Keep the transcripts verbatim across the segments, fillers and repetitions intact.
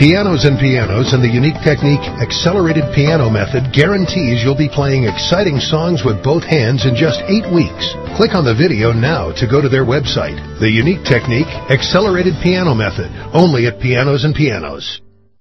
Pianos and Pianos and the unique technique Accelerated Piano Method guarantees you'll be playing exciting songs with both hands in just eight weeks. Click on the video now to go to their website. The unique technique Accelerated Piano Method, only at Pianos and Pianos.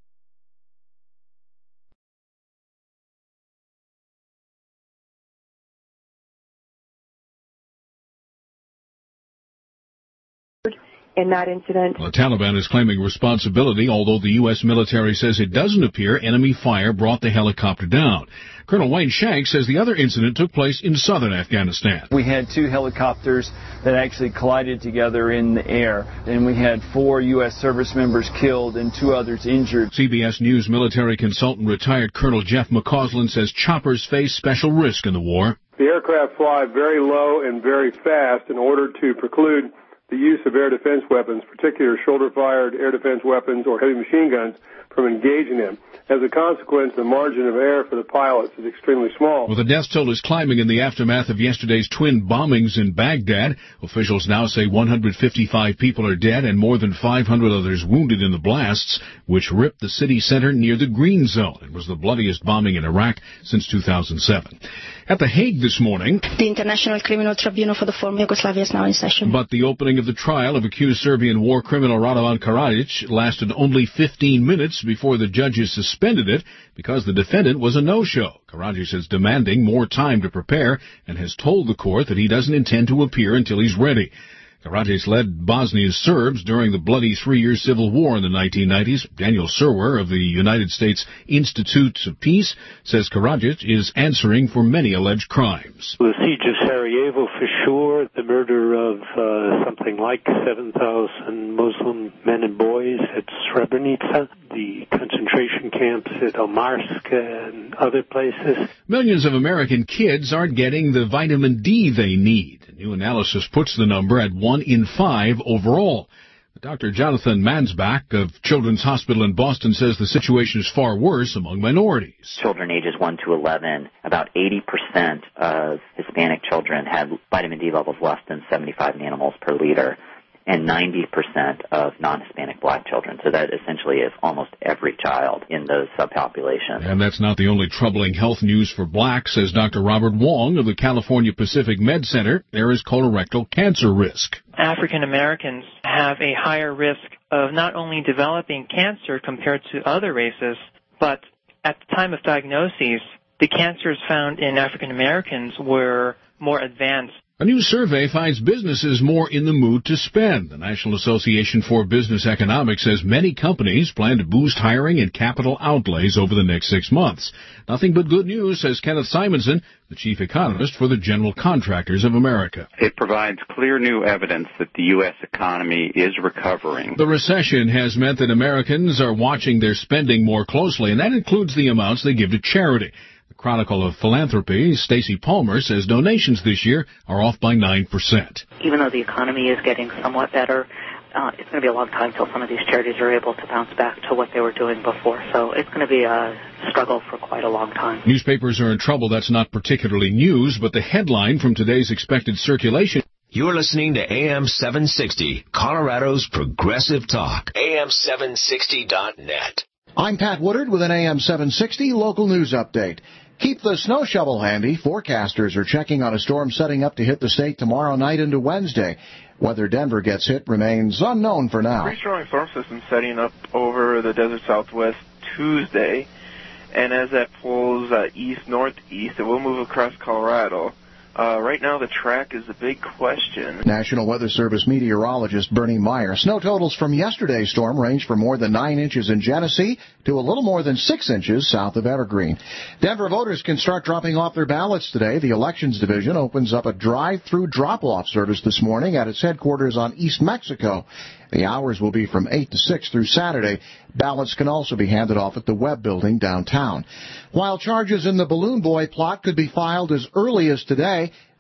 In that incident. The Taliban is claiming responsibility, although the U S military says it doesn't appear enemy fire brought the helicopter down. Colonel Wayne Shank says the other incident took place in southern Afghanistan. We had two helicopters that actually collided together in the air, and we had four U S service members killed and two others injured. C B S News military consultant retired Colonel Jeff McCausland says choppers face special risk in the war. The aircraft fly very low and very fast in order to preclude the use of air defense weapons, particularly shoulder-fired air defense weapons or heavy machine guns, from engaging them. As a consequence, the margin of error for the pilots is extremely small. Well, the death toll is climbing in the aftermath of yesterday's twin bombings in Baghdad. Officials now say one hundred fifty-five people are dead and more than five hundred others wounded in the blasts, which ripped the city center near the Green Zone. It was the bloodiest bombing in Iraq since two thousand seven. At The Hague this morning, the International Criminal Tribunal for the former Yugoslavia is now in session. But the opening of the trial of accused Serbian war criminal Radovan Karadzic lasted only fifteen minutes before the judges suspended it because the defendant was a no-show. Karadzic is demanding more time to prepare and has told the court that he doesn't intend to appear until he's ready. Karadzic led Bosnia's Serbs during the bloody three-year civil war in the nineteen nineties. Daniel Serwer of the United States Institute of Peace says Karadzic is answering for many alleged crimes. The siege of Sarajevo for sure, the murder of uh, something like seven thousand Muslim men and boys at Srebrenica, the concentration camps at Omarsk and other places. Millions of American kids aren't getting the vitamin D they need. A new analysis puts the number at one in five overall. Doctor Jonathan Mansbach of Children's Hospital in Boston says the situation is far worse among minorities. Children ages one to eleven, about eighty percent of Hispanic children had vitamin D levels less than seventy-five nanomoles per liter, and ninety percent of non-Hispanic black children. So that essentially is almost every child in those subpopulations. And that's not the only troubling health news for blacks, says Doctor Robert Wong of the California Pacific Med Center. There is colorectal cancer risk. African Americans have a higher risk of not only developing cancer compared to other races, but at the time of diagnosis, the cancers found in African Americans were more advanced. A new survey finds businesses more in the mood to spend. The National Association for Business Economics says many companies plan to boost hiring and capital outlays over the next six months. Nothing but good news, says Kenneth Simonson, the chief economist for the General Contractors of America. It provides clear new evidence that the U S economy is recovering. The recession has meant that Americans are watching their spending more closely, and that includes the amounts they give to charity. The Chronicle of Philanthropy, Stacey Palmer, says donations this year are off by nine percent. Even though the economy is getting somewhat better, uh, it's going to be a long time until some of these charities are able to bounce back to what they were doing before. So it's going to be a struggle for quite a long time. Newspapers are in trouble. That's not particularly news, but the headline from today's expected circulation. You're listening to A M seven sixty, Colorado's Progressive Talk. A M seven sixty dot net. I'm Pat Woodard with an A M seven sixty local news update. Keep the snow shovel handy. Forecasters are checking on a storm setting up to hit the state tomorrow night into Wednesday. Whether Denver gets hit remains unknown for now. Pretty strong storm system setting up over the desert southwest Tuesday. And as that pulls uh, east-northeast, it will move across Colorado. Uh, right now, the track is the big question. National Weather Service meteorologist Bernie Meyer. Snow totals from yesterday's storm range from more than nine inches in Genesee to a little more than six inches south of Evergreen. Denver voters can start dropping off their ballots today. The Elections Division opens up a drive-through drop-off service this morning at its headquarters on East Mexico. The hours will be from eight to six through Saturday. Ballots can also be handed off at the Webb Building downtown. While charges in the Balloon Boy plot could be filed as early as today,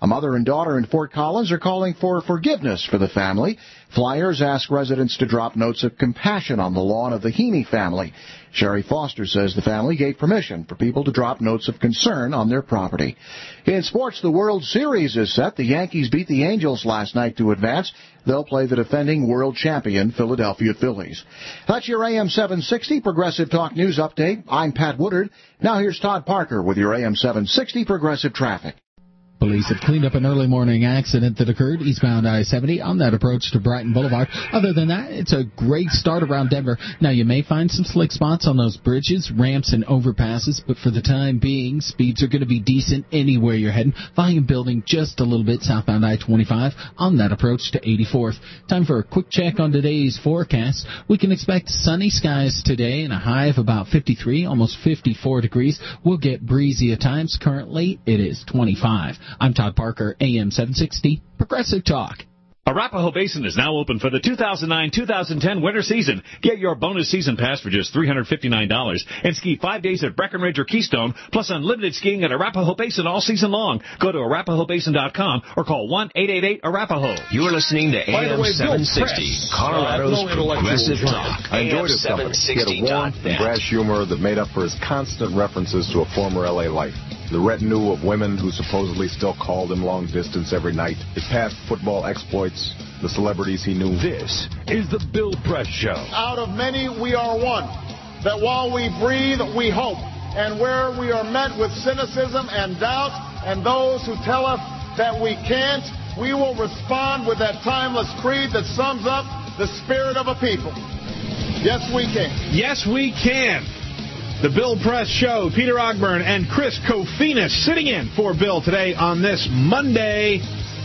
A mother and daughter in Fort Collins are calling for forgiveness for the family. Flyers ask residents to drop notes of compassion on the lawn of the Heaney family. Sherry Foster says the family gave permission for people to drop notes of concern on their property. In sports, the World Series is set. The Yankees beat the Angels last night to advance. They'll play the defending world champion Philadelphia Phillies. That's your A M seven sixty Progressive Talk News Update. I'm Pat Woodard. Now here's Todd Parker with your A M seven sixty Progressive Traffic. Police have cleaned up an early morning accident that occurred eastbound I seventy on that approach to Brighton Boulevard. Other than that, it's a great start around Denver. Now, you may find some slick spots on those bridges, ramps, and overpasses, but for the time being, speeds are going to be decent anywhere you're heading. Volume building just a little bit southbound I twenty-five on that approach to eighty-fourth. Time for a quick check on today's forecast. We can expect sunny skies today and a high of about fifty-three, almost fifty-four degrees. We'll get breezy at times. Currently, it is twenty-five. I'm Todd Parker, A M seven sixty, Progressive Talk. Arapahoe Basin is now open for the two thousand nine two thousand ten winter season. Get your bonus season pass for just three hundred fifty-nine dollars and ski five days at Breckenridge or Keystone, plus unlimited skiing at Arapahoe Basin all season long. Go to arapahoe basin dot com or call one eight eight eight Arapahoe. You're listening to A M seven sixty, Colorado's Progressive Talk. I enjoyed his company. He had a warm and brash humor that made up for his constant references to a former L A life. The retinue of women who supposedly still called him long distance every night, his past football exploits, the celebrities he knew. This is the Bill Press Show. Out of many, we are one. That while we breathe, we hope. And where we are met with cynicism and doubt, and those who tell us that we can't, we will respond with that timeless creed that sums up the spirit of a people. Yes, we can. Yes, we can. The Bill Press Show, Peter Ogburn and Chris Kofinas sitting in for Bill today on this Monday,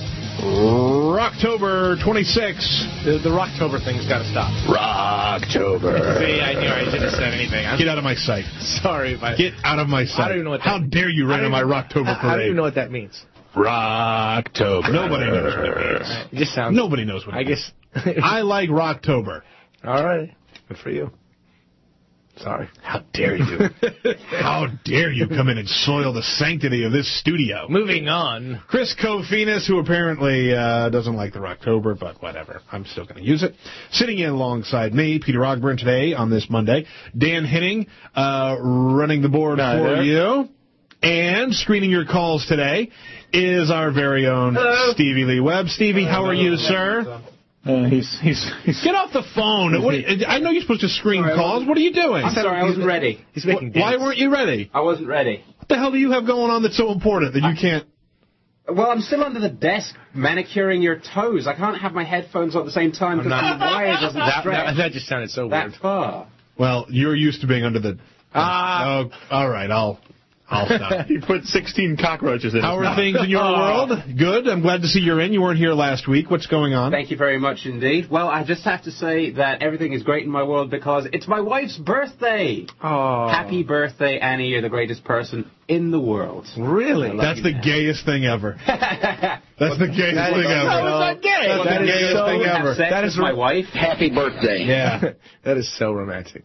Rocktober twenty-sixth. The, the Rocktober thing's got to stop. Rocktober. See, I knew I shouldn't have said anything. I'm Get out of my sight. Sorry if I... Get out of my sight. I don't even know what that How means. dare you run in my Rocktober parade? I don't even know what that means. Rocktober. Nobody knows what it means. It just sounds... Nobody knows what it I means. guess... I like Rocktober. All right. Good for you. Sorry. How dare you? How dare you come in and soil the sanctity of this studio? Moving on. Chris Kofinas, who apparently uh, doesn't like the Rocktober, but whatever. I'm still going to use it. Sitting in alongside me, Peter Ogburn, today on this Monday. Dan Henning uh, running the board Hi for there. you. And screening your calls today is our very own Hello. Stevie Lee Webb. Stevie, how are you, sir? Uh, he's, he's, he's... Get off the phone. What, I know you're supposed to screen sorry, calls. What are you doing? I'm sorry, I wasn't ready. He's making Wh- Why weren't you ready? I wasn't ready. What the hell do you have going on that's so important that you I, can't... Well, I'm still under the desk manicuring your toes. I can't have my headphones on at the same time because the wire doesn't that, stretch. That, that just sounded so that weird. far. Well, you're used to being under the... Ah. Uh, oh, all right, I'll... I'll stop. You put sixteen cockroaches in. How are things in your world? Good. I'm glad to see you're in. You weren't here last week. What's going on? Thank you very much indeed. Well, I just have to say that everything is great in my world because it's my wife's birthday. Oh. Happy birthday, Annie. You're the greatest person in the world. Really? That's the gayest thing ever. That's the gayest that thing is, ever. How is that gay? That's that the gayest so thing ever. That is my wife. Happy birthday. Yeah. That is so romantic.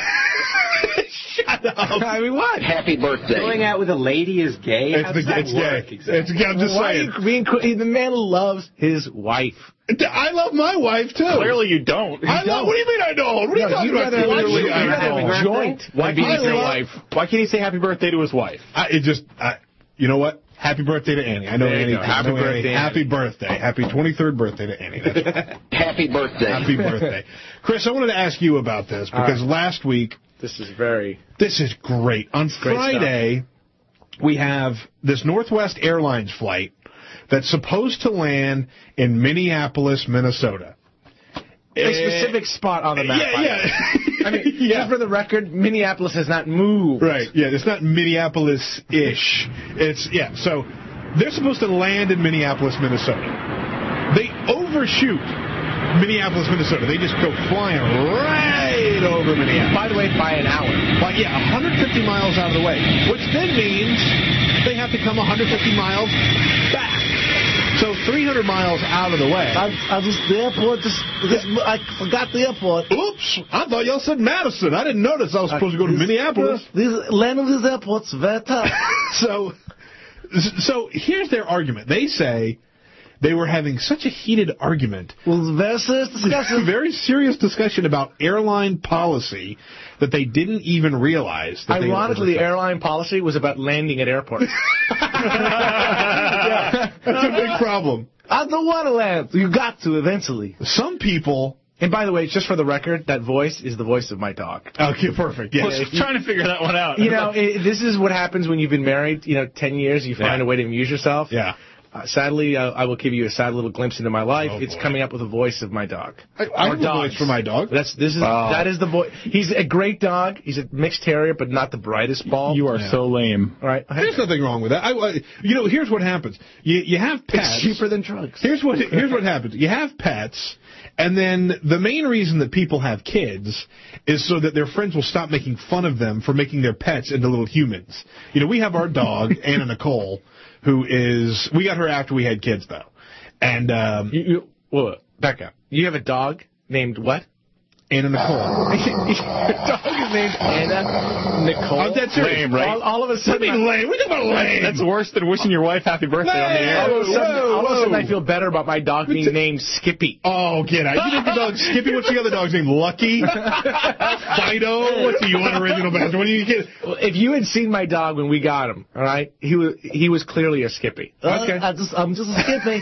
Shut up. I mean, what? Happy birthday. Going out with a lady is gay? It's, How the, does that it's work gay. Exactly? It's, I'm just Why saying. Are you being, the man loves his wife. I love my wife, too. Clearly you don't. You I don't. love, what do you mean I don't? What are you no, talking you about? Rather, Clearly you I rather don't. have a joint. Why be his wife? Why can't he say happy birthday to his wife? I, it just, I, you know what? Happy birthday to Annie. I know there Annie. Happy know birthday, Annie. Annie. Happy birthday. Happy twenty-third birthday to Annie. That's right. Happy birthday. Happy birthday. Chris, I wanted to ask you about this because right. last week... This is very... This is great. On great Friday, stuff. we have this Northwest Airlines flight that's supposed to land in Minneapolis, Minnesota. A specific spot on the map. Yeah, yeah. I mean, yeah. just for the record, Minneapolis has not moved. Right, yeah, it's not Minneapolis-ish. It's, yeah, so they're supposed to land in Minneapolis, Minnesota. They overshoot Minneapolis, Minnesota. They just go flying right over Minneapolis. By the way, by an hour. By, yeah, one hundred fifty miles out of the way, which then means they have to come one hundred fifty miles back. So three hundred miles out of the way. I, I was the airport. This, this, I forgot the airport. Oops! I thought y'all said Madison. I didn't notice I was supposed uh, to go to these, Minneapolis. These landing these airports very tough. So So here's their argument. They say they were having such a heated argument. Well, very serious discussion. Very serious discussion about airline policy that they didn't even realize. That Ironically, the airline policy was about landing at airports. Yeah, that's a big problem. I don't want to land. You got to eventually. Some people... And by the way, just for the record, that voice is the voice of my dog. Okay, perfect. Yeah, I was trying to figure that one out. You know, it, this is what happens when you've been married, you know, ten years, you find yeah. a way to amuse yourself. Yeah. Uh, sadly, uh, I will give you a sad little glimpse into my life. Oh, it's boy. coming up with the voice of my dog. I, I have a voice for my dog. That's this is Oh. that is the voice. He's a great dog. He's a mixed terrier, but not the brightest ball. You are Yeah. so lame. All right. There's nothing wrong with that. I, I, you know, here's what happens. You you have pets. It's cheaper than drugs. Here's what here's what happens. You have pets, and then the main reason that people have kids is so that their friends will stop making fun of them for making their pets into little humans. You know, we have our dog, Anna Nicole, who is, we got her after we had kids, though. And, um... You, you, well, back up. You have a dog named what? Anna Nicole. Your dog is named Anna Nicole? I'm dead serious. Lame, right? All, all of a sudden... What do you mean lame? What do you mean lame? That's worse than wishing your wife happy birthday on the air. All of a sudden, Whoa, all of a sudden whoa. I feel better about my dog being named Skippy. Oh, get out. You think the dog Skippy? What's the other dog's name? Lucky? Fido? What's the unoriginal bastard? What do you get? Well, if you had seen my dog when we got him, all right, he was he was clearly a Skippy. Okay. Uh, I just, I'm just a Skippy.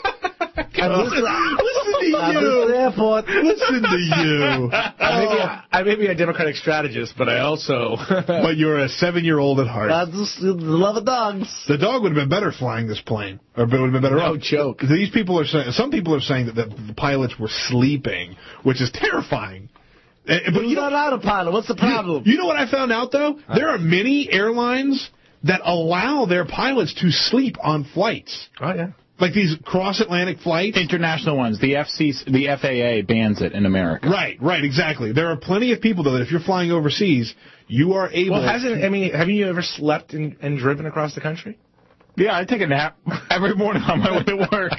Listen, listen to I'm just you. at the airport. Listen to you. I may, be a, I may be a Democratic strategist, but I also... But you're a seven-year-old at heart. I just love the dogs. The dog would have been better flying this plane. Or it would have been better No off. joke. These people are saying, some people are saying that the, the pilots were sleeping, which is terrifying. Uh, But you You're know, not autopilot. What's the problem? you know what I found out, though? There are many airlines that allow their pilots to sleep on flights. Oh, yeah. Like these cross-Atlantic flights. International ones. The F C, the F A A bans it in America. Right, right, exactly. There are plenty of people, though, that if you're flying overseas, you are able... Well, hasn't, I mean, haven't you ever slept and, and driven across the country? Yeah, I take a nap every morning on my way to work.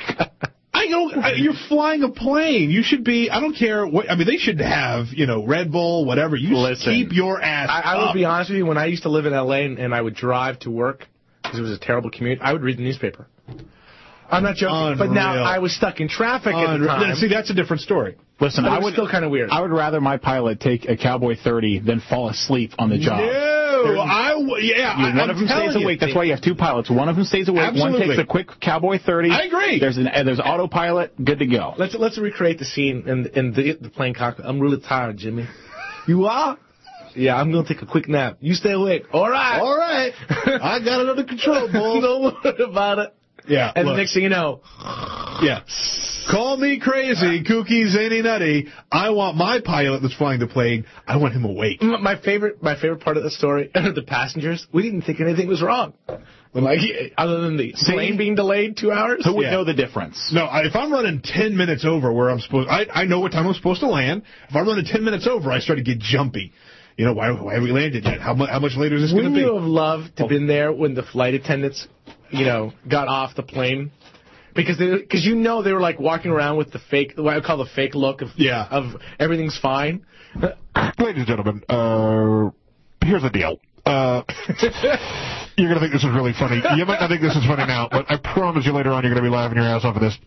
I know, you're flying a plane. You should be, I don't care what, I mean, they should have, you know, Red Bull, whatever. You Listen, keep your ass I, I up. would be honest with you, when I used to live in L A and, and I would drive to work, because it was a terrible commute, I would read the newspaper. I'm not joking, Unreal. but now I was stuck in traffic at the Unreal. time. See, that's a different story. Listen, But it I was would still kind of weird. I would rather my pilot take a Cowboy thirty than fall asleep on the job. No, I, w- yeah, You, I, one I'm of them telling stays you. awake. That's why you have two pilots. One of them stays awake. Absolutely. One takes a quick Cowboy thirty. I agree. There's an uh, there's autopilot. Good to go. Let's let's recreate the scene in in the the plane cockpit. I'm really tired, Jimmy. You are? Yeah, I'm gonna take a quick nap. You stay awake. All right. All right. I got it under control, boy. Don't worry about it. Yeah, And look. the next thing you know, Yeah. Call me crazy, kooky, zany, nutty. I want my pilot that's flying the plane, I want him awake. m- my favorite my favorite part of the story, the passengers, we didn't think anything was wrong. Like, other than the plane being delayed two hours. Who would Yeah. know the difference? No, I, if I'm running ten minutes over where I'm supposed, I, I know what time I'm supposed to land. If I'm running ten minutes over, I start to get jumpy. You know, why, why have we landed yet? How, mu- how much later is this going to Wouldn't be? you have loved to have been there when the flight attendants, you know, got off the plane? Because they, because you know they were like walking around with the fake, what I call the fake look of Yeah. of everything's fine. Ladies and gentlemen, uh, here's the deal. Uh, you're going to think this is really funny. You might not think this is funny now, but I promise you later on you're going to be laughing your ass off at this.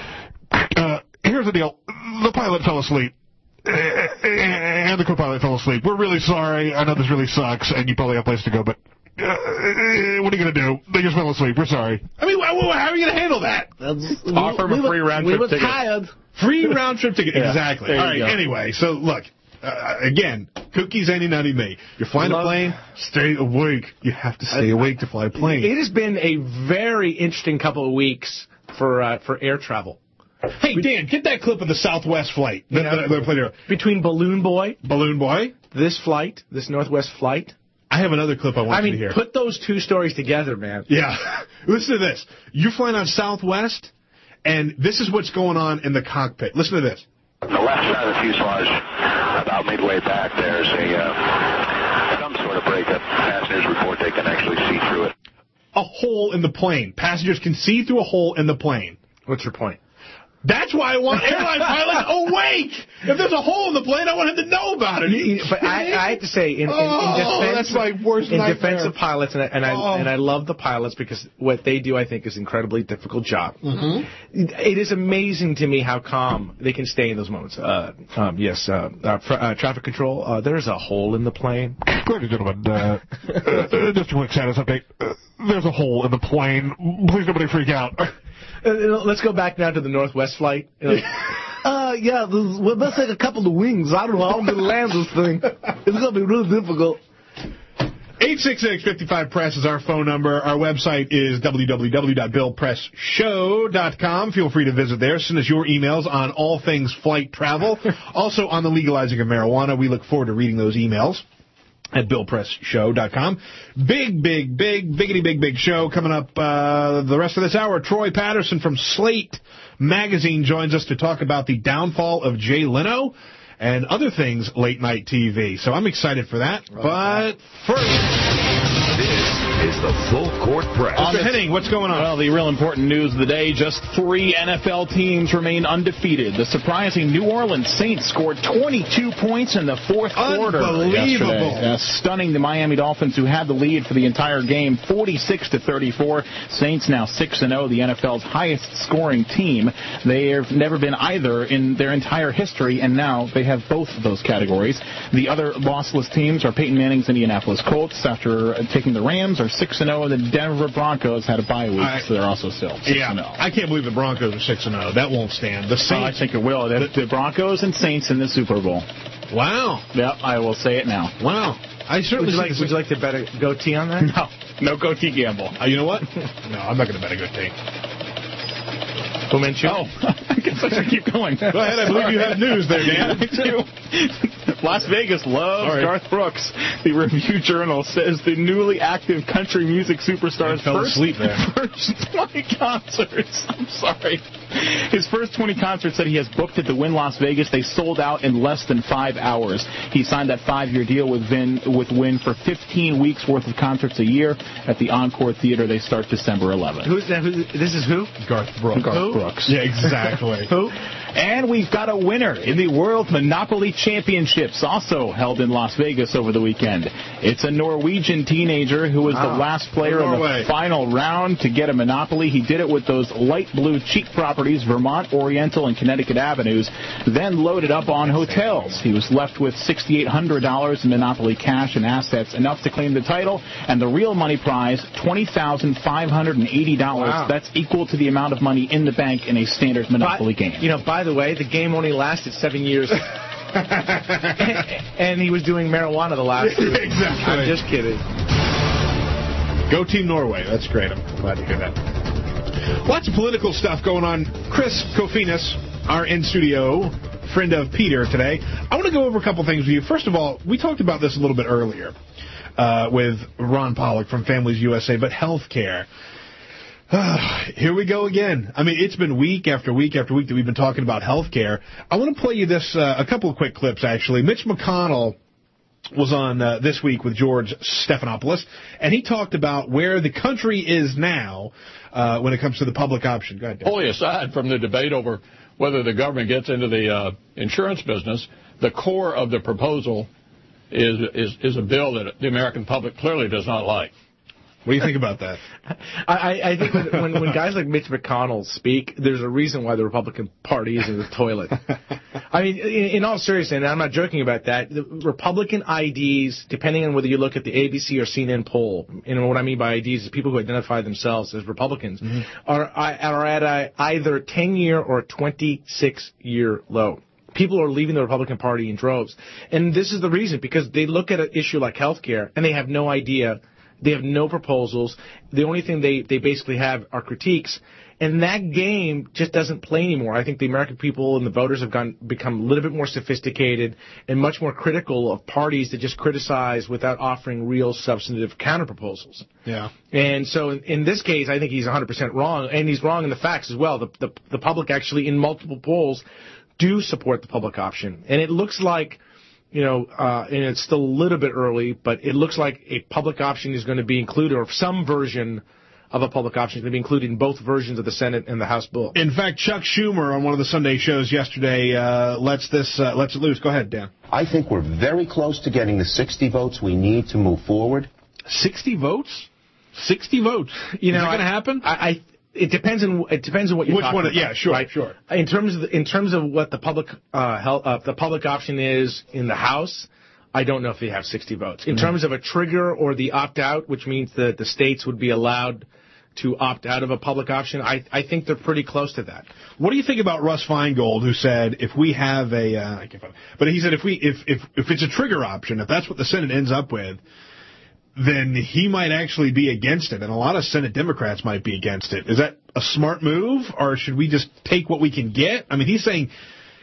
Uh, here's the deal. The pilot fell asleep. Uh, and the co-pilot fell asleep. We're really sorry. I know this really sucks, and you probably have a place to go, but uh, what are you going to do? They just fell asleep. We're sorry. I mean, wh- wh- how are you going to handle that? Offer him a free round we trip were ticket. tired. Free round trip ticket. Yeah, Exactly. there you All right, go. anyway, so look. Uh, again, cookies, zany, nutty, me. You're flying Love- a plane, stay awake. You have to stay awake to fly a plane. It has been a very interesting couple of weeks for uh, for air travel. Hey, Dan, get that clip of the Southwest flight. The, Yeah. the, the, the, Between Balloon Boy, Balloon Boy. this flight, this Northwest flight. I have another clip I want I you mean, to hear. put those two stories together, man. Yeah. Listen to this. You're flying on Southwest, and this is what's going on in the cockpit. Listen to this. On the left side of the fuselage, about midway back, there's a uh, some sort of breakup. Passengers report they can actually see through it. A hole in the plane. Passengers can see through a hole in the plane. What's your point? That's why I want airline pilots awake. If there's a hole in the plane, I want him to know about it. But I, I have to say, in, in, in oh, defense, that's my worst in nightmare. defense of pilots, and I, and I Oh. and I love the pilots because what they do, I think, is an incredibly difficult job. Mm-hmm. It is amazing to me how calm they can stay in those moments. Uh, um, yes, uh, uh, fr- uh, traffic control. Uh, there's a hole in the plane. Ladies and gentlemen, uh, uh, just a quick status update. Uh, there's a hole in the plane. Please nobody freak out. Uh, let's go back now to the Northwest flight. You know, Uh, yeah, this, well, let's take a couple of wings. I don't know. I'm going to land this thing. It's going to be really difficult. eight six six, five five, press is our phone number. Our website is w w w dot bill press show dot com. Feel free to visit there. Send us your emails on all things flight travel. Also on the legalizing of marijuana. We look forward to reading those emails at bill press show dot com. Big, big, big, biggity, big, big show coming up uh, the rest of this hour. Troy Patterson from Slate Magazine joins us to talk about the downfall of Jay Leno and other things late night T V. So I'm excited for that. But first, this is the Full Court Press. Mister Henning, what's going on? Well, the real important news of the day, just three N F L teams remain undefeated. The surprising New Orleans Saints scored twenty-two points in the fourth quarter Unbelievable. yesterday, uh, stunning the Miami Dolphins, who had the lead for the entire game, forty-six to thirty-four. Saints now six and oh, the N F L's highest-scoring team. They have never been either in their entire history, and now they have both of those categories. The other lossless teams are Peyton Manning's Indianapolis Colts, after taking the Rams, are six and oh, and the Denver Broncos had a bye week, I, so they're also still six yeah, and oh. I can't believe the Broncos are six and oh. That won't stand. The Saints. Oh, I think it will. The, the Broncos and Saints in the Super Bowl. Wow. Yep, I will say it now. Wow. I certainly would you like, would you like to bet a goatee on that? No. No goatee gamble. Uh, you know what? No, I'm not going to bet a goatee. Who meant you? Oh, I guess I should keep going. Go ahead. I believe you have news there, Dan. I do. Las Vegas loves right. Garth Brooks. The Review Journal says the newly active country music superstar's first, first twenty concerts. I'm sorry. His first twenty concerts that he has booked at the Wynn Las Vegas, they sold out in less than five hours. He signed that five-year deal with Vin, with Wynn for fifteen weeks worth of concerts a year at the Encore Theater. They start December eleventh. Who's that? Who, this is who? Garth Brooks. Garth who? Brooks. Yeah, exactly. Who? And we've got a winner in the World Monopoly Championships, also held in Las Vegas over the weekend. It's a Norwegian teenager who was wow. the last player in the final round to get a Monopoly. He did it with those light blue cheap properties, Vermont, Oriental, and Connecticut Avenues, then loaded up on hotels. He was left with six thousand eight hundred dollars in Monopoly cash and assets, enough to claim the title, and the real money prize, twenty thousand five hundred eighty dollars. Wow. That's equal to the amount of money in the bank in a standard Monopoly by, game. You know, by the way, the game only lasted seven years. And he was doing marijuana the last two. Exactly. I'm just kidding. Go Team Norway. That's great. I'm glad to hear that. Lots of political stuff going on. Chris Kofinas, our in-studio friend of Peter today. I want to go over a couple things with you. First of all, we talked about this a little bit earlier uh, with Ron Pollock from Families U S A, but health care. Here we go again. I mean, it's been week after week after week that we've been talking about health care. I want to play you this, uh, a couple of quick clips, actually. Mitch McConnell was on uh, This Week with George Stephanopoulos, and he talked about where the country is now uh, when it comes to the public option. Go ahead, Dan. Wholly aside from the debate over whether the government gets into the uh, insurance business, the core of the proposal is, is, is a bill that the American public clearly does not like. What do you think about that? I, I think when, when, when guys like Mitch McConnell speak, there's a reason why the Republican Party is in the toilet. I mean, in, in all seriousness, and I'm not joking about that, the Republican I Ds, depending on whether you look at the A B C or C N N poll, and what I mean by I Ds is people who identify themselves as Republicans, mm-hmm. are, are at a, either ten-year or twenty-six-year low. People are leaving the Republican Party in droves. And this is the reason, because they look at an issue like health care, and they have no idea. They have no proposals. The only thing they, they basically have are critiques. And that game just doesn't play anymore. I think the American people and the voters have gone, become a little bit more sophisticated and much more critical of parties that just criticize without offering real substantive counterproposals. Yeah. And so in, in this case, I think he's one hundred percent wrong. And he's wrong in the facts as well. The, the, the public actually, in multiple polls, do support the public option. And it looks like... You know, uh, and it's still a little bit early, but it looks like a public option is going to be included, or some version of a public option is going to be included in both versions of the Senate and the House bill. In fact, Chuck Schumer on one of the Sunday shows yesterday uh, lets this uh, lets it loose. Go ahead, Dan. I think we're very close to getting the sixty votes we need to move forward. sixty votes? sixty votes. You know, Is that going to happen? I, I it depends on it depends on what you're Which talking one? about. Yeah, sure, right? sure. In terms of the, in terms of what the public uh, health, uh, the public option is in the House, I don't know if they have sixty votes. In mm-hmm. terms of a trigger or the opt-out, which means that the states would be allowed to opt out of a public option, I, I think they're pretty close to that. What do you think about Russ Feingold, who said if we have a, uh, I can't find it, but he said if we if, if if it's a trigger option, if that's what the Senate ends up with, then he might actually be against it, and a lot of Senate Democrats might be against it. Is that a smart move, or should we just take what we can get? I mean, he's saying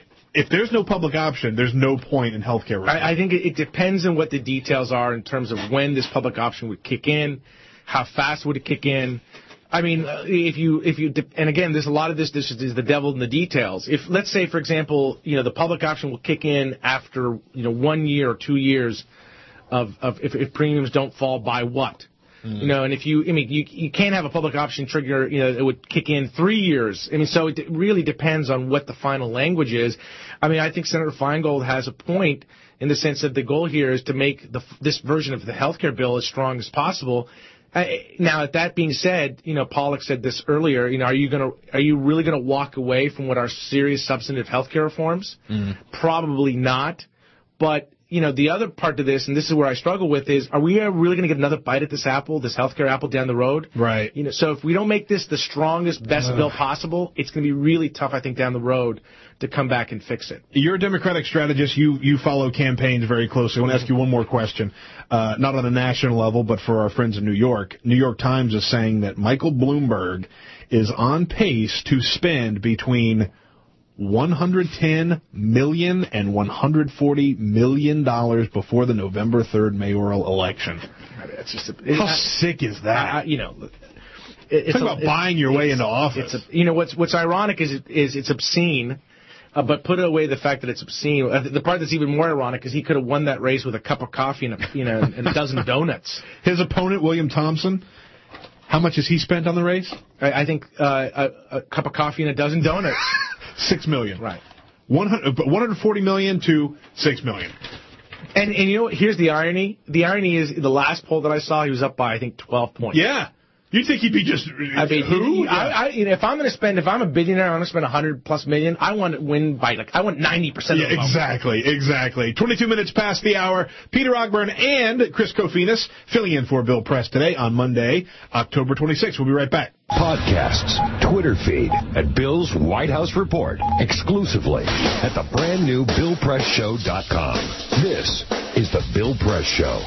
if there's no public option, there's no point in health care. I, I think it, it depends on what the details are in terms of when this public option would kick in, how fast would it kick in. I mean, if you, if you, and again, there's a lot of this, this is the devil in the details. If, let's say, for example, you know, the public option will kick in after, you know, one year or two years of, of if, if premiums don't fall by what? Mm. You know, and if you, I mean, you, you can't have a public option trigger, you know, it would kick in three years. I mean, so it really depends on what the final language is. I mean, I think Senator Feingold has a point in the sense that the goal here is to make the, this version of the health care bill as strong as possible. Uh, now, that being said, you know, Pollack said this earlier. You know, are you going to, are you really going to walk away from what are serious substantive health care reforms? Mm. Probably not. But you know, the other part to this, and this is where I struggle with, is are we really going to get another bite at this apple, this health care apple down the road? Right. You know, so if we don't make this the strongest, best Ugh. bill possible, it's going to be really tough, I think, down the road to come back and fix it. You're a Democratic strategist. You you follow campaigns very closely. I want to ask you one more question, uh, not on a national level, but for our friends in New York. New York Times is saying that Michael Bloomberg is on pace to spend between one hundred ten million dollars and one hundred forty million dollars before the November third mayoral election. That's just a, it, How I, sick is that? I, you know, it, it's Talk about a, buying your way into office. It's a, you know, what's what's ironic is is it's obscene. Uh, but put away the fact that it's obscene. Uh, the part that's even more ironic is he could have won that race with a cup of coffee and a, you know, and a dozen donuts. His opponent, William Thompson, how much has he spent on the race? I, I think uh, a, a cup of coffee and a dozen donuts. Six million. Right. one hundred forty million to six million. And and you know what? Here's the irony. The irony is the last poll that I saw, he was up by I think twelve points. Yeah. You'd think he'd be just I mean, who? He, I, I, you know, if I'm going to spend, if I'm a billionaire, I'm going to spend a hundred plus million. I want to win by like I want ninety percent. Yeah, of the exactly, vote. exactly. Twenty-two minutes past the hour. Peter Ogburn and Chris Kofinas filling in for Bill Press today on Monday, October twenty-sixth. We'll be right back. Podcasts, Twitter feed at Bill's White House Report exclusively at the brand new Bill Press Show dot com. This is the Bill Press Show.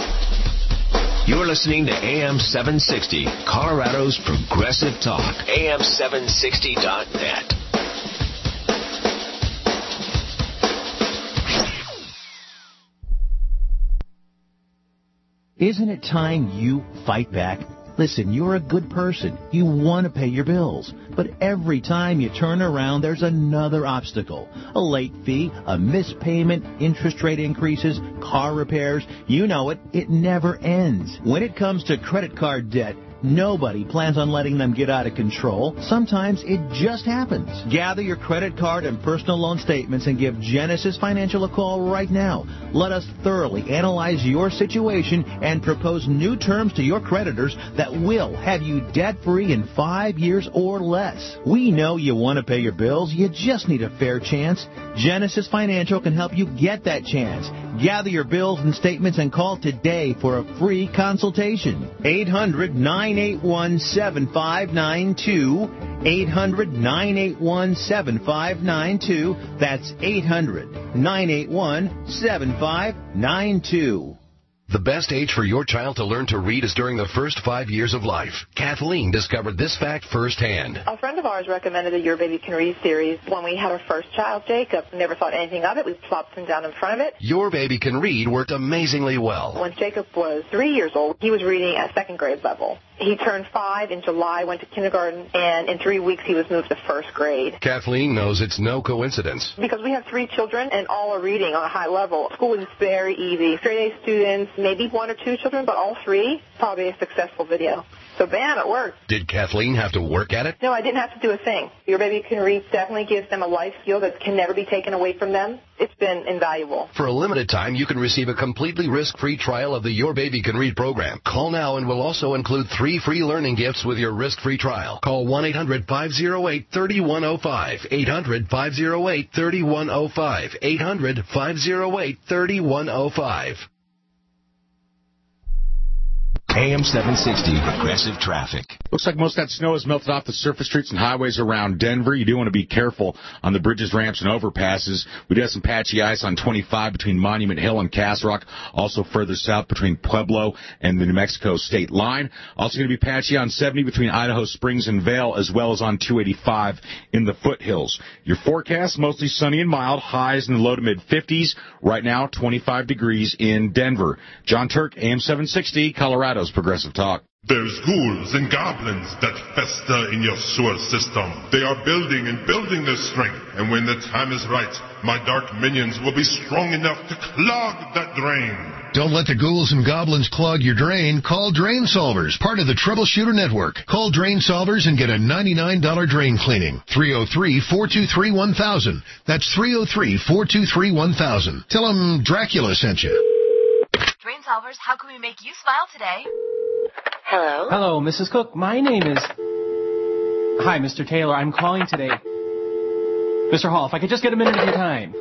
You're listening to A M seven sixty, Colorado's Progressive Talk. A M seven sixty dot net. Isn't it time you fight back? Listen, you're a good person. You want to pay your bills. But every time you turn around, there's another obstacle. A late fee, a missed payment, interest rate increases, car repairs. You know it. It never ends. When it comes to credit card debt, nobody plans on letting them get out of control. Sometimes it just happens. Gather your credit card and personal loan statements and give Genesis Financial a call right now. Let us thoroughly analyze your situation and propose new terms to your creditors that will have you debt-free in five years or less. We know you want to pay your bills. You just need a fair chance. Genesis Financial can help you get that chance. Gather your bills and statements and call today for a free consultation. eight hundred nine eight one seven five nine two. eight hundred nine eight one seven five nine two. That's eight hundred nine eight one seven five nine two. The best age for your child to learn to read is during the first five years of life. Kathleen discovered this fact firsthand. A friend of ours recommended the Your Baby Can Read series. When we had our first child, Jacob, never thought anything of it. We plopped him down in front of it. Your Baby Can Read worked amazingly well. When Jacob was three years old, he was reading at second grade level. He turned five in July, went to kindergarten, and in three weeks he was moved to first grade. Kathleen knows it's no coincidence. Because we have three children and all are reading on a high level. School is very easy. Straight A students, maybe one or two children, but all three, probably a successful video. So bam, it worked. Did Kathleen have to work at it? No, I didn't have to do a thing. Your Baby Can Read definitely gives them a life skill that can never be taken away from them. It's been invaluable. For a limited time, you can receive a completely risk-free trial of the Your Baby Can Read program. Call now and we'll also include three free learning gifts with your risk-free trial. Call one eight hundred five oh eight three one oh five. eight hundred five oh eight three one oh five. eight hundred five oh eight three one oh five. A M seven sixty, Progressive Traffic. Looks like most of that snow has melted off the surface streets and highways around Denver. You do want to be careful on the bridges, ramps, and overpasses. We do have some patchy ice on twenty-five between Monument Hill and Castle Rock, also further south between Pueblo and the New Mexico state line. Also going to be patchy on seventy between Idaho Springs and Vail, as well as on two eighty-five in the foothills. Your forecast, mostly sunny and mild, highs in the low to mid-fifties. Right now, twenty-five degrees in Denver. John Turk, A M seven sixty, Colorado's Progressive Talk. There's ghouls and goblins that fester in your sewer system. They are building and building their strength, and when the time is right, my dark minions will be strong enough to clog that drain. Don't let the ghouls and goblins clog your drain. Call Drain Solvers, part of the Troubleshooter Network. Call Drain Solvers and get a ninety-nine dollars drain cleaning. three oh three, four two three, one thousand. That's three oh three, four two three, one thousand. Tell them Dracula sent you. Drain Solvers, how can we make you smile today? Hello? Hello, Missus Cook. My name is... Hi, Mister Taylor. I'm calling today. Mister Hall, if I could just get a minute of your time.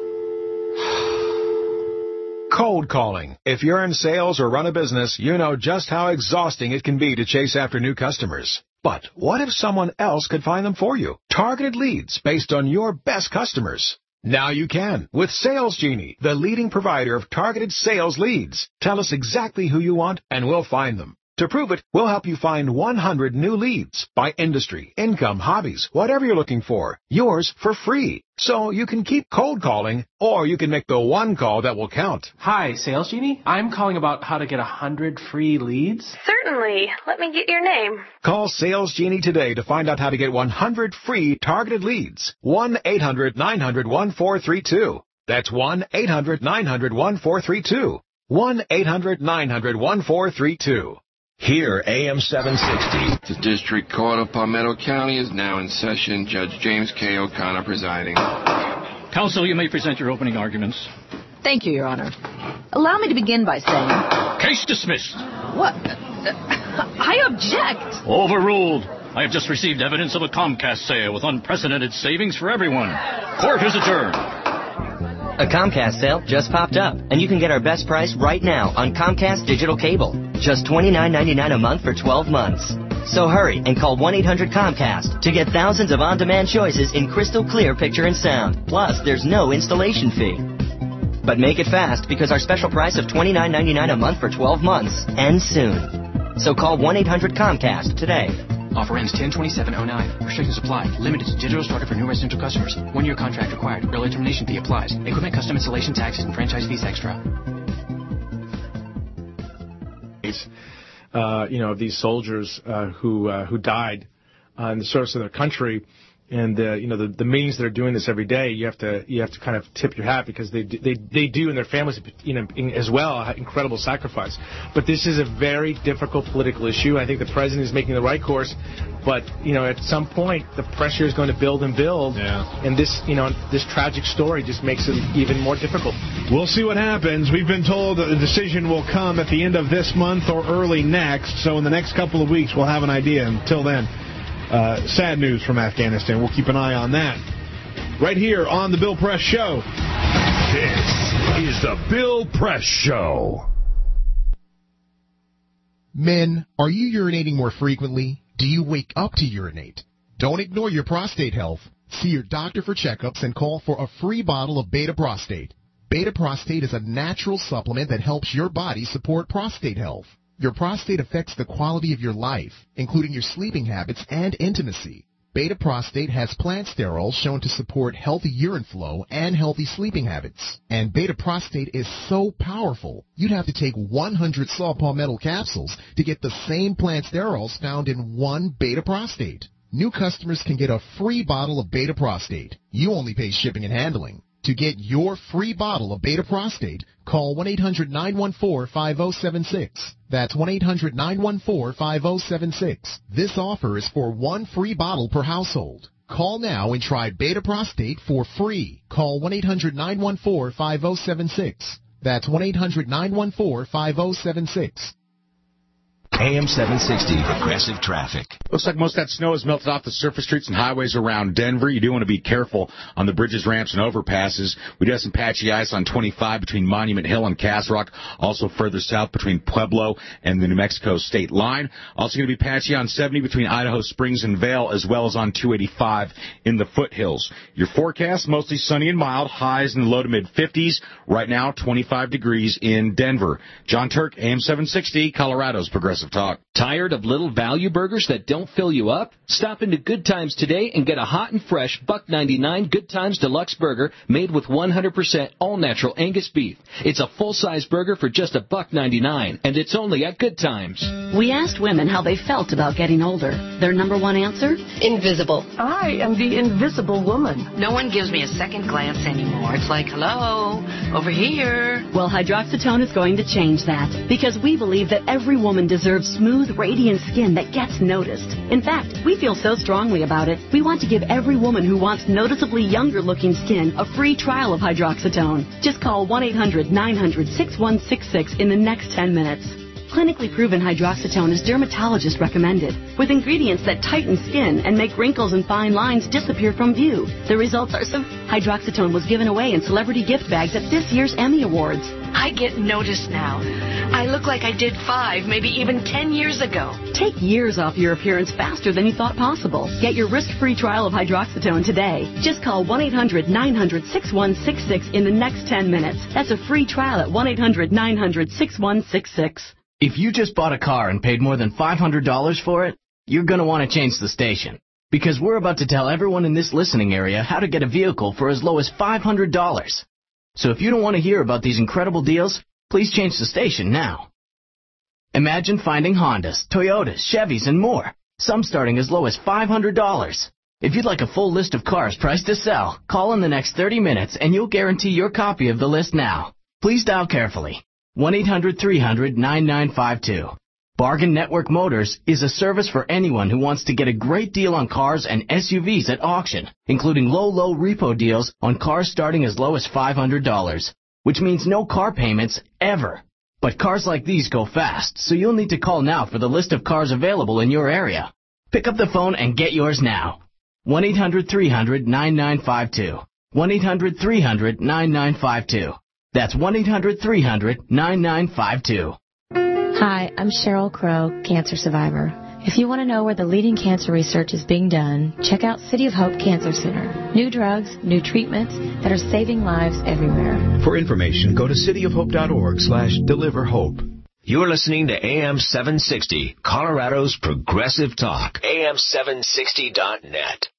Cold calling. If you're in sales or run a business, you know just how exhausting it can be to chase after new customers. But what if someone else could find them for you? Targeted leads based on your best customers. Now you can with Sales Genie, the leading provider of targeted sales leads. Tell us exactly who you want and we'll find them. To prove it, we'll help you find one hundred new leads by industry, income, hobbies, whatever you're looking for. Yours for free. So you can keep cold calling, or you can make the one call that will count. Hi, Sales Genie. I'm calling about how to get one hundred free leads. Certainly. Let me get your name. Call Sales Genie today to find out how to get one hundred free targeted leads. one eight hundred nine hundred one four three two. That's one eight hundred nine hundred one four three two. one eight hundred nine hundred one four three two. Here, A M seven sixty. The District Court of Palmetto County is now in session. Judge James K. O'Connor presiding. Counsel, you may present your opening arguments. Thank you, Your Honor. Allow me to begin by saying... Case dismissed. What? I object. Overruled. I have just received evidence of a Comcast sale with unprecedented savings for everyone. Court is adjourned. A Comcast sale just popped up, and you can get our best price right now on Comcast Digital Cable. Just twenty-nine ninety-nine a month for twelve months. So hurry and call one eight hundred Comcast to get thousands of on-demand choices in crystal clear picture and sound. Plus, there's no installation fee. But make it fast because our special price of twenty-nine ninety-nine a month for twelve months ends soon. So call one eight hundred Comcast today. Offer ends ten twenty-seven oh nine. Restrictions apply. Limited to digital starter for new residential customers. One-year contract required. Early termination fee applies. Equipment, custom installation, taxes, and franchise fees extra. Uh, you know, of these soldiers uh, who uh, who died uh, in the service of their country, and uh, you know the the meetings that are doing this every day. You have to you have to kind of tip your hat because they do, they they do and their families, you know, as well, incredible sacrifice. But this is a very difficult political issue. I think the president is making the right course, but you know at some point the pressure is going to build and build, yeah. and this you know this tragic story just makes it even more difficult. We'll see what happens. We've been told that the decision will come at the end of this month or early next. So in the next couple of weeks we'll have an idea. Until then, uh, sad news from Afghanistan. We'll keep an eye on that. Right here on the Bill Press Show. This is the Bill Press Show. Men, are you urinating more frequently? Do you wake up to urinate? Don't ignore your prostate health. See your doctor for checkups and call for a free bottle of Beta Prostate. Beta Prostate is a natural supplement that helps your body support prostate health. Your prostate affects the quality of your life, including your sleeping habits and intimacy. Beta Prostate has plant sterols shown to support healthy urine flow and healthy sleeping habits. And Beta Prostate is so powerful, you'd have to take one hundred saw palmetto capsules to get the same plant sterols found in one Beta Prostate. New customers can get a free bottle of Beta Prostate. You only pay shipping and handling. To get your free bottle of Beta Prostate, call one eight hundred nine one four five oh seven six. That's one eight hundred nine one four five oh seven six. This offer is for one free bottle per household. Call now and try Beta Prostate for free. Call one eight hundred nine one four five oh seven six. That's one eight hundred nine one four five oh seven six. A M seven sixty, Progressive Traffic. Looks like most of that snow has melted off the surface streets and highways around Denver. You do want to be careful on the bridges, ramps, and overpasses. We do have some patchy ice on twenty-five between Monument Hill and Castle Rock, also further south between Pueblo and the New Mexico state line. Also going to be patchy on seventy between Idaho Springs and Vail, as well as on two eighty-five in the foothills. Your forecast, mostly sunny and mild, highs in the low to mid-fifties. Right now, twenty-five degrees in Denver. John Turk, A M seven sixty, Colorado's Progressive Talk. Tired of little value burgers that don't fill you up? Stop into Good Times today and get a hot and fresh buck ninety-nine Good Times Deluxe Burger made with one hundred percent all-natural Angus beef. It's a full-size burger for just a buck ninety-nine, and it's only at Good Times. We asked women how they felt about getting older. Their number one answer? Invisible. I am the invisible woman. No one gives me a second glance anymore. It's like, hello, over here. Well, Hydroxytone is going to change that, because we believe that every woman deserves smooth, radiant skin that gets noticed. In fact, we feel so strongly about it, we want to give every woman who wants noticeably younger-looking skin a free trial of Hydroxytone. Just call one eight hundred nine hundred six one six six in the next ten minutes. Clinically proven Hydroxytone is dermatologist recommended, with ingredients that tighten skin and make wrinkles and fine lines disappear from view. The results are some. Hydroxytone was given away in celebrity gift bags at this year's Emmy Awards. I get noticed now. I look like I did five, maybe even ten years ago. Take years off your appearance faster than you thought possible. Get your risk-free trial of Hydroxytone today. Just call one eight hundred nine hundred six one six six in the next ten minutes. That's a free trial at one eight hundred nine hundred six one six six. If you just bought a car and paid more than five hundred dollars for it, you're going to want to change the station. Because we're about to tell everyone in this listening area how to get a vehicle for as low as five hundred dollars. So if you don't want to hear about these incredible deals, please change the station now. Imagine finding Hondas, Toyotas, Chevys, and more, some starting as low as five hundred dollars. If you'd like a full list of cars priced to sell, call in the next thirty minutes and you'll guarantee your copy of the list now. Please dial carefully. one eight hundred three hundred nine nine five two. Bargain Network Motors is a service for anyone who wants to get a great deal on cars and S U Vs at auction, including low, low repo deals on cars starting as low as five hundred dollars, which means no car payments ever. But cars like these go fast, so you'll need to call now for the list of cars available in your area. Pick up the phone and get yours now. one eight hundred three hundred nine nine five two. one eight hundred three hundred nine nine five two. That's one eight hundred three hundred nine nine five two. Hi, I'm Cheryl Crow, cancer survivor. If you want to know where the leading cancer research is being done, check out City of Hope Cancer Center. New drugs, new treatments that are saving lives everywhere. For information, go to cityofhope.org slash deliver hope. You're listening to A M seven sixty, Colorado's Progressive Talk. A M seven sixty dot net.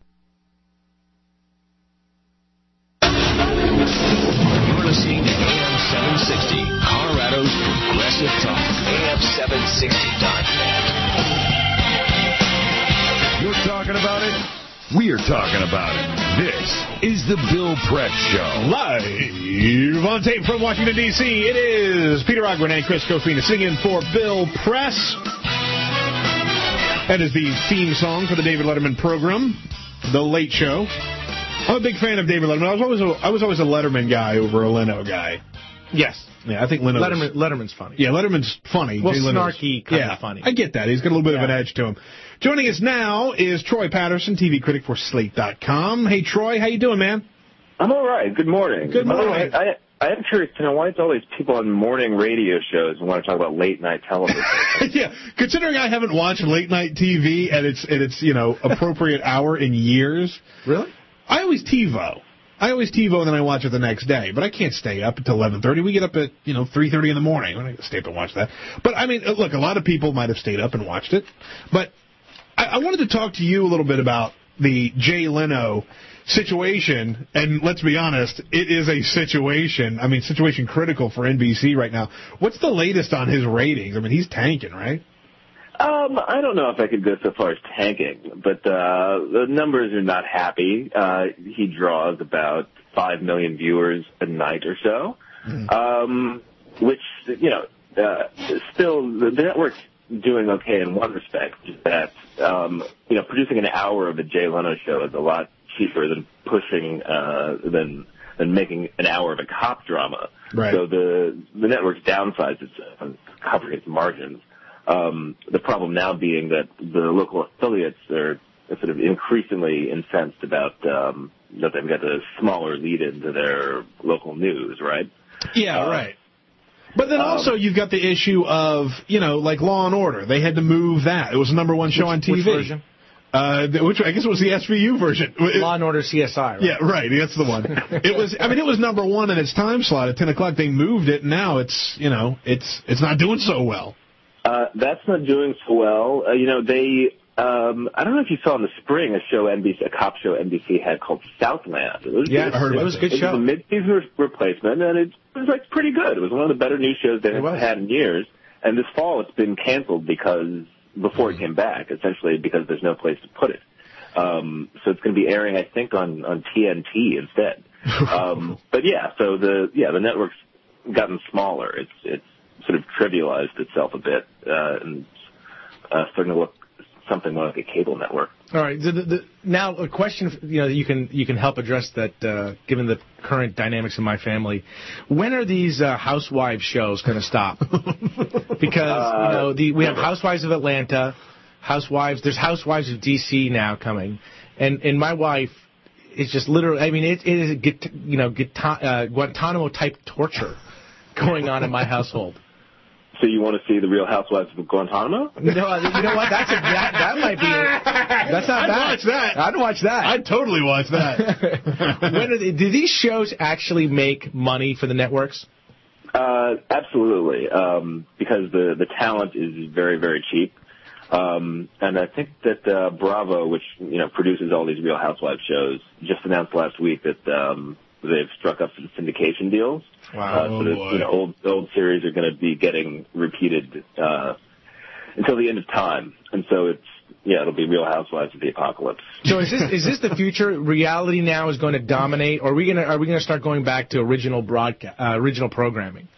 Listening to A M seven sixty, Colorado's Progressive Talk. A M seven sixty dot net. You're talking about it? We're talking about it. This is the Bill Press Show. Live on tape from Washington, D C, it is Peter Ogren and Chris Cofina sitting in for Bill Press. That is the theme song for the David Letterman program, The Late Show. I'm a big fan of David Letterman. I was always a, I was always a Letterman guy over a Leno guy. Yes. Yeah, I think Leno Letterman, Letterman's funny. Yeah, Letterman's funny. Well, Jay snarky, kind yeah, of funny. I get that. He's got a little bit yeah. of an edge to him. Joining us now is Troy Patterson, T V critic for Slate dot com. Hey, Troy, how you doing, man? I'm all right. Good morning. Good morning. By the way, I, I am curious to know why it's all these people on morning radio shows who want to talk about late-night television. Yeah, considering I haven't watched late-night T V at its, at its you know, appropriate hour in years. Really? I always TiVo. I always TiVo and then I watch it the next day, but I can't stay up until eleven thirty. We get up at, you know, three thirty in the morning. I'm not going to stay up and watch that. But, I mean, look, a lot of people might have stayed up and watched it. But I, I wanted to talk to you a little bit about the Jay Leno situation. And let's be honest, it is a situation, I mean, situation critical for N B C right now. What's the latest on his ratings? I mean, he's tanking, right? Um, I don't know if I could go so far as tanking, but uh, the numbers are not happy. Uh, he draws about five million viewers a night or so, mm. um, which, you know, uh, still the, the network's doing okay in one respect, that, um, you know, producing an hour of the Jay Leno show is a lot cheaper than pushing, uh, than, than making an hour of a cop drama. Right. So the, the network's downsides its, uh, covering its margins. Um, the problem now being that the local affiliates are sort of increasingly incensed about, um, that they've got a smaller lead into their local news, right? Yeah, uh, right. But then also um, you've got the issue of, you know, like Law and Order. They had to move that. It was the number one show which, on T V. Which version? Uh, which I guess was the S V U version. Law and Order C S I, right? Yeah, right. That's the one. It was. I mean, it was number one in its time slot at ten o'clock. They moved it. And now it's, you know, it's it's not doing so well. Uh, that's not doing so well. Uh, you know, they. Um, I don't know if you saw in the spring a show N B C, a cop show N B C had called Southland. It was, yeah, it was, I heard about it. It was a good it show. It was a mid-season re- replacement, and it was like pretty good. It was one of the better news shows they've had in years. And this fall, it's been canceled because before it came back, essentially because there's no place to put it. Um, so it's going to be airing, I think, on on T N T instead. Um, but yeah, so the yeah the network's gotten smaller. It's it's sort of trivialized itself a bit, uh, and uh, starting to look something more like a cable network. All right. The, the, the, now, a question you know you can you can help address that. Uh, given the current dynamics in my family, when are these uh, housewives shows going to stop? Because uh, you know the, we have Housewives of Atlanta, Housewives. There's Housewives of D C now coming, and and my wife is just literally. I mean, it, it is you know uh, Guantanamo type torture going on in my household. So you want to see the Real Housewives of Guantanamo? No, you know what? That's a, that, that might be. That's not I'd bad. watch that. I'd watch that. I'd totally watch that. When are they, do these shows actually make money for the networks? Uh, absolutely, um, because the the talent is very very cheap, um, and I think that uh, Bravo, which you know produces all these Real Housewives shows, just announced last week that um, they've struck up some syndication deals. Wow. Uh, so that, you know, old old series are going to be getting repeated uh, until the end of time, and so it's yeah, it'll be Real Housewives of the Apocalypse. So is this is this the future? Reality now is going to dominate, or are we going to are we going to start going back to original broadcast uh, original programming?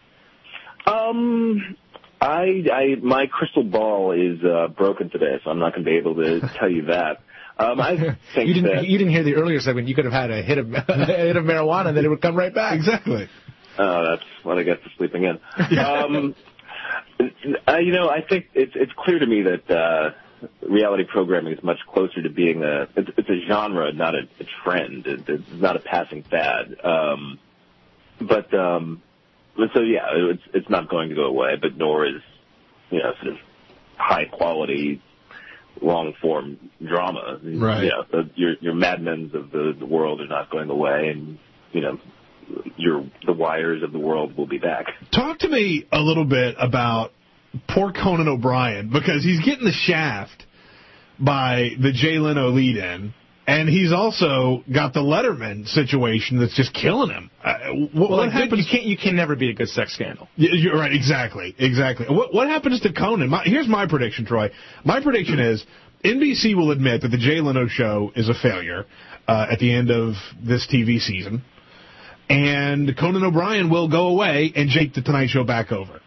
Um, I I my crystal ball is uh, broken today, so I'm not going to be able to tell you that. Um, I think you didn't that, you didn't hear the earlier segment. You could have had a hit of a hit of marijuana, and then it would come right back. Exactly. Oh, that's what I get for sleeping in. Um, uh, you know, I think it's it's clear to me that uh, reality programming is much closer to being a it's, it's a genre, not a, a trend. It, it's not a passing fad. Um, but um, so yeah, it's it's not going to go away. But nor is you know sort of high quality, long form drama. Right. You know, the, your your Mad Men's of the, the world are not going away, and you know. Your the wires of the world will be back. Talk to me a little bit about poor Conan O'Brien, because he's getting the shaft by the Jay Leno lead-in, and he's also got the Letterman situation that's just killing him. Uh, what well, what like, happens? You can't you can never beat a good sex scandal. You're right, exactly, exactly. What what happens to Conan? My, here's my prediction, Troy. My prediction is N B C will admit that the Jay Leno show is a failure uh, at the end of this T V season. And Conan O'Brien will go away and take the Tonight Show back over.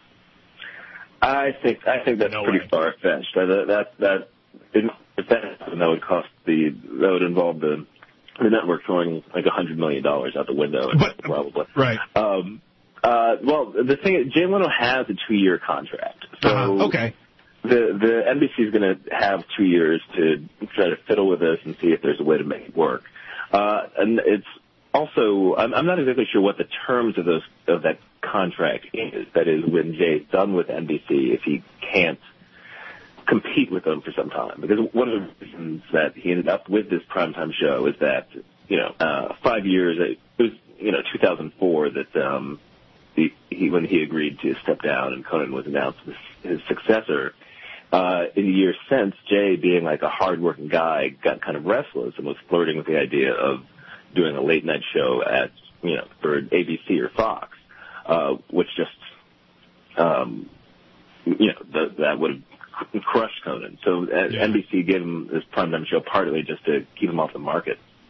I think I think that's no pretty way. far fetched. That that that if that happened, that would cost the that would involve the the network throwing like a hundred million dollars out the window. But, probably right. Um, uh, well, the thing is, Jay Leno has a two year contract. So uh, okay. The the N B C is going to have two years to try to fiddle with this and see if there's a way to make it work. Uh, and it's Also, I'm, I'm not exactly sure what the terms of those of that contract is. That is, when Jay's done with N B C, if he can't compete with them for some time, because one of the reasons that he ended up with this primetime show is that you know uh, five years it was you know two thousand four that um, the, he when he agreed to step down and Conan was announced as his successor. Uh, in the years since, Jay, being like a hardworking guy, got kind of restless and was flirting with the idea of doing a late night show at, you know, for A B C or Fox, uh, which just, um, you know, the, that would have crushed Conan. So uh, yeah. N B C gave him this primetime show partly just to keep him off the market.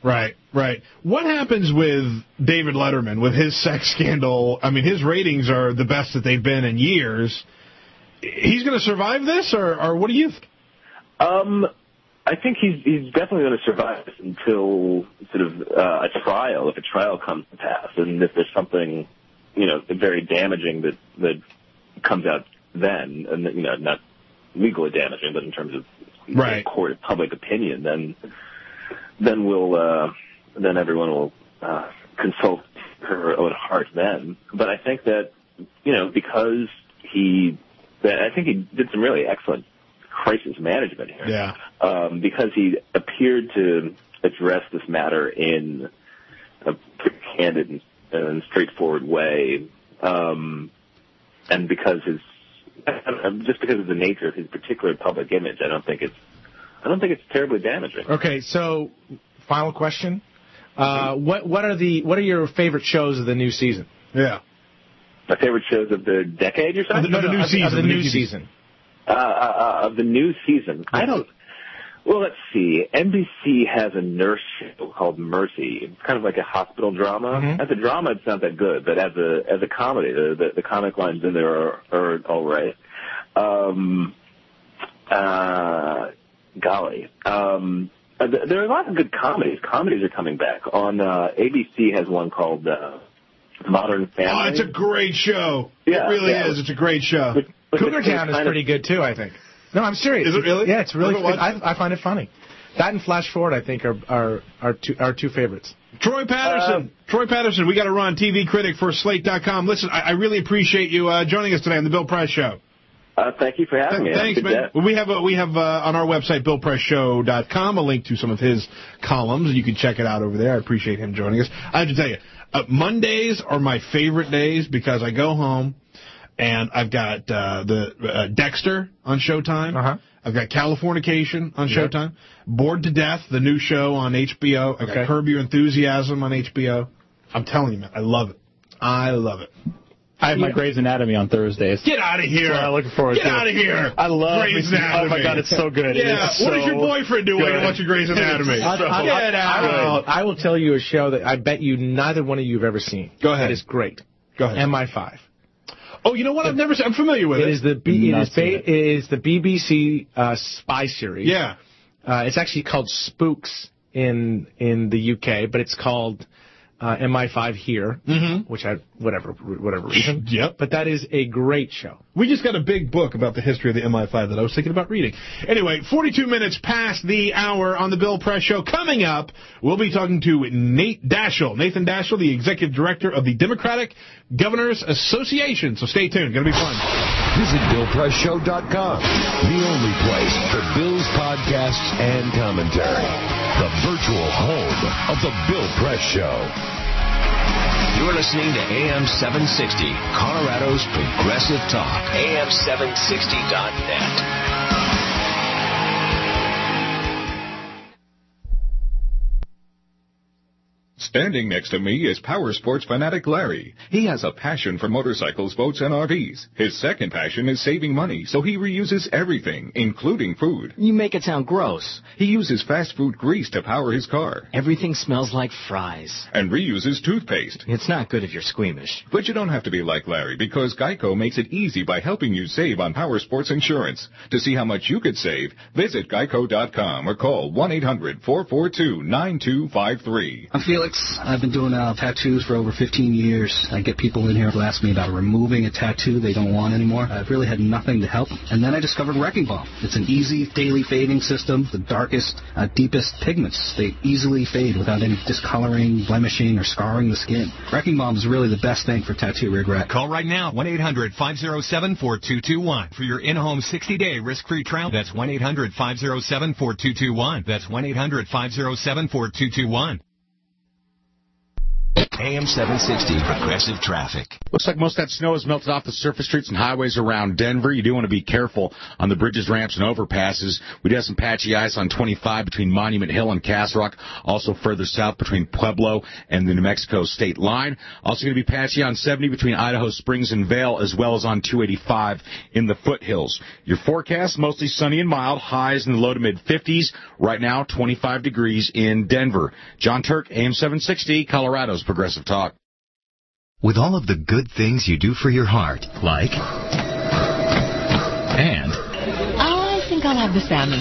Right, right. What happens with David Letterman, with his sex scandal? I mean, his ratings are the best that they've been in years. He's going to survive this, or, or what do you think? Um, I think he's he's definitely going to survive this until sort of uh, a trial, if a trial comes to pass, and if there's something, you know, very damaging that that comes out then, and you know, not legally damaging, but in terms of right. court of public opinion, then then we'll uh, then everyone will uh, consult her own heart then. But I think that, you know, because he, that I think he did some really excellent crisis management here. Yeah. Um, because he appeared to address this matter in a pretty candid and, and straightforward way, um, and because his just because of the nature of his particular public image, I don't think it's I don't think it's terribly damaging. Okay, so final question: uh, what what are the what are your favorite shows of the new season? Yeah, my favorite shows of the decade, you're saying? Of the, no, the new of, season. Of the, the new, new season. season. Uh, uh, of the new season. I don't. Well, let's see. N B C has a nurse show called Mercy. It's kind of like a hospital drama. Mm-hmm. As a drama, it's not that good, but as a as a comedy, the the, the comic lines in there are, are all right. Um, uh, golly, um, there are a lot of good comedies. Comedies are coming back. On uh, A B C has one called uh, Modern Family. Oh, it's a great show. Yeah, it really yeah. is. It's a great show. But, but Cougar it's, Town it's is pretty of, good too, I think. No, I'm serious. Is it really? Yeah, it's really. I've Good. I, I find it funny. That and Flash Forward, I think, are are are two our two favorites. Troy Patterson. Uh, Troy Patterson, we got to run. T V critic for Slate dot com. Listen, I, I really appreciate you uh, joining us today on the Bill Press Show. Uh, thank you for having Th- me. Thanks, man. Well, we have a, we have uh, on our website bill press show dot com a link to some of his columns. You can check it out over there. I appreciate him joining us. I have to tell you, uh, Mondays are my favorite days because I go home and I've got uh, the uh, Dexter on Showtime. Uh-huh. I've got Californication on Yep. Showtime. Bored to Death, the new show on H B O. I've Okay. got Curb Your Enthusiasm on H B O. I'm telling you, man, I love it. I love it. I have my Grey's Anatomy on Thursdays. Get out of here. So I'm looking forward Get to it. Get out of here. I love Grey's me- Anatomy. Oh, my God, it's so good. Yeah. It's What so is your boyfriend doing good. watching Grey's Anatomy? I, I, Get I, out. I, will, I will tell you a show that I bet you neither one of you have ever seen. Go ahead. That is great. Go ahead. M I five. Oh, you know what? I've never seen. I'm familiar with it. It is the B, it Not is, ba- it is the B B C uh, spy series. Yeah. Uh, it's actually called Spooks in in the U K, but it's called uh, M I five here, Mm-hmm. which I whatever whatever reason. Yep. But that is a great show. We just got a big book about the history of the M I five that I was thinking about reading. Anyway, forty-two minutes past the hour on the Bill Press Show. Coming up, we'll be talking to Nate Daschle. Nathan Daschle, the executive director of the Democratic Governors Association. So stay tuned. Going to be fun. Visit bill press show dot com, the only place for Bill's podcasts and commentary. The virtual home of the Bill Press Show. You're listening to A M seven sixty, Colorado's Progressive Talk. A M seven sixty dot net. Standing next to me is power sports fanatic Larry. He has a passion for motorcycles, boats, and R Vs. His second passion is saving money, so he reuses everything, including food. You make it sound gross. He uses fast food grease to power his car. Everything smells like fries. And reuses toothpaste. It's not good if you're squeamish. But you don't have to be like Larry, because Geico makes it easy by helping you save on power sports insurance. To see how much you could save, visit geico dot com or call one eight hundred four four two nine two five three. I'm Felix. I've been doing uh, tattoos for over fifteen years. I get people in here who ask me about removing a tattoo they don't want anymore. I've really had nothing to help. And then I discovered Wrecking Balm. It's an easy daily fading system. The darkest, uh, deepest pigments, they easily fade without any discoloring, blemishing, or scarring the skin. Wrecking Balm is really the best thing for tattoo regret. Call right now, one eight hundred five oh seven four two two one. For your in-home sixty-day risk-free trial, that's one eight hundred five oh seven four two two one. That's one eight hundred five oh seven four two two one. A M seven sixty Progressive Traffic. Looks like most of that snow has melted off the surface streets and highways around Denver. You do want to be careful on the bridges, ramps, and overpasses. We do have some patchy ice on twenty-five between Monument Hill and Castle Rock, also further south between Pueblo and the New Mexico state line. Also going to be patchy on seventy between Idaho Springs and Vail, as well as on two eighty-five in the foothills. Your forecast, mostly sunny and mild, highs in the low to mid-fifties. Right now, twenty-five degrees in Denver. John Turk, A M seven sixty, Colorado's Progressive Talk. With all of the good things you do for your heart, like... And... I think I'll have the salmon.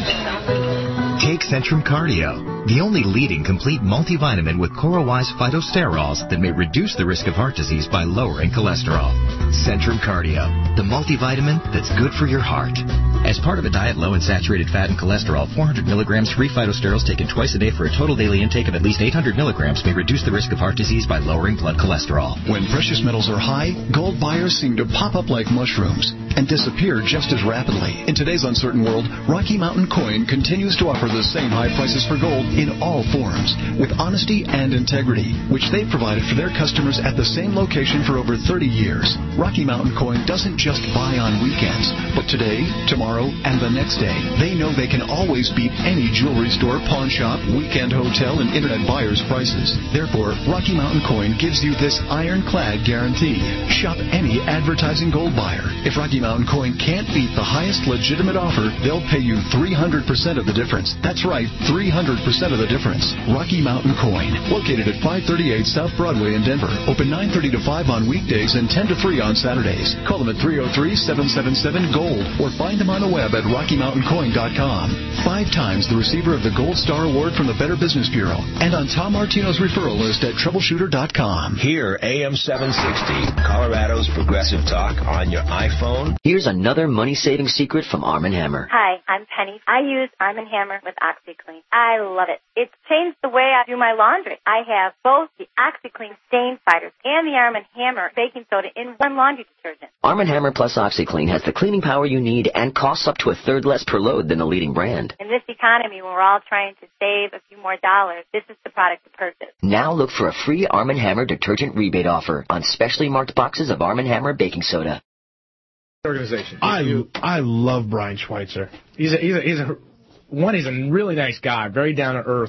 Take Centrum Cardio, the only leading complete multivitamin with CoraWise phytosterols that may reduce the risk of heart disease by lowering cholesterol. Centrum Cardio, the multivitamin that's good for your heart. As part of a diet low in saturated fat and cholesterol, four hundred milligrams free phytosterols taken twice a day for a total daily intake of at least eight hundred milligrams may reduce the risk of heart disease by lowering blood cholesterol. When precious metals are high, gold buyers seem to pop up like mushrooms and disappear just as rapidly. In today's uncertain world, Rocky Mountain Coin continues to offer the same high prices for gold in all forms, with honesty and integrity, which they've provided for their customers at the same location for over thirty years. Rocky Mountain Coin doesn't just buy on weekends, but today, tomorrow, and the next day. They know they can always beat any jewelry store, pawn shop, weekend hotel, and internet buyers' prices. Therefore, Rocky Mountain Coin gives you this ironclad guarantee. Shop any advertising gold buyer. If Rocky Mountain Coin can't beat the highest legitimate offer, they'll pay you three hundred percent of the difference. That's right, three hundred percent of the difference. Rocky Mountain Coin, located at five thirty-eight South Broadway in Denver. Open nine thirty to five on weekdays and ten to three on Saturdays. Call them at three oh three, seven seven seven, GOLD or find them on the web at rocky mountain coin dot com. Five times the receiver of the Gold Star Award from the Better Business Bureau and on Tom Martino's referral list at troubleshooter dot com. Here, A M seven sixty, Colorado's Progressive Talk on your iPhone. Here's another money-saving secret from Arm and Hammer. Hi, I'm Penny. I use Arm and Hammer with OxyClean. I love it. It's changed the way I do my laundry. I have both the OxyClean stain fighters and the Arm and Hammer baking soda in one laundry detergent. Arm and Hammer Plus OxyClean has the cleaning power you need and costs up to a third less per load than the leading brand. In this economy, when we're all trying to save a few more dollars, this is the product to purchase. Now look for a free Arm and Hammer detergent rebate offer on specially marked boxes of Arm and Hammer baking soda. Organization. I I love Brian Schweitzer. He's a he's a, he's a one. He's a really nice guy, very down to earth.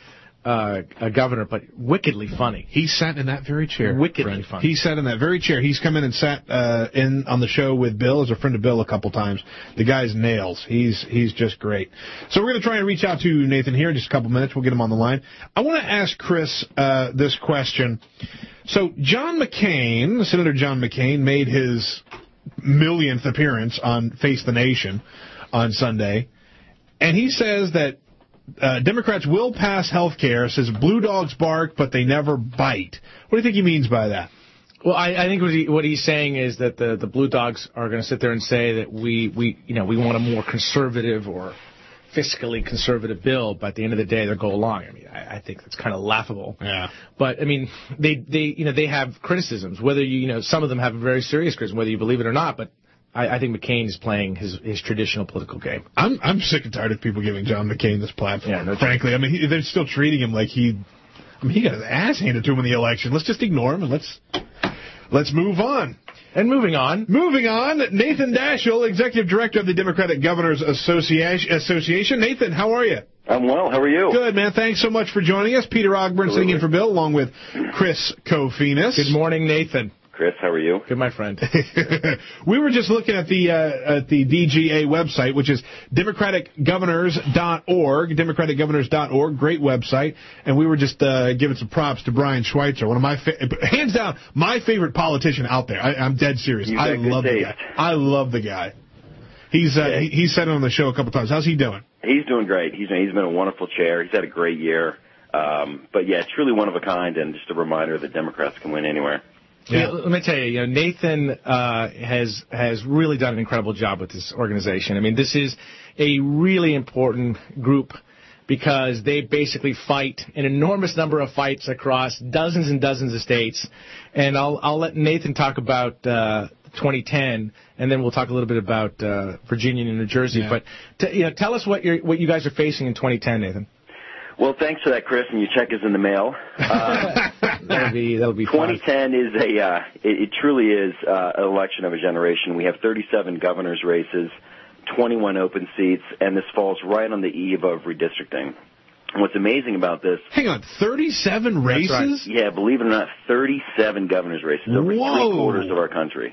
Uh, a governor, but wickedly funny. He sat in that very chair. Wickedly friend. funny. He sat in that very chair. He's come in and sat uh, in on the show with Bill, as a friend of Bill, a couple times. The guy's nails. He's he's just great. So we're going to try and reach out to Nathan here in just a couple minutes. We'll get him on the line. I want to ask Chris uh, this question. So John McCain, Senator John McCain, made his millionth appearance on Face the Nation on Sunday, and he says that Uh, Democrats will pass health care, says blue dogs bark, but they never bite. What do you think he means by that? Well, I, I think what, he, what he's saying is that the, the blue dogs are going to sit there and say that we, we, you know, we want a more conservative or fiscally conservative bill, but at the end of the day, they'll go along. I mean, I, I think that's kind of laughable. Yeah. But I mean, they, they, you know, they have criticisms. Whether you, you know, some of them have a very serious criticism, whether you believe it or not. But I, I think McCain is playing his, his traditional political game. I'm I'm sick and tired of people giving John McCain this platform. Yeah, no frankly, I mean, he, they're still treating him like he. I mean, he got his ass handed to him in the election. Let's just ignore him and let's let's move on. And moving on, moving on. Nathan Daschle, executive director of the Democratic Governors Association. Association. Nathan, how are you? I'm well. How are you? Good, man. Thanks so much for joining us. Peter Ogburn sitting in for Bill, along with Chris Kofinas. Good morning, Nathan. Chris, how are you? Good, my friend. We were just looking at the uh, at the D G A website, which is democratic governors dot org, democratic governors dot org, great website, and we were just uh, giving some props to Brian Schweitzer, one of my fa- hands down my favorite politician out there. I, I'm dead serious. You've I got good love taste. the guy. I love the guy. He's uh, yeah. he, he's said it on the show a couple times. How's he doing? He's doing great. He's he's been a wonderful chair. He's had a great year. Um, but yeah, truly one of a kind, and just a reminder that Democrats can win anywhere. Yeah. Let me tell you, you know, Nathan uh, has has really done an incredible job with this organization. I mean, this is a really important group because they basically fight an enormous number of fights across dozens and dozens of states. And I'll I'll let Nathan talk about uh, twenty ten, and then we'll talk a little bit about uh, Virginia and New Jersey. Yeah. But t- you know, tell us what you what you guys are facing in twenty ten, Nathan. Well, thanks for that, Chris, and your check is in the mail. Uh, that'll be that'll be twenty ten fun. is a uh, it, it truly is uh, an election of a generation. We have thirty-seven governor's races, twenty-one open seats, and this falls right on the eve of redistricting. And what's amazing about this? Hang on, thirty-seven races? Right. Yeah, believe it or not, thirty-seven governor's races over Whoa. three quarters of our country.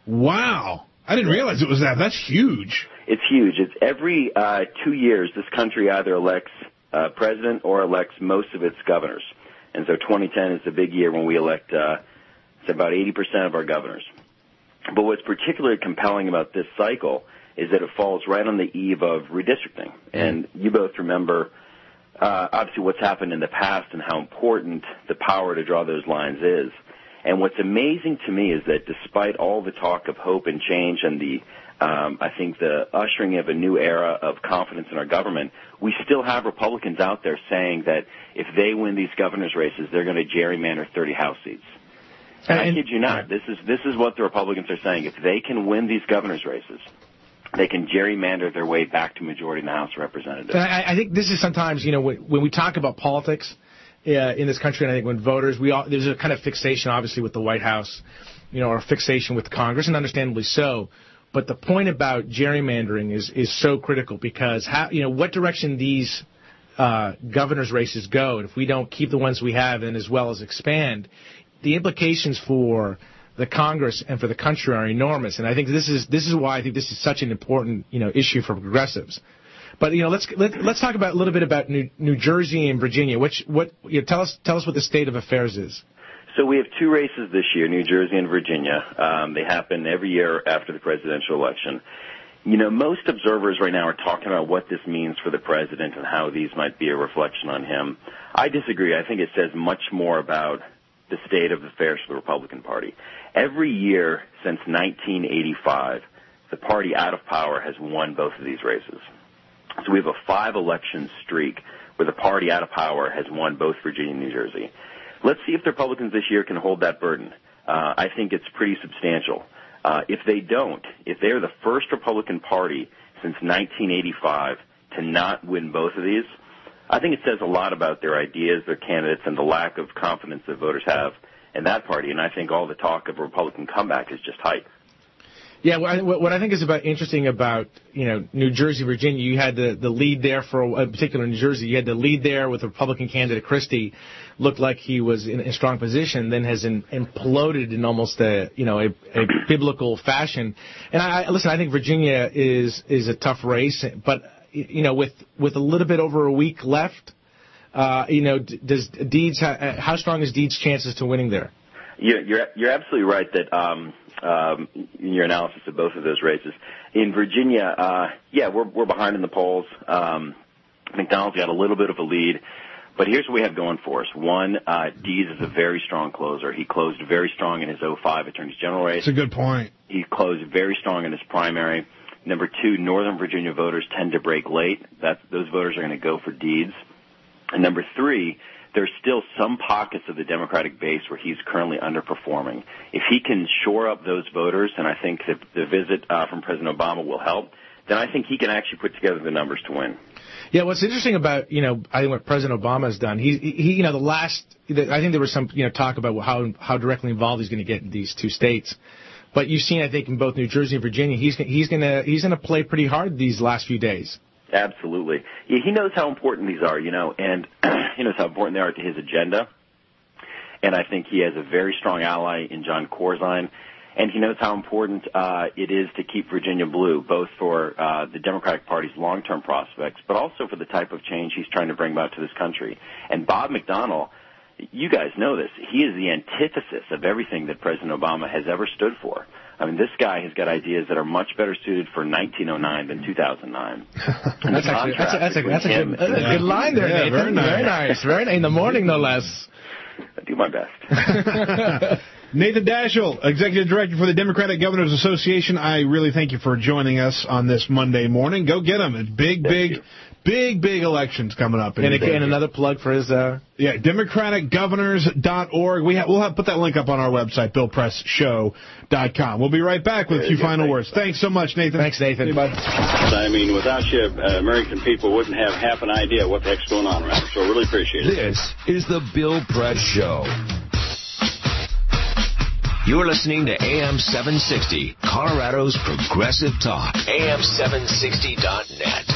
Wow. I didn't realize it was that. That's huge. It's huge. It's every uh, two years this country either elects a president or elects most of its governors. And so twenty ten is the big year when we elect uh, it's about eighty percent of our governors. But what's particularly compelling about this cycle is that it falls right on the eve of redistricting. And you both remember, uh, obviously, what's happened in the past and how important the power to draw those lines is. And what's amazing to me is that despite all the talk of hope and change and the, um, I think, the ushering of a new era of confidence in our government, we still have Republicans out there saying that if they win these governor's races, they're going to gerrymander thirty House seats. And, and I kid you not, this is this is what the Republicans are saying. If they can win these governor's races, they can gerrymander their way back to majority in the House of Representatives. And I, I think this is sometimes, you know, when, when we talk about politics uh, in this country, and I think when voters, we all, there's a kind of fixation, obviously, with the White House, you know, or fixation with Congress, and understandably so. But the point about gerrymandering is, is so critical because, how, you know, what direction these uh, governor's races go, and if we don't keep the ones we have and as well as expand, the implications for the Congress and for the country are enormous. And I think this is this is why I think this is such an important, you know, issue for progressives. But, you know, let's let, let's talk about a little bit about New, New Jersey and Virginia. Which what you know, tell us tell us what the state of affairs is. So we have two races this year, New Jersey and Virginia. Um, they happen every year after the presidential election. You know, most observers right now are talking about what this means for the president and how these might be a reflection on him. I disagree. I think it says much more about the state of affairs for the Republican Party. Every year since nineteen eighty-five, the party out of power has won both of these races. So we have a five-election streak where the party out of power has won both Virginia and New Jersey. Let's see if the Republicans this year can hold that burden. Uh, I think it's pretty substantial. Uh, if they don't, if they're the first Republican Party since nineteen eighty-five to not win both of these, I think it says a lot about their ideas, their candidates, and the lack of confidence that voters have in that party. And I think all the talk of a Republican comeback is just hype. Yeah, what I, what I think is about interesting about, you know, New Jersey, Virginia, you had the, the lead there for, in particular New Jersey, you had the lead there with the Republican candidate Christie, looked like he was in a strong position, then has in, imploded in almost a, you know, a, a biblical fashion. And I, listen, I think Virginia is, is a tough race, but, you know, with, with a little bit over a week left, uh, you know, does Deeds, how strong is Deeds' chances to winning there? You're, you're, you're absolutely right that, um, um, in your analysis of both of those races. In Virginia, uh, yeah, we're, we're behind in the polls. Um, McDonald's got a little bit of a lead. But here's what we have going for us. One, uh, Deeds is a very strong closer. He closed very strong in his oh five Attorney General race. That's a good point. He closed very strong in his primary. Number two, Northern Virginia voters tend to break late. That's, those voters are going to go for Deeds. And number three, there's still some pockets of the Democratic base where he's currently underperforming. If he can shore up those voters, and I think that the visit uh, from President Obama will help, then I think he can actually put together the numbers to win. Yeah, what's interesting about, you know, I think what President Obama has done, he, he you know, the last, I think there was some, you know, talk about how how directly involved he's going to get in these two states. But you've seen, I think, in both New Jersey and Virginia, he's he's going to he's going to play pretty hard these last few days. Absolutely. Yeah, he knows how important these are, you know, and he knows how important they are to his agenda. And I think he has a very strong ally in John Corzine. And he knows how important uh, it is to keep Virginia blue, both for uh, the Democratic Party's long-term prospects, but also for the type of change he's trying to bring about to this country. And Bob McDonnell, you guys know this, he is the antithesis of everything that President Obama has ever stood for. I mean, this guy has got ideas that are much better suited for nineteen oh nine than two thousand nine. that's, actually, that's, a, that's, a, that's, a good, that's a good line there, yeah, Nathan. Very nice. Very nice. Very nice. In the morning, no less. I do my best. Nathan Daschle, Executive Director for the Democratic Governors Association, I really thank you for joining us on this Monday morning. Go get them. It's big, thank big, you. big, big elections coming up. And again, another plug for his... Uh... Yeah, democratic governors dot org. We ha- we'll have put that link up on our website, bill press show dot com. We'll be right back with a few final words. Thanks so much, Nathan. Thanks, Nathan. Hey, bud. I mean, without you, uh, American people wouldn't have half an idea what the heck's going on around here, so I really appreciate it. This is the Bill Press Show. You're listening to A M seven sixty, Colorado's Progressive Talk. A M seven sixty dot net.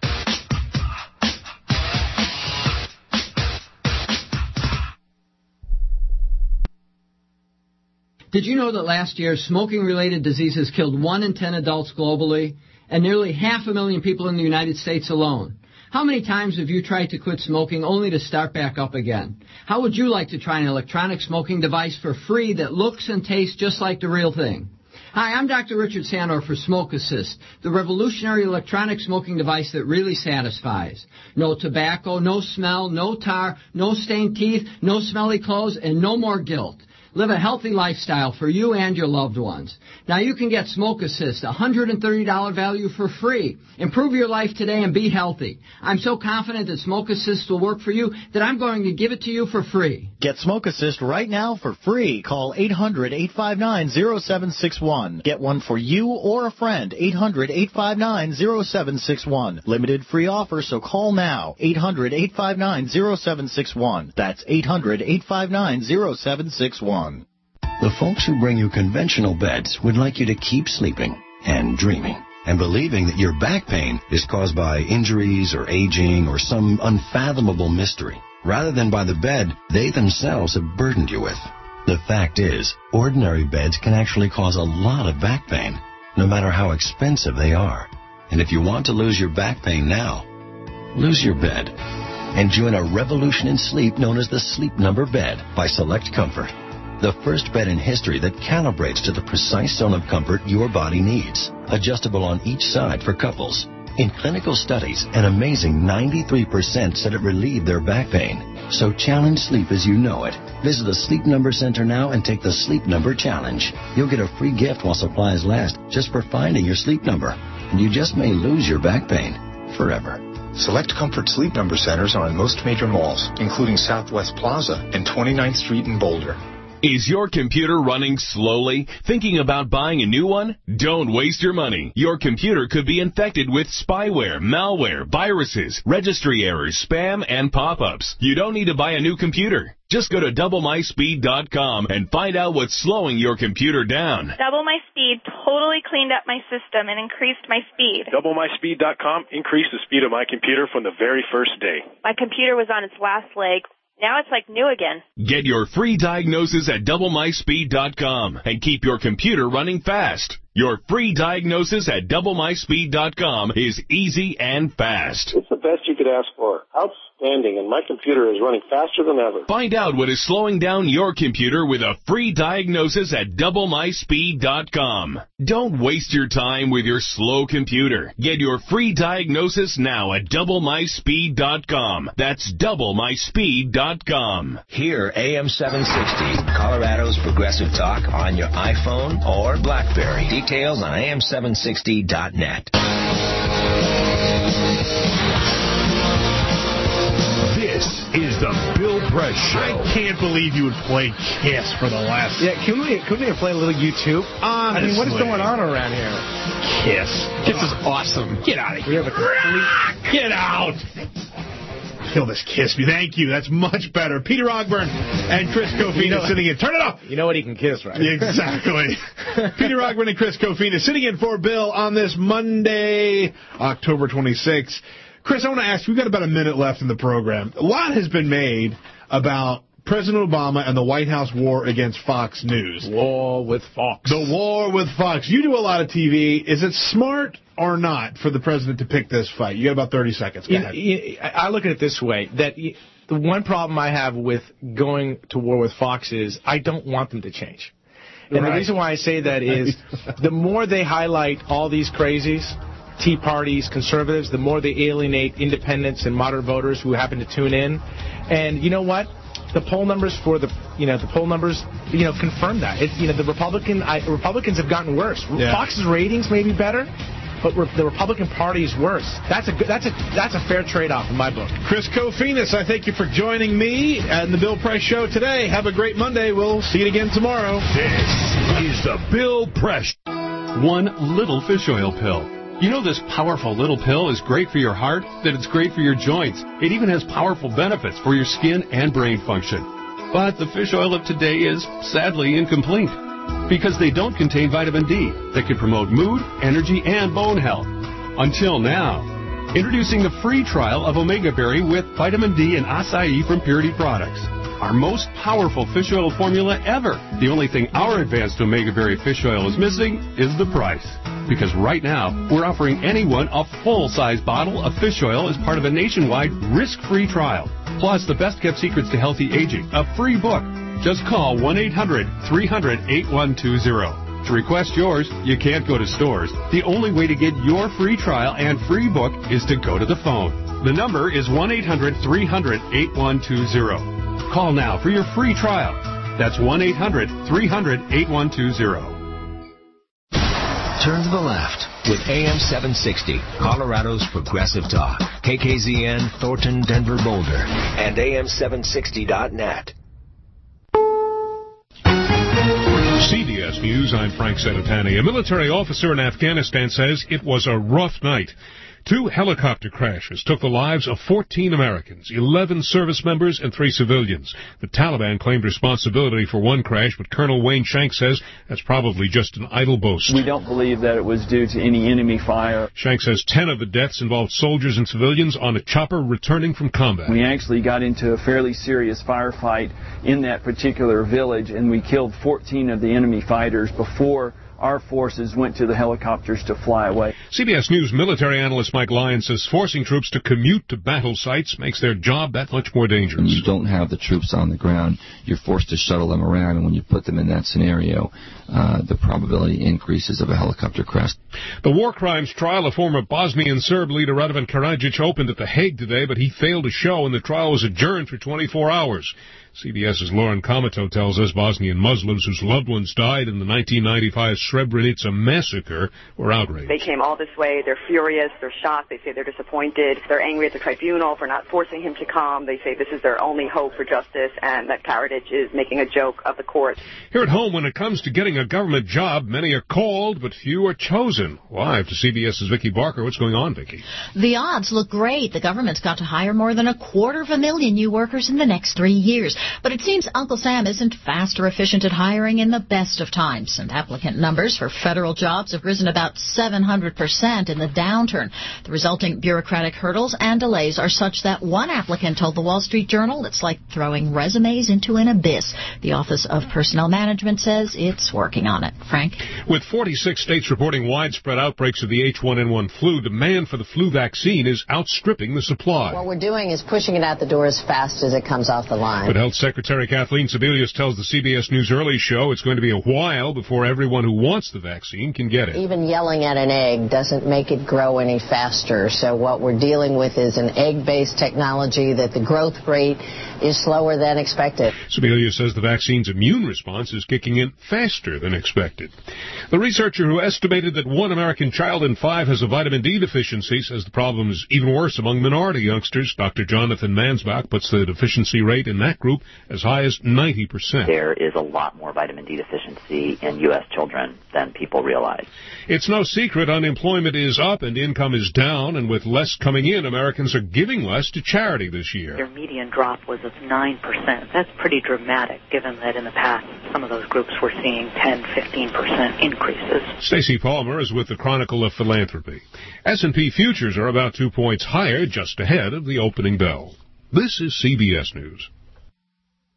Did you know that last year smoking-related diseases killed one in ten adults globally and nearly half a million people in the United States alone? How many times have you tried to quit smoking only to start back up again? How would you like to try an electronic smoking device for free that looks and tastes just like the real thing? Hi, I'm Doctor Richard Sandor for Smoke Assist, the revolutionary electronic smoking device that really satisfies. No tobacco, no smell, no tar, no stained teeth, no smelly clothes, and no more guilt. Live a healthy lifestyle for you and your loved ones. Now you can get Smoke Assist, one hundred thirty dollars value for free. Improve your life today and be healthy. I'm so confident that Smoke Assist will work for you that I'm going to give it to you for free. Get Smoke Assist right now for free. Call eight hundred, eight five nine, zero seven six one. Get one for you or a friend. eight hundred, eight five nine, zero seven six one. Limited free offer, so call now. eight hundred, eight five nine, zero seven six one. That's eight hundred, eight five nine, zero seven six one. The folks who bring you conventional beds would like you to keep sleeping and dreaming and believing that your back pain is caused by injuries or aging or some unfathomable mystery, rather than by the bed they themselves have burdened you with. The fact is, ordinary beds can actually cause a lot of back pain, no matter how expensive they are. And if you want to lose your back pain now, lose your bed and join a revolution in sleep known as the Sleep Number Bed by Select Comfort. The first bed in history that calibrates to the precise zone of comfort your body needs. Adjustable on each side for couples. In clinical studies, an amazing ninety-three percent said it relieved their back pain. So challenge sleep as you know it. Visit the Sleep Number Center now and take the Sleep Number Challenge. You'll get a free gift while supplies last just for finding your sleep number. And you just may lose your back pain forever. Select Comfort Sleep Number Centers are in most major malls, including Southwest Plaza and twenty-ninth Street in Boulder. Is your computer running slowly? Thinking about buying a new one? Don't waste your money. Your computer could be infected with spyware, malware, viruses, registry errors, spam, and pop-ups. You don't need to buy a new computer. Just go to double my speed dot com and find out what's slowing your computer down. Double My Speed totally cleaned up my system and increased my speed. double my speed dot com increased the speed of my computer from the very first day. My computer was on its last leg. Now it's like new again. Get your free diagnosis at double my speed dot com and keep your computer running fast. Your free diagnosis at double my speed dot com is easy and fast. It's the best you could ask for. Outstanding, and my computer is running faster than ever. Find out what is slowing down your computer with a free diagnosis at double my speed dot com. Don't waste your time with your slow computer. Get your free diagnosis now at double my speed dot com. That's double my speed dot com. Hear A M seven sixty, Colorado's Progressive Talk on your iPhone or BlackBerry. Details on A M seven sixty dot net. This is the Bill Press Show. I can't believe you would play Kiss for the last... Yeah, can we, can we play a little YouTube? Honestly. I mean, what is going on around here? Kiss. Kiss is awesome. Get out of here. We have a complete... Get out! Kill this Kiss me. Thank you. That's much better. Peter Ogburn and Chris Kofina you know, sitting in. Turn it off! You know what he can kiss, right? Exactly. Peter Ogburn and Chris Kofina sitting in for Bill on this Monday, October twenty-sixth. Chris, I want to ask you, we've got about a minute left in the program. A lot has been made about President Obama and the White House war against Fox News. War with Fox. The war with Fox. You do a lot of T V. Is it smart or not for the president to pick this fight? You got about thirty seconds. Go you, ahead. You, I look at it this way, that the one problem I have with going to war with Fox is I don't want them to change. And right. The reason why I say that is the more they highlight all these crazies, Tea Parties, conservatives, the more they alienate independents and moderate voters who happen to tune in. And you know what? the poll numbers for the, you know, the poll numbers, you know, confirm that. It, you know, the Republican I, Republicans have gotten worse. Yeah. Fox's ratings may be better, but re- the Republican Party is worse. That's a good, that's a that's a fair trade-off in my book. Chris Kofinas, I thank you for joining me and the Bill Press Show today. Have a great Monday. We'll see you again tomorrow. This is the Bill Press. One little fish oil pill. You know this powerful little pill is great for your heart, that it's great for your joints. It even has powerful benefits for your skin and brain function. But the fish oil of today is sadly incomplete because they don't contain vitamin D that can promote mood, energy, and bone health. Until now. Introducing the free trial of Omega Berry with vitamin D and acai from Purity Products. Our most powerful fish oil formula ever. The only thing our advanced Omega Berry fish oil is missing is the price. Because right now, we're offering anyone a full-size bottle of fish oil as part of a nationwide risk-free trial. Plus, the best-kept secrets to healthy aging, a free book. Just call one eight hundred three hundred eight one two zero. To request yours, you can't go to stores. The only way to get your free trial and free book is to go to the phone. The number is one eight hundred three hundred eight one two zero. Call now for your free trial. That's one eight hundred three hundred eight one two zero. Turn to the left with A M seven sixty, Colorado's Progressive Talk. K K Z N, Thornton, Denver, Boulder, and A M seven sixty dot net. C B S News, I'm Frank Sedetani. A military officer in Afghanistan says it was a rough night. Two helicopter crashes took the lives of fourteen Americans, eleven service members, and three civilians. The Taliban claimed responsibility for one crash, but Colonel Wayne Shank says that's probably just an idle boast. We don't believe that it was due to any enemy fire. Shank says ten of the deaths involved soldiers and civilians on a chopper returning from combat. We actually got into a fairly serious firefight in that particular village, and we killed fourteen of the enemy fighters before our forces went to the helicopters to fly away. C B S News military analyst Mike Lyon says forcing troops to commute to battle sites makes their job that much more dangerous. When you don't have the troops on the ground, you're forced to shuttle them around, and when you put them in that scenario, uh, the probability increases of a helicopter crash. The war crimes trial of former Bosnian Serb leader Radovan Karadzic opened at The Hague today, but he failed to show, and the trial was adjourned for twenty-four hours. CBS's Lauren Comato tells us Bosnian Muslims whose loved ones died in the nineteen ninety-five Srebrenica massacre were outraged. They came all this way. They're furious. They're shocked. They say they're disappointed. They're angry at the tribunal for not forcing him to come. They say this is their only hope for justice and that Karadzic is making a joke of the court. Here at home, when it comes to getting a government job, many are called, but few are chosen. Live to CBS's Vicki Barker. What's going on, Vicki? The odds look great. The government's got to hire more than a quarter of a million new workers in the next three years. But it seems Uncle Sam isn't fast or efficient at hiring in the best of times, and applicant numbers for federal jobs have risen about seven hundred percent in the downturn. The resulting bureaucratic hurdles and delays are such that one applicant told the Wall Street Journal it's like throwing resumes into an abyss. The Office of Personnel Management says it's working on it. Frank? With forty-six states reporting widespread outbreaks of the H one N one flu, demand for the flu vaccine is outstripping the supply. What we're doing is pushing it out the door as fast as it comes off the line. But Health Secretary Kathleen Sebelius tells the C B S News Early Show it's going to be a while before everyone who wants the vaccine can get it. Even yelling at an egg doesn't make it grow any faster. So what we're dealing with is an egg-based technology that the growth rate is slower than expected. Sebelius says the vaccine's immune response is kicking in faster than expected. The researcher who estimated that one American child in five has a vitamin D deficiency says the problem is even worse among minority youngsters. Doctor Jonathan Mansbach puts the deficiency rate in that group as high as ninety percent. There is a lot more vitamin D deficiency in U S children than people realize. It's no secret unemployment is up and income is down, and with less coming in, Americans are giving less to charity this year. Their median drop was of nine percent. That's pretty dramatic, given that in the past some of those groups were seeing ten, fifteen percent increases. Stacey Palmer is with the Chronicle of Philanthropy. S and P futures are about two points higher, just ahead of the opening bell. This is C B S News.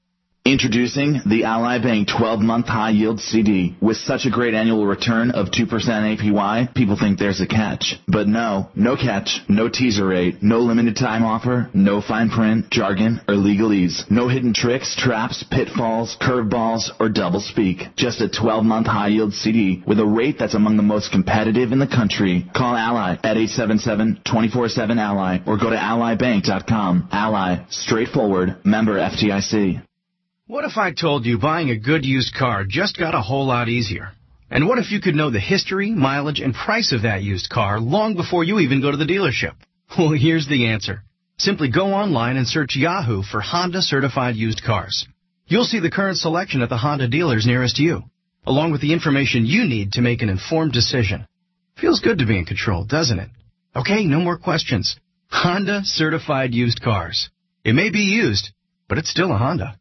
Introducing the Ally Bank twelve-month high-yield C D. With such a great annual return of two percent A P Y, people think there's a catch. But no, no catch, no teaser rate, no limited time offer, no fine print, jargon, or legalese. No hidden tricks, traps, pitfalls, curveballs, or double speak. Just a twelve-month high-yield C D with a rate that's among the most competitive in the country. Call Ally at eight seven seven, two four seven, Ally or go to ally bank dot com. Ally, straightforward, member F D I C. What if I told you buying a good used car just got a whole lot easier? And what if you could know the history, mileage, and price of that used car long before you even go to the dealership? Well, here's the answer. Simply go online and search Yahoo for Honda certified used cars. You'll see the current selection at the Honda dealers nearest you, along with the information you need to make an informed decision. Feels good to be in control, doesn't it? Okay, no more questions. Honda certified used cars. It may be used, but it's still a Honda.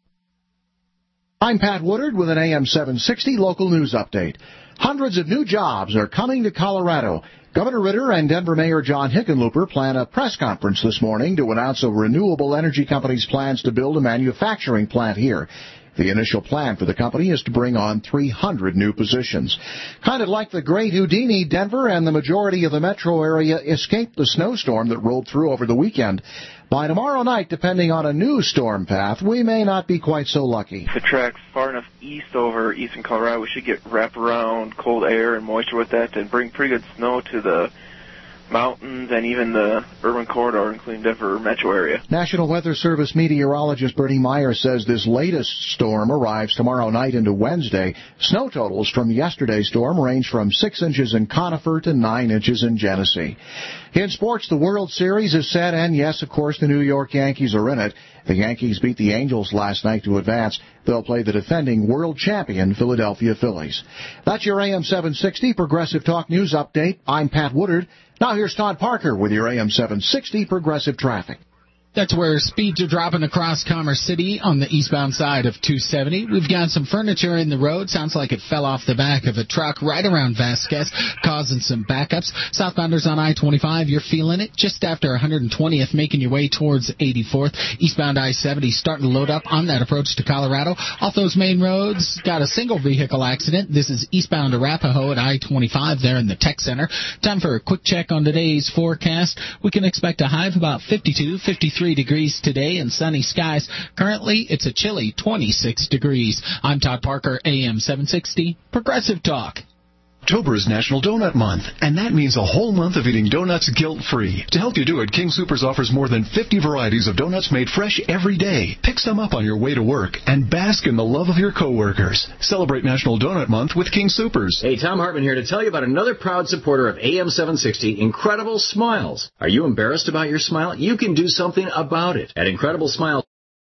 I'm Pat Woodard with an A M seven sixty local news update. Hundreds of new jobs are coming to Colorado. Governor Ritter and Denver Mayor John Hickenlooper plan a press conference this morning to announce a renewable energy company's plans to build a manufacturing plant here. The initial plan for the company is to bring on three hundred new positions. Kind of like the Great Houdini, Denver and the majority of the metro area escaped the snowstorm that rolled through over the weekend. By tomorrow night, depending on a new storm path, we may not be quite so lucky. If it tracks far enough east over eastern Colorado, we should get wraparound cold air and moisture with that and bring pretty good snow to the mountains and even the urban corridor, including Denver metro area. National Weather Service meteorologist Bernie Meyer says this latest storm arrives tomorrow night into Wednesday. Snow totals from yesterday's storm range from six inches in Conifer to nine inches in Genesee. In sports, the World Series is set, and yes, of course, the New York Yankees are in it. The Yankees beat the Angels last night to advance. They'll play the defending world champion Philadelphia Phillies. That's your A M seven sixty Progressive Talk News Update. I'm Pat Woodard. Now here's Todd Parker with your A M seven sixty Progressive Traffic. That's where speeds are dropping across Commerce City on the eastbound side of two seventy. We've got some furniture in the road. Sounds like it fell off the back of a truck right around Vasquez, causing some backups. Southbounders on I twenty-five, you're feeling it just after one hundred twentieth, making your way towards eighty-fourth. Eastbound I seventy starting to load up on that approach to Colorado. Off those main roads, got a single vehicle accident. This is eastbound Arapahoe at I twenty-five there in the Tech Center. Time for a quick check on today's forecast. We can expect a high of about fifty-two, fifty-three degrees today and sunny skies. Currently, it's a chilly twenty-six degrees. I'm Todd Parker, A M seven sixty, Progressive Talk. October is National Donut Month, and that means a whole month of eating donuts guilt-free. To help you do it, King Soopers offers more than fifty varieties of donuts made fresh every day. Pick some up on your way to work and bask in the love of your coworkers. Celebrate National Donut Month with King Soopers. Hey, Tom Hartman here to tell you about another proud supporter of A M seven sixty, Incredible Smiles. Are you embarrassed about your smile? You can do something about it at Incredible Smiles.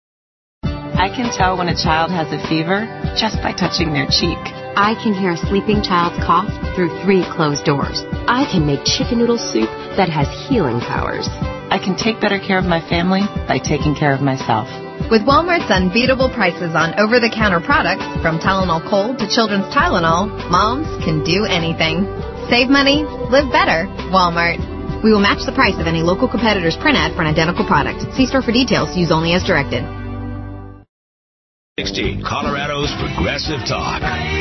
I can tell when a child has a fever just by touching their cheek. I can hear a sleeping child's cough through three closed doors. I can make chicken noodle soup that has healing powers. I can take better care of my family by taking care of myself. With Walmart's unbeatable prices on over-the-counter products, from Tylenol Cold to Children's Tylenol, moms can do anything. Save money, live better. Walmart. We will match the price of any local competitor's print ad for an identical product. See store for details. Use only as directed. sixty, Colorado's Progressive Talk.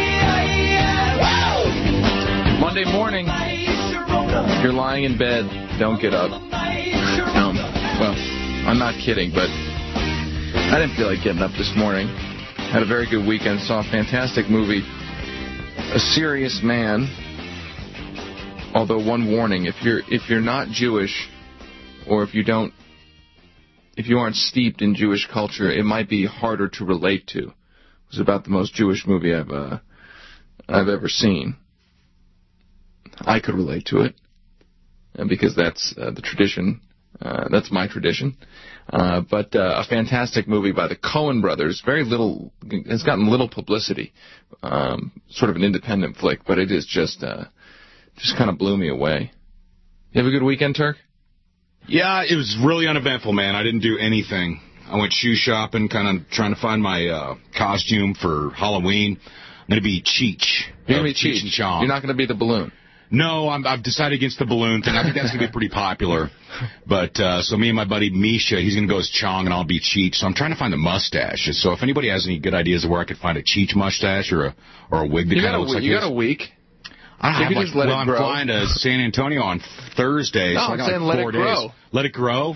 Monday morning, if you're lying in bed, don't get up. Um, well, I'm not kidding, but I didn't feel like getting up this morning. Had a very good weekend, saw a fantastic movie. A Serious Man. Although one warning, if you're if you're not Jewish, or if you don't If you aren't steeped in Jewish culture, it might be harder to relate to. It was about the most Jewish movie I've uh, I've ever seen. I could relate to it, uh, because that's uh, the tradition. Uh, that's my tradition. Uh, but uh, a fantastic movie by the Coen brothers. Very little, it's gotten little publicity. Um, sort of an independent flick, but it is just uh, just kind of blew me away. You have a good weekend, Turk? Yeah, it was really uneventful, man. I didn't do anything. I went shoe shopping, kind of trying to find my uh, costume for Halloween. I'm going to be Cheech. You're going to be Cheech. Cheech and Chong. You're not going to be the balloon. No, I'm, I've decided against the balloon thing. I think that's going to be pretty popular. But, uh, so me and my buddy Misha, he's going to go as Chong and I'll be Cheech. So I'm trying to find a mustache. So if anybody has any good ideas of where I could find a Cheech mustache or a, or a wig that kind of looks like You his. got a week. I don't You have can like, just let well, it I'm grow. flying to San Antonio on Thursday, No, so I I'm got saying like let four it grow. days. Let it grow?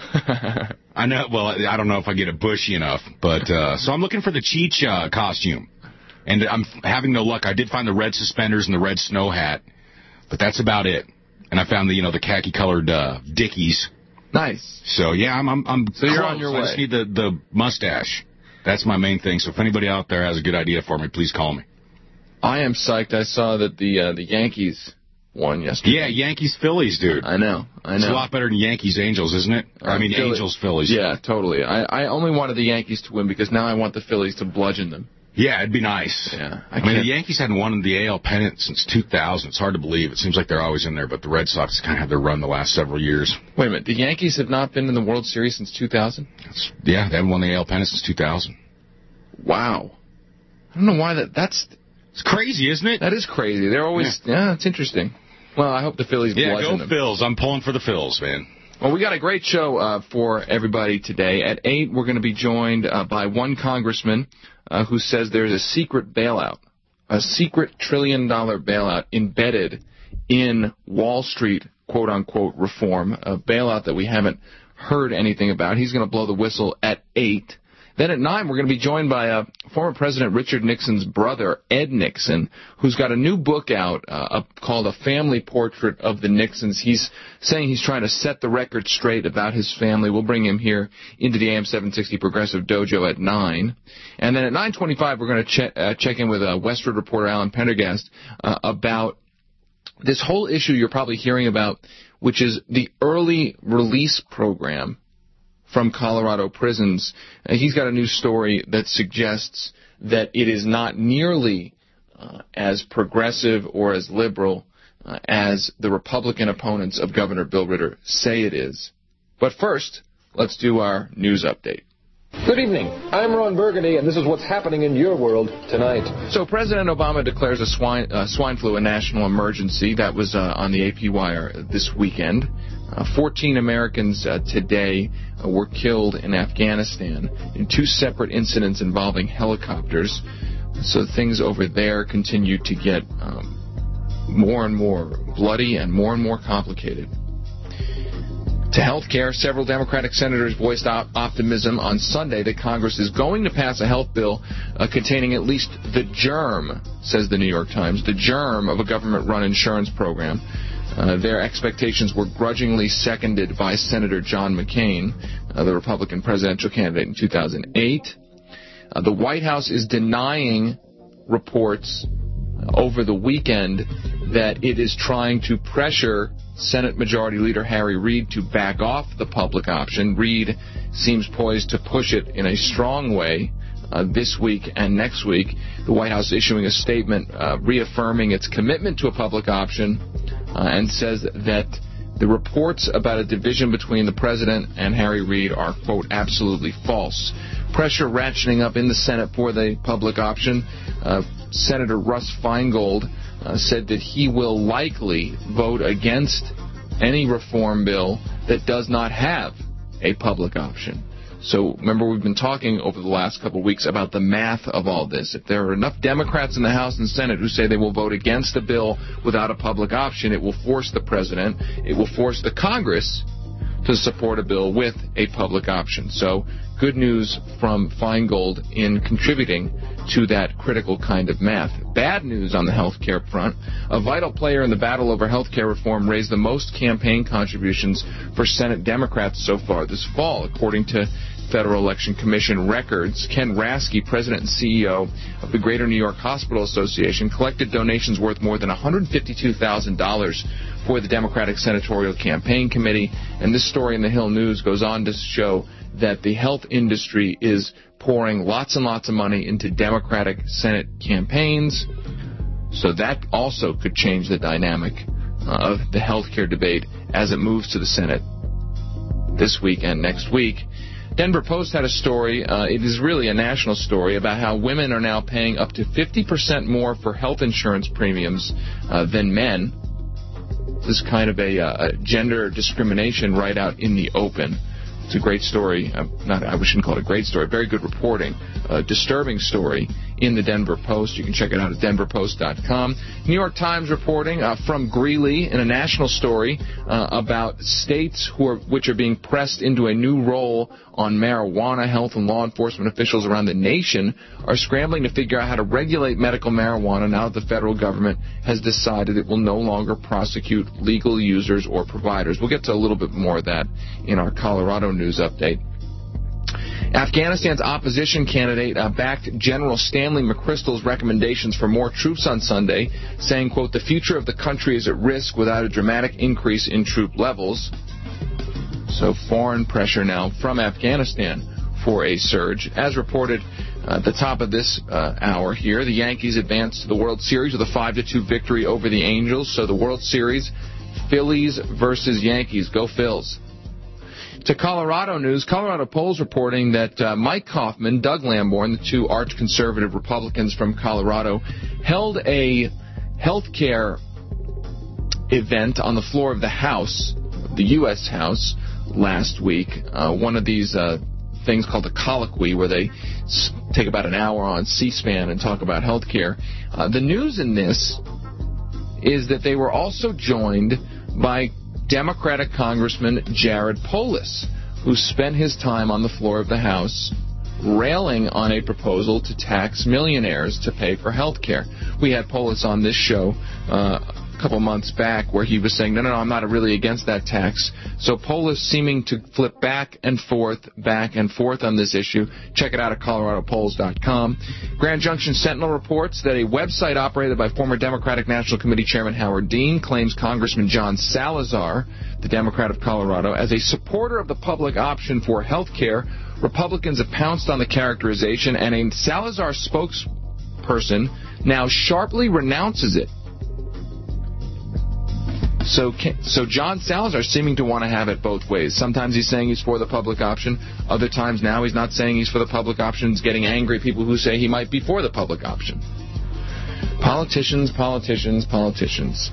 I know, well, I don't know if I get it bushy enough, but, uh, so I'm looking for the Cheech, uh, costume. And I'm having no luck. I did find the red suspenders and the red snow hat, but that's about it. And I found the, you know, the khaki-colored, uh, Dickies. Nice. So, yeah, I'm, I'm, I'm So you're close. on your I way. just need the, the mustache. That's my main thing. So if anybody out there has a good idea for me, please call me. I am psyched. I saw that the uh, the Yankees won yesterday. Yeah, Yankees-Phillies, dude. I know. I know. It's a lot better than Yankees-Angels, isn't it? Or, I mean, Philly- Angels-Phillies. Yeah, totally. I, I only wanted the Yankees to win because now I want the Phillies to bludgeon them. Yeah, it'd be nice. Yeah. I, I mean, the Yankees hadn't won the A L pennant since two thousand. It's hard to believe. It seems like they're always in there, but the Red Sox kind of had their run the last several years. Wait a minute. The Yankees have not been in the World Series since two thousand? Yeah, they haven't won the A L pennant since two thousand. Wow. I don't know why that... That's... It's crazy, isn't it? That is crazy. They're always... Yeah, yeah it's interesting. Well, I hope the Phillies Yeah, bludgeon go them. Phils. I'm pulling for the Phils, man. Well, we got a great show uh, for everybody today. At eight, we're going to be joined uh, by one congressman uh, who says there's a secret bailout, a secret trillion-dollar bailout embedded in Wall Street, quote-unquote, reform, a bailout that we haven't heard anything about. He's going to blow the whistle at eight. Then at nine, we're going to be joined by uh, former President Richard Nixon's brother, Ed Nixon, who's got a new book out uh, called A Family Portrait of the Nixons. He's saying he's trying to set the record straight about his family. We'll bring him here into the A M seven sixty Progressive Dojo at nine. And then at nine twenty-five, we're going to che- uh, check in with uh, Westward reporter Alan Pendergast uh, about this whole issue you're probably hearing about, which is the early release program from Colorado prisons. Uh, he's got a new story that suggests that it is not nearly uh, as progressive or as liberal uh, as the Republican opponents of Governor Bill Ritter say it is. But first, let's do our news update. Good evening. I'm Ron Burgundy, and this is what's happening in your world tonight. So President Obama declares a swine, uh, swine flu a national emergency. That was uh, on the A P Wire this weekend. Uh, fourteen Americans uh, today uh, were killed in Afghanistan in two separate incidents involving helicopters. So things over there continue to get um, more and more bloody and more and more complicated. To health care, several Democratic senators voiced op- optimism on Sunday that Congress is going to pass a health bill uh, containing at least the germ, says the New York Times, the germ of a government-run insurance program. Uh, their expectations were grudgingly seconded by Senator John McCain, uh, the Republican presidential candidate in two thousand eight. Uh, the White House is denying reports uh, over the weekend that it is trying to pressure Senate Majority Leader Harry Reid to back off the public option. Reid seems poised to push it in a strong way uh, this week and next week. The White House issuing a statement uh, reaffirming its commitment to a public option uh, and says that the reports about a division between the president and Harry Reid are, quote, absolutely false. Pressure ratcheting up in the Senate for the public option. Uh, Senator Russ Feingold Uh, said that he will likely vote against any reform bill that does not have a public option. So remember, we've been talking over the last couple of weeks about the math of all this. If there are enough Democrats in the House and Senate who say they will vote against a bill without a public option, it will force the president, it will force the Congress to support a bill with a public option. So good news from Feingold in contributing to that critical kind of math. Bad news on the health care front. A vital player in the battle over health care reform raised the most campaign contributions for Senate Democrats so far this fall, according to Federal Election Commission records. Ken Rasky, president and C E O of the Greater New York Hospital Association, collected donations worth more than one hundred fifty-two thousand dollars for the Democratic Senatorial Campaign Committee. And this story in the Hill News goes on to show that the health industry is pouring lots and lots of money into Democratic Senate campaigns. So that also could change the dynamic uh, of the health care debate as it moves to the Senate this week and next week. Denver Post had a story, uh, it is really a national story, about how women are now paying up to fifty percent more for health insurance premiums uh, than men. this kind of a, uh, a gender discrimination right out in the open. It's a great story. Uh, not, I shouldn't call it a great story. Very good reporting. A disturbing story in the Denver Post. You can check it out at denver post dot com. New York Times reporting uh, from Greeley in a national story uh, about states who are, which are being pressed into a new role on marijuana. Health and law enforcement officials around the nation are scrambling to figure out how to regulate medical marijuana now that the federal government has decided it will no longer prosecute legal users or providers. We'll get to a little bit more of that in our Colorado news update. Afghanistan's opposition candidate uh, backed General Stanley McChrystal's recommendations for more troops on Sunday, saying, quote, the future of the country is at risk without a dramatic increase in troop levels. So foreign pressure now from Afghanistan for a surge. As reported uh, at the top of this uh, hour here, the Yankees advanced to the World Series with a five to two victory over the Angels. So the World Series, Phillies versus Yankees. Go Phils. To Colorado news, Colorado polls reporting that uh, Mike Kaufman, Doug Lamborn, the two arch-conservative Republicans from Colorado, held a health care event on the floor of the House, the U S House, last week. Uh, one of these uh, things called a colloquy, where they take about an hour on C-SPAN and talk about health care. Uh, the news in this is that they were also joined by Democratic Congressman Jared Polis, who spent his time on the floor of the House railing on a proposal to tax millionaires to pay for health care. We had Polis on this show uh, a couple months back where he was saying, no, no, no, I'm not really against that tax. So Polis seeming to flip back and forth, back and forth on this issue. Check it out at colorado polls dot com. Grand Junction Sentinel reports that a website operated by former Democratic National Committee Chairman Howard Dean claims Congressman John Salazar, the Democrat of Colorado, as a supporter of the public option for health care. Republicans have pounced on the characterization, and a Salazar spokesperson now sharply renounces it. So, so John Salazar seeming to want to have it both ways. Sometimes he's saying he's for the public option. Other times now he's not saying he's for the public option. He's getting angry at people who say he might be for the public option. Politicians, politicians, politicians.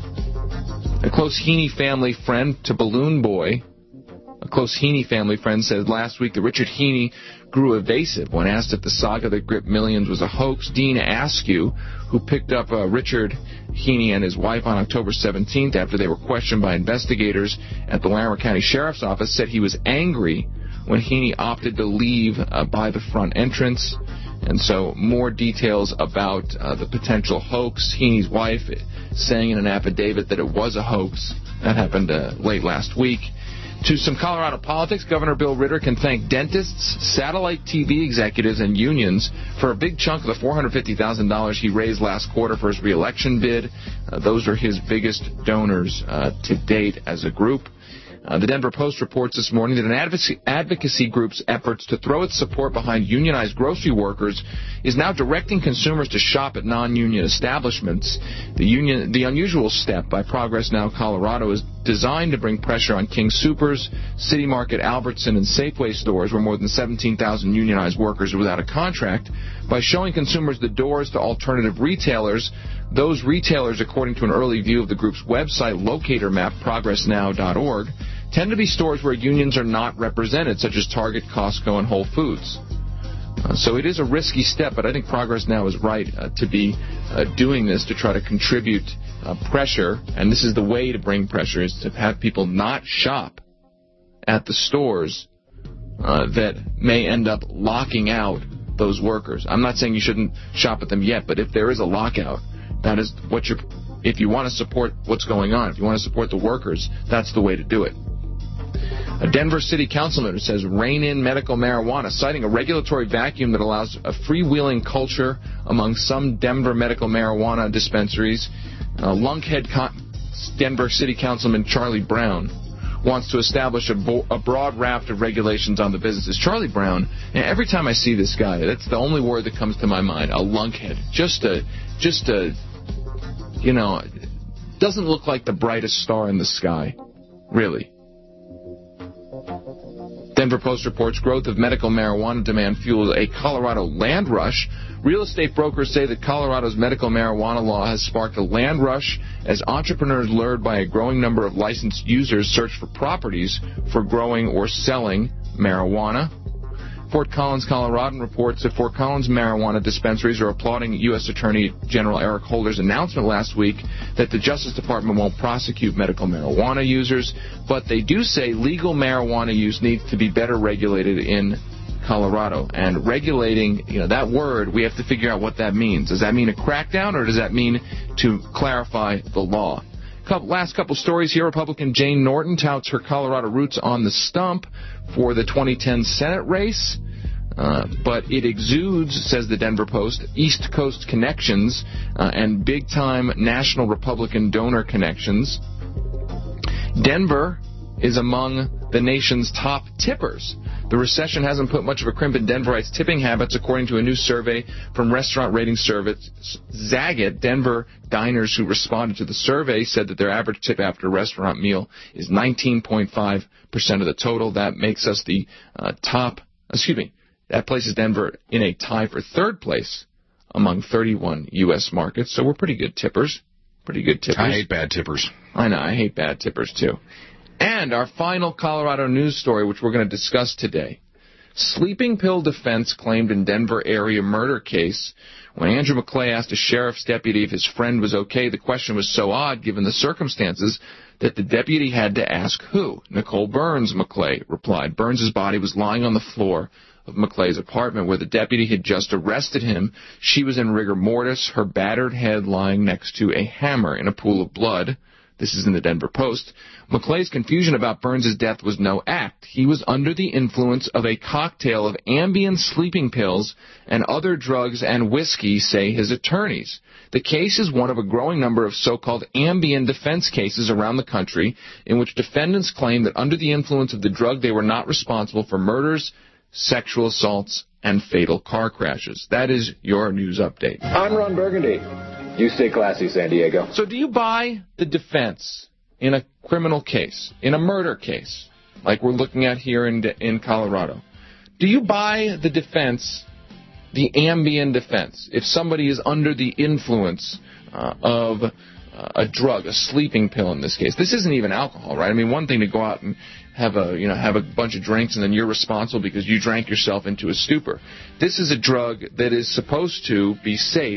A close Heaney family friend to Balloon Boy, a close Heaney family friend said last week that Richard Heaney grew evasive when asked if the saga that gripped millions was a hoax. Dean Askew, who picked up uh, Richard Heaney and his wife on October seventeenth after they were questioned by investigators at the Larimer County Sheriff's Office, said he was angry when Heaney opted to leave uh, by the front entrance. And so more details about uh, the potential hoax. Heaney's wife saying in an affidavit that it was a hoax. That happened uh, late last week. To some Colorado politics, Governor Bill Ritter can thank dentists, satellite T V executives, and unions for a big chunk of the four hundred fifty thousand dollars he raised last quarter for his re-election bid. Uh, those are his biggest donors uh, to date as a group. Uh, the Denver Post reports this morning that an advocacy, advocacy group's efforts to throw its support behind unionized grocery workers is now directing consumers to shop at non-union establishments. The union, the unusual step by Progress Now Colorado is designed to bring pressure on King Soopers, City Market, Albertson, and Safeway stores where more than seventeen thousand unionized workers are without a contract by showing consumers the doors to alternative retailers. Those retailers, according to an early view of the group's website locator map, progress now dot org, tend to be stores where unions are not represented, such as Target, Costco, and Whole Foods. Uh, so it is a risky step, but I think Progress Now is right uh, to be uh, doing this to try to contribute uh, pressure, and this is the way to bring pressure, is to have people not shop at the stores uh, that may end up locking out those workers. I'm not saying you shouldn't shop at them yet, but if there is a lockout, that is what you're, if you want to support what's going on, if you want to support the workers, that's the way to do it. A Denver City Councilman says rein in medical marijuana, citing a regulatory vacuum that allows a freewheeling culture among some Denver medical marijuana dispensaries. Uh, Lunkhead Con- Denver City Councilman Charlie Brown wants to establish a, bo- a broad raft of regulations on the businesses. Charlie Brown, and every time I see this guy, that's the only word that comes to my mind, a lunkhead. Just a, just a, you know, doesn't look like the brightest star in the sky, really. Denver Post reports growth of medical marijuana demand fueled a Colorado land rush. Real estate brokers say that Colorado's medical marijuana law has sparked a land rush as entrepreneurs lured by a growing number of licensed users search for properties for growing or selling marijuana. Fort Collins, Colorado reports that Fort Collins marijuana dispensaries are applauding U S Attorney General Eric Holder's announcement last week that the Justice Department won't prosecute medical marijuana users, but they do say legal marijuana use needs to be better regulated in Colorado. And regulating, you know, that word, we have to figure out what that means. Does that mean a crackdown, or does that mean to clarify the law? Couple, last couple stories here. Republican Jane Norton touts her Colorado roots on the stump for the twenty ten Senate race. Uh, but it exudes, says the Denver Post, East Coast connections uh, and big-time national Republican donor connections. Denver is among the nation's top tippers. The recession hasn't put much of a crimp in Denverites' tipping habits, according to a new survey from restaurant rating service Zagat. Denver diners who responded to the survey said that their average tip after a restaurant meal is nineteen point five percent of the total. That makes us the uh, top, excuse me, that places Denver in a tie for third place among thirty-one U S markets. So we're pretty good tippers. Pretty good tippers. I hate bad tippers. I know, I hate bad tippers too. And our final Colorado news story, which we're going to discuss today. Sleeping pill defense claimed in Denver area murder case. When Andrew McClay asked a sheriff's deputy if his friend was okay, the question was so odd given the circumstances that the deputy had to ask who. Nicole Burns, McClay replied. Burns' body was lying on the floor of McClay's apartment where the deputy had just arrested him. She was in rigor mortis, her battered head lying next to a hammer in a pool of blood. This is in the Denver Post. McClay's confusion about Burns' death was no act. He was under the influence of a cocktail of Ambien sleeping pills and other drugs and whiskey, say his attorneys. The case is one of a growing number of so-called Ambien defense cases around the country in which defendants claim that under the influence of the drug they were not responsible for murders, sexual assaults, and fatal car crashes. That is your news update. I'm Ron Burgundy. You stay classy, San Diego. So do you buy the defense in a criminal case, in a murder case, like we're looking at here in in Colorado? Do you buy the defense, the Ambien defense, if somebody is under the influence uh, of uh, a drug, a sleeping pill in this case? This isn't even alcohol, right? I mean, one thing to go out and have a, you know, have a bunch of drinks and then you're responsible because you drank yourself into a stupor. This is a drug that is supposed to be safe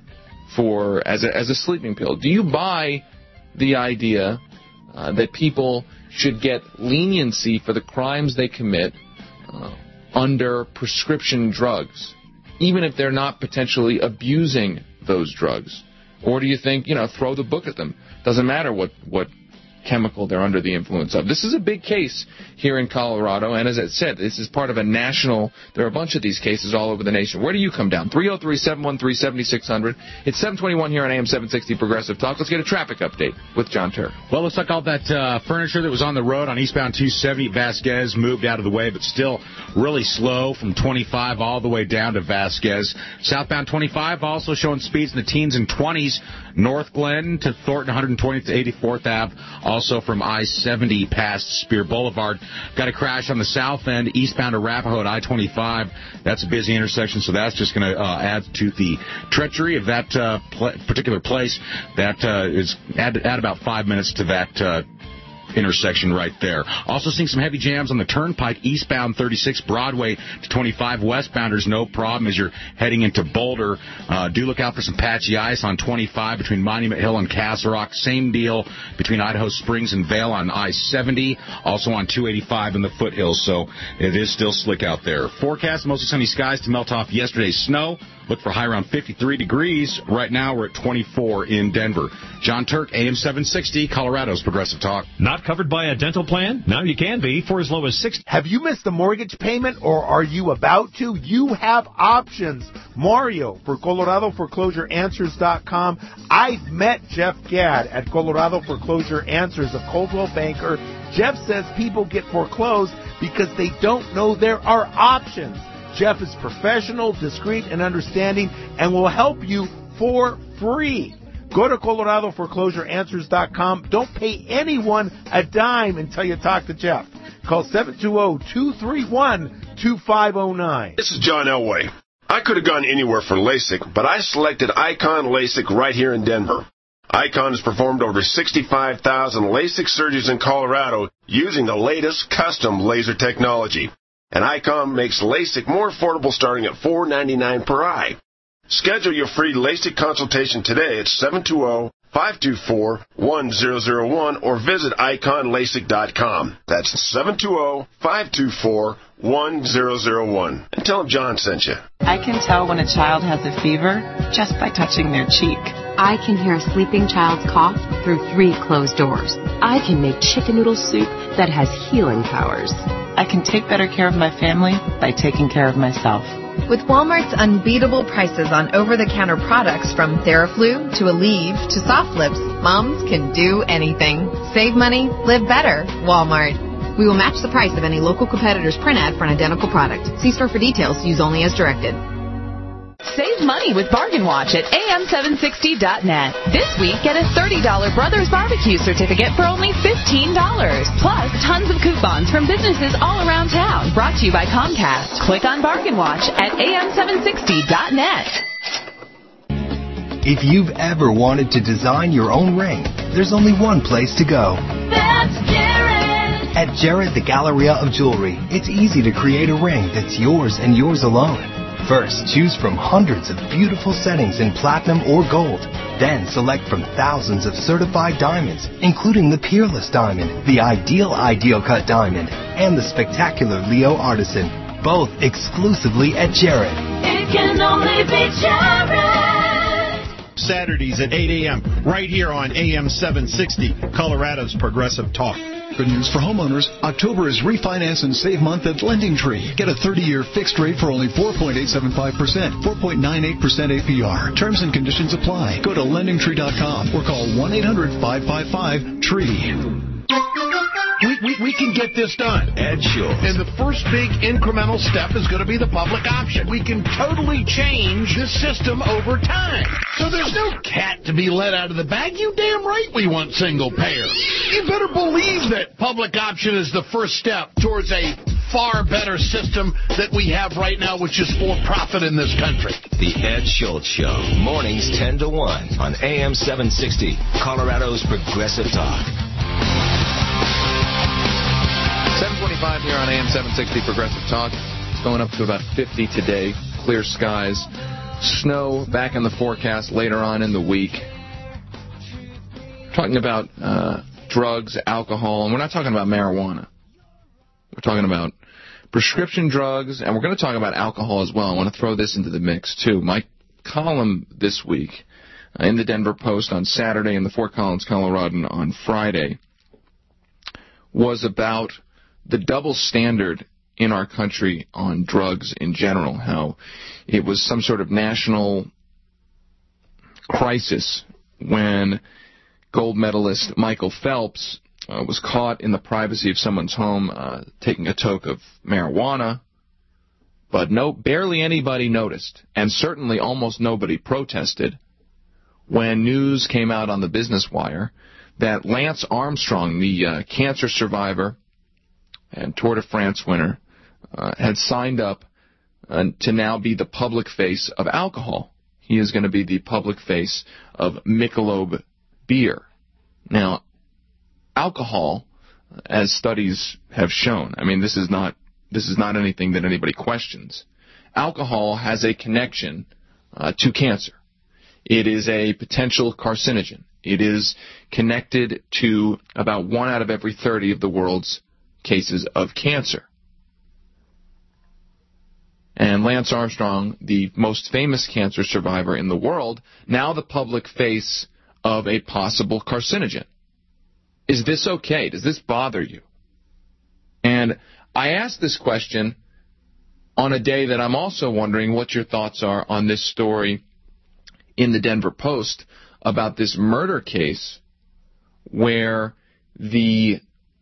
for as a, as a sleeping pill. Do you buy the idea uh, that people should get leniency for the crimes they commit uh, under prescription drugs, even if they're not potentially abusing those drugs? Or do you think, you know, throw the book at them? Doesn't matter what, what chemical they're under the influence of. This is a big case here in Colorado, and as I said, this is part of a national, there are a bunch of these cases all over the nation. Where do you come down? three oh three, seven one three, seven six zero zero. It's seven twenty-one here on A M seven sixty Progressive Talk. Let's get a traffic update with John Turk. Well, looks like all that uh, furniture that was on the road on eastbound two seventy Vasquez moved out of the way, but still really slow from twenty-five all the way down to Vasquez. Southbound twenty-five also showing speeds in the teens and twenties. North Glen to Thornton, one twentieth to eighty-fourth Avenue. Also from I seventy past Spear Boulevard. Got a crash on the south end, eastbound to Arapahoe at I twenty-five. That's a busy intersection, so that's just going to uh, add to the treachery of that uh, pl- particular place. That uh, is add, add about five minutes to that uh intersection right there. Also seeing some heavy jams on the Turnpike, eastbound thirty-six Broadway to twenty-five westbounders, no problem as you're heading into Boulder. Uh, do look out for some patchy ice on twenty-five between Monument Hill and Castle Rock. Same deal between Idaho Springs and Vail on I seventy. Also on two eighty-five in the foothills, so it is still slick out there. Forecast, mostly sunny skies to melt off yesterday's snow. Look for high around fifty-three degrees. Right now we're at twenty-four in Denver. John Turk, A M seven sixty, Colorado's Progressive Talk. Not covered by a dental plan? Now you can be for as low as six. Have you missed a mortgage payment or are you about to? You have options. Mario for Colorado Foreclosure Answers dot com. I've met Jeff Gadd at Colorado Foreclosure Answers, a Coldwell banker. Jeff says people get foreclosed because they don't know there are options. Jeff is professional, discreet, and understanding, and will help you for free. Go to Colorado Foreclosure Answers dot com. Don't pay anyone a dime until you talk to Jeff. Call seven two zero, two three one, two five zero nine. This is John Elway. I could have gone anywhere for LASIK, but I selected Icon LASIK right here in Denver. Icon has performed over sixty-five thousand LASIK surgeries in Colorado using the latest custom laser technology. And Icon makes LASIK more affordable starting at four dollars and ninety-nine cents per eye. Schedule your free LASIK consultation today at seven two zero, five two four, one zero zero one or visit icon lasik dot com. That's seven two zero, five two four, one zero zero one. And tell them John sent you. I can tell when a child has a fever just by touching their cheek. I can hear a sleeping child's cough through three closed doors. I can make chicken noodle soup that has healing powers. I can take better care of my family by taking care of myself. With Walmart's unbeatable prices on over-the-counter products from Theraflu to Aleve to Soft Lips, moms can do anything. Save money, live better. Walmart. We will match the price of any local competitor's print ad for an identical product. See store for details. Use only as directed. Save money with Bargain Watch at A M seven sixty dot net. This week, get a thirty dollars Brothers Barbecue certificate for only fifteen dollars. Plus, tons of coupons from businesses all around town. Brought to you by Comcast. Click on Bargain Watch at A M seven sixty dot net. If you've ever wanted to design your own ring, there's only one place to go. That's Jared! At Jared the Galleria of Jewelry, it's easy to create a ring that's yours and yours alone. First, choose from hundreds of beautiful settings in platinum or gold. Then select from thousands of certified diamonds, including the Peerless Diamond, the Ideal Ideal Cut Diamond, and the spectacular Leo Artisan, both exclusively at Jared. It can only be Jared! Saturdays at eight a.m. right here on A M seven sixty, Colorado's Progressive Talk. Good news for homeowners. October is refinance and save month at Lending Tree. Get a thirty-year fixed rate for only four point eight seven five percent, four point nine eight percent A P R. Terms and conditions apply. Go to lending tree dot com or call one eight hundred, five five five, T R E E. We, we, we can get this done. Ed Schultz. And the first big incremental step is going to be the public option. We can totally change this system over time. So there's no cat to be let out of the bag. You damn right we want single payer. You better believe that public option is the first step towards a far better system that we have right now, which is for profit in this country. The Ed Schultz Show, mornings ten to one on A M seven sixty, Colorado's Progressive Talk. seven twenty-five here on A M seven sixty Progressive Talk. It's going up to about fifty today. Clear skies. Snow back in the forecast later on in the week. Talking about uh, drugs, alcohol, and we're not talking about marijuana. We're talking about prescription drugs, and we're going to talk about alcohol as well. I want to throw this into the mix, too. My column this week uh, in the Denver Post on Saturday and the Fort Collins Coloradan on Friday was about the double standard in our country on drugs in general, how it was some sort of national crisis when gold medalist Michael Phelps uh, was caught in the privacy of someone's home uh, taking a toke of marijuana, but no, barely anybody noticed, and certainly almost nobody protested when news came out on the Business Wire that Lance Armstrong, the uh, cancer survivor and Tour de France winner, uh, had signed up uh, to now be the public face of alcohol. He is going to be the public face of Michelob beer. Now, alcohol, as studies have shown, I mean, this is not this is not anything that anybody questions. Alcohol has a connection uh, to cancer. It is a potential carcinogen. It is connected to about one out of every thirty of the world's cases of cancer. And Lance Armstrong, the most famous cancer survivor in the world, now the public face of a possible carcinogen. Is this okay? Does this bother you? And I ask this question on a day that I'm also wondering what your thoughts are on this story in the Denver Post about this murder case where the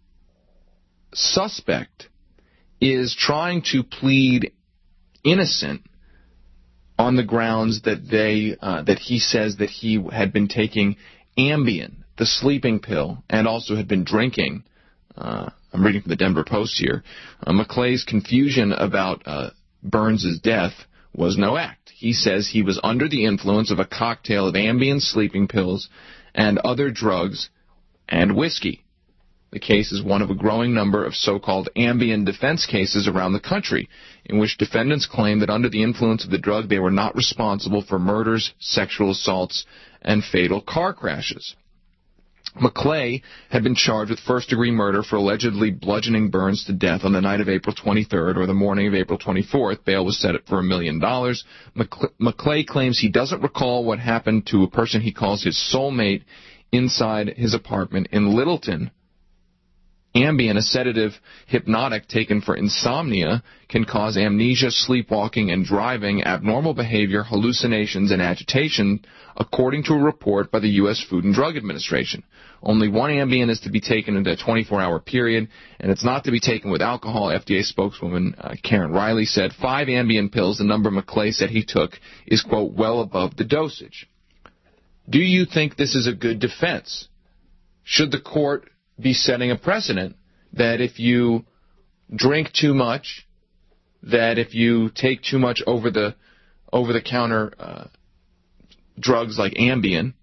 suspect is trying to plead innocent on the grounds that they uh, that he says that he had been taking Ambien, the sleeping pill, and also had been drinking Uh, I'm reading from the Denver Post here. Uh, McClay's confusion about uh, Burns' death was no act. He says he was under the influence of a cocktail of Ambien sleeping pills and other drugs and whiskey. The case is one of a growing number of so-called Ambien defense cases around the country, in which defendants claim that under the influence of the drug they were not responsible for murders, sexual assaults, and fatal car crashes. McClay had been charged with first-degree murder for allegedly bludgeoning Burns to death on the night of April twenty-third or the morning of April twenty-fourth. Bail was set for a million dollars. McClay claims he doesn't recall what happened to a person he calls his soulmate inside his apartment in Littleton. Ambien, a sedative hypnotic taken for insomnia, can cause amnesia, sleepwalking, and driving, abnormal behavior, hallucinations, and agitation, according to a report by the U S Food and Drug Administration. Only one Ambien is to be taken in a twenty-four hour period, and it's not to be taken with alcohol. F D A spokeswoman uh, Karen Riley said five Ambien pills, the number McClay said he took, is, quote, well above the dosage. Do you think this is a good defense? Should the court be setting a precedent that if you drink too much, that if you take too much over the over the counter uh, drugs like Ambien,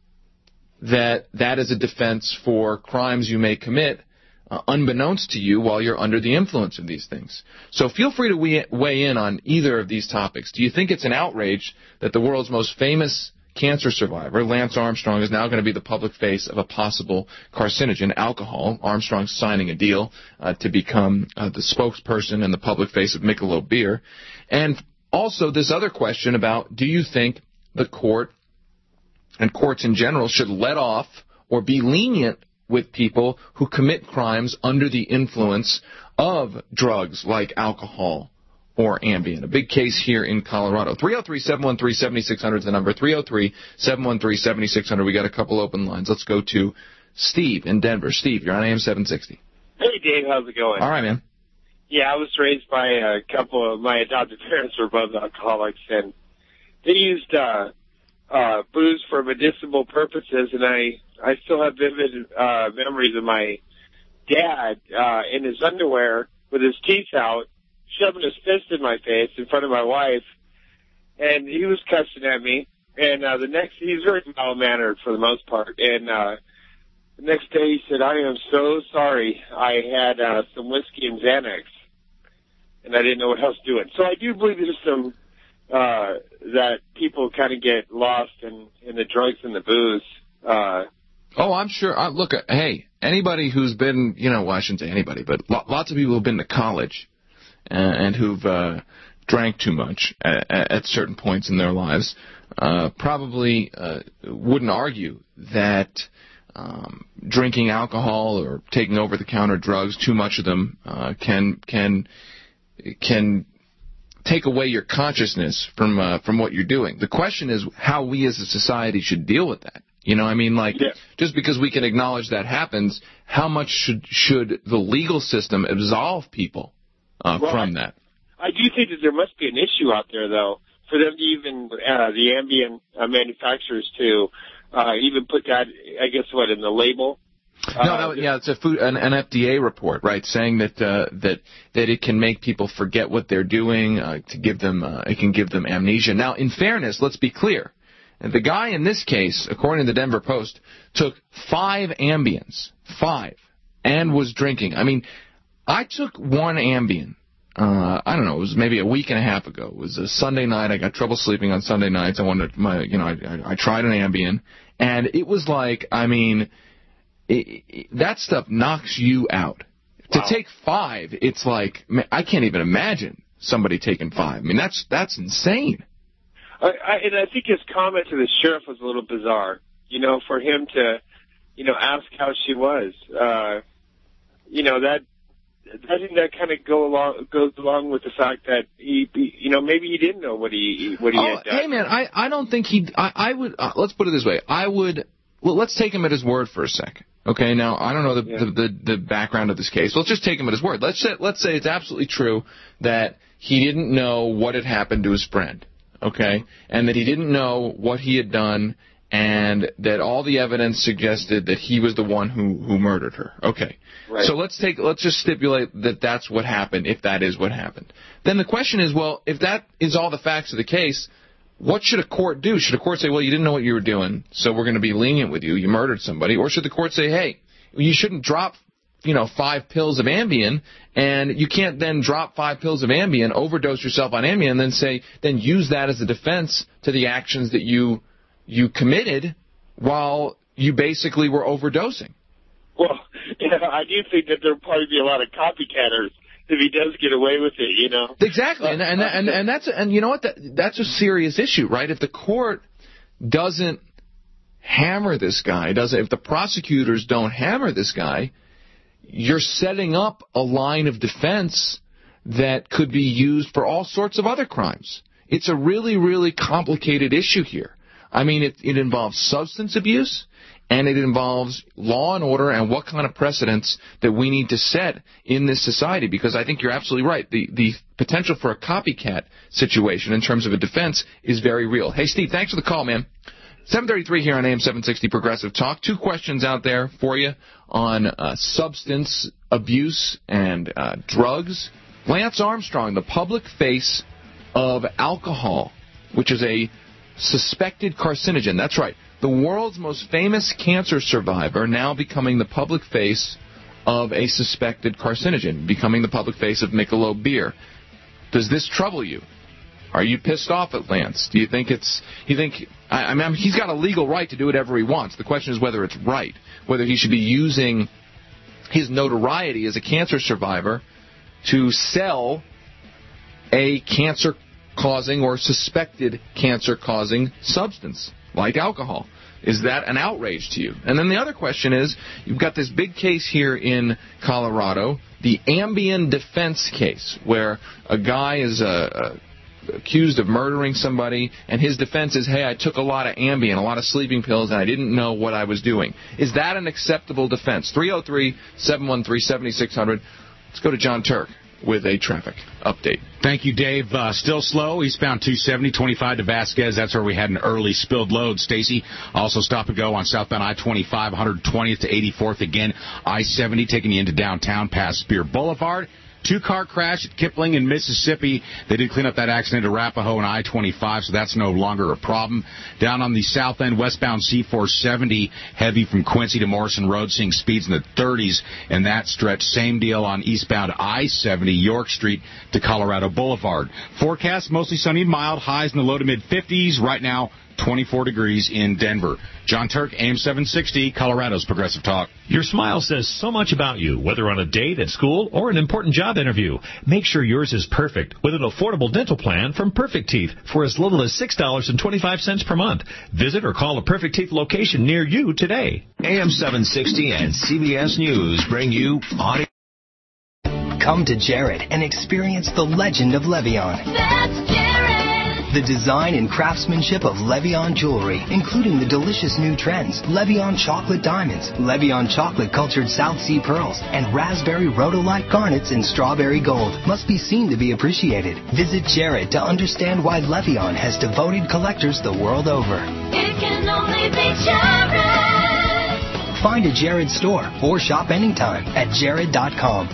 that that is a defense for crimes you may commit uh, unbeknownst to you while you're under the influence of these things? So feel free to weigh, weigh in on either of these topics. Do you think it's an outrage that the world's most famous cancer survivor, Lance Armstrong, is now going to be the public face of a possible carcinogen, alcohol? Armstrong's signing a deal uh, to become uh, the spokesperson and the public face of Michelob beer. And also this other question about, do you think the court and courts in general should let off or be lenient with people who commit crimes under the influence of drugs like alcohol or Ambien? A big case here in Colorado. three oh three, seven one three, seven six zero zero is the number. three oh three, seven one three, seven six zero zero. We got a couple open lines. Let's go to Steve in Denver. Steve, you're on A M seven sixty. Hey, Dave. How's it going? All right, man. Yeah, I was raised by a couple of my adopted parents were both alcoholics, and they used uh, uh, booze for medicinal purposes, and I, I still have vivid uh, memories of my dad uh, in his underwear with his teeth out, shoving his fist in my face in front of my wife, and he was cussing at me. And uh, the next, he's very mild-mannered for the most part. And uh, the next day he said, "I am so sorry. I had uh, some whiskey and Xanax, and I didn't know what else to do it." So I do believe there's some uh, that people kind of get lost in, in the drugs and the booze. Uh, oh, I'm sure. Uh, look, uh, hey, anybody who's been, you know, well, I shouldn't say anybody, but lo- lots of people who've been to college and who've uh, drank too much at, at certain points in their lives uh, probably uh, wouldn't argue that um, drinking alcohol or taking over-the-counter drugs, too much of them, uh, can can can take away your consciousness from uh, from what you're doing. The question is how we as a society should deal with that. You know, I mean, like, yeah. Just because we can acknowledge that happens, how much should should the legal system absolve people Uh, well, from that? I do think that there must be an issue out there, though, for them to even, uh, the Ambien uh, manufacturers to uh, even put that, I guess, what, in the label? No, uh, no, yeah, it's a food, an, an F D A report, right, saying that uh, that that it can make people forget what they're doing, uh, to give them, uh, it can give them amnesia. Now, in fairness, let's be clear. The guy in this case, according to the Denver Post, took five Ambiens, five, and was drinking. I mean, I took one Ambien, uh, I don't know, it was maybe a week and a half ago. It was a Sunday night. I got trouble sleeping on Sunday nights. I wanted my, you know, I, I, I tried an Ambien, and it was like, I mean, it, it, that stuff knocks you out. Wow. To take five, it's like, man, I can't even imagine somebody taking five. I mean, that's that's insane. I, I, and I think his comment to the sheriff was a little bizarre, you know, for him to, you know, ask how she was. Uh, you know, that, I think that kind of go along goes along with the fact that he, you know, maybe he didn't know what he what he oh, had done. Hey man, I I don't think he. I, I would. Uh, let's put it this way. I would. Well, let's take him at his word for a second. Okay. Now I don't know the, yeah. the the the background of this case. Let's just take him at his word. Let's say let's say it's absolutely true that he didn't know what had happened to his friend. Okay, and that he didn't know what he had done, and that all the evidence suggested that he was the one who, who murdered her. Okay. Right. So let's take let's just stipulate that that's what happened, if that is what happened. Then the question is, well, if that is all the facts of the case, what should a court do? Should a court say, well, you didn't know what you were doing, so we're going to be lenient with you, you murdered somebody? Or should the court say, hey, you shouldn't drop, you know, five pills of Ambien, and you can't then drop five pills of Ambien, overdose yourself on Ambien, and then say, then use that as a defense to the actions that you you committed while you basically were overdosing. Well, you know, I do think that there'll probably be a lot of copycatters if he does get away with it, you know. Exactly, and and and, and that's and you know what, that, that's a serious issue, right? If the court doesn't hammer this guy, doesn't if the prosecutors don't hammer this guy, you're setting up a line of defense that could be used for all sorts of other crimes. It's a really, really complicated issue here. I mean, it, it involves substance abuse, and it involves law and order and what kind of precedents that we need to set in this society, because I think you're absolutely right. The, the potential for a copycat situation in terms of a defense is very real. Hey, Steve, thanks for the call, man. seven thirty-three here on A M seven sixty Progressive Talk. Two questions out there for you on uh, substance abuse and uh, drugs. Lance Armstrong, the public face of alcohol, which is a suspected carcinogen. That's right. The world's most famous cancer survivor now becoming the public face of a suspected carcinogen, becoming the public face of Michelob beer. Does this trouble you? Are you pissed off at Lance? Do you think it's, you think, I, I mean, he's got a legal right to do whatever he wants. The question is whether it's right, whether he should be using his notoriety as a cancer survivor to sell a cancer-causing or suspected cancer-causing substance like alcohol. Is that an outrage to you? And then the other question is, you've got this big case here in Colorado, the Ambien defense case, where a guy is a, a accused of murdering somebody, and his defense is, hey, I took a lot of Ambien, a lot of sleeping pills, and I didn't know what I was doing. Is that an acceptable defense? three oh three, seven one three, seven six zero zero. Let's go to John Turk with a traffic update. Thank you, Dave. Uh, still slow. Eastbound two seventy, twenty-five to Vasquez. That's where we had an early spilled load. Stacy, also stop and go on southbound I twenty-five, one twentieth to eighty-fourth. Again, I seventy taking you into downtown past Spear Boulevard. Two-car crash at Kipling in Mississippi. They did clean up that accident at Arapahoe and I twenty-five, so that's no longer a problem. Down on the south end, westbound C four seventy, heavy from Quincy to Morrison Road, seeing speeds in the thirties in that stretch. Same deal on eastbound I seventy, York Street to Colorado Boulevard. Forecast, mostly sunny and mild, highs in the low to mid-fifties. Right now, twenty-four degrees in Denver. John Turk, A M seven sixty, Colorado's Progressive Talk. Your smile says so much about you, whether on a date, at school, or an important job interview. Make sure yours is perfect with an affordable dental plan from Perfect Teeth for as little as six dollars and twenty-five cents per month. Visit or call a Perfect Teeth location near you today. A M seven sixty and C B S News bring you audio. Come to Jared and experience the legend of Le'Veon. That's Jared. The design and craftsmanship of Le'Veon jewelry, including the delicious new trends, Le'Veon chocolate diamonds, Le'Veon chocolate cultured South Sea pearls, and raspberry rhodolite garnets in strawberry gold, must be seen to be appreciated. Visit Jared to understand why Le'Veon has devoted collectors the world over. It can only be Jared. Find a Jared store or shop anytime at jared dot com.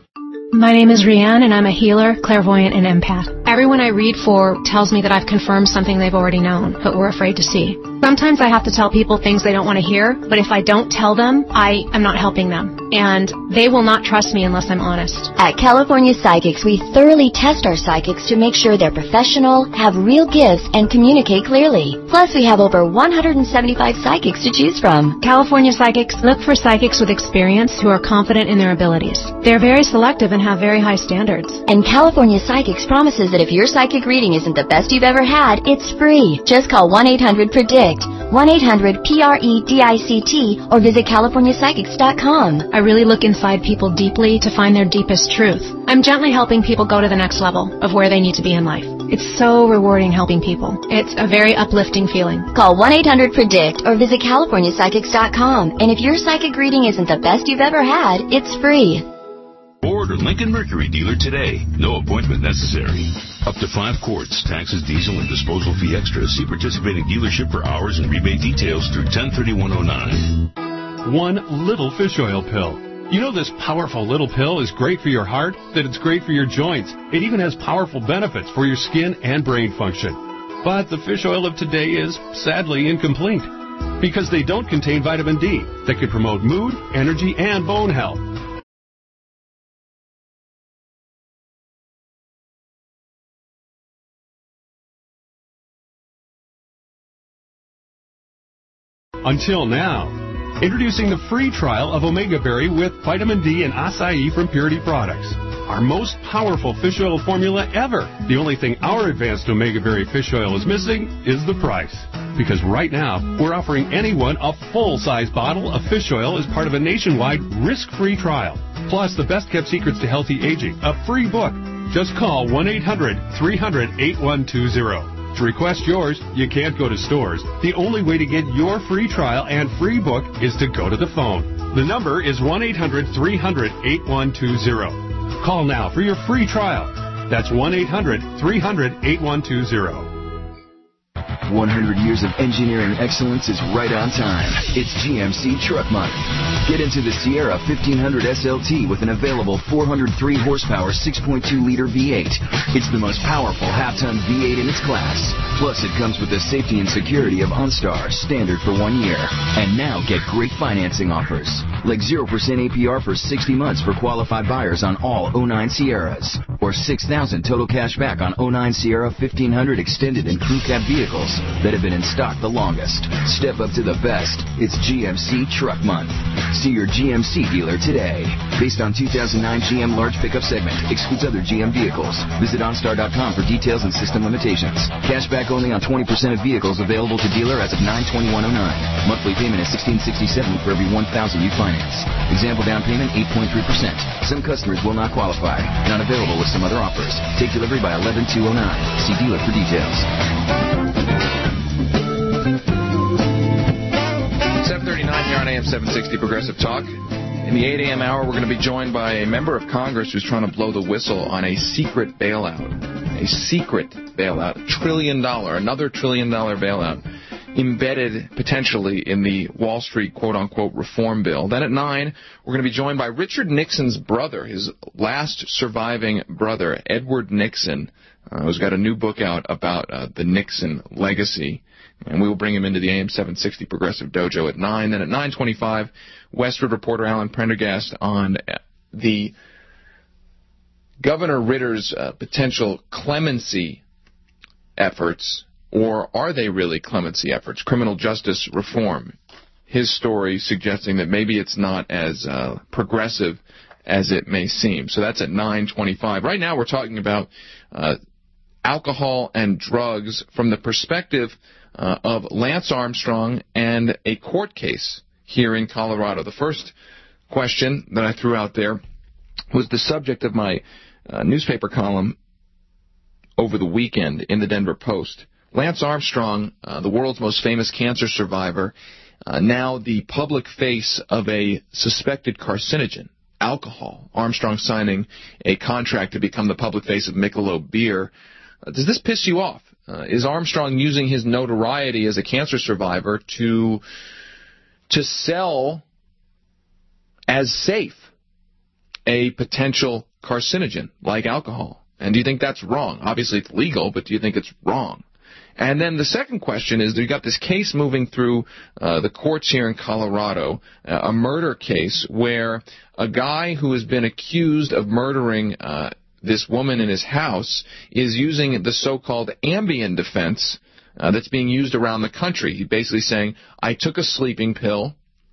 My name is Rianne, and I'm a healer, clairvoyant, and empath. Everyone I read for tells me that I've confirmed something they've already known, but were afraid to see. Sometimes I have to tell people things they don't want to hear, but if I don't tell them, I am not helping them. And they will not trust me unless I'm honest. At California Psychics, we thoroughly test our psychics to make sure they're professional, have real gifts, and communicate clearly. Plus, we have over one hundred seventy-five psychics to choose from. California Psychics look for psychics with experience who are confident in their abilities. They're very selective and have very high standards. And California Psychics promises that if your psychic reading isn't the best you've ever had, it's free. Just call one eight hundred predict, one eight hundred P R E D I C T, or visit california psychics dot com. I really look inside people deeply to find their deepest truth. I'm gently helping people go to the next level of where they need to be in life. It's so rewarding helping people. It's a very uplifting feeling. Call one eight hundred predict or visit california psychics dot com. And if your psychic reading isn't the best you've ever had, it's free. Bored Ford or Lincoln Mercury dealer today. No appointment necessary. Up to five quarts, taxes, diesel, and disposal fee extra. See participating dealership for hours and rebate details through ten thirty-one oh nine. One little fish oil pill. You know this powerful little pill is great for your heart, that it's great for your joints. It even has powerful benefits for your skin and brain function. But the fish oil of today is, sadly, incomplete because they don't contain vitamin D that can promote mood, energy, and bone health. Until now. Introducing the free trial of Omega Berry with vitamin D and acai from Purity Products. Our most powerful fish oil formula ever. The only thing our advanced Omega Berry fish oil is missing is the price. Because right now, we're offering anyone a full-size bottle of fish oil as part of a nationwide risk-free trial. Plus, the best-kept secrets to healthy aging, a free book. Just call one eight hundred three hundred eight one two zero. To request yours, you can't go to stores. The only way to get your free trial and free book is to go to the phone. The number is one eight hundred three hundred eight one two zero. Call now for your free trial. That's one eight hundred three hundred eight one two zero. one hundred years of engineering excellence is right on time. It's G M C Truck Month. Get into the Sierra fifteen hundred S L T with an available four hundred three horsepower six point two liter V eight. It's the most powerful half-ton V eight in its class. Plus, it comes with the safety and security of OnStar, standard for one year. And now get great financing offers, like zero percent A P R for sixty months for qualified buyers on all oh nine Sierras, or six thousand dollars total cash back on oh nine Sierra fifteen hundred extended and crew cab vehicles that have been in stock the longest. Step up to the best. It's G M C Truck Month. See your G M C dealer today. Based on two thousand nine G M large pickup segment. Excludes other G M vehicles. Visit OnStar dot com for details and system limitations. Cashback only on twenty percent of vehicles available to dealer as of nine twenty-one oh nine. Monthly payment is sixteen sixty-seven for every one thousand you finance. Example down payment eight point three percent. Some customers will not qualify. Not available with some other offers. Take delivery by eleven two oh nine. See dealer for details. seven thirty-nine here on A M seven sixty Progressive Talk. In the eight a.m. hour, we're going to be joined by a member of Congress who's trying to blow the whistle on a secret bailout. A secret bailout. A trillion dollar, another trillion dollar bailout embedded potentially in the Wall Street quote-unquote reform bill. Then at nine, we're going to be joined by Richard Nixon's brother, his last surviving brother, Edward Nixon, uh, who's got a new book out about uh, the Nixon legacy. And we will bring him into the A M seven sixty Progressive Dojo at nine. Then at nine twenty-five, Westwood reporter Alan Prendergast on the Governor Ritter's uh, potential clemency efforts, or are they really clemency efforts? Criminal justice reform. His story suggesting that maybe it's not as uh, progressive as it may seem. So that's at nine twenty-five. Right now we're talking about uh, alcohol and drugs from the perspective Uh, of Lance Armstrong and a court case here in Colorado. The first question that I threw out there was the subject of my uh, newspaper column over the weekend in the Denver Post. Lance Armstrong, uh, the world's most famous cancer survivor, uh, now the public face of a suspected carcinogen, alcohol. Armstrong signing a contract to become the public face of Michelob beer. Uh, does this piss you off? Uh, is Armstrong using his notoriety as a cancer survivor to to sell as safe a potential carcinogen like alcohol? And do you think that's wrong? Obviously it's legal, but do you think it's wrong? And then the second question is, you've got this case moving through uh, the courts here in Colorado, uh, a murder case where a guy who has been accused of murdering uh this woman in his house is using the so-called Ambien defense uh, that's being used around the country. He's basically saying, I took a sleeping pill,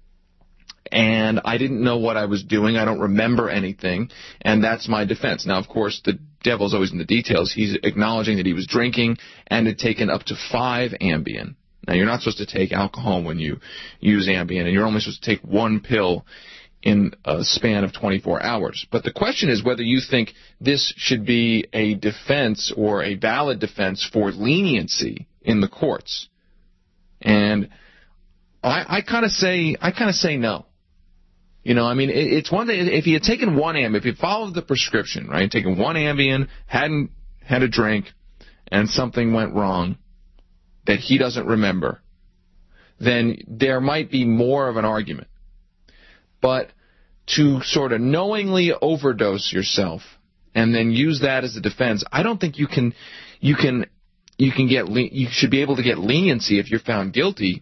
and I didn't know what I was doing. I don't remember anything, and that's my defense. Now, of course, the devil's always in the details. He's acknowledging that he was drinking and had taken up to five Ambien. Now, you're not supposed to take alcohol when you use Ambien, and you're only supposed to take one pill in a span of twenty-four hours. But the question is whether you think this should be a defense or a valid defense for leniency in the courts. And I, I kind of say I kind of say no. You know, I mean, it, it's one thing if he had taken one Ambien, if he followed the prescription, right, taken one Ambien, hadn't had a drink, and something went wrong that he doesn't remember, then there might be more of an argument. But to sort of knowingly overdose yourself and then use that as a defense, I don't think you can, you can, you can get, you should be able to get leniency if you're found guilty,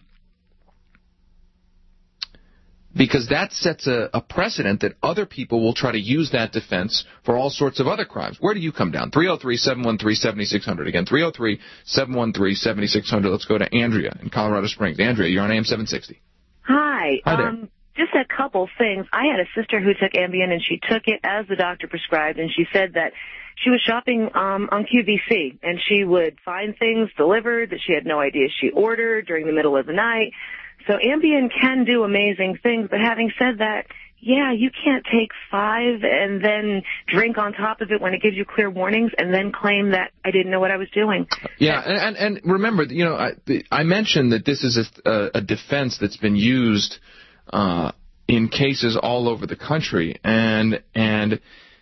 because that sets a, a precedent that other people will try to use that defense for all sorts of other crimes. Where do you come down? three oh three, seven one three, seven six zero zero. Again, three oh three, seven one three, seven six zero zero. Let's go to Andrea in Colorado Springs. Andrea, you're on A M seven sixty. Hi. Hi there. Um, just a couple things. I had a sister who took Ambien, and she took it as the doctor prescribed, and she said that she was shopping um, on Q V C, and she would find things delivered that she had no idea she ordered during the middle of the night. So Ambien can do amazing things, but having said that, yeah, you can't take five and then drink on top of it when it gives you clear warnings and then claim that I didn't know what I was doing. Yeah, and, and remember, you know, I, I mentioned that this is a, a defense that's been used uh, in cases all over the country, and and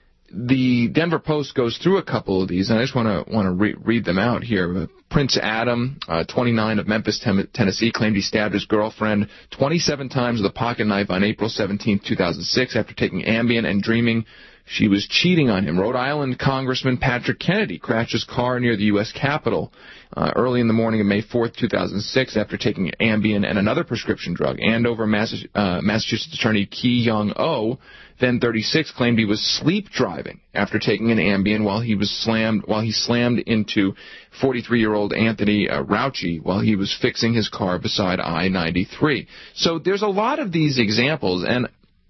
the Denver Post goes through a couple of these, and I just want to want to re- read them out here. Prince Adam, uh, twenty-nine, of Memphis, ten- Tennessee, claimed he stabbed his girlfriend twenty-seven times with a pocket knife on April seventeenth, two thousand six, after taking Ambien and dreaming she was cheating on him. Rhode Island Congressman Patrick Kennedy crashed his car near the U S Capitol uh, early in the morning of May fourth, two thousand six, after taking Ambien and another prescription drug. Andover, Mass- uh, Massachusetts Attorney Ki Young-oh, then thirty-six, claimed he was sleep driving after taking an Ambien while he was slammed while he slammed into forty-three-year-old Anthony uh, Rauchi while he was fixing his car beside I ninety-three. So there's a lot of these examples, and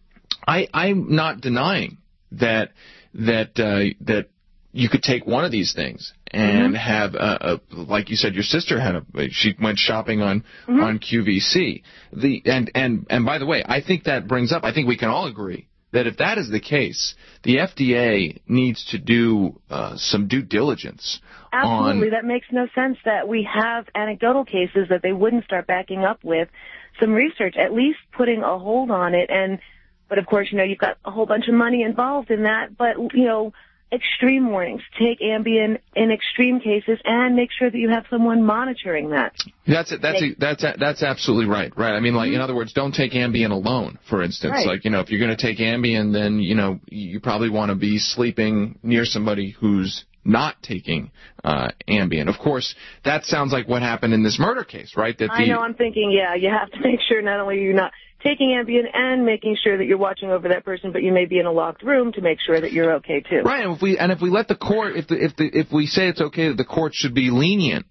I, I'm not denying that that uh, that you could take one of these things and mm-hmm. have a, a, like you said, your sister had a she went shopping on mm-hmm. on Q V C. The and and and by the way, I think that brings up. I think we can all agree that if that is the case, the F D A needs to do uh, some due diligence. Absolutely, on that makes no sense that we have anecdotal cases that they wouldn't start backing up with some research, at least putting a hold on it. And but of course, you know, you've got a whole bunch of money involved in that. But you know, extreme warnings. Take Ambien in extreme cases, and make sure that you have someone monitoring that. That's it. That's a, that's a, that's absolutely right. Right. I mean, like mm-hmm. in other words, don't take Ambien alone. For instance, right. like you know, if you're going to take Ambien, then you know you probably want to be sleeping near somebody who's not taking uh, Ambien. Of course, that sounds like what happened in this murder case, right? That the, I know. I'm thinking, yeah, you have to make sure not only you're not taking Ambien and making sure that you're watching over that person, but you may be in a locked room to make sure that you're okay too. Right. And if we and if we let the court, if the if the if we say it's okay that the court should be lenient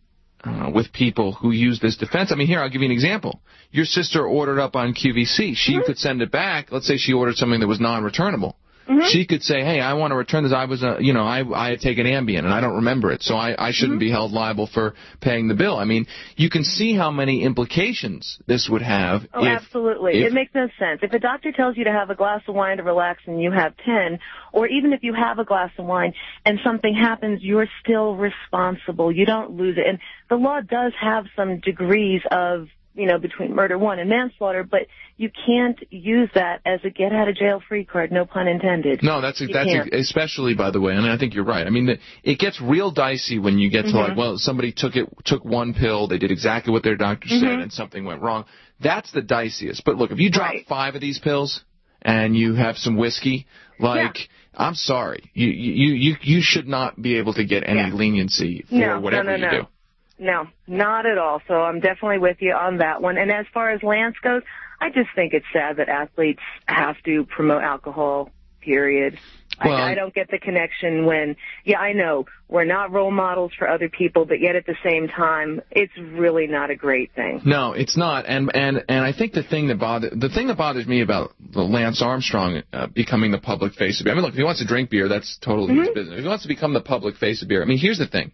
uh, with people who use this defense. I mean, here I'll give you an example. Your sister ordered up on Q V C. She mm-hmm. could send it back. Let's say she ordered something that was non-returnable. Mm-hmm. She could say, hey, I want to return this. I was, uh, you know, I, I had taken Ambien, and I don't remember it, so I, I shouldn't mm-hmm. be held liable for paying the bill. I mean, you can see how many implications this would have. Oh, if, absolutely. If, it makes no sense. If a doctor tells you to have a glass of wine to relax and you have ten, or even if you have a glass of wine and something happens, you're still responsible. You don't lose it. And the law does have some degrees of, you know, between murder one and manslaughter, but you can't use that as a get-out-of-jail-free card, no pun intended. No, that's you that's can't. especially, by the way, and I think you're right. I mean, the, it gets real dicey when you get to, mm-hmm. like, well, somebody took it took one pill, they did exactly what their doctor mm-hmm. said, and something went wrong. That's the diciest. But, look, if you drop right. five of these pills and you have some whiskey, like, yeah. I'm sorry. You, you, you, you should not be able to get any yeah. leniency for no, whatever no, no, you no. do. No, not at all. So I'm definitely with you on that one. And as far as Lance goes, I just think it's sad that athletes have to promote alcohol, period. Well, I, I don't get the connection when, yeah, I know we're not role models for other people, but yet at the same time, it's really not a great thing. No, it's not. And and and I think the thing that bother the thing that bothers me about Lance Armstrong uh, becoming the public face of beer. I mean, look, if he wants to drink beer, that's totally mm-hmm. his business. If he wants to become the public face of beer, I mean, here's the thing.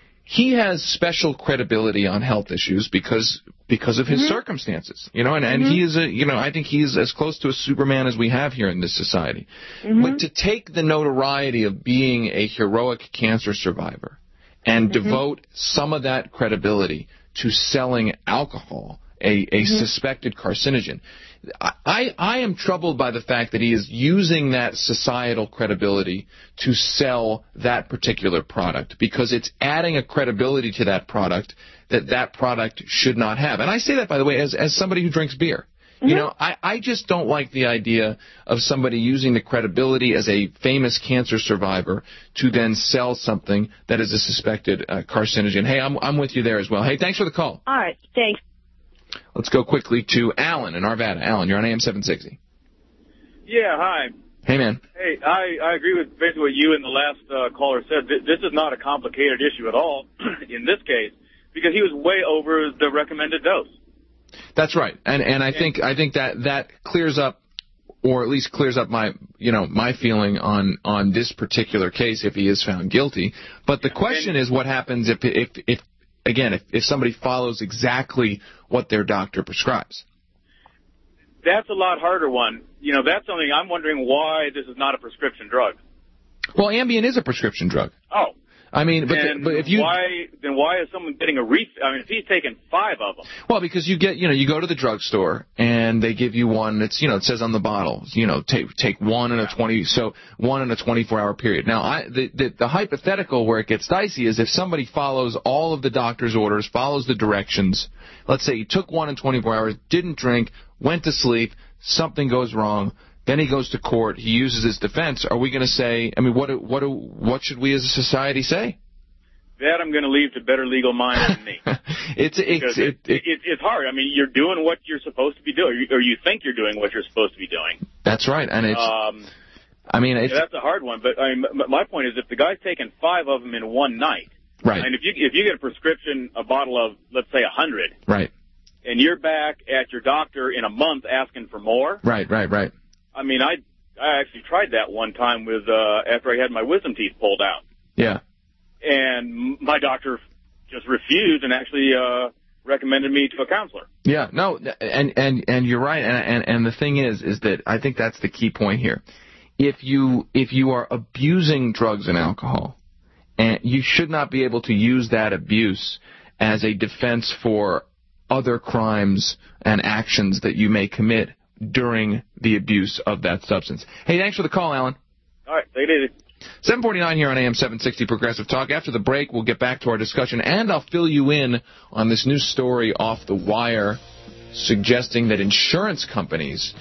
He has special credibility on health issues because because of his mm-hmm. circumstances, you know, and, and mm-hmm. he is a, you know, I think he is as close to a Superman as we have here in this society. Mm-hmm. But to take the notoriety of being a heroic cancer survivor and mm-hmm. devote some of that credibility to selling alcohol, a, a mm-hmm. suspected carcinogen, I, I am troubled by the fact that he is using that societal credibility to sell that particular product, because it's adding a credibility to that product that that product should not have. And I say that, by the way, as, as somebody who drinks beer. You know, I, I just don't like the idea of somebody using the credibility as a famous cancer survivor to then sell something that is a suspected uh, carcinogen. Hey, I'm I'm with you there as well. Hey, thanks for the call. All right, thanks. Let's go quickly to Alan in Arvada. Alan, you're on A M seven sixty. Yeah, hi. Hey, man. Hey, I, I agree with basically what you and the last uh, caller said. This is not a complicated issue at all in this case, because he was way over the recommended dose. That's right, and and I think I think that that clears up, or at least clears up my you know my feeling on on this particular case if he is found guilty. But the question is, what happens if if if again if if somebody follows exactly what their doctor prescribes? That's a lot harder one. You know, that's something I'm wondering why this is not a prescription drug. Well, Ambien is a prescription drug. Oh. I mean, but, then the, but if you why then why is someone getting a refill? I mean, if he's taking five of them. Well, because you get you know you go to the drugstore and they give you one. It's you know it says on the bottle you know take take one in a twenty so one in a twenty-four hour period. Now I the, the the hypothetical where it gets dicey is if somebody follows all of the doctor's orders, follows the directions. Let's say he took one in twenty-four hours, didn't drink, went to sleep, something goes wrong. Then he goes to court. He uses his defense. Are we going to say? I mean, what what what should we as a society say? That I'm going to leave to better legal minds than me. it's it's it, it, it, it's hard. I mean, you're doing what you're supposed to be doing, or you think you're doing what you're supposed to be doing. That's right, and it's. Um, I mean, it's, yeah, that's a hard one. But I mean, my point is, if the guy's taking five of them in one night, right? And if you if you get a prescription, a bottle of let's say a hundred, right? And you're back at your doctor in a month asking for more, right, right, right. I mean, I I actually tried that one time with uh, after I had my wisdom teeth pulled out. Yeah. And my doctor just refused and actually uh, recommended me to a counselor. Yeah. No. And and and you're right. And and and the thing is, is that I think that's the key point here. If you if you are abusing drugs and alcohol, and you should not be able to use that abuse as a defense for other crimes and actions that you may commit during the abuse of that substance. Hey, thanks for the call, Alan. All right, take it easy. seven forty-nine here on A M seven sixty Progressive Talk. After the break, we'll get back to our discussion, and I'll fill you in on this new story off the wire suggesting that insurance companies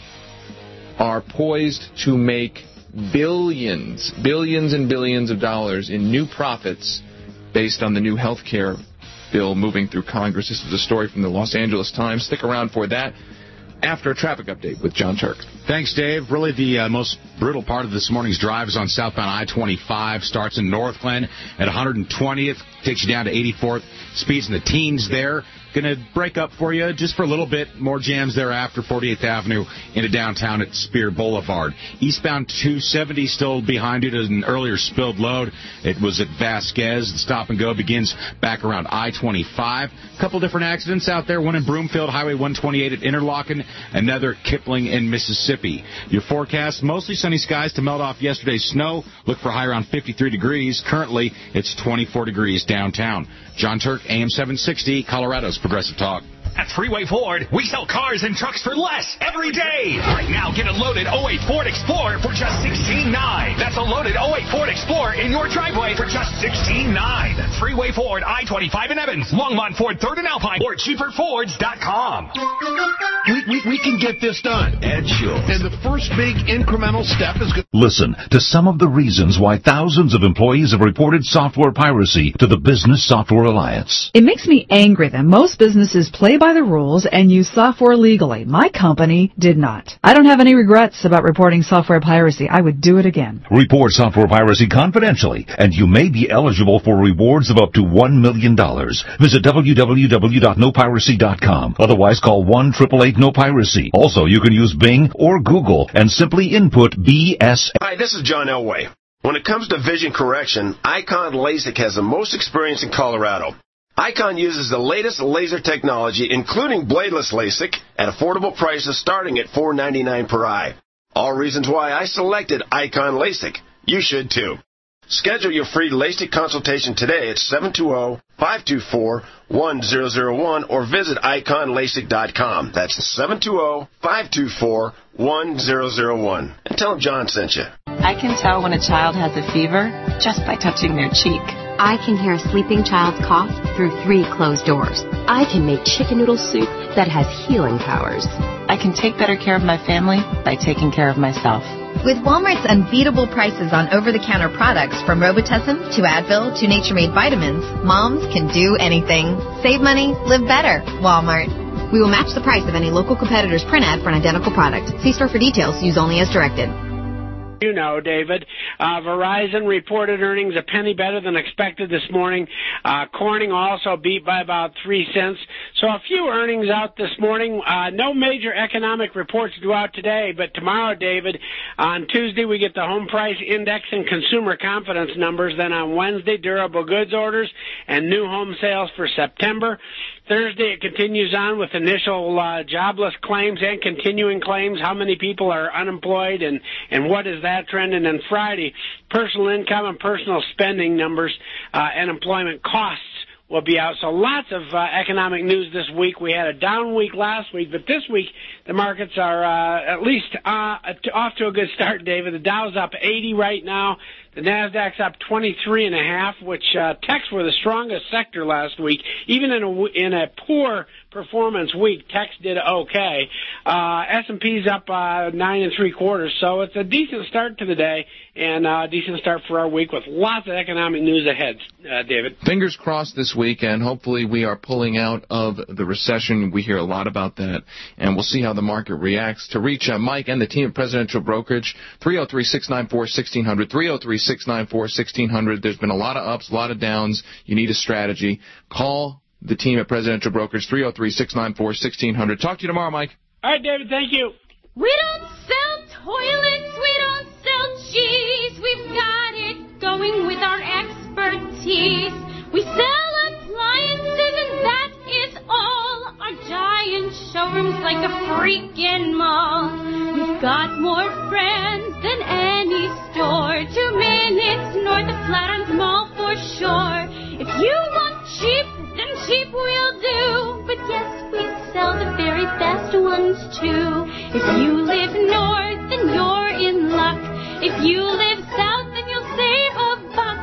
are poised to make billions, billions and billions of dollars in new profits based on the new health care bill moving through Congress. This is a story from the Los Angeles Times. Stick around for that after a traffic update with John Turk. Thanks, Dave. Really, the uh, most brutal part of this morning's drive is on southbound I twenty-five. Starts in Northglenn at one hundred twentieth, takes you down to eighty-fourth. Speeds in the teens there. Going to break up for you just for a little bit. More jams thereafter, forty-eighth Avenue into downtown at Spear Boulevard. Eastbound two seventy still behind you. There's an earlier spilled load. It was at Vasquez. The stop and go begins back around I twenty-five. A couple different accidents out there. One in Broomfield, Highway one twenty-eight at Interlochen. Another Kipling in Mississippi. Your forecast, mostly sunny skies to melt off yesterday's snow. Look for high around fifty-three degrees. Currently, it's twenty-four degrees downtown. John Turk, A M seven sixty, Colorado's Progressive Talk. At Freeway Ford, we sell cars and trucks for less every day. Right now, get a loaded oh eight Ford Explorer for just sixteen nine. That's a loaded oh eight Ford Explorer in your driveway for just sixteen nine. Freeway Ford, I twenty-five in Evans, Longmont Ford, third and Alpine, or cheaper fords dot com. We, we, we can get this done. Ed Schultz. And the first big incremental step is good. Listen to some of the reasons why thousands of employees have reported software piracy to the Business Software Alliance. It makes me angry that most businesses play by the rules and use software legally. My company did not. I don't have any regrets about reporting software piracy. I would do it again. Report software piracy confidentially, and you may be eligible for rewards of up to one million dollars. Visit w w w dot no piracy dot com. Otherwise, call one eight eight eight no piracy. Also, you can use Bing or Google and simply input B S. Hi, this is John Elway. When it comes to vision correction, Icon LASIK has the most experience in Colorado. Icon uses the latest laser technology, including bladeless LASIK, at affordable prices starting at four ninety-nine per eye. All reasons why I selected Icon LASIK. You should too. Schedule your free LASIK consultation today at seven two zero, five two four, one zero zero one or visit icon lasik dot com. That's seven two zero, five two four, one zero zero one. And tell them John sent you. I can tell when a child has a fever just by touching their cheek. I can hear a sleeping child's cough through three closed doors. I can make chicken noodle soup that has healing powers. I can take better care of my family by taking care of myself. With Walmart's unbeatable prices on over-the-counter products from Robitussin to Advil to Nature Made vitamins, moms can do anything. Save money, live better. Walmart. We will match the price of any local competitor's print ad for an identical product. See store for details. Use only as directed. You know, David, uh, Verizon reported earnings a penny better than expected this morning. Uh, Corning also beat by about three cents. So a few earnings out this morning. Uh, no major economic reports due out today, but tomorrow, David, on Tuesday we get the home price index and consumer confidence numbers. Then on Wednesday, durable goods orders and new home sales for September. Thursday, it continues on with initial uh, jobless claims and continuing claims. How many people are unemployed and, and what is that trend? And then Friday, personal income and personal spending numbers uh, and employment costs will be out. So lots of uh, economic news this week. We had a down week last week, but this week the markets are uh, at least uh, off to a good start, David. The Dow's up eighty right now. The Nasdaq's up twenty-three and a half, which uh, techs were the strongest sector last week. Even in a in a poor performance week, techs did okay. Uh, S and P's up uh, nine and three quarters, so it's a decent start to the day and a decent start for our week with lots of economic news ahead. Uh, David, fingers crossed this week, and hopefully we are pulling out of the recession. We hear a lot about that, and we'll see how the market reacts. To reach uh, Mike and the team at Presidential Brokerage, three oh three, six nine four, one six zero zero, three oh three, six nine four, one six zero zero. There's been a lot of ups, a lot of downs. You need a strategy. Call the team at Presidential Brokerage, three oh three, six nine four, one six zero zero. Talk to you tomorrow, Mike. All right, David, thank you. We don't sell toilets, we don't sell cheese. We've got it going with our expertise. We sell appliances and that is all. Our giant showroom's like a freaking mall. We've got more brands than any store. Two minutes north of Flatiron's Mall for sure. If you want cheap, then cheap will do. But yes, we sell the very best ones too. If you live north, then you're in luck. If you live south, then you'll save a buck.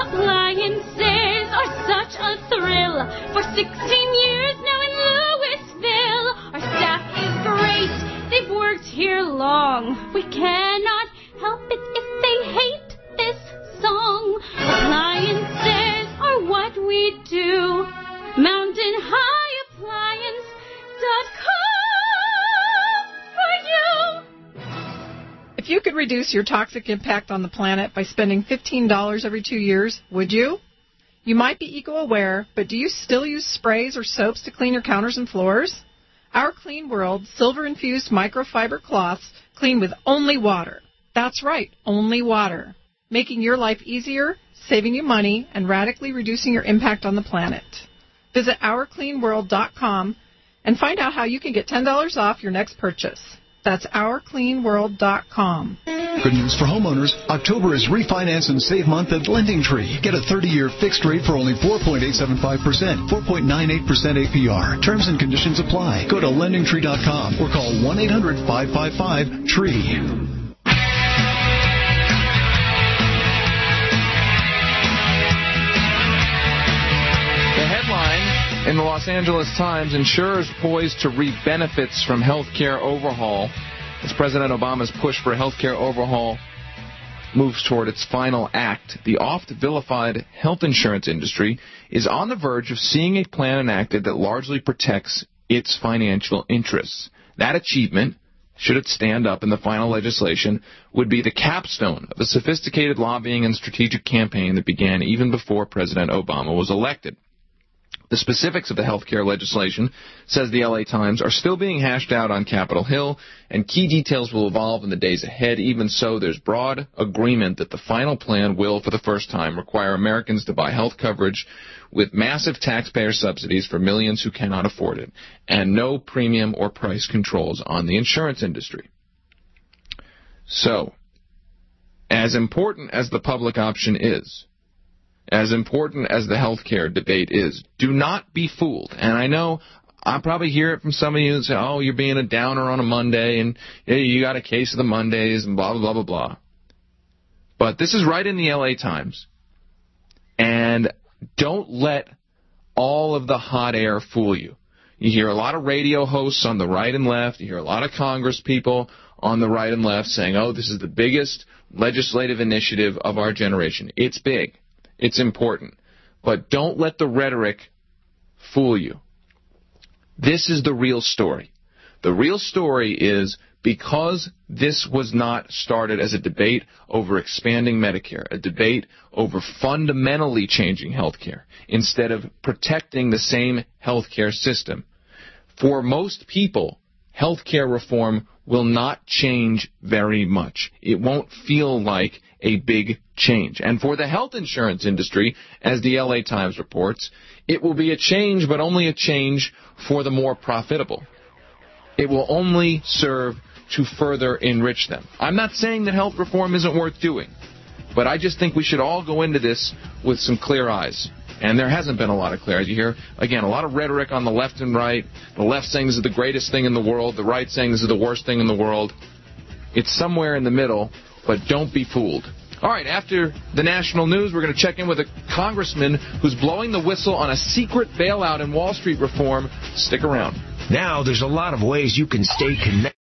Appliances are such a thrill. For sixteen years now in Louisville, our staff is great. They've worked here long. We cannot help it if they hate this song. Appliances are what we do. Mountain High Appliance dot com for you. If you could reduce your toxic impact on the planet by spending fifteen dollars every two years, would you? You might be eco-aware, but do you still use sprays or soaps to clean your counters and floors? Our Clean World silver-infused microfiber cloths clean with only water. That's right, only water. Making your life easier, saving you money, and radically reducing your impact on the planet. Visit our clean world dot com and find out how you can get ten dollars off your next purchase. That's our clean world dot com. Good news for homeowners. October is refinance and save month at LendingTree. Get a thirty-year fixed rate for only four point eight seven five percent, four point nine eight percent A P R. Terms and conditions apply. Go to lending tree dot com or call one eight hundred, five five five, T R E E. In the Los Angeles Times, insurers poised to reap benefits from health care overhaul as President Obama's push for health care overhaul moves toward its final act. The oft-vilified health insurance industry is on the verge of seeing a plan enacted that largely protects its financial interests. That achievement, should it stand up in the final legislation, would be the capstone of a sophisticated lobbying and strategic campaign that began even before President Obama was elected. The specifics of the health care legislation, says the L A Times, are still being hashed out on Capitol Hill, and key details will evolve in the days ahead. Even so, there's broad agreement that the final plan will, for the first time, require Americans to buy health coverage with massive taxpayer subsidies for millions who cannot afford it, and no premium or price controls on the insurance industry. So, as important as the public option is, as important as the health care debate is, do not be fooled. And I know I'll probably hear it from some of you and say, oh, you're being a downer on a Monday, and hey, you got a case of the Mondays, and blah, blah, blah, blah, blah. But this is right in the L A Times. And don't let all of the hot air fool you. You hear a lot of radio hosts on the right and left. You hear a lot of Congress people on the right and left saying, oh, this is the biggest legislative initiative of our generation. It's big. It's important. But don't let the rhetoric fool you. This is the real story. The real story is because this was not started as a debate over expanding Medicare, a debate over fundamentally changing health care, instead of protecting the same health care system. For most people, health care reform will not change very much. It won't feel like a big change. And for the health insurance industry, as the L A Times reports, it will be a change, but only a change for the more profitable. It will only serve to further enrich them. I'm not saying that health reform isn't worth doing, but I just think we should all go into this with some clear eyes. And there hasn't been a lot of clarity. You hear, again, a lot of rhetoric on the left and right. The left saying this is the greatest thing in the world. The right saying this is the worst thing in the world. It's somewhere in the middle, but don't be fooled. All right, after the national news, we're going to check in with a congressman who's blowing the whistle on a secret bailout in Wall Street reform. Stick around. Now there's a lot of ways you can stay connected.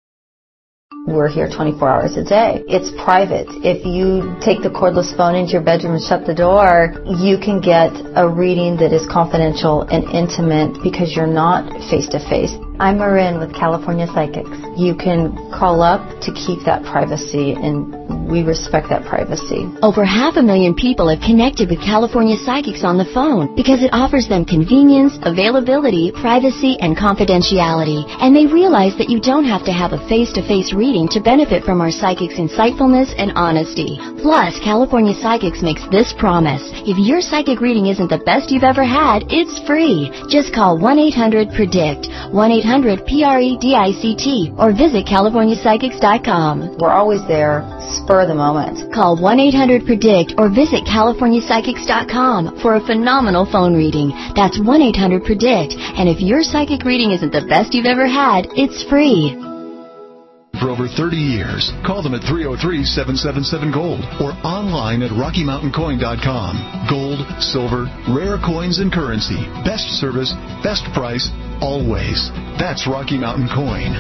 We're here twenty-four hours a day. It's private. If you take the cordless phone into your bedroom and shut the door, you can get a reading that is confidential and intimate because you're not face-to-face. I'm Marin with California Psychics. You can call up to keep that privacy, and we respect that privacy. Over half a million people have connected with California Psychics on the phone because it offers them convenience, availability, privacy, and confidentiality. And they realize that you don't have to have a face-to-face reading to benefit from our psychics' insightfulness and honesty. Plus, California Psychics makes this promise. If your psychic reading isn't the best you've ever had, it's free. Just call one eight hundred predict, one eight hundred P R E D I C T, or visit California Psychics dot com. We're always there, spur of the moment. Call one eight hundred predict or visit California Psychics dot com for a phenomenal phone reading. That's one eight hundred predict, and if your psychic reading isn't the best you've ever had, it's free. For over thirty years, call them at three oh three, seven seven seven, GOLD or online at Rocky Mountain Coin dot com. Gold, silver, rare coins, and currency. Best service, best price, always. That's Rocky Mountain Coin.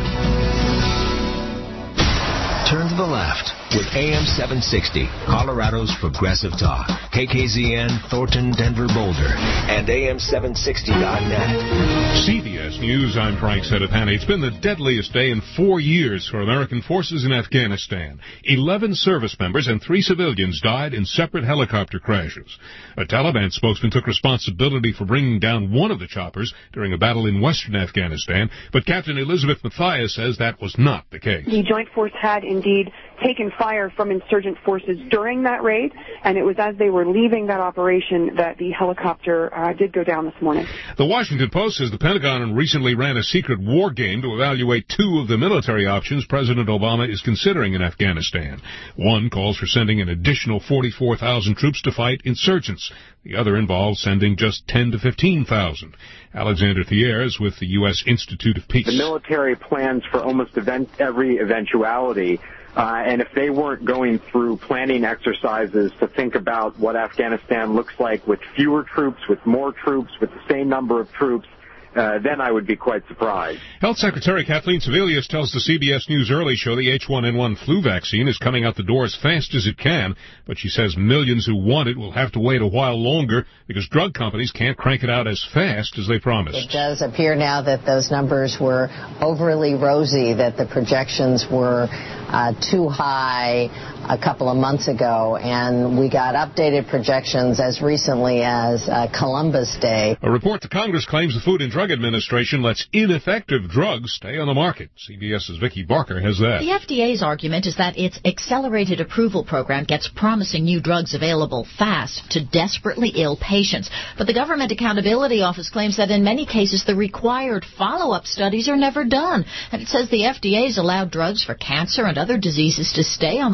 Turn to the left with A M seven sixty, Colorado's Progressive Talk. K K Z N, Thornton, Denver, Boulder, and A M seven sixty dot net. C B S News, I'm Frank Sedapani. It's been the deadliest day in four years for American forces in Afghanistan. Eleven service members and three civilians died in separate helicopter crashes. A Taliban spokesman took responsibility for bringing down one of the choppers during a battle in western Afghanistan, but Captain Elizabeth Mathias says that was not the case. The Joint Force had indeed taken fire from insurgent forces during that raid, and it was as they were leaving that operation that the helicopter uh, did go down this morning. The Washington Post says the Pentagon recently ran a secret war game to evaluate two of the military options President Obama is considering in Afghanistan. One calls for sending an additional forty-four thousand troops to fight insurgents. The other involves sending just ten to fifteen thousand. Alexander Thiers with the U S Institute of Peace. The military plans for almost event, every eventuality. Uh, and if they weren't going through planning exercises to think about what Afghanistan looks like with fewer troops, with more troops, with the same number of troops, uh, then I would be quite surprised. Health Secretary Kathleen Sebelius tells the C B S News Early Show the H one N one flu vaccine is coming out the door as fast as it can, but she says millions who want it will have to wait a while longer because drug companies can't crank it out as fast as they promised. It does appear now that those numbers were overly rosy, that the projections were uh, too high a couple of months ago, and we got updated projections as recently as uh, Columbus Day. A report to Congress claims the Food and Drug Administration lets ineffective drugs stay on the market. CBS's Vicki Barker has that. The F D A's argument is that its accelerated approval program gets promising new drugs available fast to desperately ill patients. But the Government Accountability Office claims that in many cases the required follow-up studies are never done. And it says the F D A's allowed drugs for cancer and other diseases to stay on the market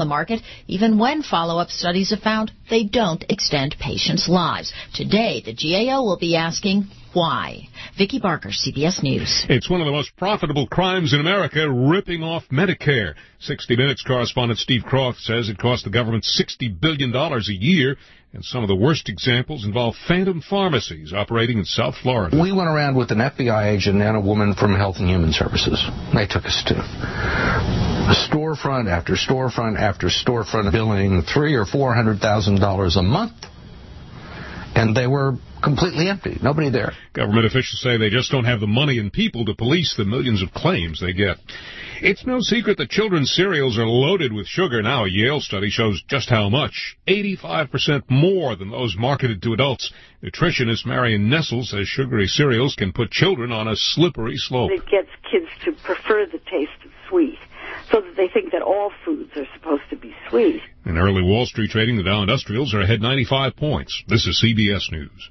even when follow-up studies have found they don't extend patients' lives. Today, the G A O will be asking why. Vicki Barker, C B S News. It's one of the most profitable crimes in America, ripping off Medicare. sixty minutes correspondent Steve Croft says it cost the government sixty billion dollars a year, and some of the worst examples involve phantom pharmacies operating in South Florida. We went around with an F B I agent and a woman from Health and Human Services. They took us to storefront after storefront after storefront, billing three or four hundred thousand dollars a month, and they were completely empty. Nobody there. Government officials say they just don't have the money and people to police the millions of claims they get. It's no secret that children's cereals are loaded with sugar. Now a Yale study shows just how much. eighty-five percent more than those marketed to adults. Nutritionist Marion Nessel says sugary cereals can put children on a slippery slope. It gets kids to prefer the taste of sweet, so that they think that all foods are supposed to be sweet. In early Wall Street trading, the Dow Industrials are ahead ninety-five points. This is C B S News.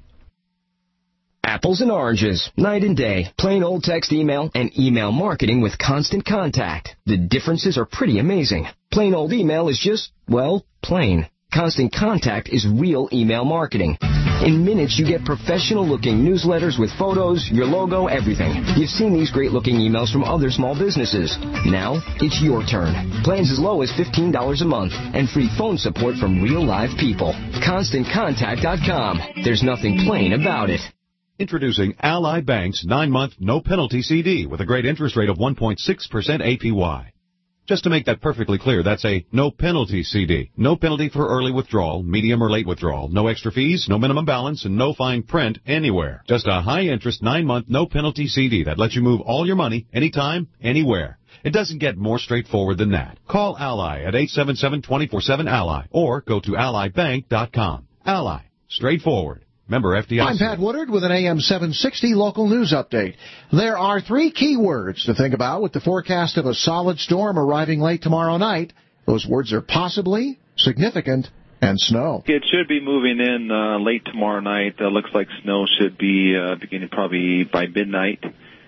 Apples and oranges, night and day, plain old text email, and email marketing with Constant Contact. The differences are pretty amazing. Plain old email is just, well, plain. Constant Contact is real email marketing. In minutes, you get professional-looking newsletters with photos, your logo, everything. You've seen these great-looking emails from other small businesses. Now, it's your turn. Plans as low as fifteen dollars a month and free phone support from real live people. Constant Contact dot com. There's nothing plain about it. Introducing Ally Bank's nine-month no-penalty C D with a great interest rate of one point six percent A P Y. Just to make that perfectly clear, that's a no-penalty C D. No penalty for early withdrawal, medium or late withdrawal. No extra fees, no minimum balance, and no fine print anywhere. Just a high-interest nine-month no-penalty C D that lets you move all your money anytime, anywhere. It doesn't get more straightforward than that. Call Ally at eight seven seven, two four seven, ALLY or go to ally bank dot com. Ally. Straightforward. Member F D I C. I'm Pat Woodard with an A M seven sixty local news update. There are three key words to think about with the forecast of a solid storm arriving late tomorrow night. Those words are possibly, significant, and snow. It should be moving in uh, late tomorrow night. Uh, looks like snow should be uh, beginning probably by midnight.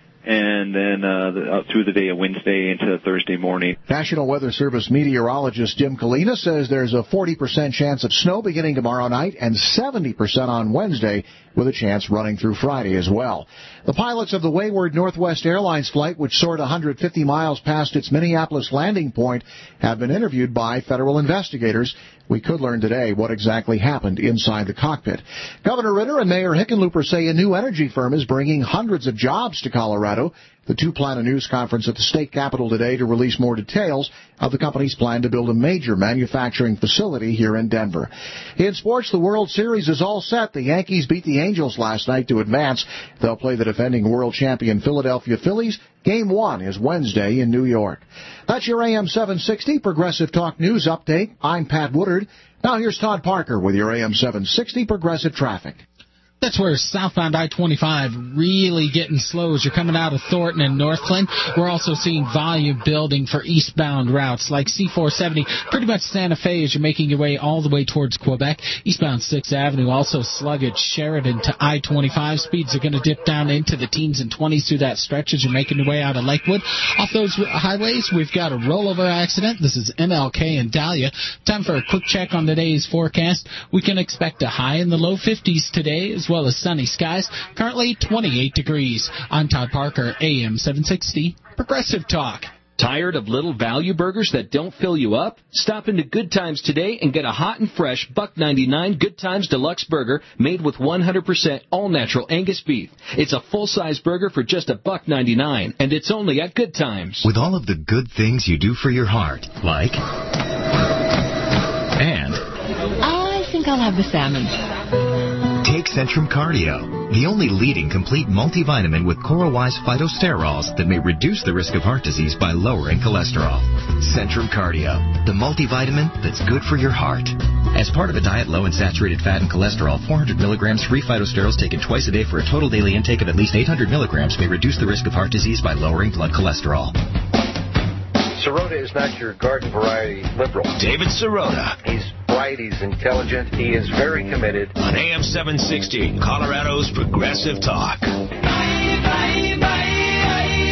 And then uh, the, uh, through the day of Wednesday into Thursday morning. National Weather Service meteorologist Jim Kalina says there's a forty percent chance of snow beginning tomorrow night and seventy percent on Wednesday, with a chance running through Friday as well. The pilots of the wayward Northwest Airlines flight, which soared one hundred fifty miles past its Minneapolis landing point, have been interviewed by federal investigators. We could learn today what exactly happened inside the cockpit. Governor Ritter and Mayor Hickenlooper say a new energy firm is bringing hundreds of jobs to Colorado. The two plan a news conference at the state capitol today to release more details of the company's plan to build a major manufacturing facility here in Denver. In sports, the World Series is all set. The Yankees beat the Angels last night to advance. They'll play the defending world champion Philadelphia Phillies. Game one is Wednesday in New York. That's your A M seven sixty Progressive Talk News Update. I'm Pat Woodard. Now here's Todd Parker with your A M seven sixty Progressive Traffic. That's where southbound I twenty-five really getting slow as you're coming out of Thornton and Northland. We're also seeing volume building for eastbound routes like C four seventy, pretty much Santa Fe as you're making your way all the way towards Quebec. Eastbound sixth Avenue, also sluggish Sheridan to I twenty-five. Speeds are going to dip down into the teens and twenties through that stretch as you're making your way out of Lakewood. Off those highways, we've got a rollover accident. This is M L K and Dahlia. Time for a quick check on today's forecast. We can expect a high in the low fifties today, as well as sunny skies. Currently twenty-eight degrees. I'm Todd Parker, A M seven sixty, Progressive Talk. Tired of little value burgers that don't fill you up? Stop into Good Times today and get a hot and fresh buck ninety-nine Good Times Deluxe Burger made with one hundred percent all-natural Angus beef. It's a full-size burger for just a buck ninety-nine, and it's only at Good Times. With all of the good things you do for your heart, like... And... I think I'll have the salmon. Take Centrum Cardio, the only leading complete multivitamin with CoraWise phytosterols that may reduce the risk of heart disease by lowering cholesterol. Centrum Cardio, the multivitamin that's good for your heart. As part of a diet low in saturated fat and cholesterol, four hundred milligrams free phytosterols taken twice a day for a total daily intake of at least eight hundred milligrams may reduce the risk of heart disease by lowering blood cholesterol. Sirota is not your garden variety liberal. David Sirota. He's bright, he's intelligent, he is very committed. On A M seven sixty, Colorado's Progressive Talk.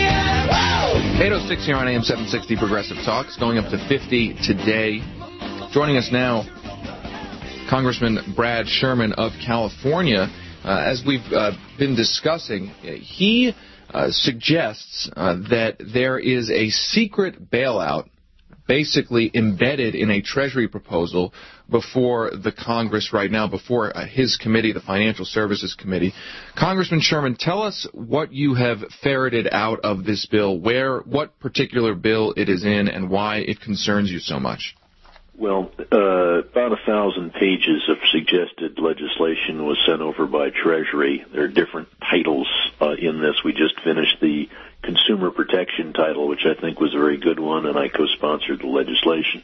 eight oh six here on A M seven sixty Progressive Talk. It's going up to fifty today. Joining us now, Congressman Brad Sherman of California. Uh, as we've uh, been discussing, he uh, suggests uh, that there is a secret bailout basically embedded in a Treasury proposal before the Congress right now, before uh, his committee, the Financial Services Committee. Congressman Sherman, tell us what you have ferreted out of this bill, where, what particular bill it is in, and why it concerns you so much. Well, uh, about a thousand pages of suggested legislation was sent over by Treasury. There are different titles uh, in this. We just finished the Consumer Protection title, which I think was a very good one, and I co-sponsored the legislation.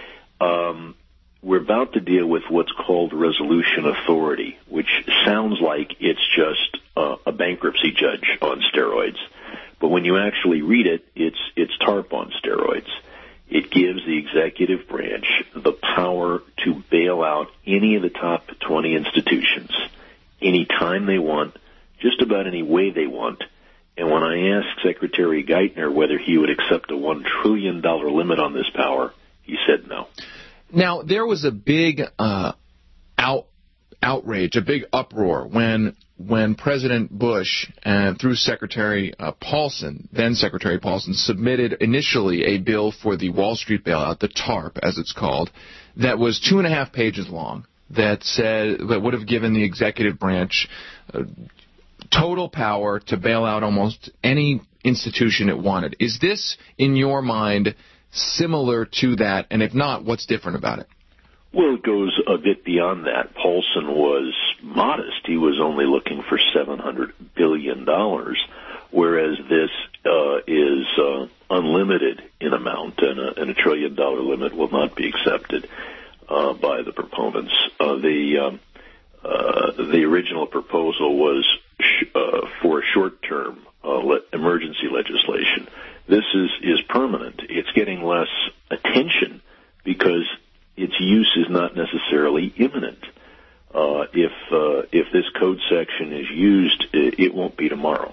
Um, we're about to deal with what's called resolution authority, which sounds like it's just uh, a bankruptcy judge on steroids. But when you actually read it, it's it's TARP on steroids. It gives the executive branch the power to bail out any of the top twenty institutions any time they want, just about any way they want. And when I asked Secretary Geithner whether he would accept a one trillion dollars limit on this power, he said no. Now, there was a big uh, out, outrage, a big uproar when when President Bush, uh, through Secretary uh, Paulson, then Secretary Paulson, submitted initially a bill for the Wall Street bailout, the TARP, as it's called, that was two and a half pages long, that said that would have given the executive branch uh, total power to bail out almost any institution it wanted. Is this, in your mind, similar to that? And if not, what's different about it? Well, it goes a bit beyond that. Paulson was modest. He was only looking for seven hundred billion dollars, whereas this uh, is uh, unlimited in amount, and a, and a trillion-dollar limit will not be accepted uh, by the proponents. Uh, the um, uh, the original proposal was sh- uh, for short-term uh, le- emergency legislation. This is, is permanent. It's getting less attention because its use is not necessarily imminent. Uh, if uh, if this code section is used, it, it won't be tomorrow.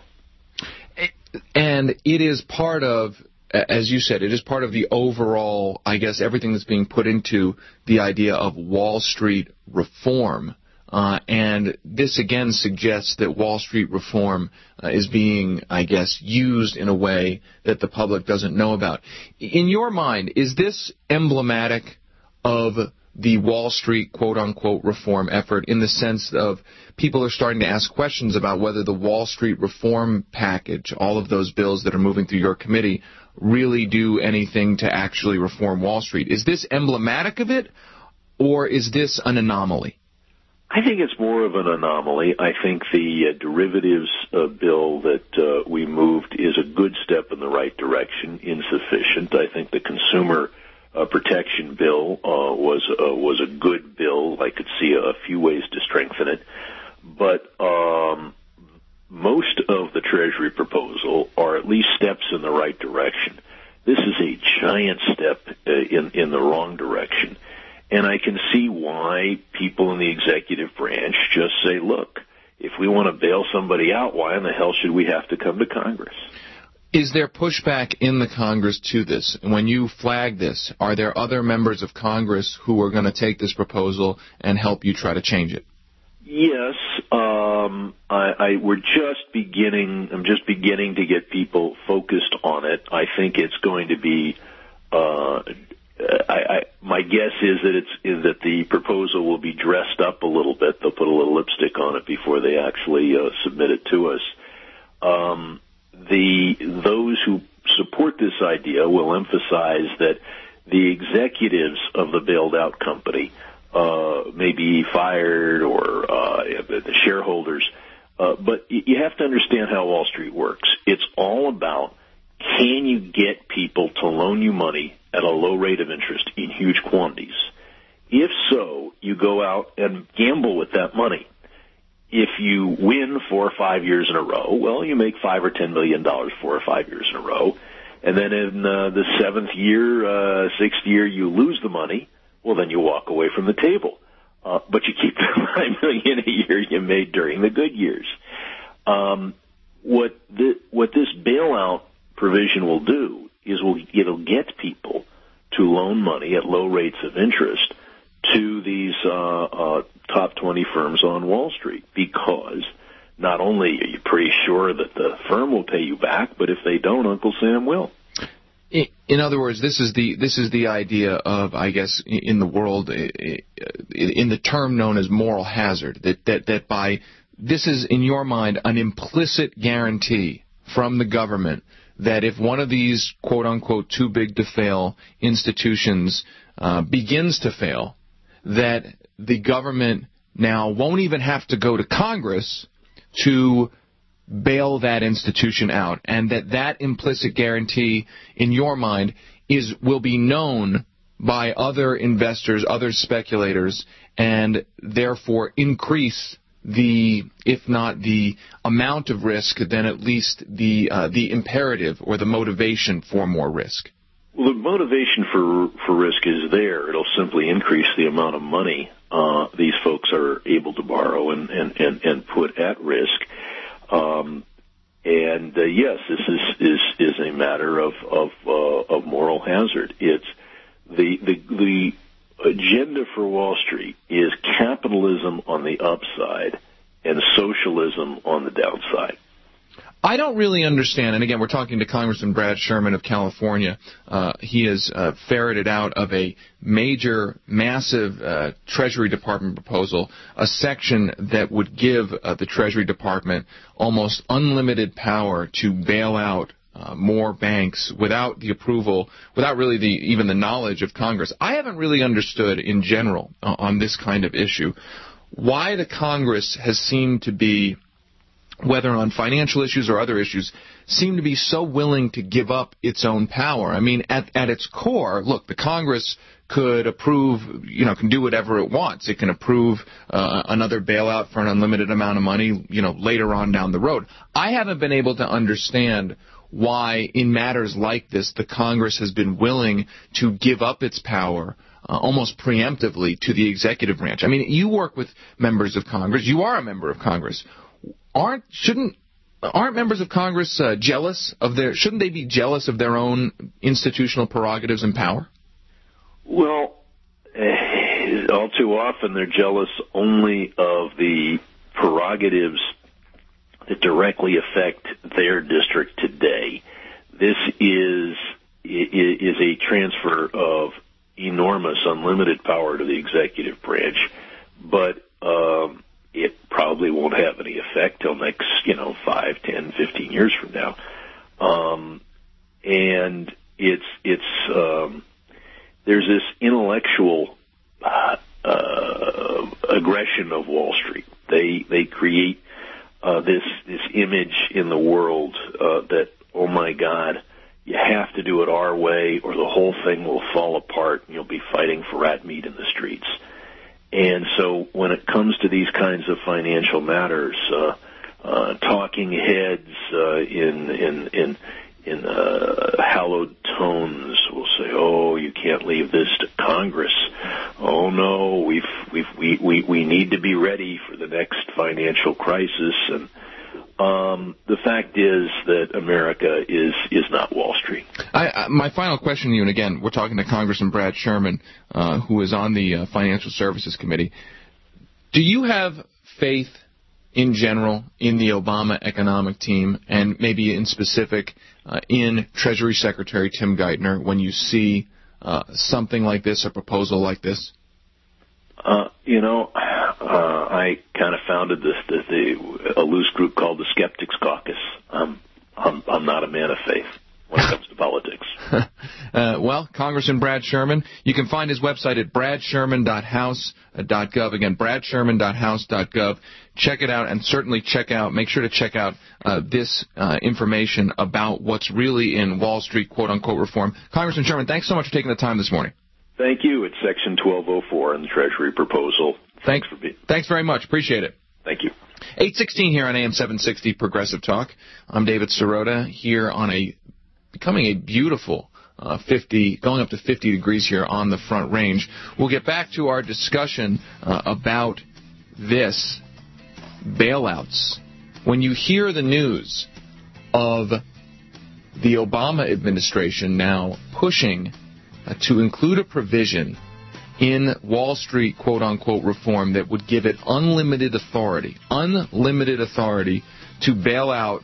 And it is part of, as you said, it is part of the overall, I guess, everything that's being put into the idea of Wall Street reform. Uh, and this, again, suggests that Wall Street reform uh, is being, I guess, used in a way that the public doesn't know about. In your mind, is this emblematic of the Wall Street quote-unquote reform effort, in the sense of people are starting to ask questions about whether the Wall Street reform package, all of those bills that are moving through your committee, really do anything to actually reform Wall Street? Is this emblematic of it, or is this an anomaly? I think it's more of an anomaly. I think the uh, derivatives uh, bill that uh, we moved is a good step in the right direction, insufficient. I think the consumer Uh, protection bill uh, was uh, was a good bill. I could see a, a few ways to strengthen it, but um, most of the Treasury proposal are at least steps in the right direction. This is a giant step uh, in in the wrong direction, and I can see why people in the executive branch just say, "Look, if we want to bail somebody out, why in the hell should we have to come to Congress?" Is there pushback in the Congress to this? When you flag this, are there other members of Congress who are going to take this proposal and help you try to change it? Yes, um, I, I we're just beginning. I'm just beginning to get people focused on it. I think it's going to be. Uh, I, I, my guess is that it's is that the proposal will be dressed up a little bit. They'll put a little lipstick on it before they actually uh, submit it to us. Um, The those who support this idea will emphasize that the executives of the bailed-out company uh, may be fired, or uh, the shareholders. Uh, but you have to understand how Wall Street works. It's all about, can you get people to loan you money at a low rate of interest in huge quantities? If so, you go out and gamble with that money. If you win four or five years in a row, well, you make five or ten million dollars four or five years in a row, and then in uh, the seventh year, uh, sixth year, you lose the money. Well, then you walk away from the table, uh, but you keep the five million a year you made during the good years. Um, what the, what this bailout provision will do is will it'll get people to loan money at low rates of interest to these uh, uh, top twenty firms on Wall Street, because not only are you pretty sure that the firm will pay you back, but if they don't, Uncle Sam will. In other words, this is the this is the idea of, I guess, in the world, in the term known as moral hazard, that that that by this is, in your mind, an implicit guarantee from the government that if one of these quote-unquote too big to fail institutions uh, begins to fail, that the government now won't even have to go to Congress to bail that institution out, and that that implicit guarantee, in your mind, is will be known by other investors, other speculators, and therefore increase the, if not the amount of risk, then at least the uh, the imperative or the motivation for more risk. Well, the motivation for for risk is there. It'll simply increase the amount of money uh, these folks are able to borrow and and and, and put at risk. Um, and uh, yes, this is, is is a matter of of, uh, of moral hazard. It's the the the agenda for Wall Street is capitalism on the upside and socialism on the downside. I don't really understand, and again, we're talking to Congressman Brad Sherman of California. Uh, he has uh, ferreted out of a major, massive uh, Treasury Department proposal a section that would give uh, the Treasury Department almost unlimited power to bail out uh, more banks without the approval, without really the even the knowledge of Congress. I haven't really understood in general uh, on this kind of issue why the Congress has seemed to be, whether on financial issues or other issues, seem to be so willing to give up its own power. I mean, at, at its core, look, the Congress could approve, you know, can do whatever it wants. It can approve uh, another bailout for an unlimited amount of money, you know, later on down the road. I haven't been able to understand why, in matters like this, the Congress has been willing to give up its power Uh, almost preemptively to the executive branch. I mean, you work with members of Congress. You are a member of Congress. Aren't shouldn't aren't members of Congress uh, jealous of their? Shouldn't they be jealous of their own institutional prerogatives and power? Well, uh, all too often they're jealous only of the prerogatives that directly affect their district today. This is is a transfer of enormous, unlimited power to the executive branch, but um, it probably won't have any effect till next, you know, five, ten, fifteen years from now. Um, and it's it's um, there's this intellectual uh, uh, aggression of Wall Street. They they create uh, this this image in the world uh, that, oh my God, you have to do it our way or the whole thing will fall apart and you'll be fighting for rat meat in the streets. And so when it comes to these kinds of financial matters, uh, uh, talking heads uh, in in in in uh, hallowed tones will say, "Oh, you can't leave this to Congress. Oh no, we've we've we we we need to be ready for the next financial crisis." And Um, the fact is that America is is not Wall Street. I, I, my final question to you, and again, we're talking to Congressman Brad Sherman, uh, who is on the uh, Financial Services Committee. Do you have faith in general in the Obama economic team, and maybe in specific uh, in Treasury Secretary Tim Geithner, when you see uh, something like this, a proposal like this? Uh, you know, uh, I kind of founded this, this the, a loose group called the Skeptics Caucus. Um, I'm, I'm not a man of faith when it comes to politics. uh, well, Congressman Brad Sherman, you can find his website at brad sherman dot house dot gov. Again, brad sherman dot house dot gov. Check it out, and certainly check out, make sure to check out uh, this uh, information about what's really in Wall Street quote-unquote reform. Congressman Sherman, thanks so much for taking the time this morning. Thank you. It's Section twelve oh four in the Treasury proposal. Thanks, Thanks for being. Thanks very much. Appreciate it. Thank you. eight sixteen here on A M seven sixty Progressive Talk. I'm David Sirota here on a becoming a beautiful uh, fifty, going up to fifty degrees here on the Front Range. We'll get back to our discussion uh, about this bailouts. When you hear the news of the Obama administration now pushing uh, to include a provision in Wall Street quote-unquote reform that would give it unlimited authority, unlimited authority to bail out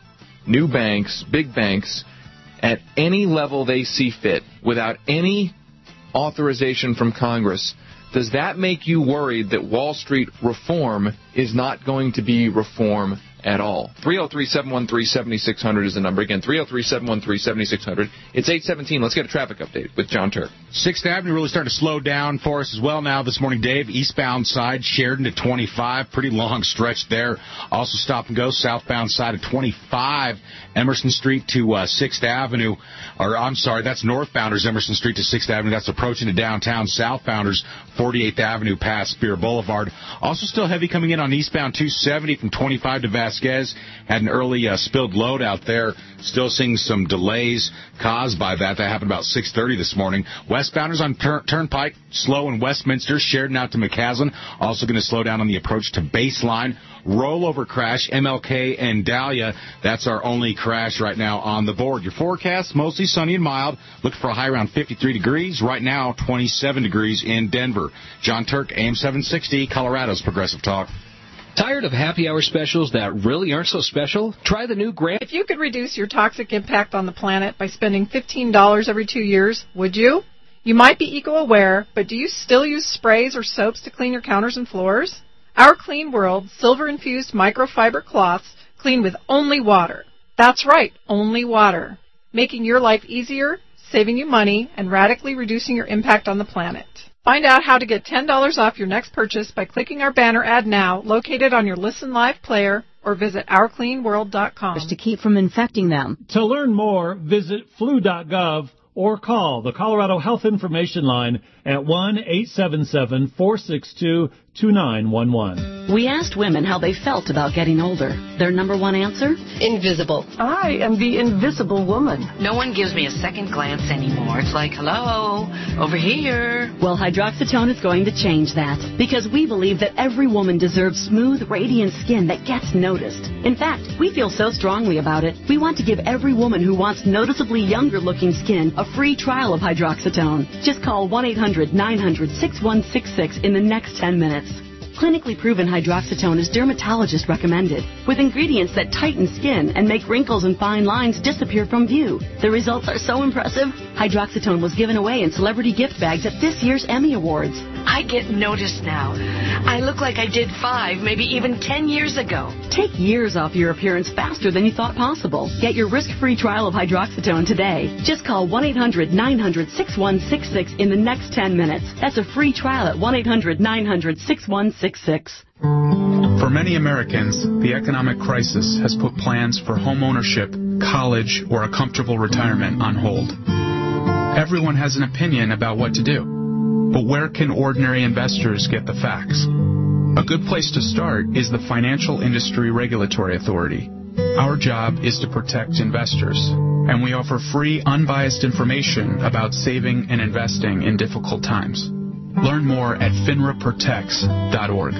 new banks, big banks, at any level they see fit, without any authorization from Congress, does that make you worried that Wall Street reform is not going to be reform at all? three oh three, seven one three, seven six zero zero is the number. Again, three oh three, seven one three, seven six zero zero. It's eight seventeen. Let's get a traffic update with John Turk. sixth Avenue really starting to slow down for us as well now this morning, Dave. Eastbound side, Sheridan to twenty-five. Pretty long stretch there. Also stop and go. Southbound side of twenty-five. Emerson Street to uh, sixth Avenue. Or, I'm sorry, that's northbounders, Emerson Street to sixth Avenue. That's approaching to downtown. Southbounders, forty-eighth Avenue past Spear Boulevard. Also still heavy coming in on eastbound two seventy from twenty-five to Vasquez. Had an early uh, spilled load out there. Still seeing some delays caused by that. That happened about six thirty this morning. Westbounders on tur- Turnpike, slow in Westminster. Sheridan out to McCaslin. Also going to slow down on the approach to Baseline. Rollover crash, M L K and Dahlia. That's our only crash right now on the board. Your forecast, mostly sunny and mild. Look for a high around fifty-three degrees. Right now, twenty-seven degrees in Denver. John Turk, A M seven sixty, Colorado's Progressive Talk. Tired of happy hour specials that really aren't so special? Try the new Grand... If you could reduce your toxic impact on the planet by spending fifteen dollars every two years, would you? You might be eco-aware, but do you still use sprays or soaps to clean your counters and floors? Our Clean World silver-infused microfiber cloths clean with only water. That's right, only water. Making your life easier, saving you money, and radically reducing your impact on the planet. Find out how to get ten dollars off your next purchase by clicking our banner ad now, located on your Listen Live player, or visit our clean world dot com. To keep from infecting them. To learn more, visit flu dot gov or call the Colorado Health Information Line at one eight seven seven, four six two, two nine one one. We asked women how they felt about getting older. Their number one answer? Invisible. I am the invisible woman. No one gives me a second glance anymore. It's like, hello, over here. Well, hydroxytone is going to change that, because we believe that every woman deserves smooth, radiant skin that gets noticed. In fact, we feel so strongly about it, we want to give every woman who wants noticeably younger-looking skin a free trial of hydroxytone. Just call one eight hundred, nine hundred, six one six six in the next ten minutes. Clinically proven hydroxytone is dermatologist recommended, with ingredients that tighten skin and make wrinkles and fine lines disappear from view. The results are so impressive, hydroxytone was given away in celebrity gift bags at this year's Emmy Awards. I get noticed now. I look like I did five, maybe even ten years ago. Take years off your appearance faster than you thought possible. Get your risk-free trial of hydroxytone today. Just call one eight hundred, nine hundred, six one six six in the next ten minutes. That's a free trial at one eight hundred, nine hundred, six one six six. For many Americans, the economic crisis has put plans for home ownership, college, or a comfortable retirement on hold. Everyone has an opinion about what to do. But where can ordinary investors get the facts? A good place to start is the Financial Industry Regulatory Authority. Our job is to protect investors, and we offer free, unbiased information about saving and investing in difficult times. Learn more at finra protects dot org.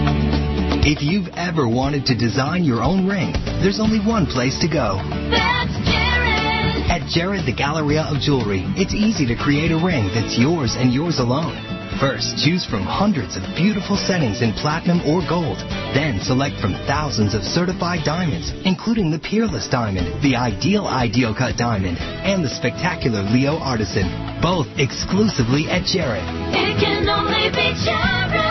If you've ever wanted to design your own ring, there's only one place to go. That's Jared! At Jared the Galleria of Jewelry, it's easy to create a ring that's yours and yours alone. First, choose from hundreds of beautiful settings in platinum or gold. Then select from thousands of certified diamonds, including the Peerless Diamond, the Ideal Ideal Cut Diamond, and the spectacular Leo Artisan, both exclusively at Jared. It can only be Jared!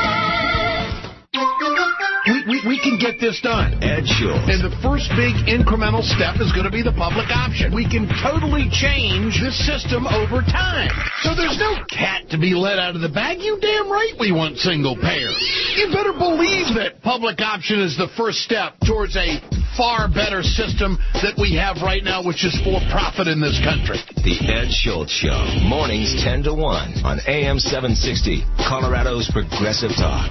We, we, we can get this done. Ed Schultz. And the first big incremental step is going to be the public option. We can totally change this system over time. So there's no cat to be let out of the bag. You damn right we want single payer. You better believe that public option is the first step towards a far better system that we have right now, which is for profit in this country. The Ed Schultz Show, mornings ten to one on A M seven sixty, Colorado's Progressive Talk.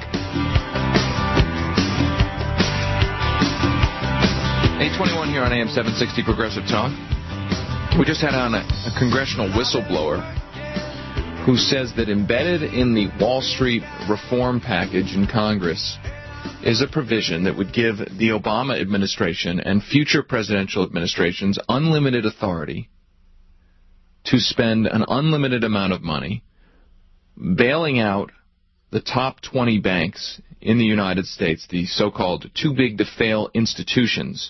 eight twenty-one here on A M seven sixty Progressive Talk. We just had on a, a congressional whistleblower who says that embedded in the Wall Street reform package in Congress is a provision that would give the Obama administration and future presidential administrations unlimited authority to spend an unlimited amount of money bailing out the top twenty banks in the United States, the so-called too-big-to-fail institutions.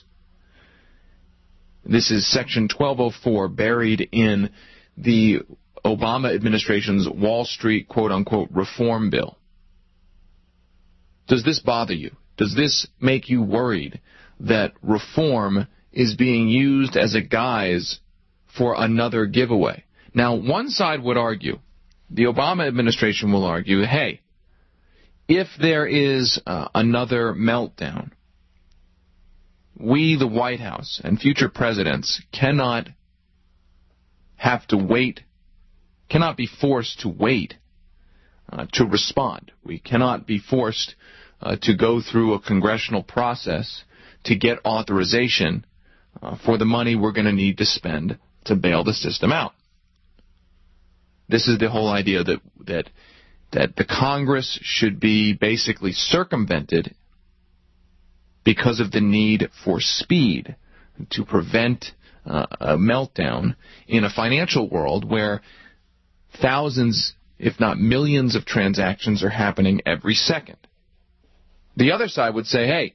This is Section twelve oh four buried in the Obama administration's Wall Street, quote-unquote, reform bill. Does this bother you? Does this make you worried that reform is being used as a guise for another giveaway? Now, one side would argue, the Obama administration will argue, hey, if there is uh, another meltdown, we, the White House, and future presidents cannot have to wait, cannot be forced to wait uh, to respond. We cannot be forced uh, to go through a congressional process to get authorization uh, for the money we're going to need to spend to bail the system out. This is the whole idea that that that the Congress should be basically circumvented because of the need for speed to prevent uh, a meltdown in a financial world where thousands, if not millions, of transactions are happening every second. The other side would say, hey,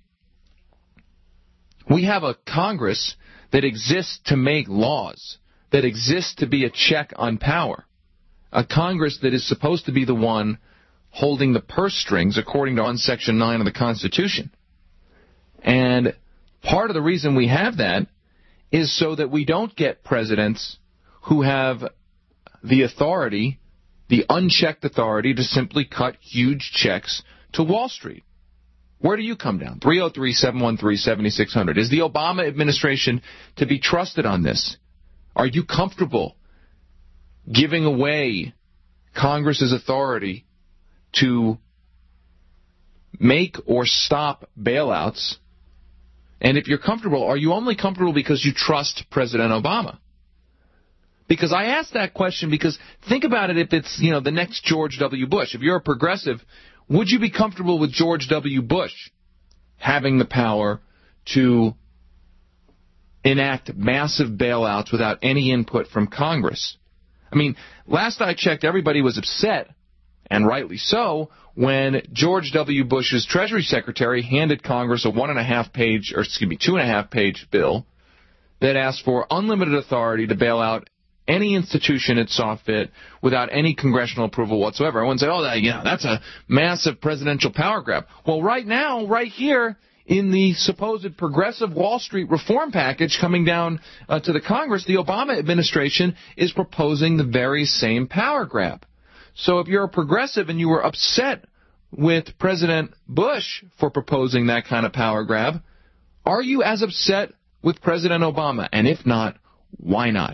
we have a Congress that exists to make laws, that exists to be a check on power. A Congress that is supposed to be the one holding the purse strings according to Section nine of the Constitution. And part of the reason we have that is so that we don't get presidents who have the authority, the unchecked authority, to simply cut huge checks to Wall Street. Where do you come down? three oh three, seven one three, seven six zero zero. Is the Obama administration to be trusted on this? Are you comfortable giving away Congress's authority to make or stop bailouts? And if you're comfortable, are you only comfortable because you trust President Obama? Because I ask that question because think about it, if it's, you know, the next George W. Bush. If you're a progressive, would you be comfortable with George W. Bush having the power to enact massive bailouts without any input from Congress? I mean, last I checked, everybody was upset, and rightly so, when George W. Bush's Treasury Secretary handed Congress a one and a half page, or excuse me, two and a half page bill that asked for unlimited authority to bail out any institution it saw fit without any congressional approval whatsoever. Everyone said, oh, that, yeah, that's a massive presidential power grab. Well, right now, right here, in the supposed progressive Wall Street reform package coming down uh, to the Congress, the Obama administration is proposing the very same power grab. So if you're a progressive and you were upset with President Bush for proposing that kind of power grab, are you as upset with President Obama? And if not, why not?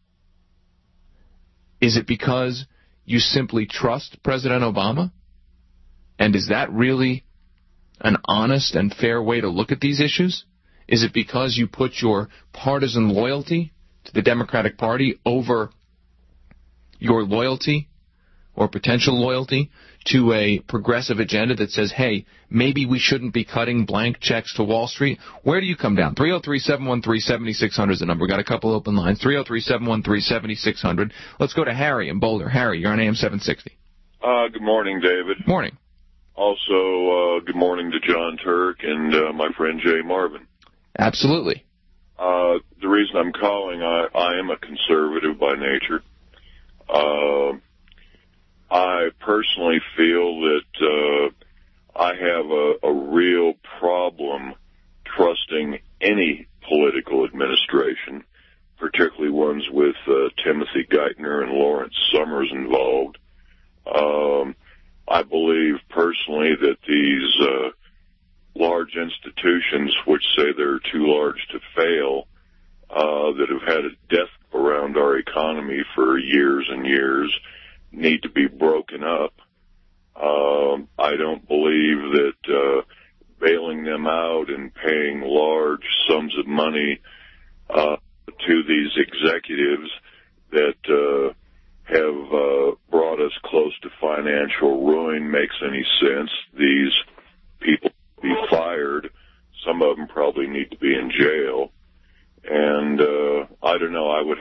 Is it because you simply trust President Obama? And is that really an honest and fair way to look at these issues? Is it because you put your partisan loyalty to the Democratic Party over your loyalty or potential loyalty to a progressive agenda that says, hey, maybe we shouldn't be cutting blank checks to Wall Street? Where do you come down? three oh three, seven one three, seven six zero zero is the number. We've got a couple open lines. three oh three, seven one three, seven six zero zero. Let's go to Harry in Boulder. Harry, you're on A M seven sixty. Uh, good morning, David. Morning. Also, uh, good morning to John Turk and uh, my friend Jay Marvin. Absolutely. Uh, the reason I'm calling, I, I am a conservative by nature. Uh, I personally feel that uh, I have a, a real problem trusting any political administration, particularly ones with uh, Timothy Geithner and Lawrence Summers involved. Um, I believe personally that these uh, large institutions, which say they're too large to fail, uh, that have had a death around our economy for years and years, need to be broken up. Um, I don't believe that uh, bailing them out and paying large sums of money uh, to these executives that uh, have uh, brought us close to financial ruin makes any sense. These people be fired. Some of them probably need to be in jail. And uh, I don't know, I would have a hard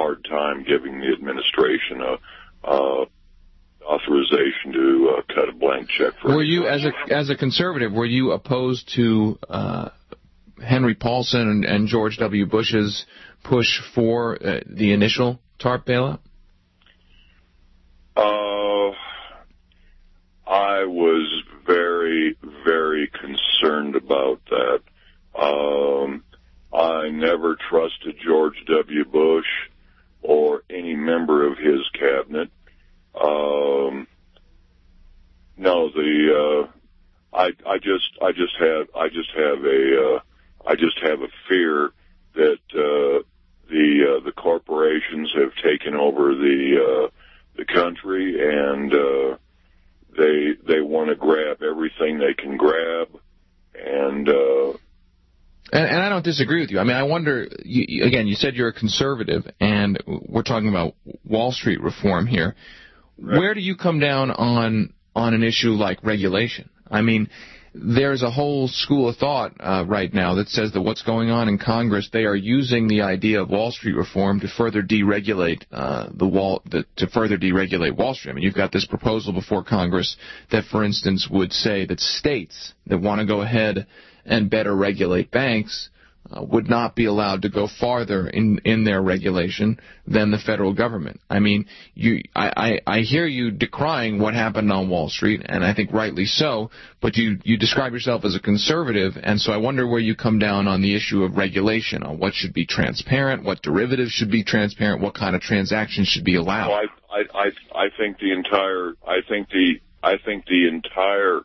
hard time giving the administration a uh, authorization to uh, cut a blank check for. Were you, as a as a conservative, were you opposed to uh, Henry Paulson and, and George W. Bush's push for uh, the initial TARP bailout? Uh, I was very, very concerned about that. Um, I never trusted George W. Bush or any member of his cabinet. Um, no, the uh, I I just I just have I just have a uh, I just have a fear that uh, the uh, the corporations have taken over the uh, the country, and uh, they they want to grab everything they can grab, and. Uh, And, and I don't disagree with you. I mean, I wonder, you, again, you said you're a conservative, and we're talking about Wall Street reform here. Right. Where do you come down on on an issue like regulation? I mean, there's a whole school of thought uh, right now that says that what's going on in Congress, they are using the idea of Wall Street reform to further deregulate uh, the wall, the, to further deregulate Wall Street. I mean, you've got this proposal before Congress that, for instance, would say that states that want to go ahead and better regulate banks uh, would not be allowed to go farther in, in their regulation than the federal government. I mean, you, I, I, I hear you decrying what happened on Wall Street, and I think rightly so, but you, you describe yourself as a conservative, and so I wonder where you come down on the issue of regulation, on what should be transparent, what derivatives should be transparent, what kind of transactions should be allowed. Well, I, I, I, I think the entire, I think the, I think the entire,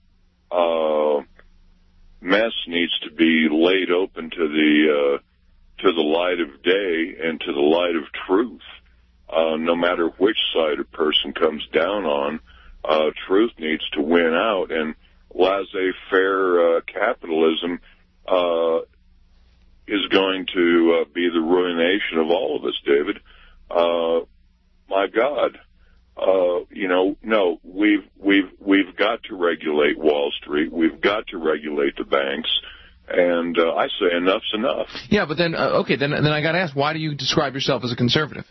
uh, mess needs to be laid open to the uh, to the light of day and to the light of truth. Uh, no matter which side a person comes down on, uh, truth needs to win out. And laissez-faire uh, capitalism uh, is going to uh, be the ruination of all of us, David. Uh, my God. Uh, you know, no, we've, we've, we've got to regulate Wall Street. We've got to regulate the banks. And, uh, I say enough's enough. Yeah, but then, uh, okay, then, then I gotta ask, why do you describe yourself as a conservative?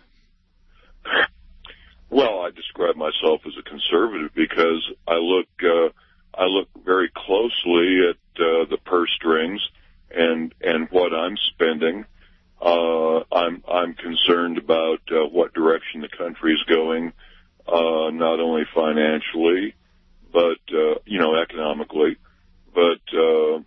Well, I describe myself as a conservative because I look, uh, I look very closely at, uh, the purse strings and, and what I'm spending. Uh, I'm, I'm concerned about, uh, what direction the country is going. Uh, not only financially, but, uh, you know, economically, but, uh,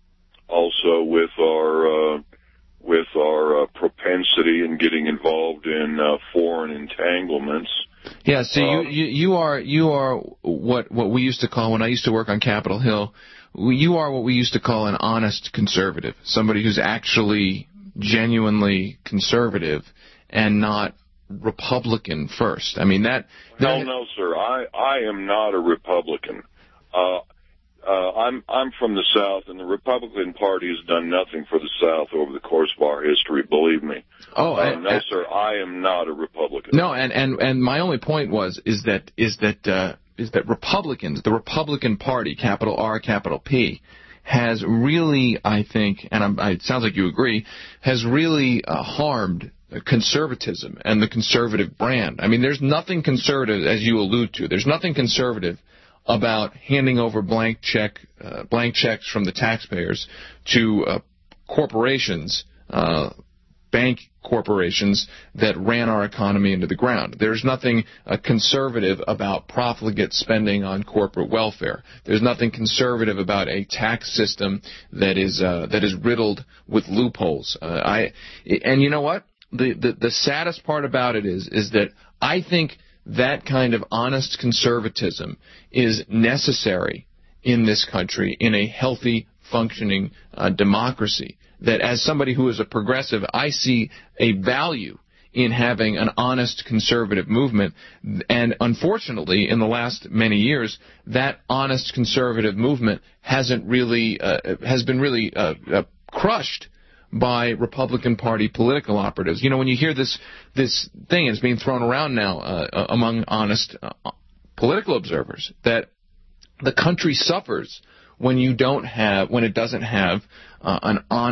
also with our, uh, with our, uh, propensity in getting involved in, uh, foreign entanglements. Yeah, so uh, you, you, you are, you are what, what we used to call, when I used to work on Capitol Hill, you are what we used to call an honest conservative, somebody who's actually genuinely conservative and not Republican first. I mean, that... that no, no, sir. I, I am not a Republican. Uh, uh, I'm, I'm from the South, and the Republican Party has done nothing for the South over the course of our history, believe me. Oh, uh, and, no, and, sir. I am not a Republican. No, and, and, and my only point was, is that, is that, uh, is that Republicans, the Republican Party, capital R, capital P, has really, I think, and I'm, I, it sounds like you agree, has really uh, harmed conservatism and the conservative brand. I mean, there's nothing conservative, as you allude to. There's nothing conservative about handing over blank check, uh, blank checks from the taxpayers to uh, corporations, uh, bank corporations that ran our economy into the ground. There's nothing uh, conservative about profligate spending on corporate welfare. There's nothing conservative about a tax system that is uh, that is riddled with loopholes. Uh, I and you know what? The, the the saddest part about it is is that I think that kind of honest conservatism is necessary in this country, in a healthy, functioning uh, democracy. That as somebody who is a progressive, I see a value in having an honest conservative movement. And unfortunately, in the last many years, that honest conservative movement hasn't really uh, has been really uh, uh, crushed by Republican Party political operatives. You know, when you hear this this thing is being thrown around now uh, among honest uh, political observers, that the country suffers when you don't have, when it doesn't have uh, an honest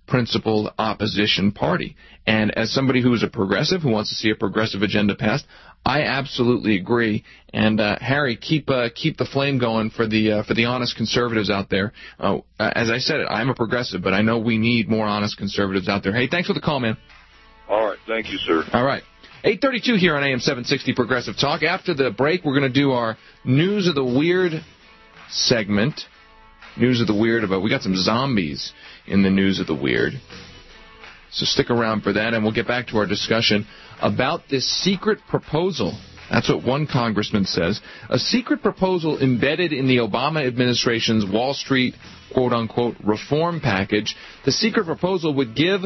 principled opposition party. And as somebody who is a progressive, who wants to see a progressive agenda passed, I absolutely agree. And uh, Harry, keep uh, keep the flame going for the uh, for the honest conservatives out there. Uh, as I said, I'm a progressive, but I know we need more honest conservatives out there. Hey, thanks for the call, man. All right, thank you, sir. All right. eight thirty-two here on A M seven sixty Progressive Talk. After the break, we're going to do our News of the Weird segment. News of the Weird about, we got some zombies in the News of the Weird. So stick around for that, and we'll get back to our discussion about this secret proposal. That's what one congressman says. A secret proposal embedded in the Obama administration's Wall Street, quote-unquote, reform package. The secret proposal would give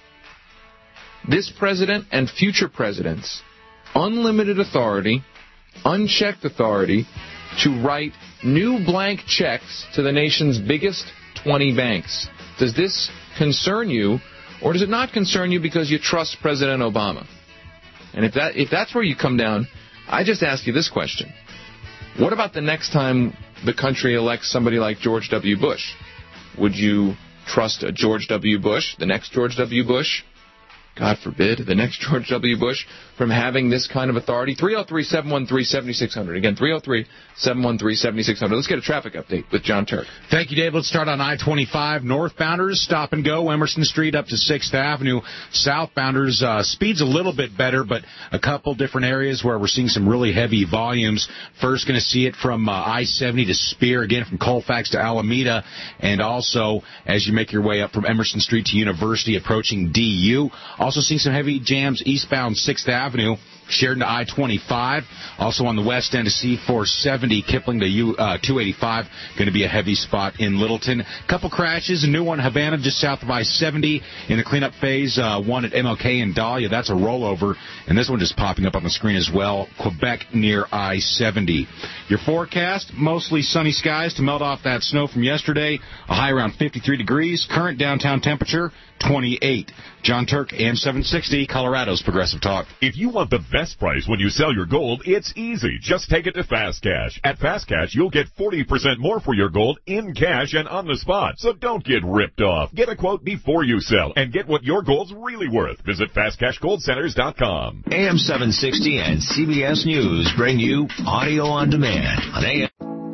this president and future presidents unlimited authority, unchecked authority, to write new blank checks to the nation's biggest twenty banks. Does this concern you, or does it not concern you because you trust President Obama? And if that if that's where you come down, I just ask you this question. What about the next time the country elects somebody like George W. Bush? Would you trust a George W. Bush, the next George W. Bush, God forbid, the next George W. Bush, from having this kind of authority? three oh three, seven one three, seven six zero zero. Again, three oh three, seven one three, seven six zero zero. Let's get a traffic update with John Turk. Thank you, Dave. Let's start on I twenty-five. Northbounders, stop and go, Emerson Street up to sixth Avenue. Southbounders, uh, speed's a little bit better, but a couple different areas where we're seeing some really heavy volumes. First, going to see it from uh, I seventy to Spear, again from Colfax to Alameda, and also as you make your way up from Emerson Street to University, approaching D U. Also seeing some heavy jams eastbound sixth Avenue, Sheridan to I twenty-five. Also on the west end to C four seventy, Kipling to U, uh, two eighty-five. Going to be a heavy spot in Littleton. Couple crashes, a new one, Havana, just south of I seventy in the cleanup phase. Uh, one at M L K and Dahlia. That's a rollover. And this one just popping up on the screen as well. Quebec near I seventy. Your forecast, mostly sunny skies to melt off that snow from yesterday. A high around fifty-three degrees. Current downtown temperature, twenty-eight. John Turk, A M seven sixty, Colorado's Progressive Talk. If you want the best price when you sell your gold, it's easy. Just take it to Fast Cash. At Fast Cash, you'll get forty percent more for your gold in cash and on the spot. So don't get ripped off. Get a quote before you sell and get what your gold's really worth. Visit fast cash gold centers dot com. A M seven sixty and C B S News bring you audio on demand on A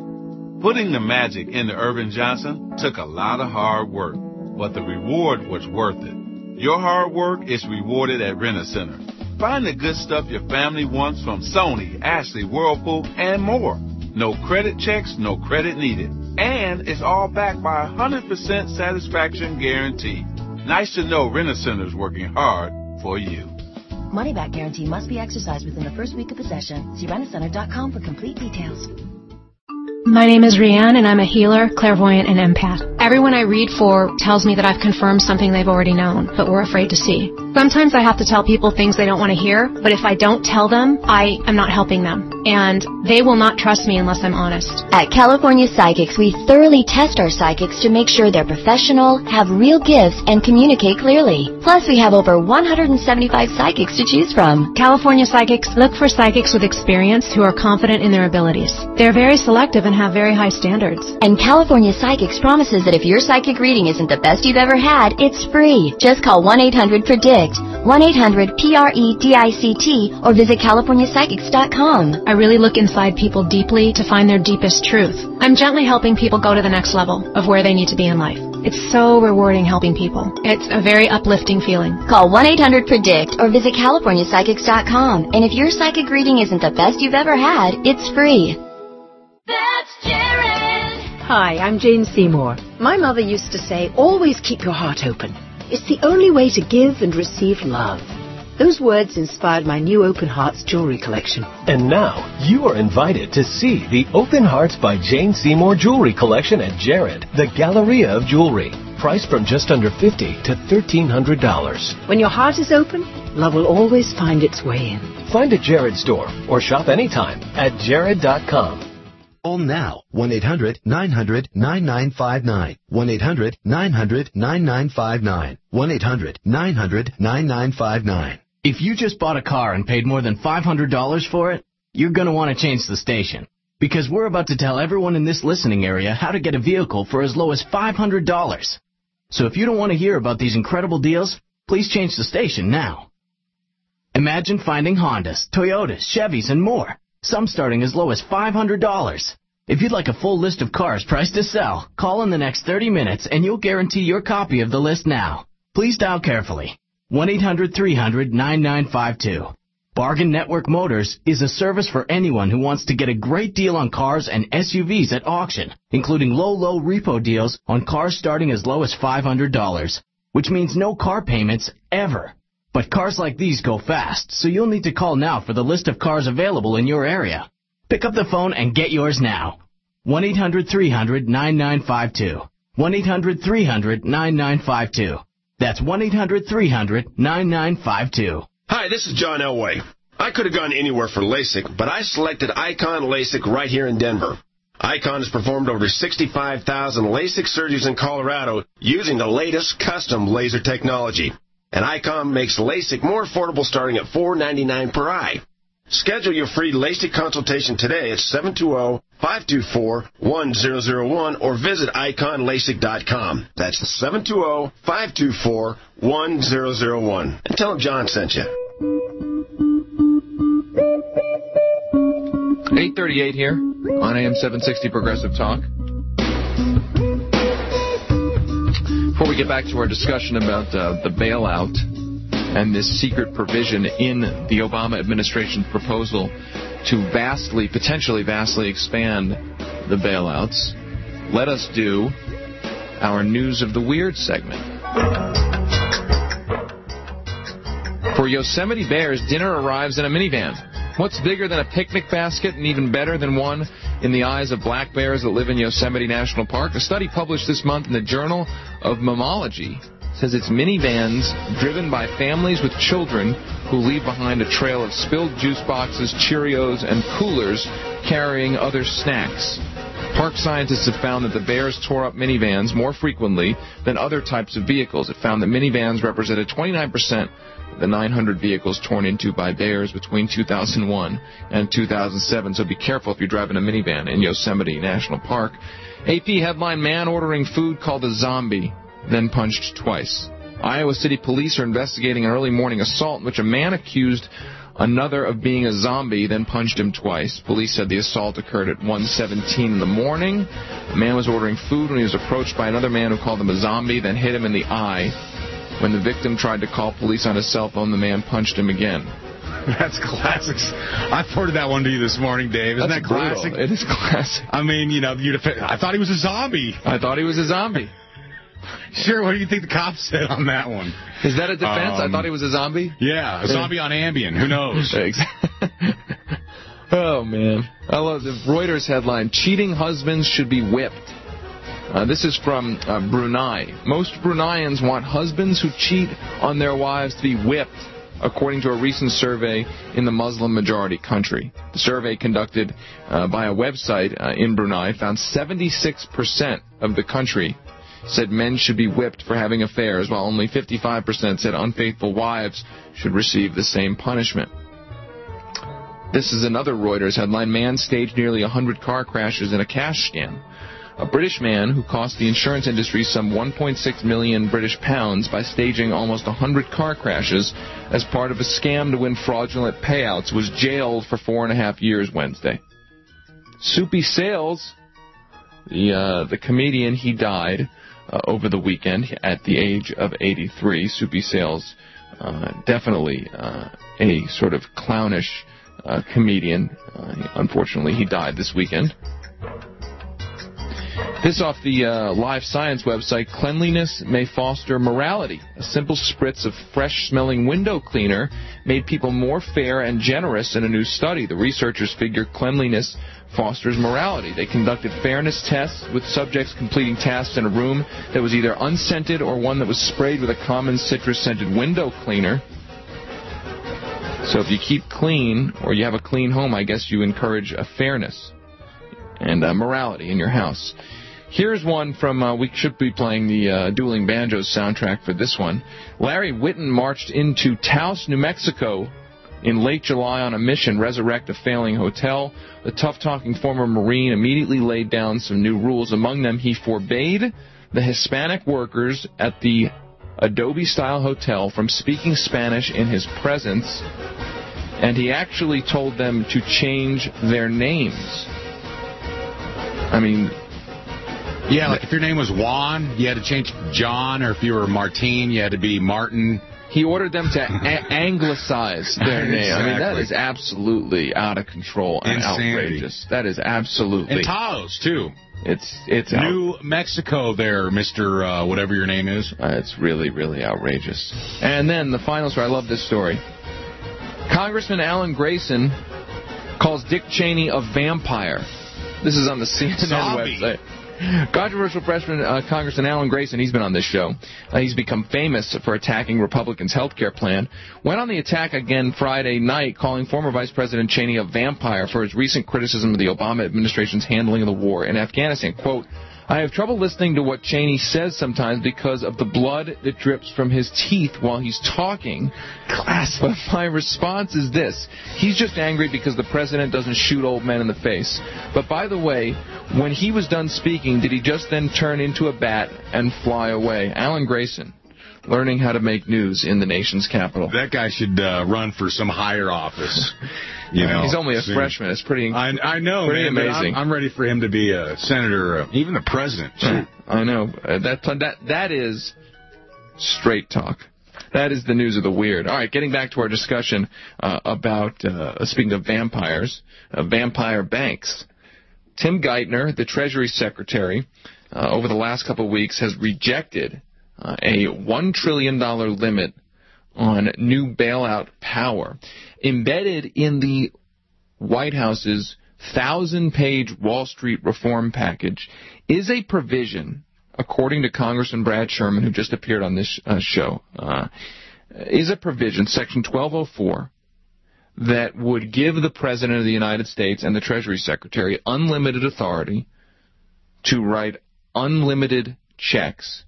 M. Putting the magic into Irvin Johnson took a lot of hard work, but the reward was worth it. Your hard work is rewarded at Rent-A-Center. Find the good stuff your family wants from Sony, Ashley, Whirlpool, and more. No credit checks, no credit needed. And it's all backed by a one hundred percent satisfaction guarantee. Nice to know Rent-A-Center's working hard for you. Money back guarantee must be exercised within the first week of possession. See rent a center dot com for complete details. My name is Rianne, and I'm a healer, clairvoyant, and empath. Everyone I read for tells me that I've confirmed something they've already known, but were afraid to see. Sometimes I have to tell people things they don't want to hear, but if I don't tell them, I am not helping them. And they will not trust me unless I'm honest. At California Psychics, we thoroughly test our psychics to make sure they're professional, have real gifts, and communicate clearly. Plus, we have over one hundred seventy-five psychics to choose from. California Psychics look for psychics with experience who are confident in their abilities. They're very selective and have very high standards. And California Psychics promises that if your psychic reading isn't the best you've ever had, it's free. Just call one eight hundred predict, one eight hundred P R E D I C T, or visit california psychics dot com. I really look inside people deeply to find their deepest truth. I'm gently helping people go to the next level of where they need to be in life. It's so rewarding helping people. It's a very uplifting feeling. Call one eight hundred predict or visit california psychics dot com. And if your psychic reading isn't the best you've ever had, it's free. That's Jared. Hi, I'm Jane Seymour. My mother used to say, always keep your heart open. It's the only way to give and receive love. Those words inspired my new Open Hearts jewelry collection. And now, you are invited to see the Open Hearts by Jane Seymour jewelry collection at Jared, the Galleria of Jewelry. Priced from just under fifty dollars to thirteen hundred dollars. When your heart is open, love will always find its way in. Find a Jared store or shop anytime at jared dot com. Call now, one eight hundred nine hundred nine nine five nine, one eight hundred nine hundred nine nine five nine, one eight hundred nine hundred nine nine five nine. If you just bought a car and paid more than five hundred dollars for it, you're going to want to change the station. Because we're about to tell everyone in this listening area how to get a vehicle for as low as five hundred dollars. So if you don't want to hear about these incredible deals, please change the station now. Imagine finding Hondas, Toyotas, Chevys, and more, some starting as low as five hundred dollars. If you'd like a full list of cars priced to sell, call in the next thirty minutes and you'll guarantee your copy of the list now. Please dial carefully. one eight hundred three hundred nine nine five two. Bargain Network Motors is a service for anyone who wants to get a great deal on cars and S U Vs at auction, including low, low repo deals on cars starting as low as five hundred dollars, which means no car payments ever. But cars like these go fast, so you'll need to call now for the list of cars available in your area. Pick up the phone and get yours now. one eight hundred three hundred nine nine five two. one eight hundred three hundred nine nine five two. That's one eight hundred three hundred nine nine five two. Hi, this is John Elway. I could have gone anywhere for LASIK, but I selected Icon LASIK right here in Denver. Icon has performed over sixty-five thousand LASIK surgeries in Colorado using the latest custom laser technology. And Icon makes LASIK more affordable starting at four dollars and ninety-nine cents per eye. Schedule your free LASIK consultation today at seven two zero, five two four, one zero zero one or visit icon lasik dot com. That's seven two zero, five two four, one zero zero one. And tell them John sent you. eight thirty-eight here on A M seven sixty Progressive Talk. Before we get back to our discussion about uh, the bailout and this secret provision in the Obama administration proposal to vastly, potentially vastly expand the bailouts, let us do our News of the Weird segment. For Yosemite Bears, dinner arrives in a minivan. What's bigger than a picnic basket and even better than one in the eyes of black bears that live in Yosemite National Park? A study published this month in the Journal of Mammalogy says it's minivans driven by families with children who leave behind a trail of spilled juice boxes, Cheerios, and coolers carrying other snacks. Park scientists have found that the bears tore up minivans more frequently than other types of vehicles. It found that minivans represented twenty-nine percent of the nine hundred vehicles torn into by bears between two thousand one and two thousand seven. So be careful if you're driving a minivan in Yosemite National Park. A P headline, man ordering food called a zombie, then punched twice. Iowa City police are investigating an early morning assault in which a man accused another of being a zombie, then punched him twice. Police said the assault occurred at one seventeen in the morning. The man was ordering food when he was approached by another man who called him a zombie, then hit him in the eye. When the victim tried to call police on his cell phone, the man punched him again. That's classics. I forwarded that one to you this morning, Dave. Isn't That's that classic? Brutal. It is classic. I mean, you know, you'd have, I thought he was a zombie. I thought he was a zombie. Sure, what do you think the cops said on that one? Is that a defense? Um, I thought he was a zombie? Yeah, a zombie on Ambien. Who knows? Oh, man. I love the Reuters headline, cheating husbands should be whipped. Uh, this is from uh, Brunei. Most Bruneians want husbands who cheat on their wives to be whipped, according to a recent survey in the Muslim-majority country. The survey conducted uh, by a website uh, in Brunei found seventy-six percent of the country said men should be whipped for having affairs, while only fifty-five percent said unfaithful wives should receive the same punishment. This is another Reuters headline, man staged nearly one hundred car crashes in a cash scam. A British man who cost the insurance industry some one point six million British pounds by staging almost one hundred car crashes as part of a scam to win fraudulent payouts was jailed for four and a half years Wednesday. Soupy Sales, the uh, the comedian, he died uh, over the weekend at the age of eighty-three. Soupy Sales, uh, definitely uh, a sort of clownish uh, comedian. Uh, unfortunately, he died this weekend. This off the uh, Live Science website, cleanliness may foster morality. A simple spritz of fresh-smelling window cleaner made people more fair and generous in a new study. The researchers figure cleanliness fosters morality. They conducted fairness tests with subjects completing tasks in a room that was either unscented or one that was sprayed with a common citrus-scented window cleaner. So if you keep clean, or you have a clean home, I guess you encourage a fairness and uh, morality in your house. Here's one from, uh, we should be playing the uh, Dueling Banjos soundtrack for this one. Larry Whitten marched into Taos, New Mexico in late July on a mission, resurrect a failing hotel. The tough-talking former Marine immediately laid down some new rules. Among them, he forbade the Hispanic workers at the Adobe-style hotel from speaking Spanish in his presence, and he actually told them to change their names. I mean... Yeah, like if your name was Juan, you had to change John, or if you were Martin, you had to be Martin. He ordered them to a- anglicize their name. Exactly. I mean, that is absolutely out of control and Insanity. outrageous. That is absolutely... And Taos, too. It's it's New out- Mexico there, Mister Uh, whatever your name is. Uh, it's really, really outrageous. And then the final story. I love this story. Congressman Alan Grayson calls Dick Cheney a vampire. This is on the C N N Zombie. website. Controversial freshman uh, Congressman Alan Grayson, he's been on this show. Uh, he's become famous for attacking Republicans' health care plan. Went on the attack again Friday night, calling former Vice President Cheney a vampire for his recent criticism of the Obama administration's handling of the war in Afghanistan. Quote, I have trouble listening to what Cheney says sometimes because of the blood that drips from his teeth while he's talking. Classic. But my response is this. He's just angry because the president doesn't shoot old men in the face. But by the way, when he was done speaking, did he just then turn into a bat and fly away? Alan Grayson, learning how to make news in the nation's capital. That guy should uh, run for some higher office. You know, he's only a soon. freshman. It's pretty. I, I know, pretty man. Amazing. I'm, I'm ready for him to be a senator, uh, even the president. Yeah, I know. Uh, that that that is straight talk. That is the news of the weird. All right, getting back to our discussion uh, about uh, speaking of vampires, uh, vampire banks. Tim Geithner, the Treasury Secretary, uh, over the last couple of weeks has rejected uh, a one trillion dollars limit on new bailout power. Embedded in the White House's thousand-page Wall Street reform package is a provision, according to Congressman Brad Sherman, who just appeared on this uh, show, uh, is a provision, Section twelve oh four, that would give the President of the United States and the Treasury Secretary unlimited authority to write unlimited checks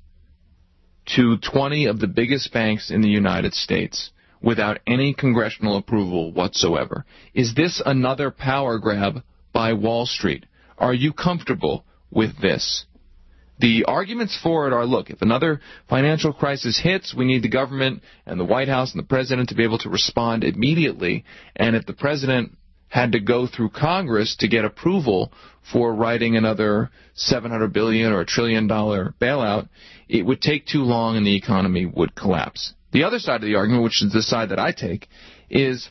to twenty of the biggest banks in the United States without any congressional approval whatsoever. Is this another power grab by Wall Street? Are you comfortable with this? The arguments for it are, look, if another financial crisis hits, we need the government and the White House and the President to be able to respond immediately. And if the President had to go through Congress to get approval for writing another seven hundred billion dollars or a trillion dollar bailout, it would take too long and the economy would collapse. The other side of the argument, which is the side that I take, is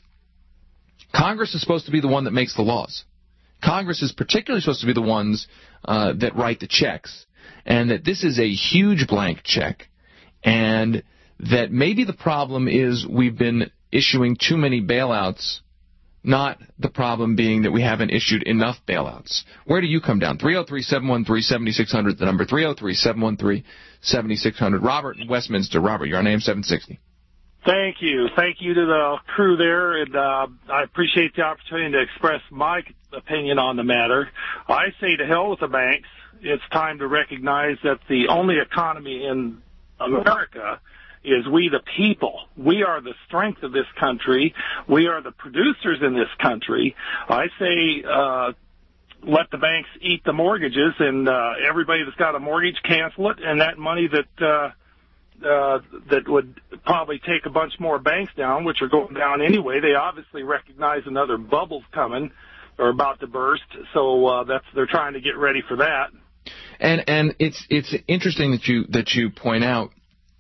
Congress is supposed to be the one that makes the laws. Congress is particularly supposed to be the ones uh, that write the checks, and that this is a huge blank check, and that maybe the problem is we've been issuing too many bailouts, not the problem being that we haven't issued enough bailouts. Where do you come down? three oh three, seven one three, seven six zero zero, the number three oh three, seven one three, seven six zero zero. Robert in Westminster. Robert, you're on A M seven sixty. Thank you. Thank you to the crew there, and uh, I appreciate the opportunity to express my opinion on the matter. I say to hell with the banks. It's time to recognize that the only economy in America is we the people. We are the strength of this country. We are the producers in this country. I say uh, let the banks eat the mortgages, and uh, everybody that's got a mortgage, cancel it, and that money that uh, uh, that would probably take a bunch more banks down, which are going down anyway. They obviously recognize another bubble's coming or about to burst, so uh, that's they're trying to get ready for that. And and it's it's interesting that you that you point out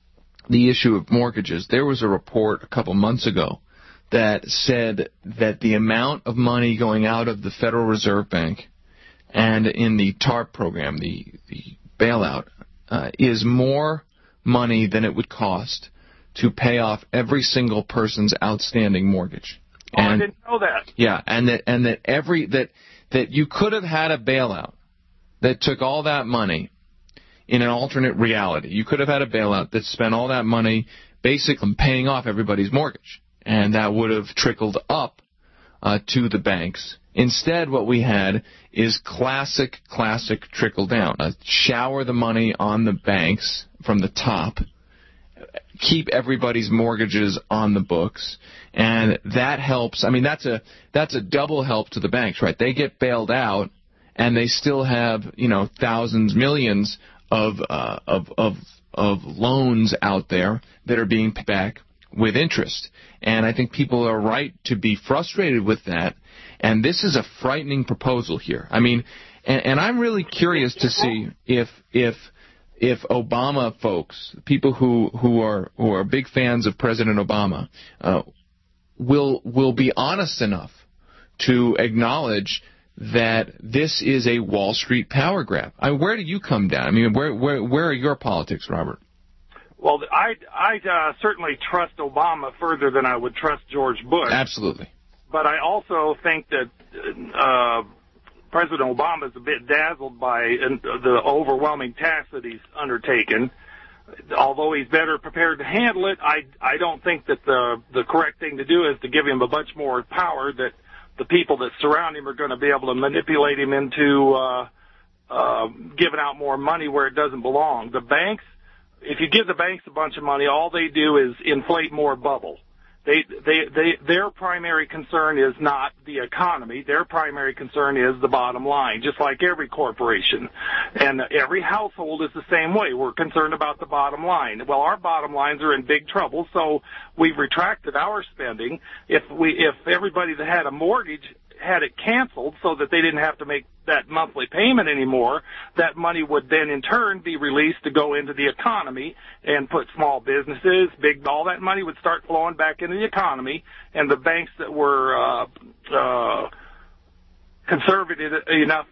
the issue of mortgages. There was a report a couple months ago that said that the amount of money going out of the Federal Reserve Bank and in the TARP program, the the bailout, uh, is more money than it would cost to pay off every single person's outstanding mortgage. Oh, and, I didn't know that. Yeah, and that and that every that that you could have had a bailout that took all that money in an alternate reality. You could have had a bailout that spent all that money basically paying off everybody's mortgage, and that would have trickled up uh, to the banks. Instead, what we had is classic, classic trickle down. Uh, shower the money on the banks from the top, keep everybody's mortgages on the books, and that helps. I mean, that's a that's a double help to the banks, right? They get bailed out, and they still have, you know, thousands, millions of uh, of of of loans out there that are being paid back with interest. And I think people are right to be frustrated with that. And this is a frightening proposal here. I mean, and, and I'm really curious to see if if if Obama folks, people who who are who are big fans of President Obama, uh, will will be honest enough to acknowledge that this is a Wall Street power grab. I mean, where do you come down? I mean, where where where are your politics, Robert? Well, I I uh, certainly trust Obama further than I would trust George Bush. Absolutely. But I also think that uh, President Obama is a bit dazzled by the overwhelming task that he's undertaken. Although he's better prepared to handle it, I I don't think that the the correct thing to do is to give him a bunch more power that the people that surround him are going to be able to manipulate him into uh, uh, giving out more money where it doesn't belong. The banks, if you give the banks a bunch of money, all they do is inflate more bubble. They, they, they, their primary concern is not the economy. Their primary concern is the bottom line, just like every corporation. And every household is the same way. We're concerned about the bottom line. Well, our bottom lines are in big trouble, so we've retracted our spending. If we, if everybody that had a mortgage had it canceled so that they didn't have to make that monthly payment anymore, that money would then in turn be released to go into the economy and put small businesses, big, all that money would start flowing back into the economy, and the banks that were uh, uh, conservative enough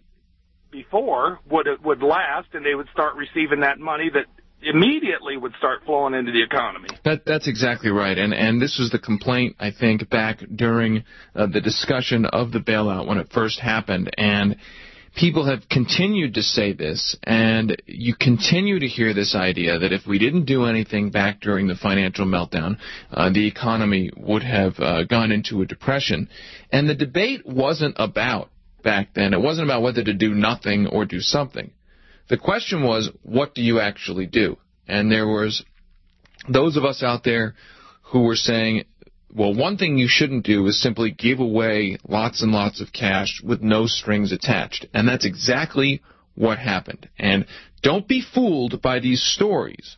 before would would last, and they would start receiving that money that immediately would start flowing into the economy. That, that's exactly right. And, and this was the complaint, I think, back during uh, the discussion of the bailout when it first happened. And people have continued to say this, and you continue to hear this idea that if we didn't do anything back during the financial meltdown, uh, the economy would have uh, gone into a depression. And the debate wasn't about, back then, it wasn't about whether to do nothing or do something. The question was, what do you actually do? And there was those of us out there who were saying, well, one thing you shouldn't do is simply give away lots and lots of cash with no strings attached. And that's exactly what happened. And don't be fooled by these stories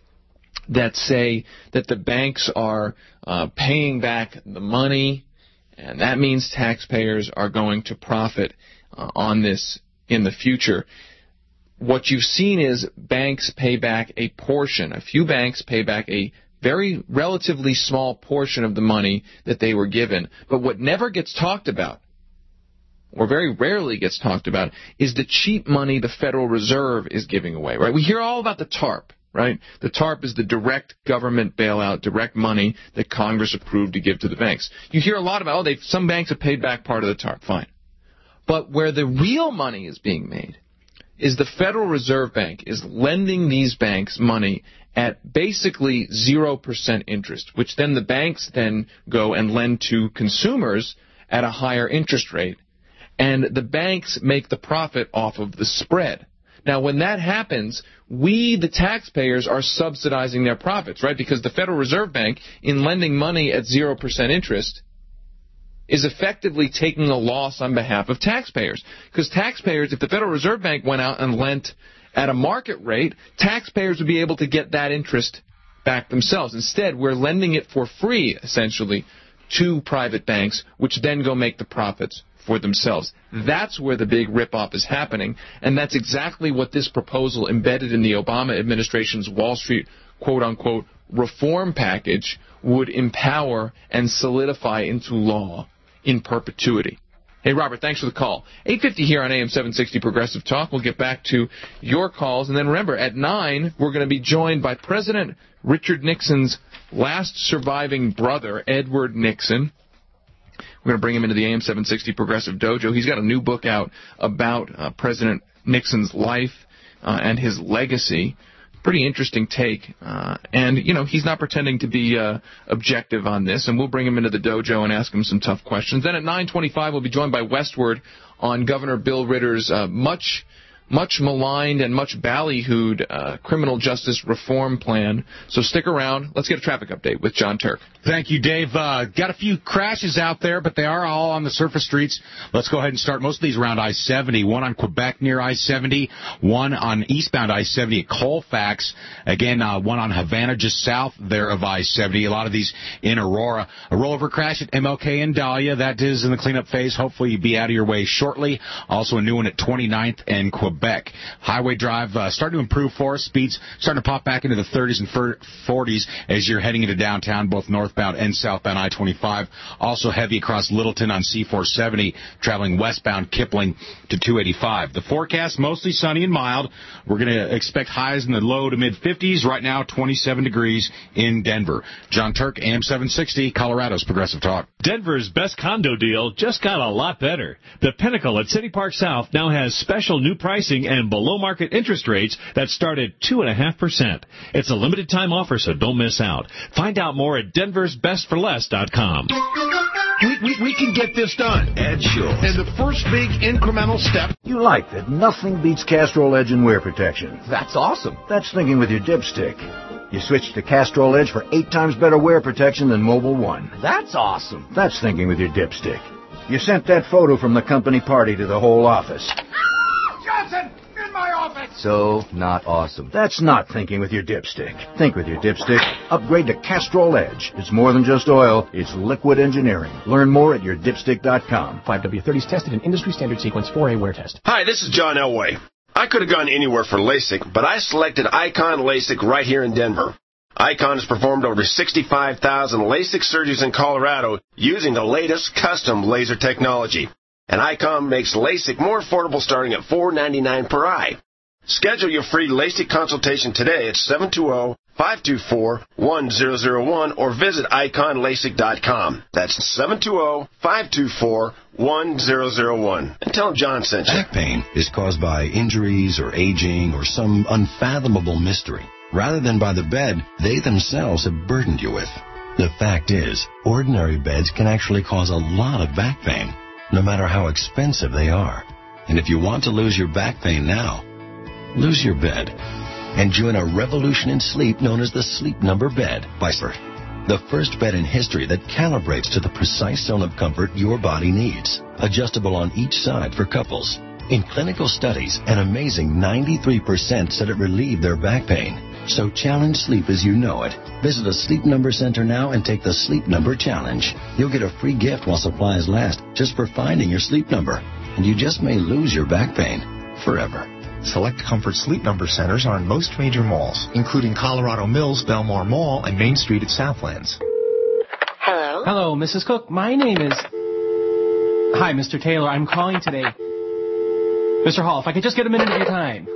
that say that the banks are uh, paying back the money, and that means taxpayers are going to profit uh, on this in the future. What you've seen is banks pay back a portion. A few banks pay back a very relatively small portion of the money that they were given. But what never gets talked about, or very rarely gets talked about, is the cheap money the Federal Reserve is giving away, right? We hear all about the TARP, right? The TARP is the direct government bailout, direct money that Congress approved to give to the banks. You hear a lot about, oh, they've, some banks have paid back part of the TARP, fine. But where the real money is being made is the Federal Reserve Bank is lending these banks money at basically zero percent interest, which then the banks then go and lend to consumers at a higher interest rate, and the banks make the profit off of the spread. Now, when that happens, we, the taxpayers, are subsidizing their profits, right? Because the Federal Reserve Bank, in lending money at zero percent interest, is effectively taking a loss on behalf of taxpayers. Because taxpayers, if the Federal Reserve Bank went out and lent at a market rate, taxpayers would be able to get that interest back themselves. Instead, we're lending it for free, essentially, to private banks, which then go make the profits for themselves. That's where the big ripoff is happening, and that's exactly what this proposal embedded in the Obama administration's Wall Street, quote-unquote, reform package would empower and solidify into law in perpetuity. Hey, Robert, thanks for the call. eight fifty here on A M seven sixty Progressive Talk. We'll get back to your calls. And then remember, at nine, we're going to be joined by President Richard Nixon's last surviving brother, Edward Nixon. We're going to bring him into the A M seven sixty Progressive Dojo. He's got a new book out about uh, President Nixon's life uh, and his legacy. Pretty interesting take, uh, and, you know, he's not pretending to be uh, objective on this, and we'll bring him into the dojo and ask him some tough questions. Then at nine twenty-five, we'll be joined by Westward on Governor Bill Ritter's uh, much much maligned and much ballyhooed uh, criminal justice reform plan. So stick around. Let's get a traffic update with John Turk. Thank you, Dave. Uh, got a few crashes out there, but they are all on the surface streets. Let's go ahead and start most of these around I seventy. One on Quebec near I seventy, one on eastbound I seventy at Colfax. Again, uh, one on Havana just south there of I seventy. A lot of these in Aurora. A rollover crash at M L K and Dahlia. That is in the cleanup phase. Hopefully you'll be out of your way shortly. Also a new one at twenty-ninth and Quebec. Highway Drive uh, starting to improve for us. Speeds starting to pop back into the thirties and forties as you're heading into downtown, both northbound and southbound I twenty-five. Also heavy across Littleton on C four seventy, traveling westbound Kipling to two eighty-five. The forecast, mostly sunny and mild. We're going to expect highs in the low to mid-fifties. Right now, twenty-seven degrees in Denver. John Turk, A M seven sixty, Colorado's Progressive Talk. Denver's best condo deal just got a lot better. The Pinnacle at City Park South now has special new pricing and below-market interest rates that start at two point five percent. It's a limited-time offer, so don't miss out. Find out more at denvers best for less dot com. We, we, we can get this done. Ed Schultz. And the first big incremental step. You like that nothing beats Castrol Edge in wear protection. That's awesome. That's thinking with your dipstick. You switch to Castrol Edge for eight times better wear protection than Mobil one. That's awesome. That's thinking with your dipstick. You sent that photo from the company party to the whole office. Johnson, in my office. So, not awesome. That's not thinking with your dipstick. Think with your dipstick. Upgrade to Castrol Edge. It's more than just oil. It's liquid engineering. Learn more at your dipstick dot com. five W thirties tested in industry standard sequence four A wear test. Hi, this is John Elway. I could have gone anywhere for LASIK, but I selected Icon LASIK right here in Denver. Icon has performed over sixty-five thousand LASIK surgeries in Colorado using the latest custom laser technology. And Icon makes LASIK more affordable starting at four ninety-nine per eye. Schedule your free LASIK consultation today at seven two zero, five two four, one zero zero one or visit icon lasik dot com. That's seven two zero, five two four, one zero zero one. And tell them John sent you. Back pain is caused by injuries or aging or some unfathomable mystery, rather than by the bed they themselves have burdened you with. The fact is, ordinary beds can actually cause a lot of back pain, no matter how expensive they are. And if you want to lose your back pain now, lose your bed and join a revolution in sleep known as the Sleep Number bed by Spurt. The first bed in history that calibrates to the precise zone of comfort your body needs. Adjustable on each side for couples. In clinical studies, an amazing ninety-three percent said it relieved their back pain. So challenge sleep as you know it. Visit a Sleep Number center now and take the Sleep Number Challenge. You'll get a free gift while supplies last just for finding your Sleep Number. And you just may lose your back pain forever. Select Comfort Sleep Number centers are in most major malls, including Colorado Mills, Belmar Mall, and Main Street at Southlands. Hello? Hello, Missus Cook. My name is... Hi, Mister Taylor. I'm calling today. Mister Hall, if I could just get a minute of your time.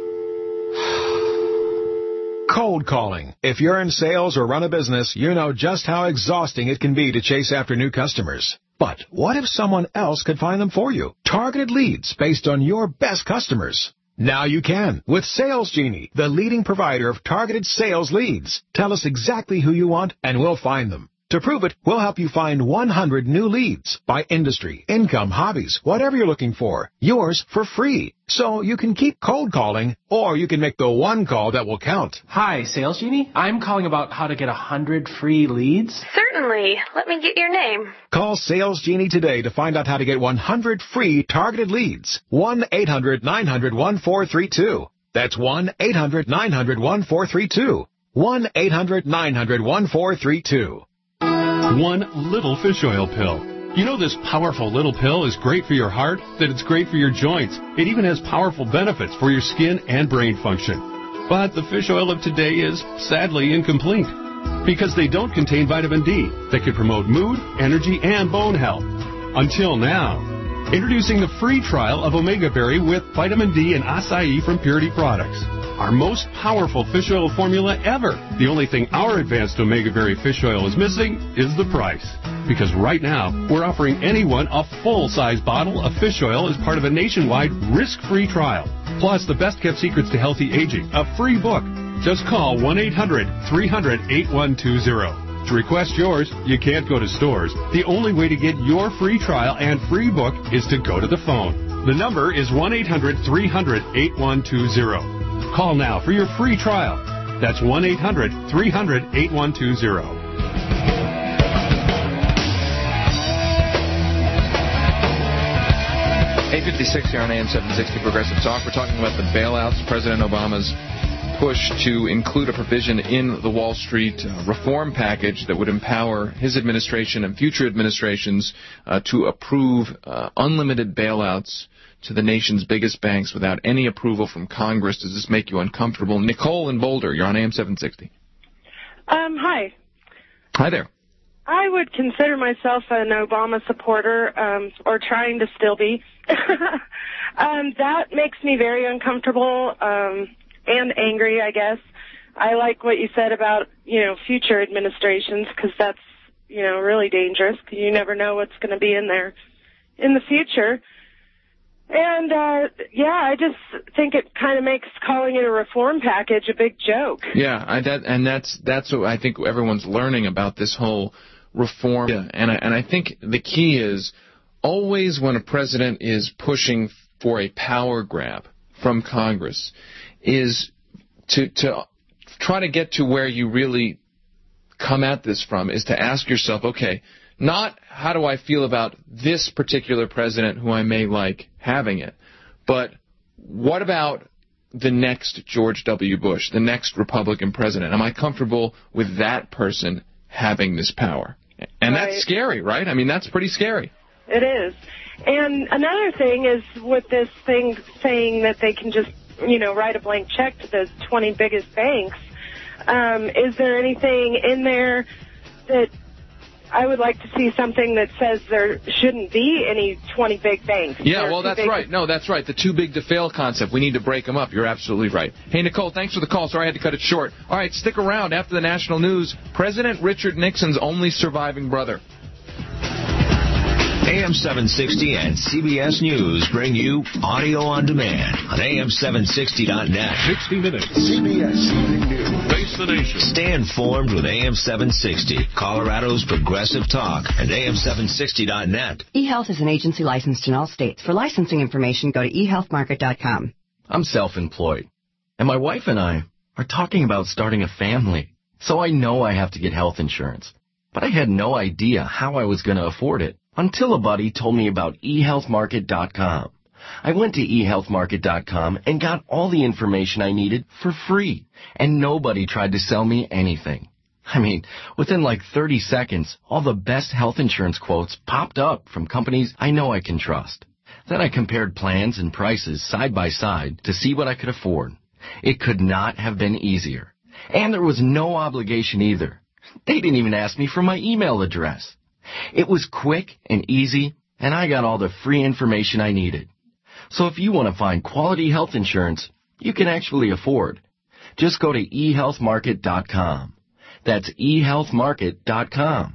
Cold calling. If you're in sales or run a business, you know just how exhausting it can be to chase after new customers. But what if someone else could find them for you? Targeted leads based on your best customers. Now you can with Sales Genie, the leading provider of targeted sales leads. Tell us exactly who you want and we'll find them. To prove it, we'll help you find one hundred new leads by industry, income, hobbies, whatever you're looking for. Yours for free. So you can keep cold calling, or you can make the one call that will count. Hi, Sales Genie. I'm calling about how to get one hundred free leads. Certainly. Let me get your name. Call Sales Genie today to find out how to get one hundred free targeted leads. one eight hundred nine hundred one four three two. That's one eight hundred nine hundred one four three two. one eight hundred nine hundred one four three two. One little fish oil pill. You know this powerful little pill is great for your heart, that it's great for your joints. It even has powerful benefits for your skin and brain function. But the fish oil of today is, sadly, incomplete because they don't contain vitamin D that can promote mood, energy, and bone health. Until now. Introducing the free trial of Omega Berry with vitamin D and acai from Purity Products. Our most powerful fish oil formula ever. The only thing our advanced Omega Berry fish oil is missing is the price. Because right now, we're offering anyone a full-size bottle of fish oil as part of a nationwide risk-free trial. Plus, the best-kept secrets to healthy aging, a free book. Just call one eight hundred three hundred eight one two zero. To request yours, you can't go to stores. The only way to get your free trial and free book is to go to the phone. The number is one eight hundred three hundred eight one two zero. Call now for your free trial. That's one eight hundred three hundred eight one two zero. eight fifty-six here on A M seven sixty Progressive Talk. We're talking about the bailouts, President Obama's push to include a provision in the Wall Street uh, reform package that would empower his administration and future administrations uh, to approve uh, unlimited bailouts to the nation's biggest banks without any approval from Congress. Does this make you uncomfortable? Nicole in Boulder, you're on A M seven sixty. Um, hi. Hi there. I would consider myself an Obama supporter, um, or trying to still be. um, that makes me very uncomfortable um, and angry, I guess. I like what you said about, you know, future administrations, because that's, you know, really dangerous, because you never know what's going to be in there in the future. And, uh, yeah, I just think it kind of makes calling it a reform package a big joke. Yeah, I, that, and that's that's what I think everyone's learning about this whole reform. Yeah. And, I, and I think the key is always when a president is pushing for a power grab from Congress is to, to try to get to where you really come at this from is to ask yourself, okay, not how do I feel about this particular president who I may like having it, but what about the next George W. Bush, the next Republican president? Am I comfortable with that person having this power? And right. That's scary, right? I mean, that's pretty scary. It is. And another thing is with this thing saying that they can just, you know, write a blank check to the twenty biggest banks, um, is there anything in there that I would like to see something that says there shouldn't be any twenty big banks? Yeah, well, that's right. No, that's right. The too big to fail concept. We need to break them up. You're absolutely right. Hey, Nicole, thanks for the call. Sorry I had to cut it short. All right, stick around. After the national news, President Richard Nixon's only surviving brother. A M seven sixty and C B S News bring you audio on demand on A M seven sixty dot net. sixty minutes. C B S Evening News. Face the nation. Stay informed with A M seven sixty, Colorado's Progressive Talk, and A M seven sixty dot net. eHealth is an agency licensed in all states. For licensing information, go to e health market dot com. I'm self-employed, and my wife and I are talking about starting a family. So I know I have to get health insurance, but I had no idea how I was going to afford it until a buddy told me about e health market dot com. I went to e health market dot com and got all the information I needed for free, and nobody tried to sell me anything. I mean, within like thirty seconds, all the best health insurance quotes popped up from companies I know I can trust. Then I compared plans and prices side by side to see what I could afford. It could not have been easier. And there was no obligation either. They didn't even ask me for my email address. It was quick and easy, and I got all the free information I needed. So if you want to find quality health insurance you can actually afford, just go to e health market dot com. That's e health market dot com.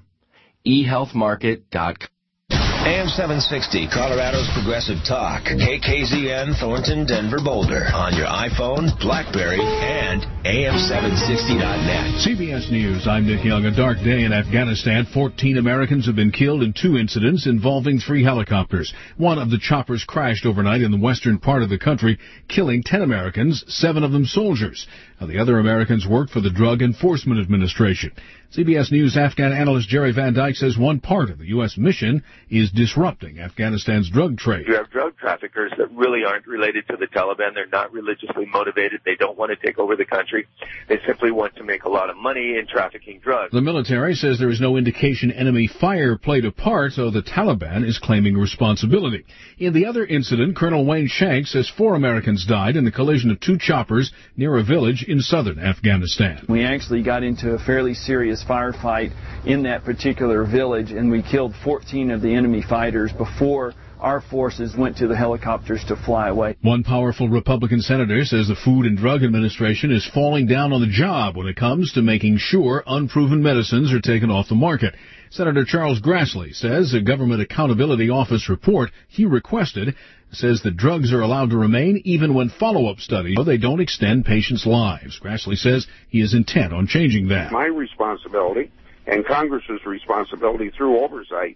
e health market dot com. A M seven sixty, Colorado's Progressive Talk. K K Z N, Thornton, Denver, Boulder. On your iPhone, BlackBerry, and A M seven sixty dot net. C B S News, I'm Nick Young. A dark day in Afghanistan. fourteen Americans have been killed in two incidents involving three helicopters. One of the choppers crashed overnight in the western part of the country, killing ten Americans, seven of them soldiers. Now, the other Americans worked for the Drug Enforcement Administration. C B S News Afghan analyst Jerry Van Dyke says one part of the U S mission is disrupting Afghanistan's drug trade. You have drug traffickers that really aren't related to the Taliban. They're not religiously motivated. They don't want to take over the country. They simply want to make a lot of money in trafficking drugs. The military says there is no indication enemy fire played a part, so the Taliban is claiming responsibility. In the other incident, Colonel Wayne Shanks says four Americans died in the collision of two choppers near a village in southern Afghanistan. We actually got into a fairly serious firefight in that particular village, and we killed fourteen of the enemy fighters before our forces went to the helicopters to fly away. One powerful Republican senator says the Food and Drug Administration is falling down on the job when it comes to making sure unproven medicines are taken off the market. Senator Charles Grassley says a Government Accountability Office report he requested says that drugs are allowed to remain even when follow-up studies, though they don't extend patients' lives. Grassley says he is intent on changing that. My responsibility and Congress's responsibility through oversight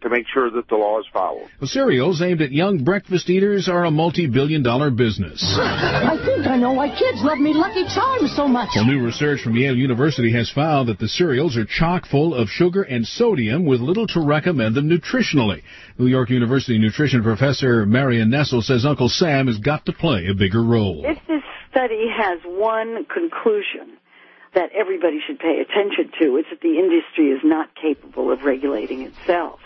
to make sure that the law is followed. The cereals aimed at young breakfast eaters are a multi-billion dollar business. I think I know why kids love me Lucky Charms so much. Well, new research from Yale University has found that the cereals are chock full of sugar and sodium with little to recommend them nutritionally. New York University nutrition professor Marion Nessel says Uncle Sam has got to play a bigger role. If this study has one conclusion that everybody should pay attention to, it's that the industry is not capable of regulating itself.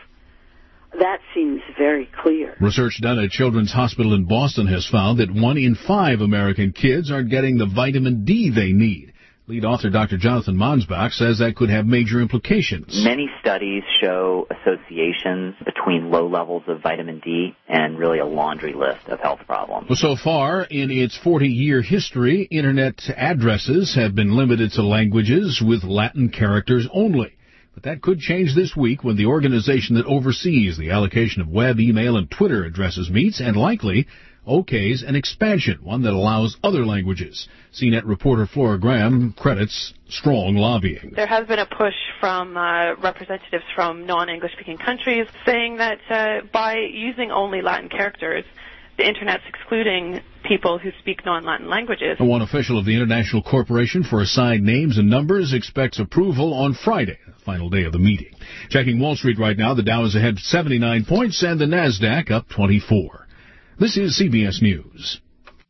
That seems very clear. Research done at Children's Hospital in Boston has found that one in five American kids aren't getting the vitamin D they need. Lead author Doctor Jonathan Mansbach says that could have major implications. Many studies show associations between low levels of vitamin D and really a laundry list of health problems. Well, so far, in its forty-year history, Internet addresses have been limited to languages with Latin characters only. But that could change this week when the organization that oversees the allocation of web, email, and Twitter addresses meets and likely okays an expansion, one that allows other languages. C net reporter Flora Graham credits strong lobbying. There has been a push from uh, representatives from non-English speaking countries saying that uh, by using only Latin characters, the Internet's excluding people who speak non-Latin languages. One official of the International Corporation for Assigned Names and Numbers expects approval on Friday, the final day of the meeting. Checking Wall Street right now, the Dow is ahead seventy-nine points and the NASDAQ up twenty-four. This is C B S News.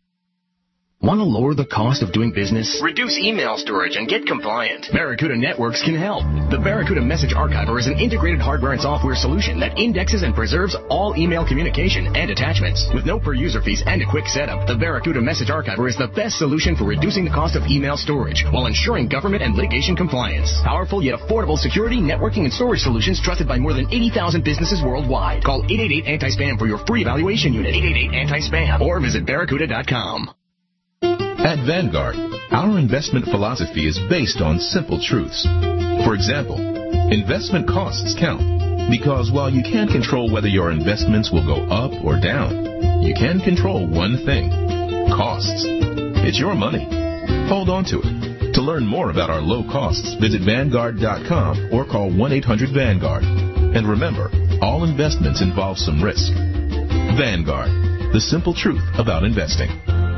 Want to lower the cost of doing business? Reduce email storage and get compliant. Barracuda Networks can help. The Barracuda Message Archiver is an integrated hardware and software solution that indexes and preserves all email communication and attachments. With no per-user fees and a quick setup, the Barracuda Message Archiver is the best solution for reducing the cost of email storage while ensuring government and litigation compliance. Powerful yet affordable security, networking, and storage solutions trusted by more than eighty thousand businesses worldwide. Call eight eight eight anti spam for your free evaluation unit. eight eight eight anti spam or visit barracuda dot com. At Vanguard, our investment philosophy is based on simple truths. For example, investment costs count, because while you can't control whether your investments will go up or down, you can control one thing: costs. It's your money. Hold on to it. To learn more about our low costs, visit Vanguard dot com or call one eight hundred Vanguard. And remember, all investments involve some risk. Vanguard, the simple truth about investing.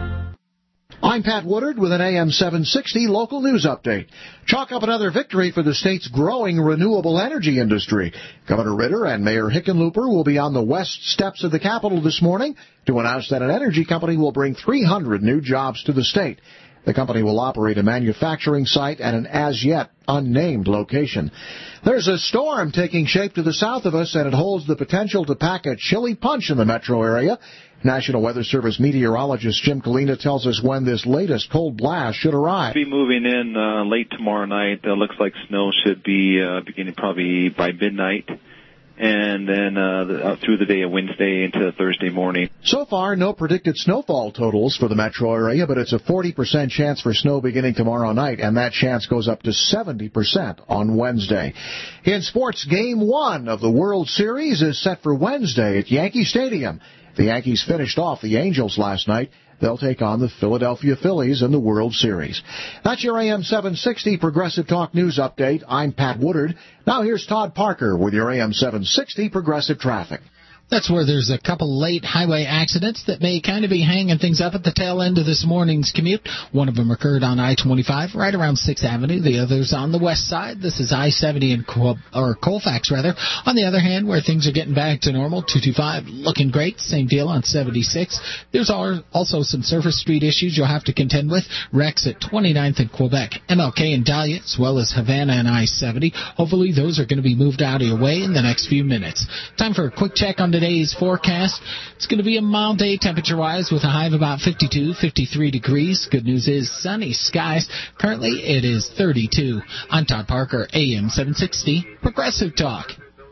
I'm Pat Woodard with an A M seven sixty local news update. Chalk up another victory for the state's growing renewable energy industry. Governor Ritter and Mayor Hickenlooper will be on the west steps of the Capitol this morning to announce that an energy company will bring three hundred new jobs to the state. The company will operate a manufacturing site at an as-yet unnamed location. There's a storm taking shape to the south of us, and it holds the potential to pack a chilly punch in the metro area. National Weather Service meteorologist Jim Kalina tells us when this latest cold blast should arrive. Be moving in uh, late tomorrow night. Uh, looks like snow should be uh, beginning probably by midnight, and then uh, the, uh, through the day of Wednesday into Thursday morning. So far, no predicted snowfall totals for the metro area, but it's a forty percent chance for snow beginning tomorrow night, and that chance goes up to seventy percent on Wednesday. In sports, Game one of the World Series is set for Wednesday at Yankee Stadium. The Yankees finished off the Angels last night. They'll take on the Philadelphia Phillies in the World Series. That's your A M seven sixty Progressive Talk News Update. I'm Pat Woodard. Now here's Todd Parker with your A M seven sixty Progressive Traffic. That's where there's a couple late highway accidents that may kind of be hanging things up at the tail end of this morning's commute. One of them occurred on I twenty-five right around sixth Avenue. The other's on the west side. This is I seventy and Col- or Colfax, rather. On the other hand, where things are getting back to normal, two twenty-five looking great. Same deal on seventy-six. There's also some surface street issues you'll have to contend with. Wrecks at twenty-ninth and Quebec, M L K and Dahlia, as well as Havana and I seventy. Hopefully those are going to be moved out of your way in the next few minutes. Time for a quick check on today's forecast. It's going to be a mild day temperature-wise with a high of about fifty-two, fifty-three degrees. Good news is sunny skies. Currently, it is thirty-two. I'm Todd Parker, A M seven sixty, Progressive Talk.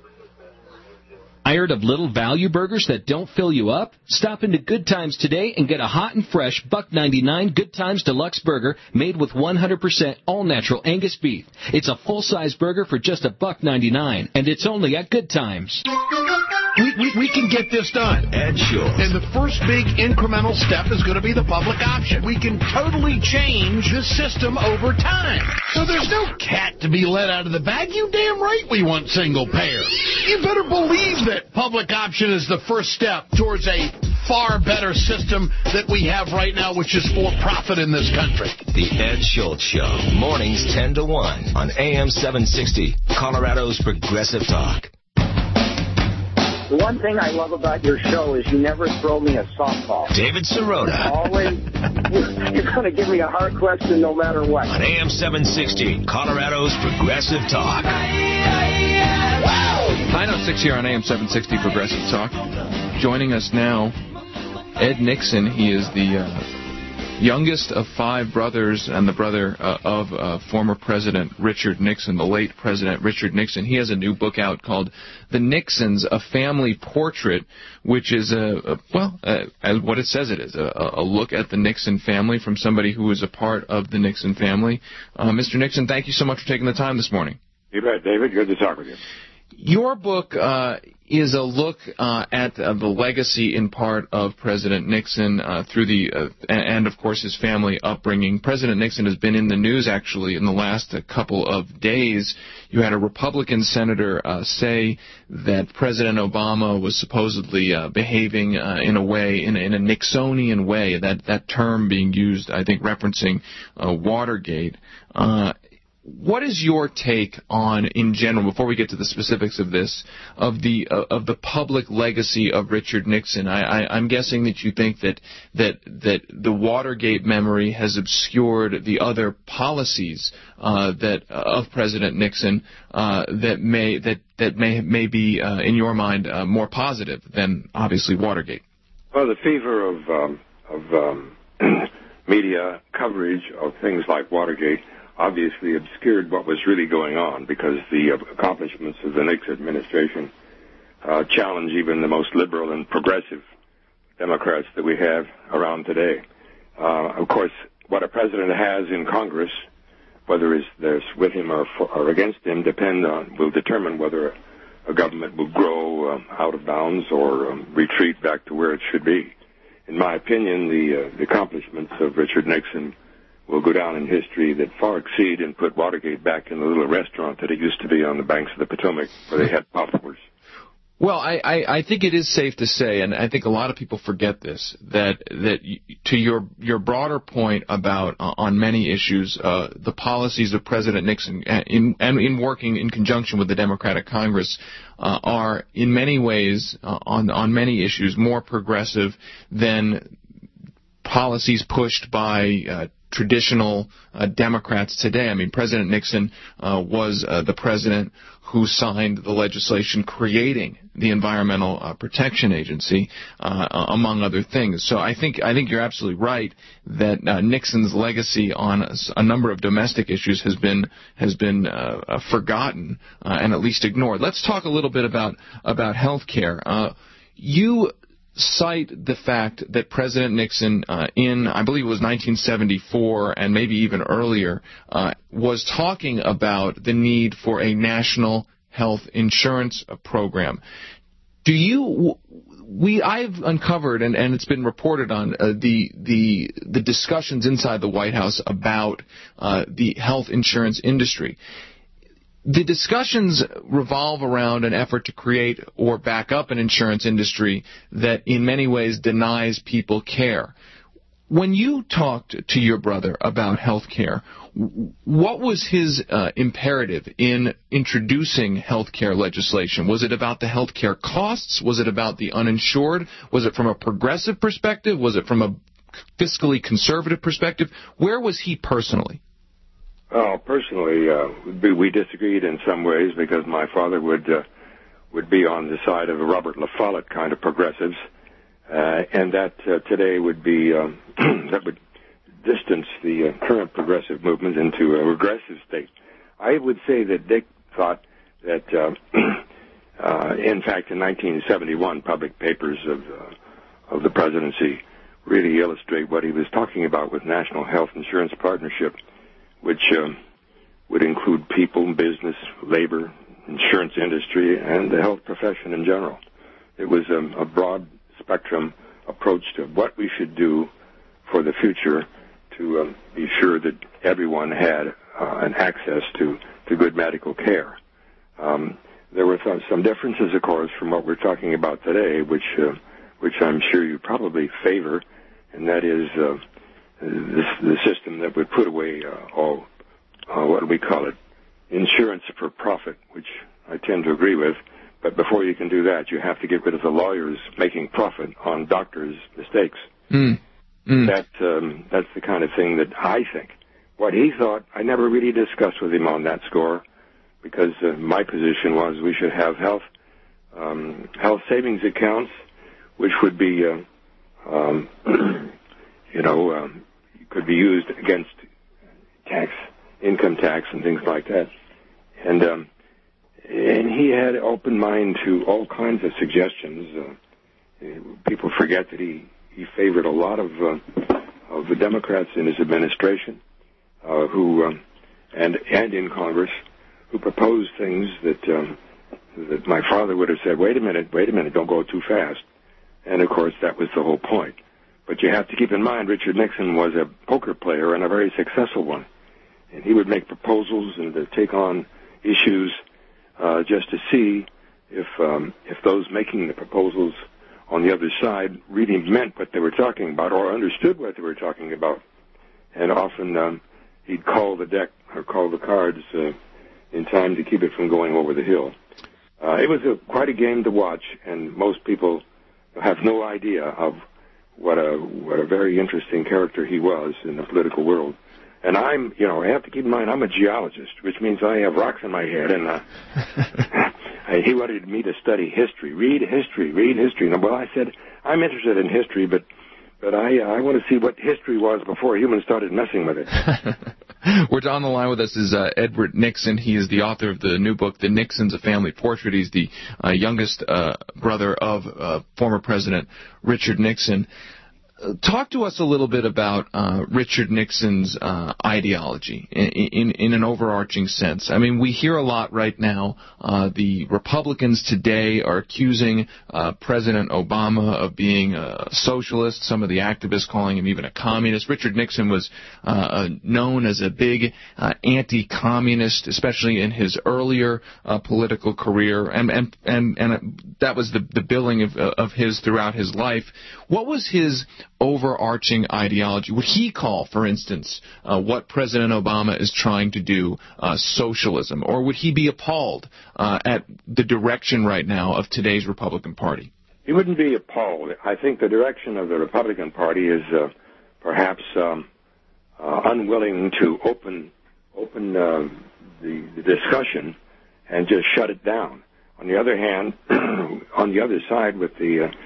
Tired of little value burgers that don't fill you up? Stop into Good Times today and get a hot and fresh buck ninety-nine Good Times Deluxe Burger made with one hundred percent all-natural Angus beef. It's a full-size burger for just a buck ninety-nine, and it's only at Good Times. We, we, we can get this done. Ed Schultz. And the first big incremental step is going to be the public option. We can totally change the system over time. So there's no cat to to be let out of the bag. You damn right we want single payer. You better believe that public option is the first step towards a far better system that we have right now, which is for profit in this country. The Ed Schultz Show, mornings ten to one on A M seven sixty, Colorado's Progressive Talk. The one thing I love about your show is you never throw me a softball. David Sirota. Always, you're going to give me a hard question no matter what. On A M seven sixty, Colorado's Progressive Talk. nine oh six here on A M seven sixty Progressive Talk. Joining us now, Ed Nixon. He is the uh, youngest of five brothers and the brother uh, of uh, former President Richard Nixon, the late President Richard Nixon. He has a new book out called The Nixons, A Family Portrait, which is, a, a well, uh, as what it says it is, a, a look at the Nixon family from somebody who was a part of the Nixon family. Uh, Mister Nixon, thank you so much for taking the time this morning. You bet, David. Good to talk with you. Your book uh, is a look uh, at uh, the legacy in part of President Nixon uh, through the, uh, and of course his family upbringing. President Nixon has been in the news actually in the last uh, couple of days. You had a Republican senator uh, say that President Obama was supposedly uh, behaving uh, in a way, in, in a Nixonian way, that, that term being used, I think, referencing uh, Watergate. Uh, What is your take on, in general, before we get to the specifics of this, of the uh, of the public legacy of Richard Nixon? I, I, I'm guessing that you think that that that the Watergate memory has obscured the other policies uh, that uh, of President Nixon uh, that may that that may may be uh, in your mind uh, more positive than obviously Watergate. Well, the fever of um, of um, media coverage of things like Watergate obviously obscured what was really going on, because the accomplishments of the Nixon administration uh, challenge even the most liberal and progressive Democrats that we have around today. Uh, of course, what a president has in Congress, whether it's there's with him or, for, or against him, depend on will determine whether a government will grow um, out of bounds or um, retreat back to where it should be. In my opinion, the, uh, the accomplishments of Richard Nixon will go down in history that far exceed and put Watergate back in the little restaurant that it used to be on the banks of the Potomac where they had popcorns. Well, I, I, I think it is safe to say, and I think a lot of people forget this, that that to your your broader point about uh, on many issues, uh, the policies of President Nixon in and in working in conjunction with the Democratic Congress uh, are in many ways uh, on on many issues more progressive than policies pushed by uh, traditional uh, Democrats today. I mean, President Nixon uh, was uh, the president who signed the legislation creating the Environmental uh, Protection Agency, uh, among other things. So I think I think you're absolutely right that uh, Nixon's legacy on a, a number of domestic issues has been has been uh, uh, forgotten uh, and at least ignored. Let's talk a little bit about about health care. Uh, you cite the fact that President Nixon uh, in, I believe it was nineteen seventy-four and maybe even earlier, uh, was talking about the need for a national health insurance program. Do you, we, I've uncovered, and, and it's been reported on, uh, the, the, the discussions inside the White House about uh, the health insurance industry. The discussions revolve around an effort to create or back up an insurance industry that in many ways denies people care. When you talked to your brother about health care, what was his uh, imperative in introducing health care legislation? Was it about the health care costs? Was it about the uninsured? Was it from a progressive perspective? Was it from a fiscally conservative perspective? Where was he personally? Well, personally, uh, we disagreed in some ways because my father would uh, would be on the side of a Robert La Follette kind of progressives, uh, and that uh, today would be um, that would distance the uh, current progressive movement into a regressive state. I would say that Dick thought that, uh, uh, in fact, in nineteen seventy-one, public papers of uh, of the presidency really illustrate what he was talking about with National Health Insurance Partnership, which uh, would include people, business, labor, insurance industry, and the health profession in general. It was um, a broad spectrum approach to what we should do for the future to um, be sure that everyone had uh, an access to to good medical care. Um, there were th- some differences, of course, from what we're talking about today, which uh, which I'm sure you probably favor, and that is uh, this, the system that would put away uh, all, uh, what do we call it, insurance for profit, which I tend to agree with. But before you can do that, you have to get rid of the lawyers making profit on doctors' mistakes. Mm. Mm. That um, that's the kind of thing that I think. What he thought, I never really discussed with him on that score, because uh, my position was we should have health um, health savings accounts, which would be, uh, um, you know, um, could be used against tax, income tax, and things like that. And um, and he had an open mind to all kinds of suggestions. Uh, people forget that he, he favored a lot of uh, of the Democrats in his administration, uh, who um, and and in Congress, who proposed things that um, that my father would have said, wait a minute, wait a minute, don't go too fast. And, of course, that was the whole point. But you have to keep in mind, Richard Nixon was a poker player and a very successful one. And he would make proposals and to take on issues uh, just to see if um, if those making the proposals on the other side really meant what they were talking about or understood what they were talking about. And often um, he'd call the deck or call the cards uh, in time to keep it from going over the hill. Uh, it was a, quite a game to watch, and most people have no idea of what a what a very interesting character he was in the political world. And I'm, you know, I have to keep in mind I'm a geologist, which means I have rocks in my head, and uh, he wanted me to study history, read history, read history. And well, I said I'm interested in history, but but I uh, I want to see what history was before humans started messing with it. We're on the line with us is uh, Edward Nixon. He is the author of the new book, The Nixons, A Family Portrait. He's the uh, youngest uh, brother of uh, former President Richard Nixon. Uh, talk to us a little bit about uh, Richard Nixon's uh, ideology in, in, in an overarching sense. I mean, we hear a lot right now. Uh, the Republicans today are accusing uh, President Obama of being a socialist. Some of the activists calling him even a communist. Richard Nixon was uh, known as a big uh, anti-communist, especially in his earlier uh, political career, and and and, and that was the, the billing of, of his throughout his life. What was his overarching ideology? Would he call, for instance, uh, what President Obama is trying to do uh, socialism, or would he be appalled uh, at the direction right now of today's Republican Party? He wouldn't be appalled. I think the direction of the Republican Party is uh, perhaps um, uh, unwilling to open open uh, the, the discussion and just shut it down. On the other hand, on the other side, with the uh,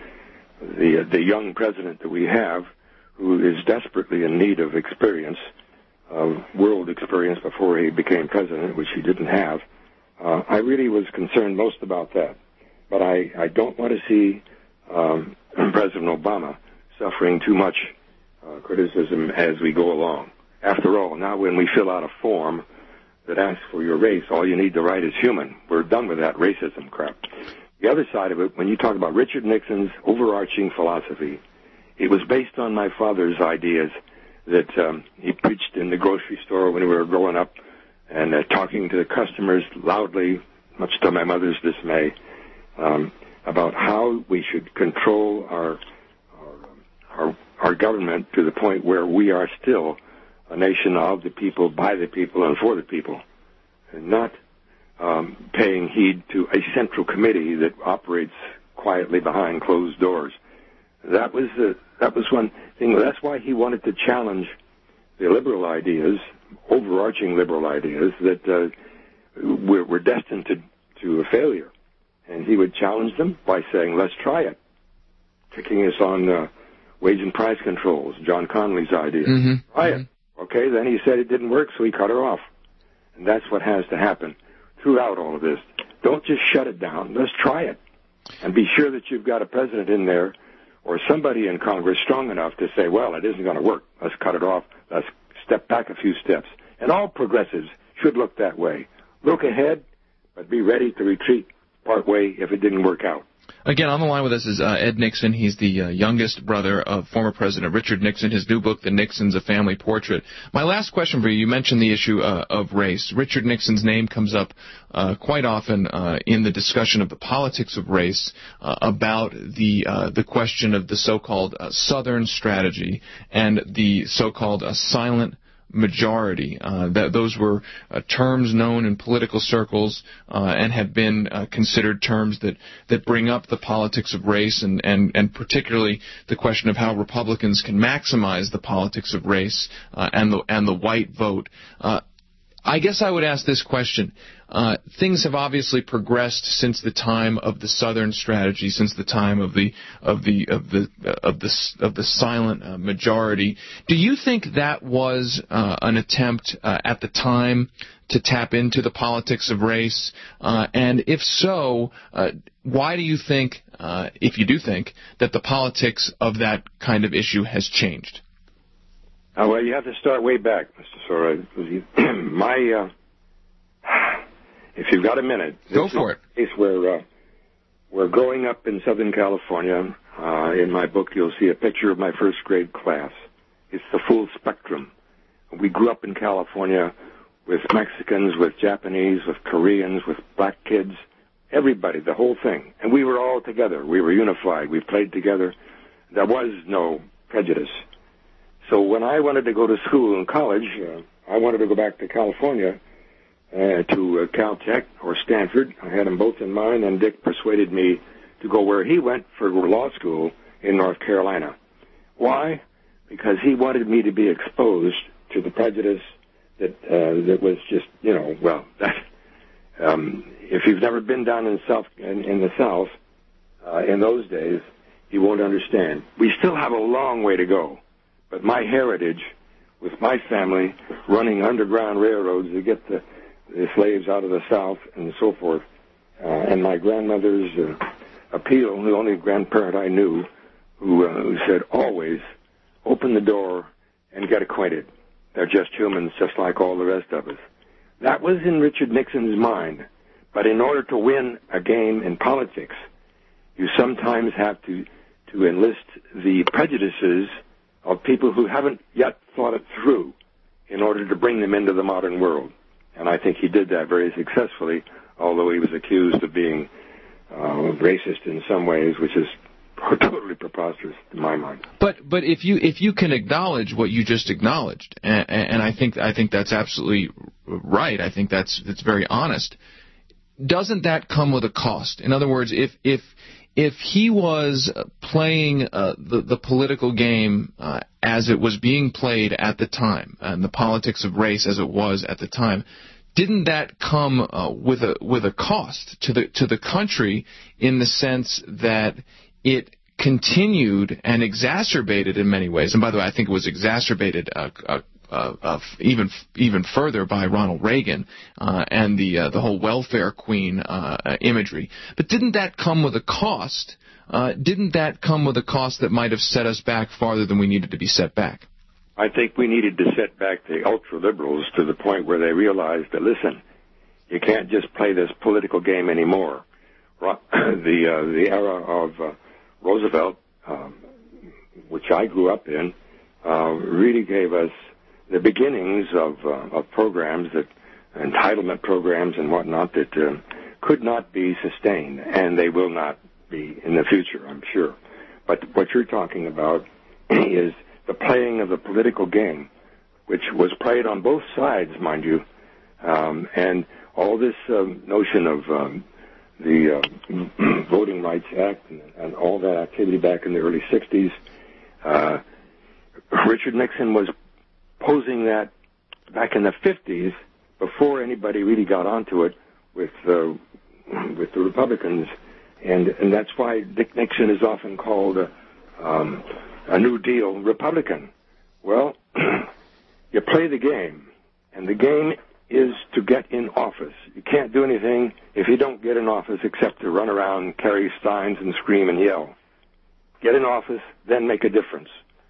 the the young president that we have, who is desperately in need of experience, of world experience before he became president, which he didn't have, uh, I really was concerned most about that. But I, I don't want to see um, President Obama suffering too much uh, criticism as we go along. After all, now when we fill out a form that asks for your race, all you need to write is human. We're done with that racism crap. The other side of it, when you talk about Richard Nixon's overarching philosophy, it was based on my father's ideas that um, he preached in the grocery store when we were growing up and uh, talking to the customers loudly, much to my mother's dismay, um, about how we should control our, our, our, our government to the point where we are still a nation of the people, by the people, and for the people, and not Um, paying heed to a central committee that operates quietly behind closed doors. That was uh, that was one thing. That's why he wanted to challenge the liberal ideas, overarching liberal ideas, that uh, we're, we're destined to, to a failure. And he would challenge them by saying, let's try it, kicking us on uh, wage and price controls, John Connolly's idea. Mm-hmm. Try mm-hmm. it. Okay, then he said it didn't work, so he cut her off. And that's what has to happen throughout all of this. Don't just shut it down. Let's try it. And be sure that you've got a president in there or somebody in Congress strong enough to say, well, it isn't going to work. Let's cut it off. Let's step back a few steps. And all progressives should look that way. Look ahead, but be ready to retreat part way if it didn't work out. Again, on the line with us is uh, Ed Nixon. He's the uh, youngest brother of former President Richard Nixon. His new book, The Nixons, A Family Portrait. My last question for you, you mentioned the issue uh, of race. Richard Nixon's name comes up uh, quite often uh, in the discussion of the politics of race uh, about the uh, the question of the so-called uh, Southern strategy and the so-called uh, silent majority. Uh, that those were uh, terms known in political circles uh, and have been uh, considered terms that, that bring up the politics of race and, and, and particularly the question of how Republicans can maximize the politics of race uh, and the and the white vote. Uh, I guess I would ask this question. Uh, things have obviously progressed since the time of the Southern strategy, since the time of the of the of the of the of the silent uh, majority. Do you think that was uh, an attempt uh, at the time to tap into the politics of race? Uh, and if so, uh, why do you think, uh, if you do think, that the politics of that kind of issue has changed? Uh, well, you have to start way back, Mister Sora. My, uh, if you've got a minute, go for it. Case where uh, we're growing up in Southern California. Uh, in my book, you'll see a picture of my first grade class. It's the full spectrum. We grew up in California with Mexicans, with Japanese, with Koreans, with black kids, everybody, the whole thing. And we were all together. We were unified. We played together. There was no prejudice. So when I wanted to go to school in college, uh, I wanted to go back to California, uh, to uh, Caltech or Stanford. I had them both in mind, and Dick persuaded me to go where he went for law school in North Carolina. Why? Because he wanted me to be exposed to the prejudice that uh, that was just, you know, well, that, um, if you've never been down in, South, in, in the South uh, in those days, you won't understand. We still have a long way to go. But my heritage, with my family running underground railroads to get the, the slaves out of the South and so forth, uh, and my grandmother's uh, appeal, the only grandparent I knew, who, uh, who said, always open the door and get acquainted. They're just humans, just like all the rest of us. That was in Richard Nixon's mind. But in order to win a game in politics, you sometimes have to, to enlist the prejudices of people who haven't yet thought it through in order to bring them into the modern world. And I think he did that very successfully, although he was accused of being uh, racist in some ways, which is totally preposterous in my mind. But but if you if you can acknowledge what you just acknowledged, and, and I think I think that's absolutely right. I think that's that's very honest. Doesn't that come with a cost? In other words, if if If he was playing uh, the, the political game uh, as it was being played at the time, and the politics of race as it was at the time, didn't that come uh, with a with a cost to the to the country in the sense that it continued and exacerbated in many ways? And by the way, I think it was exacerbated uh, uh, Uh, uh, even even further by Ronald Reagan uh, and the uh, the whole welfare queen uh, uh, imagery. But didn't that come with a cost? Uh, didn't that come with a cost that might have set us back farther than we needed to be set back? I think we needed to set back the ultra-liberals to the point where they realized that, listen, you can't just play this political game anymore. the uh, the era of uh, Roosevelt, um, which I grew up in, uh, really gave us the beginnings of, uh, of programs that, entitlement programs and whatnot, that uh, could not be sustained, and they will not be in the future, I'm sure. But what you're talking about is the playing of the political game, which was played on both sides, mind you, um, and all this um, notion of um, the uh, Voting Rights Act and, and all that activity back in the early sixties, uh, Richard Nixon was posing that back in the fifties, before anybody really got onto it with uh, with the Republicans, and and that's why Dick Nixon is often called a, um, a New Deal Republican. Well, you play the game, and the game is to get in office. You can't do anything if you don't get in office except to run around, carry signs, and scream and yell. Get in office, then make a difference.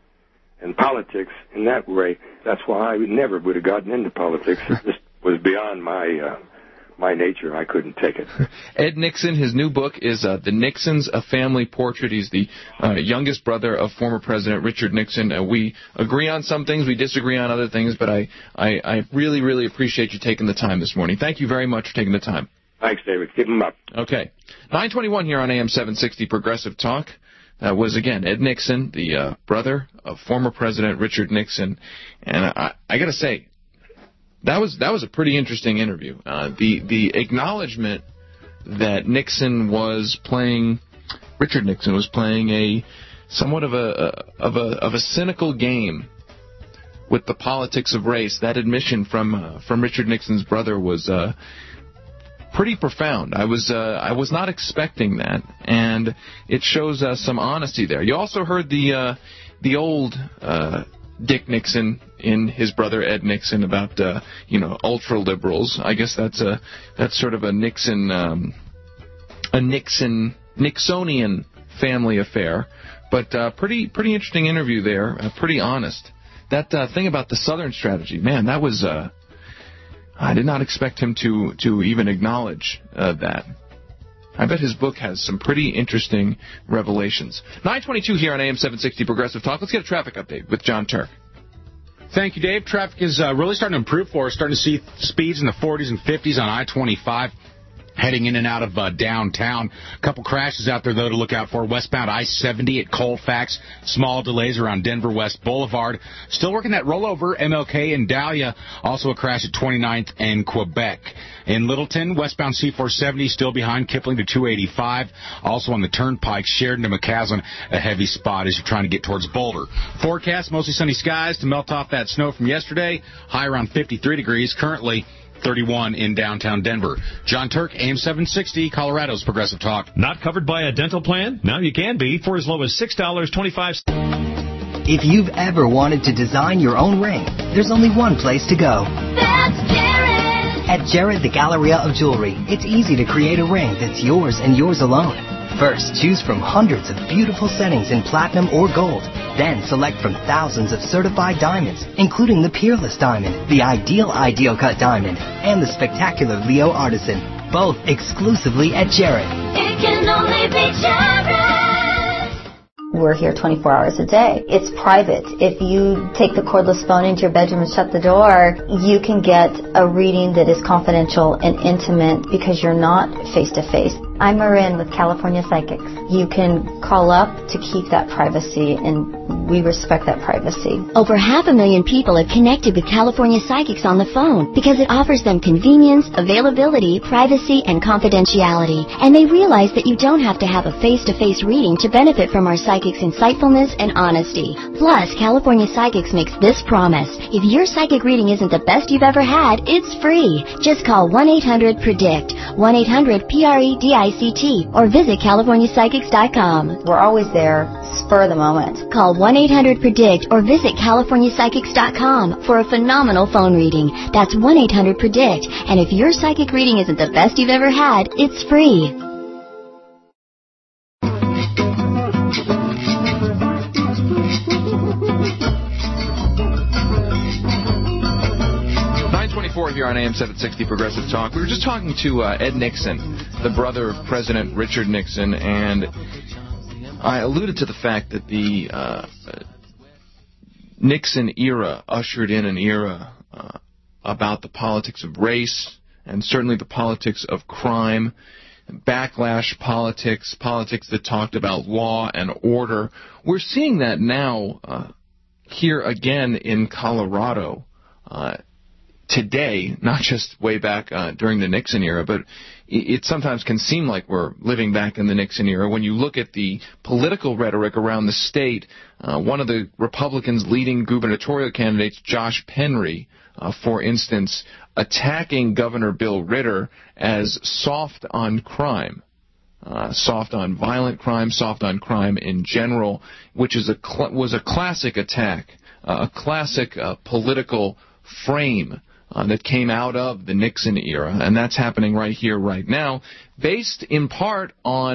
In politics, in that way, that's why I never would have gotten into politics. It just was beyond my uh, my nature. I couldn't take it. Ed Nixon, his new book is uh, The Nixons, A Family Portrait. He's the uh, youngest brother of former President Richard Nixon. Uh, we agree on some things, we disagree on other things, but I, I, I really, really appreciate you taking the time this morning. Thank you very much for taking the time. Thanks, David. Keep them up. Okay. nine twenty-one here on A M seven sixty Progressive Talk. That was, again, Ed Nixon, the uh, brother of former President Richard Nixon. And I, I got to say, that was that was a pretty interesting interview. Uh, the the acknowledgement that Nixon was playing, Richard Nixon was playing a somewhat of a of a of a cynical game with the politics of race. That admission from uh, from Richard Nixon's brother was uh, pretty profound. I was uh, I was not expecting that, and it shows uh, some honesty there. You also heard the uh, the old uh, Dick Nixon in his brother Ed Nixon about uh, you know ultra liberals. I guess that's a that's sort of a Nixon um, a Nixon Nixonian family affair, but uh, pretty pretty interesting interview there. Uh, pretty honest. That uh, thing about the Southern strategy, man, that was. Uh, I did not expect him to, to even acknowledge uh, that. I bet his book has some pretty interesting revelations. nine twenty-two here on A M seven sixty Progressive Talk. Let's get a traffic update with John Turk. Thank you, Dave. Traffic is uh, really starting to improve for us. Starting to see speeds in the forties and fifties on I twenty-five. Heading in and out of uh, downtown. A couple crashes out there, though, to look out for. Westbound I seventy at Colfax. Small delays around Denver West Boulevard. Still working that rollover, M L K and Dahlia. Also a crash at twenty-ninth and Quebec. In Littleton, westbound C four seventy still behind Kipling to two eighty-five. Also on the Turnpike, Sheridan to McCaslin, a heavy spot as you're trying to get towards Boulder. Forecast, mostly sunny skies to melt off that snow from yesterday. High around fifty-three degrees. Currently thirty-one in downtown Denver. John Turk, A M seven sixty, Colorado's Progressive Talk. Not covered by a dental plan? Now you can be for as low as six dollars and twenty-five cents. If you've ever wanted to design your own ring, there's only one place to go. That's Jared! At Jared, the Galleria of Jewelry, it's easy to create a ring that's yours and yours alone. First, choose from hundreds of beautiful settings in platinum or gold. Then select from thousands of certified diamonds, including the Peerless Diamond, the Ideal Ideal Cut Diamond, and the spectacular Leo Artisan, both exclusively at Jared. It can only be Jared! We're here twenty-four hours a day. It's private. If you take the cordless phone into your bedroom and shut the door, you can get a reading that is confidential and intimate because you're not face-to-face. I'm Marin with California Psychics. You can call up to keep that privacy, and we respect that privacy. Over half a million people have connected with California Psychics on the phone because it offers them convenience, availability, privacy, and confidentiality. And they realize that you don't have to have a face-to-face reading to benefit from our psychics' insightfulness and honesty. Plus, California Psychics makes this promise. If your psychic reading isn't the best you've ever had, it's free. Just call one eight hundred predict, one eight hundred P R E D I C T, or visit California Psychics dot com. We're always there, spur of the moment. Call one eight hundred predict or visit California Psychics dot com for a phenomenal phone reading. That's one eight hundred predict. And if your psychic reading isn't the best you've ever had, it's free. Here on A M seven sixty Progressive Talk. We were just talking to uh, Ed Nixon, the brother of President Richard Nixon, and I alluded to the fact that the uh, Nixon era ushered in an era uh, about the politics of race and certainly the politics of crime, backlash politics, politics that talked about law and order. We're seeing that now uh, here again in Colorado. Uh, Today, not just way back uh, during the Nixon era, but it, it sometimes can seem like we're living back in the Nixon era. When you look at the political rhetoric around the state, uh, one of the Republicans' leading gubernatorial candidates, Josh Penry, uh, for instance, attacking Governor Bill Ritter as soft on crime. Uh, soft on violent crime, soft on crime in general, which is a cl- was a classic attack, uh, a classic uh, political frame Uh, that came out of the Nixon era, and that's happening right here, right now, based in part on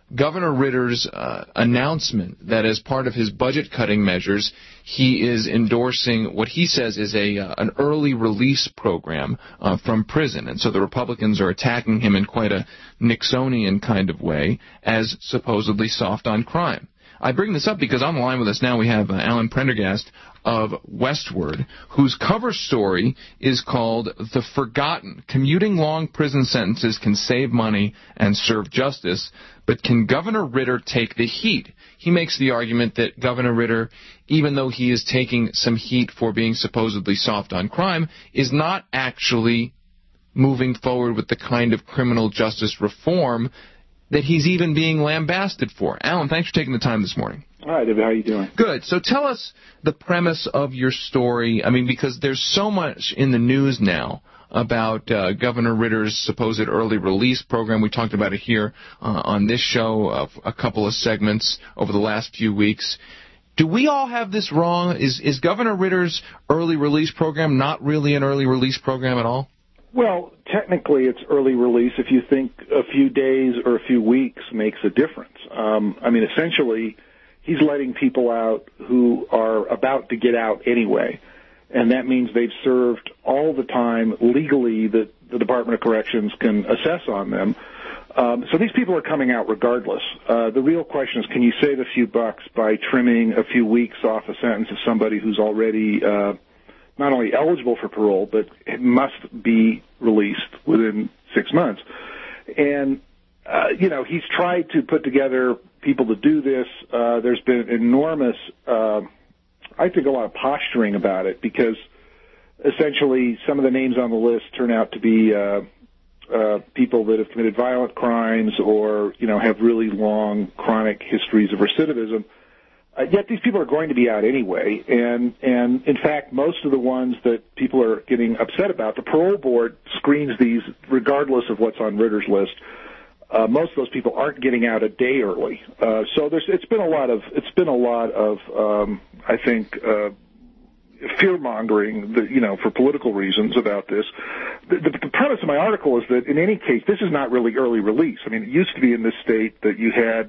Governor Ritter's uh, announcement that as part of his budget-cutting measures, he is endorsing what he says is a uh, an early release program uh, from prison. And so the Republicans are attacking him in quite a Nixonian kind of way as supposedly soft on crime. I bring this up because on the line with us now we have uh, Alan Prendergast of Westword, whose cover story is called The Forgotten. Commuting long prison sentences can save money and serve justice, but can Governor Ritter take the heat? He makes the argument that Governor Ritter, even though he is taking some heat for being supposedly soft on crime, is not actually moving forward with the kind of criminal justice reform that he's even being lambasted for. Alan, thanks for taking the time this morning. Hi, David. How are you doing? Good. So tell us the premise of your story. I mean, because there's so much in the news now about uh, Governor Ritter's supposed early release program. We talked about it here uh, on this show, uh, a couple of segments over the last few weeks. Do we all have this wrong? Is, is Governor Ritter's early release program not really an early release program at all? Well, technically it's early release if you think a few days or a few weeks makes a difference. Um, I mean, essentially, he's letting people out who are about to get out anyway, and that means they've served all the time legally that the Department of Corrections can assess on them. Um, so these people are coming out regardless. Uh, the real question is, can you save a few bucks by trimming a few weeks off a sentence of somebody who's already uh, not only eligible for parole, but it must be released within six months. And, uh, you know, he's tried to put together people to do this. Uh, there's been enormous, uh, I think, a lot of posturing about it because essentially some of the names on the list turn out to be uh, uh, people that have committed violent crimes or, you know, have really long chronic histories of recidivism. Uh, yet these people are going to be out anyway, and, and in fact, most of the ones that people are getting upset about, the parole board screens these regardless of what's on Ritter's list. Uh, most of those people aren't getting out a day early. Uh, so there's, it's been a lot of, it's been a lot of, um, I think, uh, fear-mongering, that, you know, for political reasons about this. The, the, the premise of my article is that in any case, this is not really early release. I mean, it used to be in this state that you had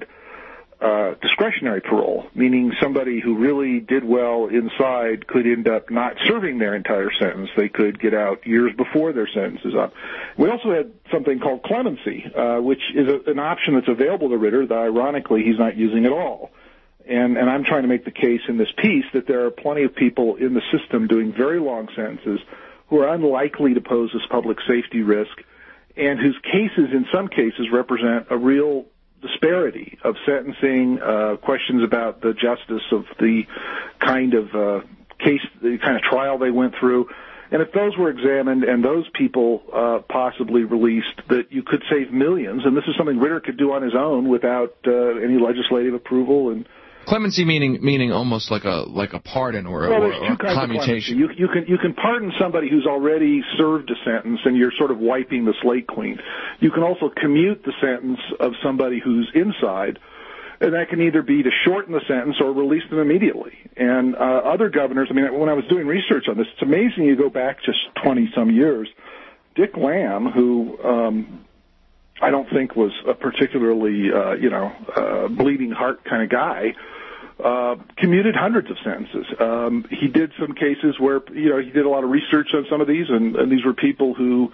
Uh, discretionary parole, meaning somebody who really did well inside could end up not serving their entire sentence. They could get out years before their sentence is up. We also had something called clemency, uh, which is a, an option that's available to Ritter that ironically he's not using at all. And, and I'm trying to make the case in this piece that there are plenty of people in the system doing very long sentences who are unlikely to pose this public safety risk and whose cases in some cases represent a real disparity of sentencing, uh, questions about the justice of the kind of uh, case, the kind of trial they went through. And if those were examined and those people uh, possibly released, that you could save millions. And this is something Ritter could do on his own without uh, any legislative approval. And clemency meaning meaning almost like a like a pardon or, well, or, there's two or kinds commutation. Of clemency. You, you can you can pardon somebody who's already served a sentence, and you're sort of wiping the slate clean. You can also commute the sentence of somebody who's inside, and that can either be to shorten the sentence or release them immediately. And uh, other governors, I mean, when I was doing research on this, it's amazing you go back just twenty-some years. Dick Lamb, who um, I don't think was a particularly, uh, you know, uh, bleeding heart kind of guy, uh, commuted hundreds of sentences. Um, he did some cases where, you know, he did a lot of research on some of these, and, and these were people who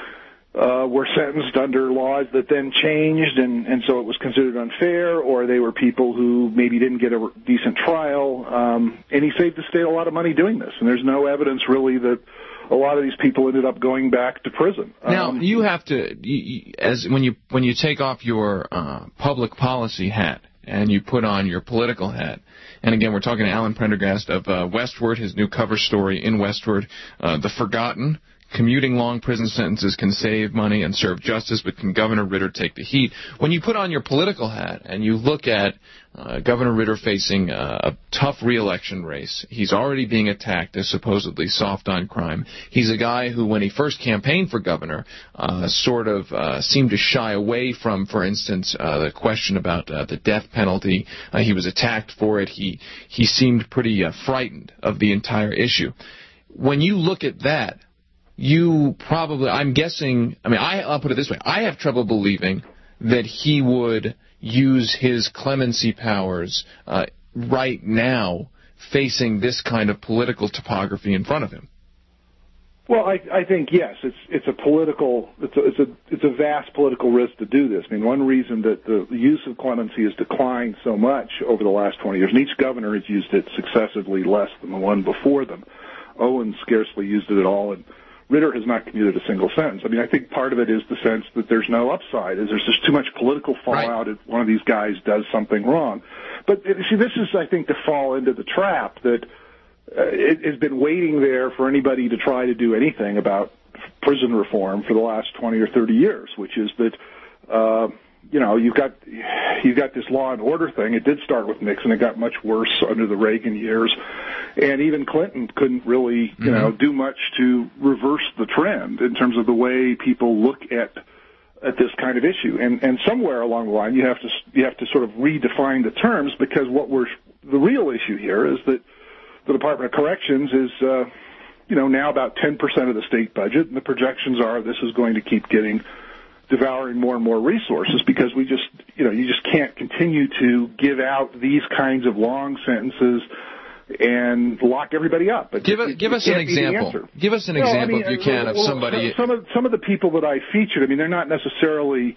Uh, were sentenced under laws that then changed, and, and so it was considered unfair, or they were people who maybe didn't get a decent trial, um, and he saved the state a lot of money doing this, and there's no evidence really that a lot of these people ended up going back to prison. Now, um, you have to, you, as when you when you take off your uh, public policy hat and you put on your political hat, and again, we're talking to Alan Prendergast of uh, Westword, his new cover story in Westword, uh, The Forgotten. Commuting long prison sentences can save money and serve justice, but can Governor Ritter take the heat? When you put on your political hat and you look at uh, Governor Ritter facing uh, a tough re-election race, he's already being attacked as supposedly soft on crime. He's a guy who, when he first campaigned for governor, uh, sort of uh, seemed to shy away from, for instance, uh, the question about uh, the death penalty. Uh, he was attacked for it. He, he seemed pretty uh, frightened of the entire issue. When you look at that, you probably, I'm guessing, I mean, I, I'll put it this way. I have trouble believing that he would use his clemency powers uh, right now, facing this kind of political topography in front of him? Well, I, I think yes. It's it's a political it's a, it's a it's a vast political risk to do this. I mean, one reason that the use of clemency has declined so much over the last twenty years, and each governor has used it successively less than the one before them. Owen scarcely used it at all, and Ritter has not commuted a single sentence. I mean, I think part of it is the sense that there's no upside, is there's just too much political fallout right. if one of these guys does something wrong. But see, this is, I think, to fall into the trap that uh, it has been waiting there for anybody to try to do anything about prison reform for the last twenty or thirty years, which is that, uh, you know, you've got, you've got this law and order thing. It did start with Nixon. It got much worse under the Reagan years. And even Clinton couldn't really, you mm-hmm. know, do much to reverse the trend in terms of the way people look at at this kind of issue. And and somewhere along the line, you have to you have to sort of redefine the terms, because what we're the real issue here is that the Department of Corrections is, uh, you know, now about ten percent of the state budget, and the projections are this is going to keep getting devouring more and more resources, because we just, you know, you just can't continue to give out these kinds of long sentences and lock everybody up. But give, it, give it us an example. Give us an well, example, I mean, if you can, well, of somebody. Some of some of the people that I featured, I mean, they're not necessarily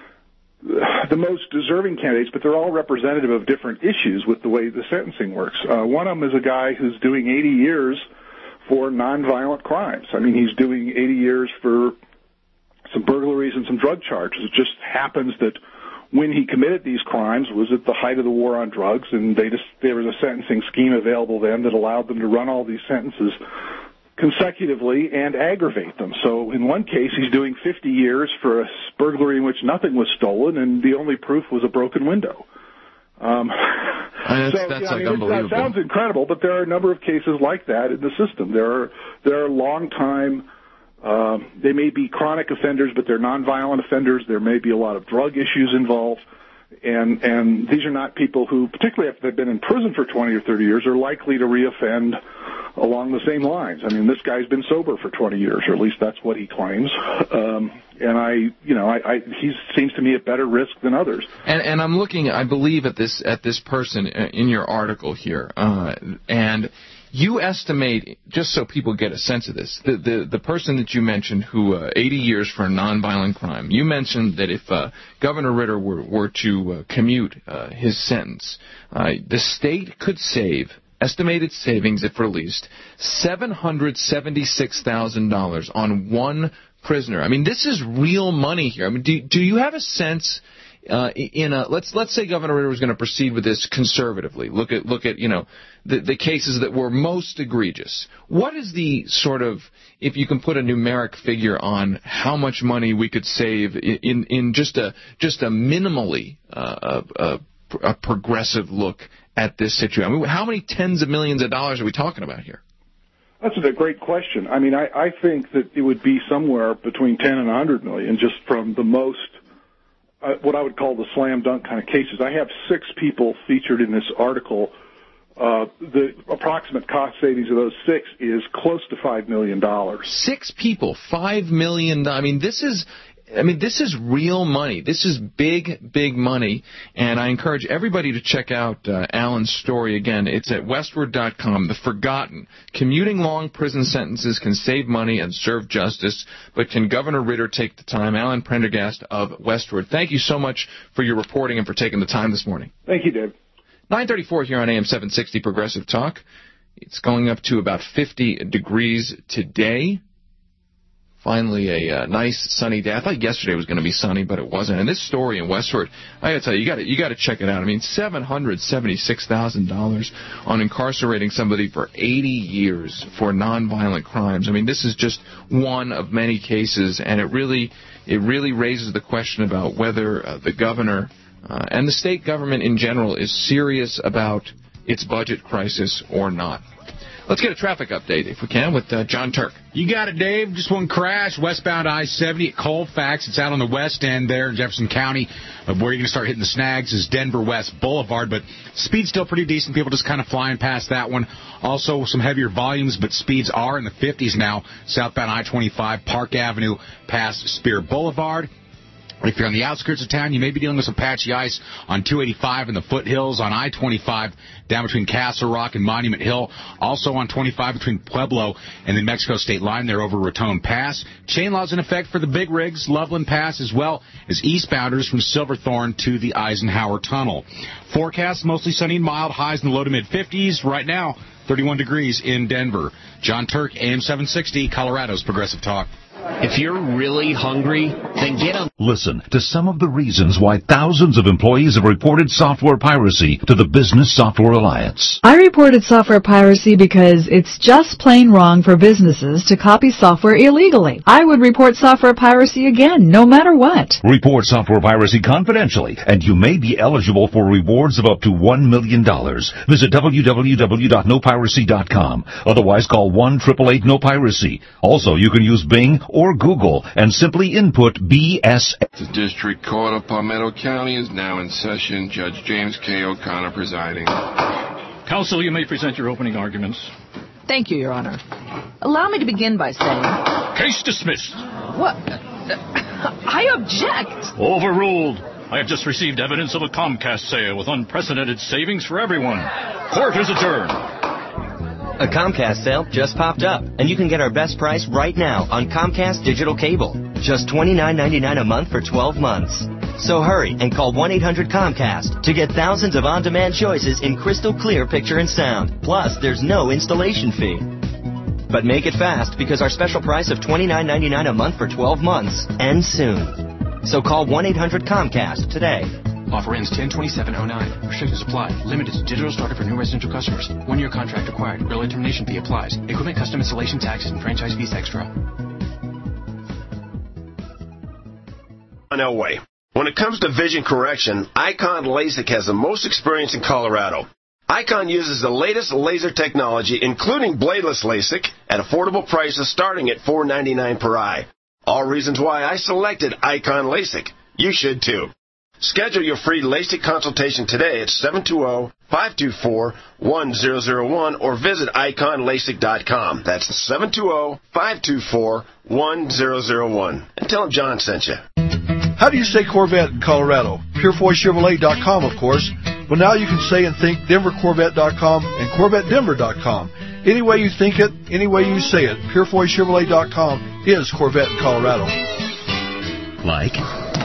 the most deserving candidates, but they're all representative of different issues with the way the sentencing works. Uh, one of them is a guy who's doing eighty years for nonviolent crimes. I mean, he's doing eighty years for some burglaries and some drug charges. It just happens that when he committed these crimes was at the height of the war on drugs, and they just there was a sentencing scheme available then that allowed them to run all these sentences consecutively and aggravate them. So in one case, he's doing fifty years for a burglary in which nothing was stolen, and the only proof was a broken window. Um, that's so, that's yeah, I like mean, unbelievable. That sounds incredible, but there are a number of cases like that in the system. There are there are long time. Um, they may be chronic offenders, but they're nonviolent offenders. There may be a lot of drug issues involved, and and these are not people who, particularly if they've been in prison for twenty or thirty years, are likely to reoffend along the same lines. I mean, this guy's been sober for twenty years, or at least that's what he claims. Um, and I, you know, I, I, he seems to me at better risk than others. And, and I'm looking, I believe, at this at this person in your article here, uh, and. You estimate, just so people get a sense of this, the the, the person that you mentioned who uh, eighty years for a nonviolent crime, you mentioned that if uh, Governor Ritter were, were to uh, commute uh, his sentence, uh, the state could save, estimated savings if released, seven hundred seventy-six thousand dollars on one prisoner. I mean, this is real money here. I mean, do, do you have a sense... Uh, in a, let's let's say Governor Ritter was going to proceed with this conservatively. Look at look at you know the the cases that were most egregious. What is the sort of, if you can put a numeric figure on how much money we could save in in just a just a minimally uh, a, a progressive look at this situation? I mean, how many tens of millions of dollars are we talking about here? That's a great question. I mean, I, I think that it would be somewhere between ten and a hundred million, just from the most. Uh, what I would call the slam dunk kind of cases. I have six people featured in this article. Uh, the approximate cost savings of those six is close to five million dollars. Six people, five million dollars. I mean, this is, I mean, this is real money. This is big, big money. And I encourage everybody to check out uh, Alan's story again. It's at westward dot com. The Forgotten. Commuting long prison sentences can save money and serve justice, but can Governor Ritter take the time? Alan Prendergast of Westward. Thank you so much for your reporting and for taking the time this morning. Thank you, Dave. nine thirty-four here on A M seven sixty Progressive Talk. It's going up to about fifty degrees today. Finally, a uh, nice sunny day. I thought yesterday was going to be sunny, but it wasn't. And this story in Westward, I got to tell you, you got to you got to check it out. I mean, seven hundred seventy-six thousand dollars on incarcerating somebody for eighty years for nonviolent crimes. I mean, this is just one of many cases, and it really it really raises the question about whether uh, the governor uh, and the state government in general is serious about its budget crisis or not. Let's get a traffic update, if we can, with uh, John Turk. You got it, Dave. Just one crash, westbound I seventy at Colfax. It's out on the west end there in Jefferson County. Uh, where you're going to start hitting the snags is Denver West Boulevard, but speed's still pretty decent. People just kind of flying past that one. Also, some heavier volumes, but speeds are in the fifties now. Southbound I twenty-five, Park Avenue past Spear Boulevard. If you're on the outskirts of town, you may be dealing with some patchy ice on two eighty-five in the foothills, on I twenty-five down between Castle Rock and Monument Hill. Also on twenty-five between Pueblo and the Mexico state line there over Raton Pass. Chain laws in effect for the big rigs, Loveland Pass, as well as eastbounders from Silverthorne to the Eisenhower Tunnel. Forecast mostly sunny and mild, highs in the low to mid fifties. Right now, thirty-one degrees in Denver. John Turk, A M seven sixty, Colorado's Progressive Talk. If you're really hungry, then get on. Listen to some of the reasons why thousands of employees have reported software piracy to the Business Software Alliance. I reported software piracy because it's just plain wrong for businesses to copy software illegally. I would report software piracy again, no matter what. Report software piracy confidentially, and you may be eligible for rewards of up to one million dollars. Visit w w w dot no piracy dot com. Otherwise, call one eight eight eight no piracy. Also, you can use Bing or Google and simply input B S. The District Court of Palmetto County is now in session. Judge James K. O'Connor presiding. Counsel, you may present your opening arguments. Thank you, Your Honor. Allow me to begin by saying... Case dismissed. What? I object. Overruled. I have just received evidence of a Comcast sale with unprecedented savings for everyone. Court is adjourned. A Comcast sale just popped up, and you can get our best price right now on Comcast Digital Cable. Just twenty-nine ninety-nine a month for twelve months. So hurry and call one eight hundred Comcast to get thousands of on-demand choices in crystal clear picture and sound. Plus, there's no installation fee. But make it fast, because our special price of twenty-nine ninety-nine a month for twelve months ends soon. So call one eight hundred Comcast today. Offer ends ten twenty-seven oh nine. Restrictions apply. Limited to digital starter for new residential customers. One-year contract required. Early termination fee applies. Equipment, custom installation, taxes, and franchise fees extra. Elway. When it comes to vision correction, Icon LASIK has the most experience in Colorado. Icon uses the latest laser technology, including bladeless LASIK, at affordable prices starting at four ninety-nine per eye. All reasons why I selected Icon LASIK. You should too. Schedule your free LASIK consultation today at seven two zero, five two four, one zero zero one or visit icon lasik dot com. That's seven two zero, five two four, one zero zero one. And tell them John sent you. How do you say Corvette in Colorado? Purefoy Chevrolet dot com, of course. Well, now you can say and think Denver Corvette dot com and Corvette Denver dot com. Any way you think it, any way you say it, Purefoy Chevrolet dot com is Corvette in Colorado. Like...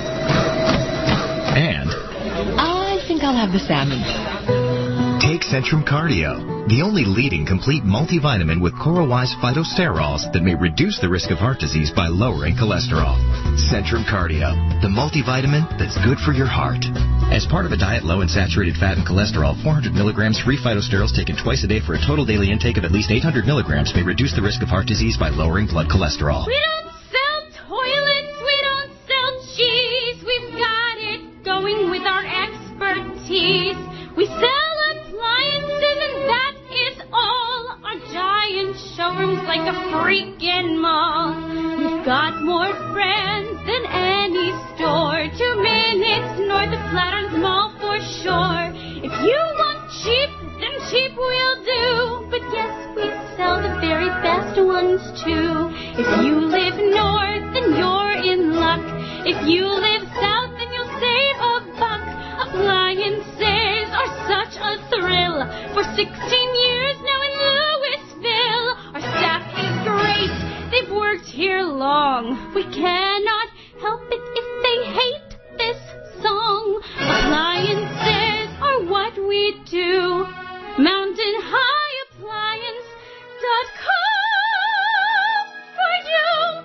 And I think I'll have the salmon. Take Centrum Cardio, the only leading complete multivitamin with CoraWise phytosterols that may reduce the risk of heart disease by lowering cholesterol. Centrum Cardio, the multivitamin that's good for your heart. As part of a diet low in saturated fat and cholesterol, four hundred milligrams free phytosterols taken twice a day for a total daily intake of at least eight hundred milligrams may reduce the risk of heart disease by lowering blood cholesterol. We don't sell toilets, we don't sell cheese, we've got it going with our expertise. We sell appliances and that is all. Our giant showroom's like a freaking mall. We've got more friends than any store. Two minutes north of Flatiron's Mall for sure. If you want cheap, then cheap will do. But yes, we sell the very best ones too. If you live north, then you're in luck. If you live south, then you'll save a buck. Appliances are such a thrill. For sixteen years now in Louisville, our staff is great. They've worked here long. We cannot help it if they hate this song. Appliances are what we do. Mountain High Appliance dot com for you.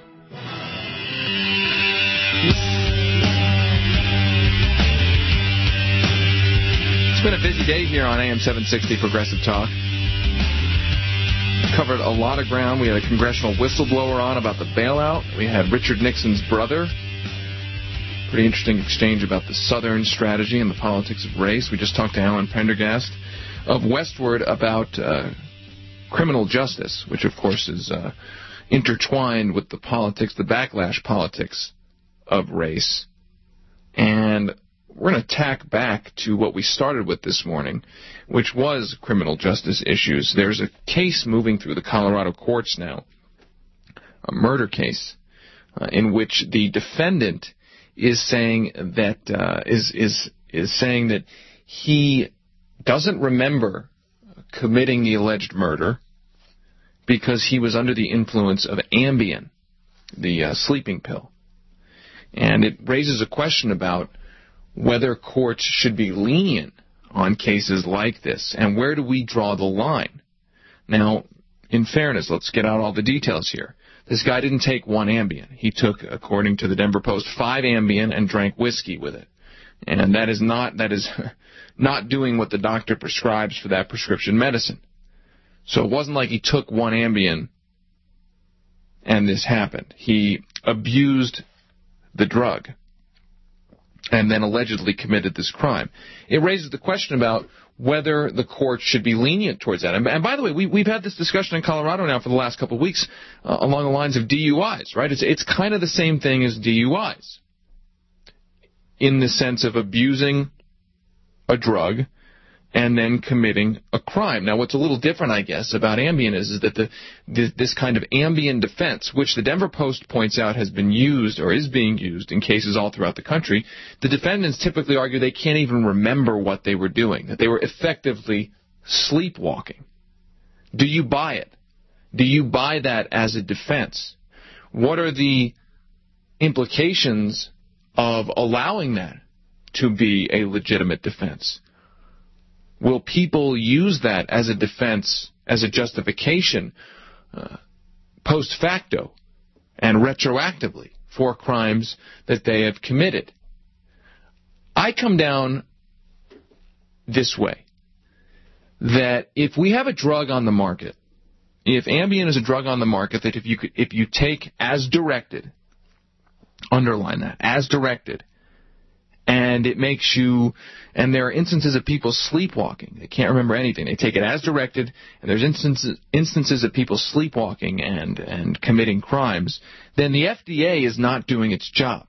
It's been a busy day here on A M seven sixty Progressive Talk. Covered a lot of ground. We had a congressional whistleblower on about the bailout. We had Richard Nixon's brother. Pretty interesting exchange about the Southern strategy and the politics of race. We just talked to Alan Prendergast of Westward about uh, criminal justice, which, of course, is uh, intertwined with the politics, the backlash politics of race. And we're going to tack back to what we started with this morning, which was criminal justice issues. There's a case moving through the Colorado courts now, a murder case, uh, in which the defendant is saying that uh, is is is saying that he doesn't remember committing the alleged murder because he was under the influence of Ambien, the uh, sleeping pill. And it raises a question about whether courts should be lenient on cases like this, and where do we draw the line? Now, in fairness, let's get out all the details here. This guy didn't take one Ambien. He took, according to the Denver Post, five Ambien and drank whiskey with it. And that is not that is not doing what the doctor prescribes for that prescription medicine. So it wasn't like he took one Ambien and this happened. He abused the drug and then allegedly committed this crime. It raises the question about whether the court should be lenient towards that. And, and by the way, we, we've had this discussion in Colorado now for the last couple of weeks uh, along the lines of D U Is, right? It's, it's kind of the same thing as D U Is in the sense of abusing a drug and then committing a crime. Now, what's a little different, I guess, about Ambien is, is that the, the this kind of Ambien defense, which the Denver Post points out has been used or is being used in cases all throughout the country, the defendants typically argue they can't even remember what they were doing, that they were effectively sleepwalking. Do you buy it? Do you buy that as a defense? What are the implications of allowing that to be a legitimate defense? Will people use that as a defense, as a justification, uh, post facto and retroactively for crimes that they have committed? I come down this way, that if we have a drug on the market, if Ambien is a drug on the market that if you could, if you take as directed, underline that, as directed, and it makes you, and there are instances of people sleepwalking. They can't remember anything. They take it as directed, and there's instances instances of people sleepwalking and, and committing crimes. Then the F D A is not doing its job.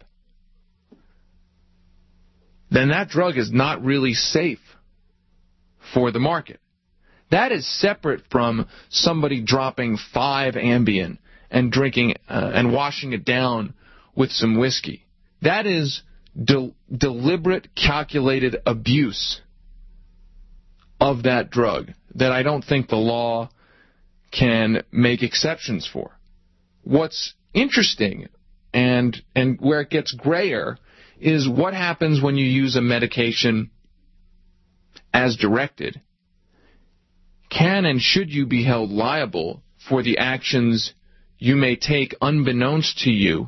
Then that drug is not really safe for the market. That is separate from somebody dropping five Ambien and drinking uh, and washing it down with some whiskey. That is De- deliberate, calculated abuse of that drug that I don't think the law can make exceptions for. What's interesting and and where it gets grayer is what happens when you use a medication as directed. Can and should you be held liable for the actions you may take unbeknownst to you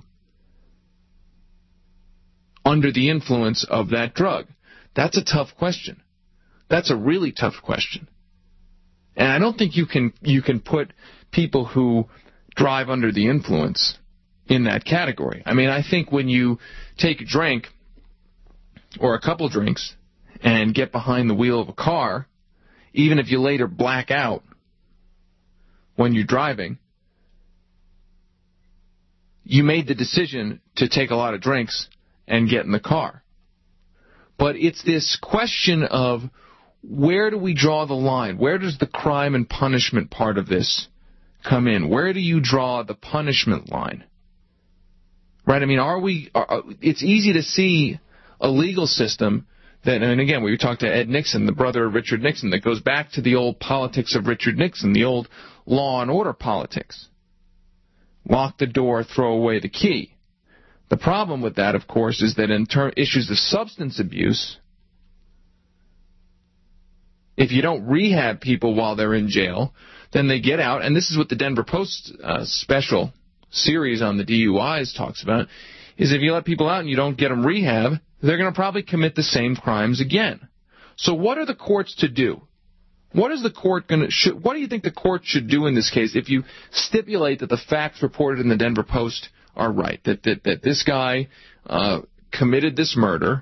under the influence of that drug? That's a tough question. That's a really tough question. And I don't think you can you can put people who drive under the influence in that category. I mean, I think when you take a drink or a couple drinks and get behind the wheel of a car, even if you later black out when you're driving, you made the decision to take a lot of drinks and get in the car. But it's this question of where do we draw the line? Where does the crime and punishment part of this come in? Where do you draw the punishment line? Right? I mean, are we? Are, it's easy to see a legal system that, and again, we talked to Ed Nixon, the brother of Richard Nixon, that goes back to the old politics of Richard Nixon, the old law and order politics. Lock the door, throw away the key. The problem with that, of course, is that in ter- issues of substance abuse, if you don't rehab people while they're in jail, then they get out, and this is what the Denver Post uh, special series on the D U Is talks about, is if you let people out and you don't get them rehab, they're going to probably commit the same crimes again. So what are the courts to do? What is the court going to? Should, what do you think the court should do in this case if you stipulate that the facts reported in the Denver Post are right, that that, that this guy uh, committed this murder,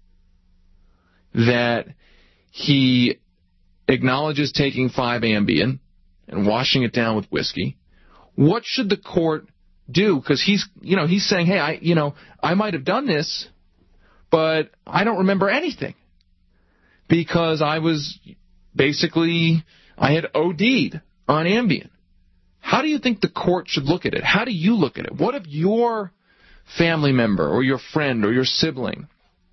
that he acknowledges taking five Ambien and washing it down with whiskey? What should the court do? Because he's, you know, he's saying, hey, I, you know, I might have done this, but I don't remember anything because I was basically, I had O D'd on Ambien. How do you think the court should look at it? How do you look at it? What if your family member or your friend or your sibling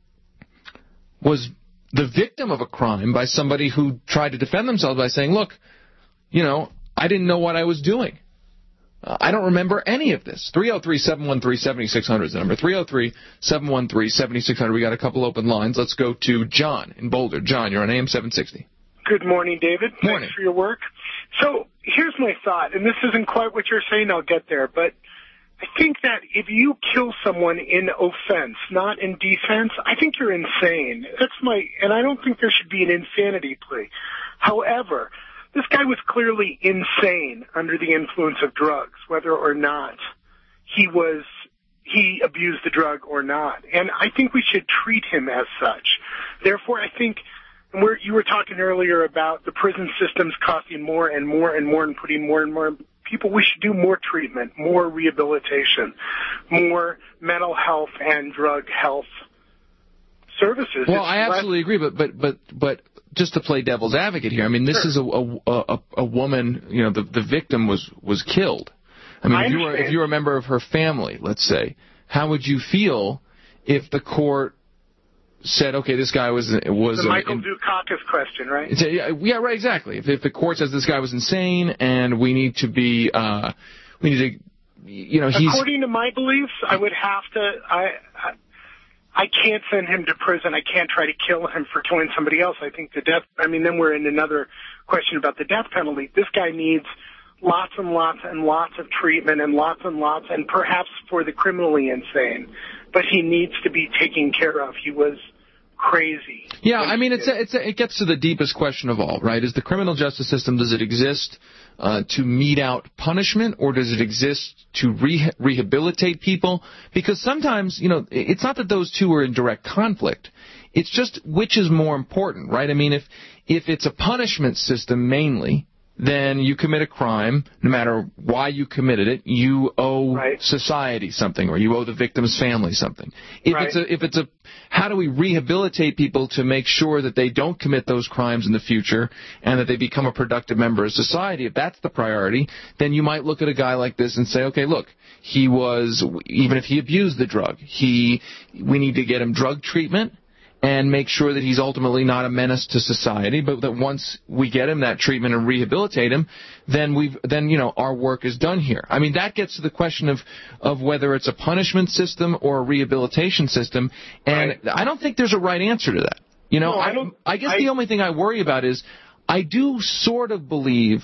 was the victim of a crime by somebody who tried to defend themselves by saying, look, you know, I didn't know what I was doing. Uh, I don't remember any of this. three oh three, seven one three, seven six zero zero is the number. three oh three, seven one three, seven six zero zero. We got a couple open lines. Let's go to John in Boulder. John, you're on A M seven sixty. Good morning, David. Morning. Thanks for your work. So here's my thought, and this isn't quite what you're saying. I'll get there, but I think that if you kill someone in offense, not in defense, I think you're insane. That's my, and I don't think there should be an insanity plea. However, this guy was clearly insane under the influence of drugs, whether or not he was, he abused the drug or not. And I think we should treat him as such. Therefore, I think, and we're, you were talking earlier about the prison systems costing more and more and more and putting more and more people. We should do more treatment, more rehabilitation, more mental health and drug health services. Well, I absolutely agree, but but but but just to play devil's advocate here, I mean, this sure. is a, a a a woman. You know, the the victim was was killed. I mean, I if you were if you were a member of her family, let's say, how would you feel if the court said, okay, this guy was was the a, Michael in, Dukakis question, right? It's a, yeah, yeah, right, exactly. If, if the court says this guy was insane and we need to be, uh, we need to, you know, he's according to my beliefs, I would have to. I, I I can't send him to prison. I can't try to kill him for killing somebody else. I think the death. I mean, then we're in another question about the death penalty. This guy needs lots and lots and lots of treatment and lots and lots, and perhaps for the criminally insane, but he needs to be taken care of. He was crazy. Yeah, I mean, it's a, it's a, it gets to the deepest question of all, right? Is the criminal justice system, does it exist uh, to mete out punishment, or does it exist to re- rehabilitate people? Because sometimes, you know, it's not that those two are in direct conflict. It's just which is more important, right? I mean, if if it's a punishment system mainly, then you commit a crime, no matter why you committed it, you owe right. society something, or you owe the victim's family something. If right. it's a, if it's a, how do we rehabilitate people to make sure that they don't commit those crimes in the future and that they become a productive member of society? If that's the priority, then you might look at a guy like this and say, okay, look, he was, even if he abused the drug, he, we need to get him drug treatment and make sure that he's ultimately not a menace to society, but that once we get him that treatment and rehabilitate him, then we've then you know our work is done here. I mean, that gets to the question of of whether it's a punishment system or a rehabilitation system, and right. I don't think there's a right answer to that. You know, no, I, I, I guess I, the only thing I worry about is I do sort of believe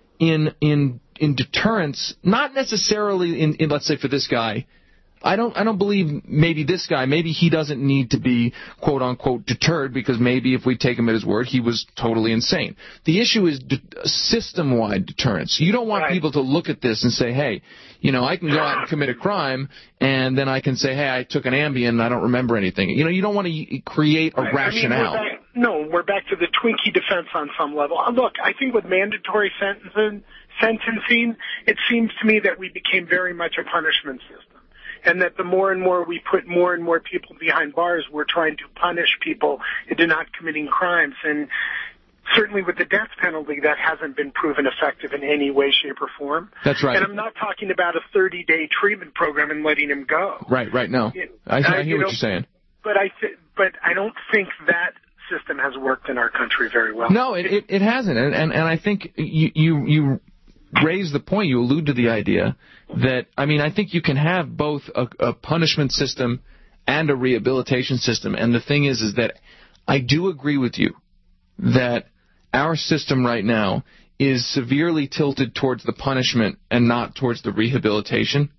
in in in deterrence, not necessarily in, in let's say for this guy. I don't I don't believe maybe this guy, maybe he doesn't need to be, quote, unquote, deterred, because maybe if we take him at his word, he was totally insane. The issue is de- system-wide deterrence. You don't want right. people to look at this and say, hey, you know, I can go out and commit a crime, and then I can say, hey, I took an Ambien and I don't remember anything. You know, you don't want to create a right. rationale. I mean, we're back, no, we're back to the Twinkie defense on some level. Look, I think with mandatory sentencing, sentencing, it seems to me that we became very much a punishment system. And that the more and more we put more and more people behind bars, we're trying to punish people into not committing crimes. And certainly with the death penalty, that hasn't been proven effective in any way, shape, or form. That's right. And I'm not talking about a thirty-day treatment program and letting him go. Right, right, no. I, I hear you what know, you're saying. But I, th- but I don't think that system has worked in our country very well. No, it, it, it hasn't. And, and, and I think you... you, you raise the point, you allude to the idea that, I mean, I think you can have both a, a punishment system and a rehabilitation system. And the thing is, is that I do agree with you that our system right now is severely tilted towards the punishment and not towards the rehabilitation.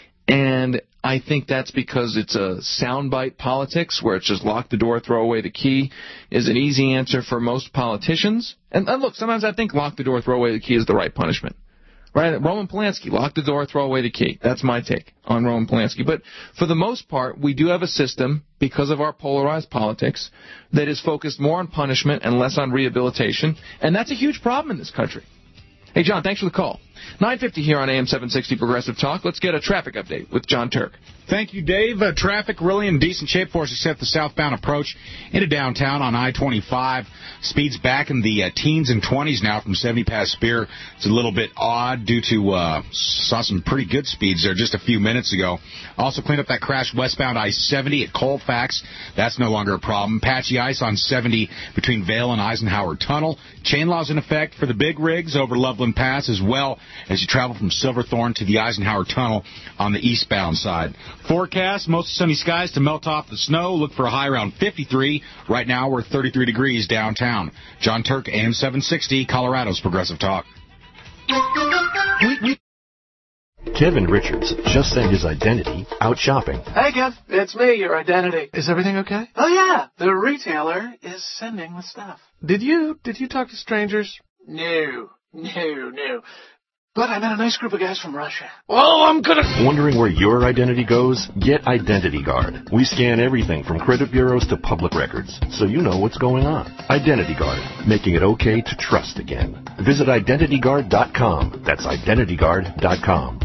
And I think that's because it's a soundbite politics where it's just lock the door, throw away the key is an easy answer for most politicians. And, and look, sometimes I think lock the door, throw away the key is the right punishment. Right? Roman Polanski, lock the door, throw away the key. That's my take on Roman Polanski. But for the most part, we do have a system, because of our polarized politics, that is focused more on punishment and less on rehabilitation. And that's a huge problem in this country. Hey, John, thanks for the call. nine fifty here on A M seven sixty Progressive Talk. Let's get a traffic update with John Turk. Thank you, Dave. Uh, traffic really in decent shape for us, except the southbound approach into downtown on I twenty-five. Speeds back in the uh, teens and twenties now from seventy past Spear. It's a little bit odd due to uh, saw some pretty good speeds there just a few minutes ago. Also cleaned up that crash westbound I seventy at Colfax. That's no longer a problem. Patchy ice on seventy between Vail and Eisenhower Tunnel. Chain laws in effect for the big rigs over Loveland Pass, as well as you travel from Silverthorne to the Eisenhower Tunnel on the eastbound side. Forecast, mostly sunny skies to melt off the snow. Look for a high around fifty-three. Right now we're thirty-three degrees downtown. John Turk, A M seven sixty, Colorado's Progressive Talk. Kevin Richards just sent his identity out shopping. Hey, Kev, it's me, your identity. Is everything okay? Oh, yeah. The retailer is sending the stuff. Did you, did you talk to strangers? No, no, no. But I met a nice group of guys from Russia. Oh, I'm gonna... Wondering where your identity goes? Get Identity Guard. We scan everything from credit bureaus to public records, so you know what's going on. Identity Guard, making it okay to trust again. Visit identity guard dot com. That's identity guard dot com.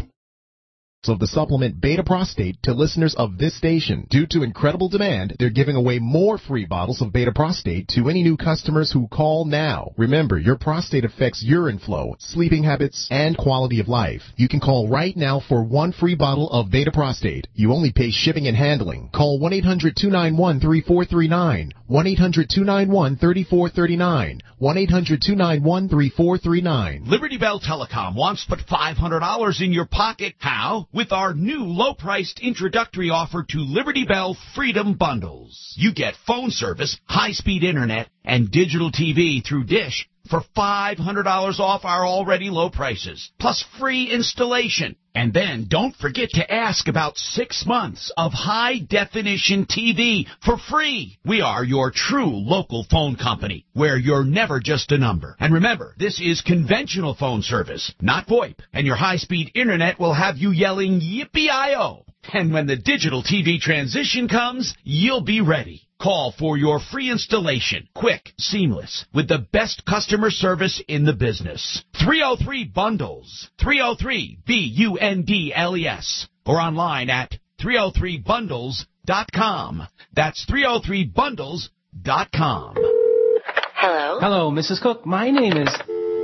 Of the supplement Beta Prostate to listeners of this station. Due to incredible demand, they're giving away more free bottles of Beta Prostate to any new customers who call now. Remember, your prostate affects urine flow, sleeping habits, and quality of life. You can call right now for one free bottle of Beta Prostate. You only pay shipping and handling. Call one eight hundred two nine one three four three nine, one eight hundred two nine one three four three nine, one eight hundred two nine one three four three nine. Liberty Bell Telecom wants to put five hundred dollars in your pocket. How? With our new low-priced introductory offer to Liberty Bell Freedom Bundles. You get phone service, high-speed internet, and digital T V through Dish for five hundred dollars off our already low prices, plus free installation. And then don't forget to ask about six months of high-definition T V for free. We are your true local phone company, where you're never just a number. And remember, this is conventional phone service, not VoIP. And your high-speed internet will have you yelling yippee-I-O. And when the digital T V transition comes, you'll be ready. Call for your free installation, quick, seamless, with the best customer service in the business. three oh three bundles, three oh three B U N D L E S, or online at three oh three bundles dot com. That's three oh three bundles dot com. Hello? Hello, Missus Cook. My name is...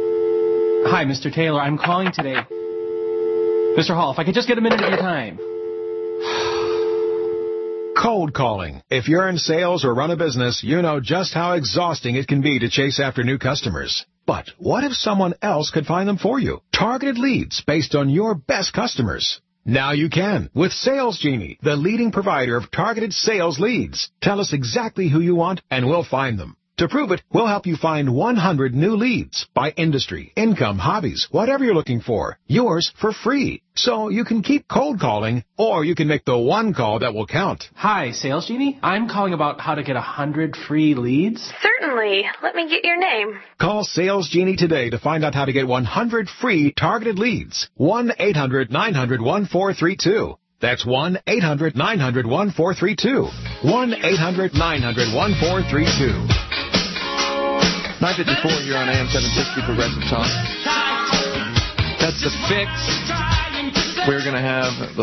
Hi, Mister Taylor. I'm calling today. Mister Hall, if I could just get a minute of your time. Cold calling. If you're in sales or run a business, you know just how exhausting it can be to chase after new customers. But what if someone else could find them for you? Targeted leads based on your best customers. Now you can with Sales Genie, the leading provider of targeted sales leads. Tell us exactly who you want and we'll find them. To prove it, we'll help you find one hundred new leads by industry, income, hobbies, whatever you're looking for. Yours for free. So you can keep cold calling, or you can make the one call that will count. Hi, Sales Genie. I'm calling about how to get one hundred free leads. Certainly. Let me get your name. Call Sales Genie today to find out how to get one hundred free targeted leads. one eight hundred nine hundred one four three two. That's one eight hundred nine hundred one four three two. one eight hundred nine hundred one four three two. nine fifty-four here on A M seven sixty Progressive Talk. That's the Fix. We're going to have the,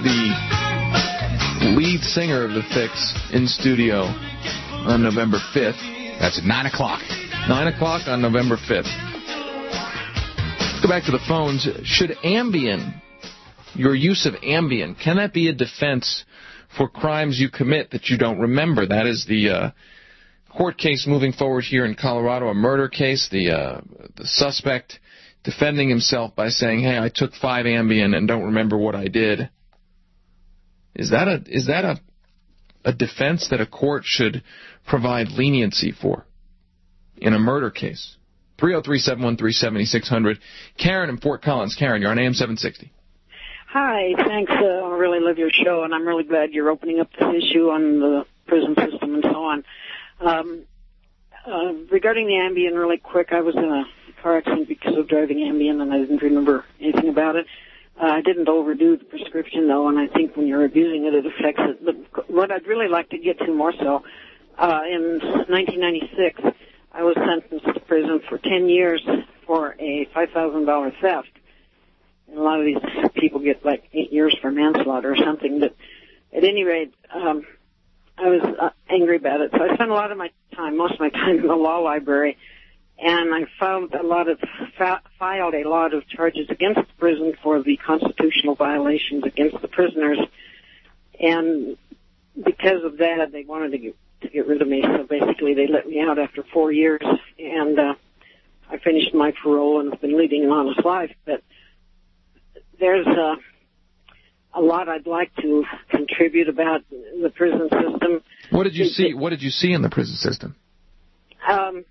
the lead singer of the Fix in studio on November fifth. That's at nine o'clock. nine o'clock on November fifth. Let's go back to the phones. Should Ambien, your use of Ambien, can that be a defense for crimes you commit that you don't remember? That is the... Uh, court case moving forward here in Colorado, a murder case. The uh, the suspect defending himself by saying, "Hey, I took five Ambien and don't remember what I did." Is that a is that a a defense that a court should provide leniency for in a murder case? three oh three, seven one three, seven six zero zero. Karen in Fort Collins. Karen, you're on A M seven sixty. Hi, thanks. Uh, I really love your show, and I'm really glad you're opening up this issue on the prison system and so on. Um, uh, regarding the Ambien, really quick, I was in a car accident because of driving Ambien, and I didn't remember anything about it. Uh, I didn't overdo the prescription, though, and I think when you're abusing it, it affects it. But what I'd really like to get to more so, uh, in nineteen ninety-six, I was sentenced to prison for ten years for a five thousand dollars theft. And a lot of these people get like eight years for manslaughter or something. But at any rate, um, I was uh, angry about it. So I spent a lot of my time, most of my time in the law library, and I filed a lot of fa- filed a lot of charges against the prison for the constitutional violations against the prisoners. And because of that, they wanted to get, to get rid of me. So basically, they let me out after four years, and uh, I finished my parole and have been leading an honest life. But there's uh, a lot I'd like to contribute about the prison system. What did you see? What did you see in the prison system? Um,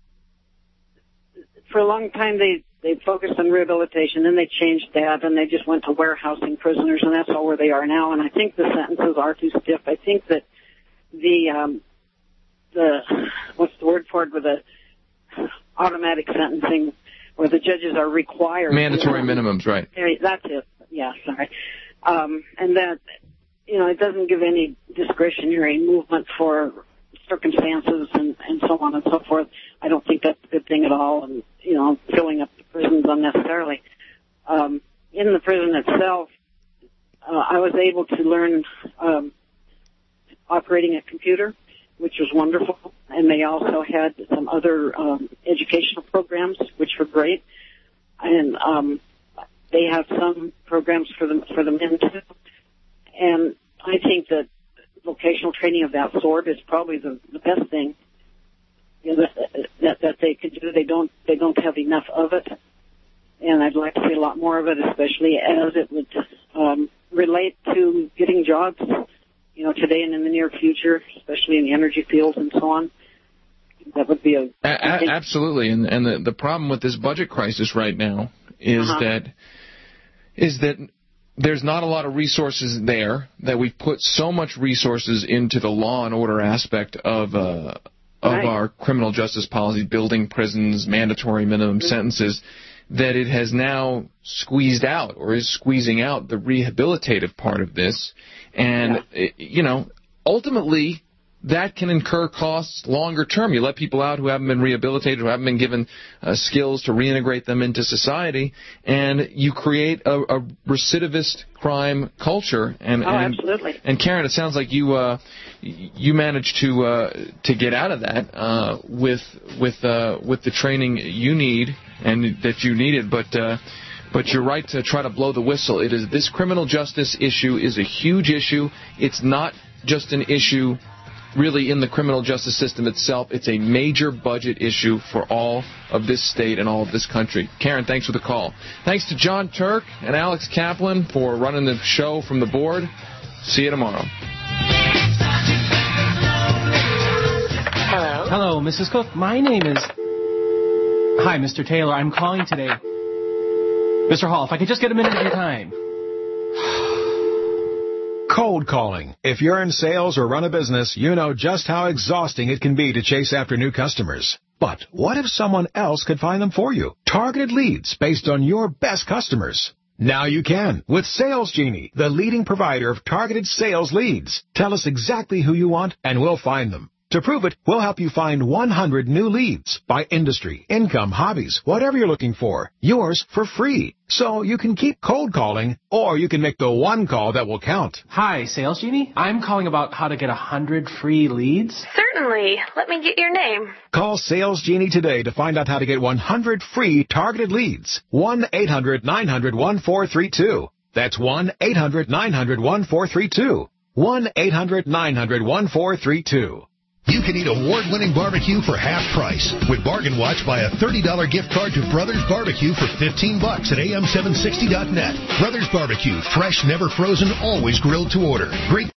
for a long time, they they focused on rehabilitation, then they changed that, and they just went to warehousing prisoners, and that's all where they are now. And I think the sentences are too stiff. I think that the um, the what's the word for it, with the automatic sentencing, where the judges are required mandatory you know, minimums, right? That's it. Yeah, sorry. Um, and that you know it doesn't give any discretionary movement for circumstances and, and so on and so forth. I don't think that's a good thing at all, and you know, filling up the prisons unnecessarily. Um, in the prison itself, uh, I was able to learn um, operating a computer, which was wonderful, and they also had some other um, educational programs, which were great, and um, they have some programs for the for the men too. And I think that vocational training of that sort is probably the, the best thing you know, that, that that they could do. They don't they don't have enough of it, and I'd like to see a lot more of it, especially as it would um, relate to getting jobs, you know, today and in the near future, especially in the energy field and so on. That would be a, a, a absolutely, and and the the problem with this budget crisis right now is uh-huh. that is that. There's not a lot of resources there, that we've put so much resources into the law and order aspect of uh, of right. our criminal justice policy, building prisons, mandatory minimum mm-hmm. sentences, that it has now squeezed out or is squeezing out the rehabilitative part of this. And, yeah. it, you know, ultimately, that can incur costs longer term. You let people out who haven't been rehabilitated, who haven't been given uh, skills to reintegrate them into society, and you create a, a recidivist crime culture. And, oh, and, absolutely. And Karen, it sounds like you uh, you managed to uh, to get out of that uh, with with uh, with the training you need and that you needed, but. Uh, But you're right to try to blow the whistle. It is this criminal justice issue is a huge issue. It's not just an issue really in the criminal justice system itself. It's a major budget issue for all of this state and all of this country. Karen, thanks for the call. Thanks to John Turk and Alex Kaplan for running the show from the board. See you tomorrow. Hello. Hello, Missus Cook. My name is... Hi, Mister Taylor. I'm calling today... Mister Hall, if I could just get a minute of your time. Cold calling. If you're in sales or run a business, you know just how exhausting it can be to chase after new customers. But what if someone else could find them for you? Targeted leads based on your best customers. Now you can with Sales Genie, the leading provider of targeted sales leads. Tell us exactly who you want and we'll find them. To prove it, we'll help you find one hundred new leads by industry, income, hobbies, whatever you're looking for. Yours for free. So you can keep cold calling, or you can make the one call that will count. Hi, Sales Genie. I'm calling about how to get one hundred free leads. Certainly. Let me get your name. Call Sales Genie today to find out how to get one hundred free targeted leads. one eight hundred nine hundred one four three two. That's one eight hundred nine hundred one four three two. one eight hundred nine hundred one four three two. You can eat award-winning barbecue for half price with Bargain Watch. Buy a thirty dollars gift card to Brothers Barbecue for fifteen bucks at A M seven sixty dot net. Brothers Barbecue, fresh, never frozen, always grilled to order. Great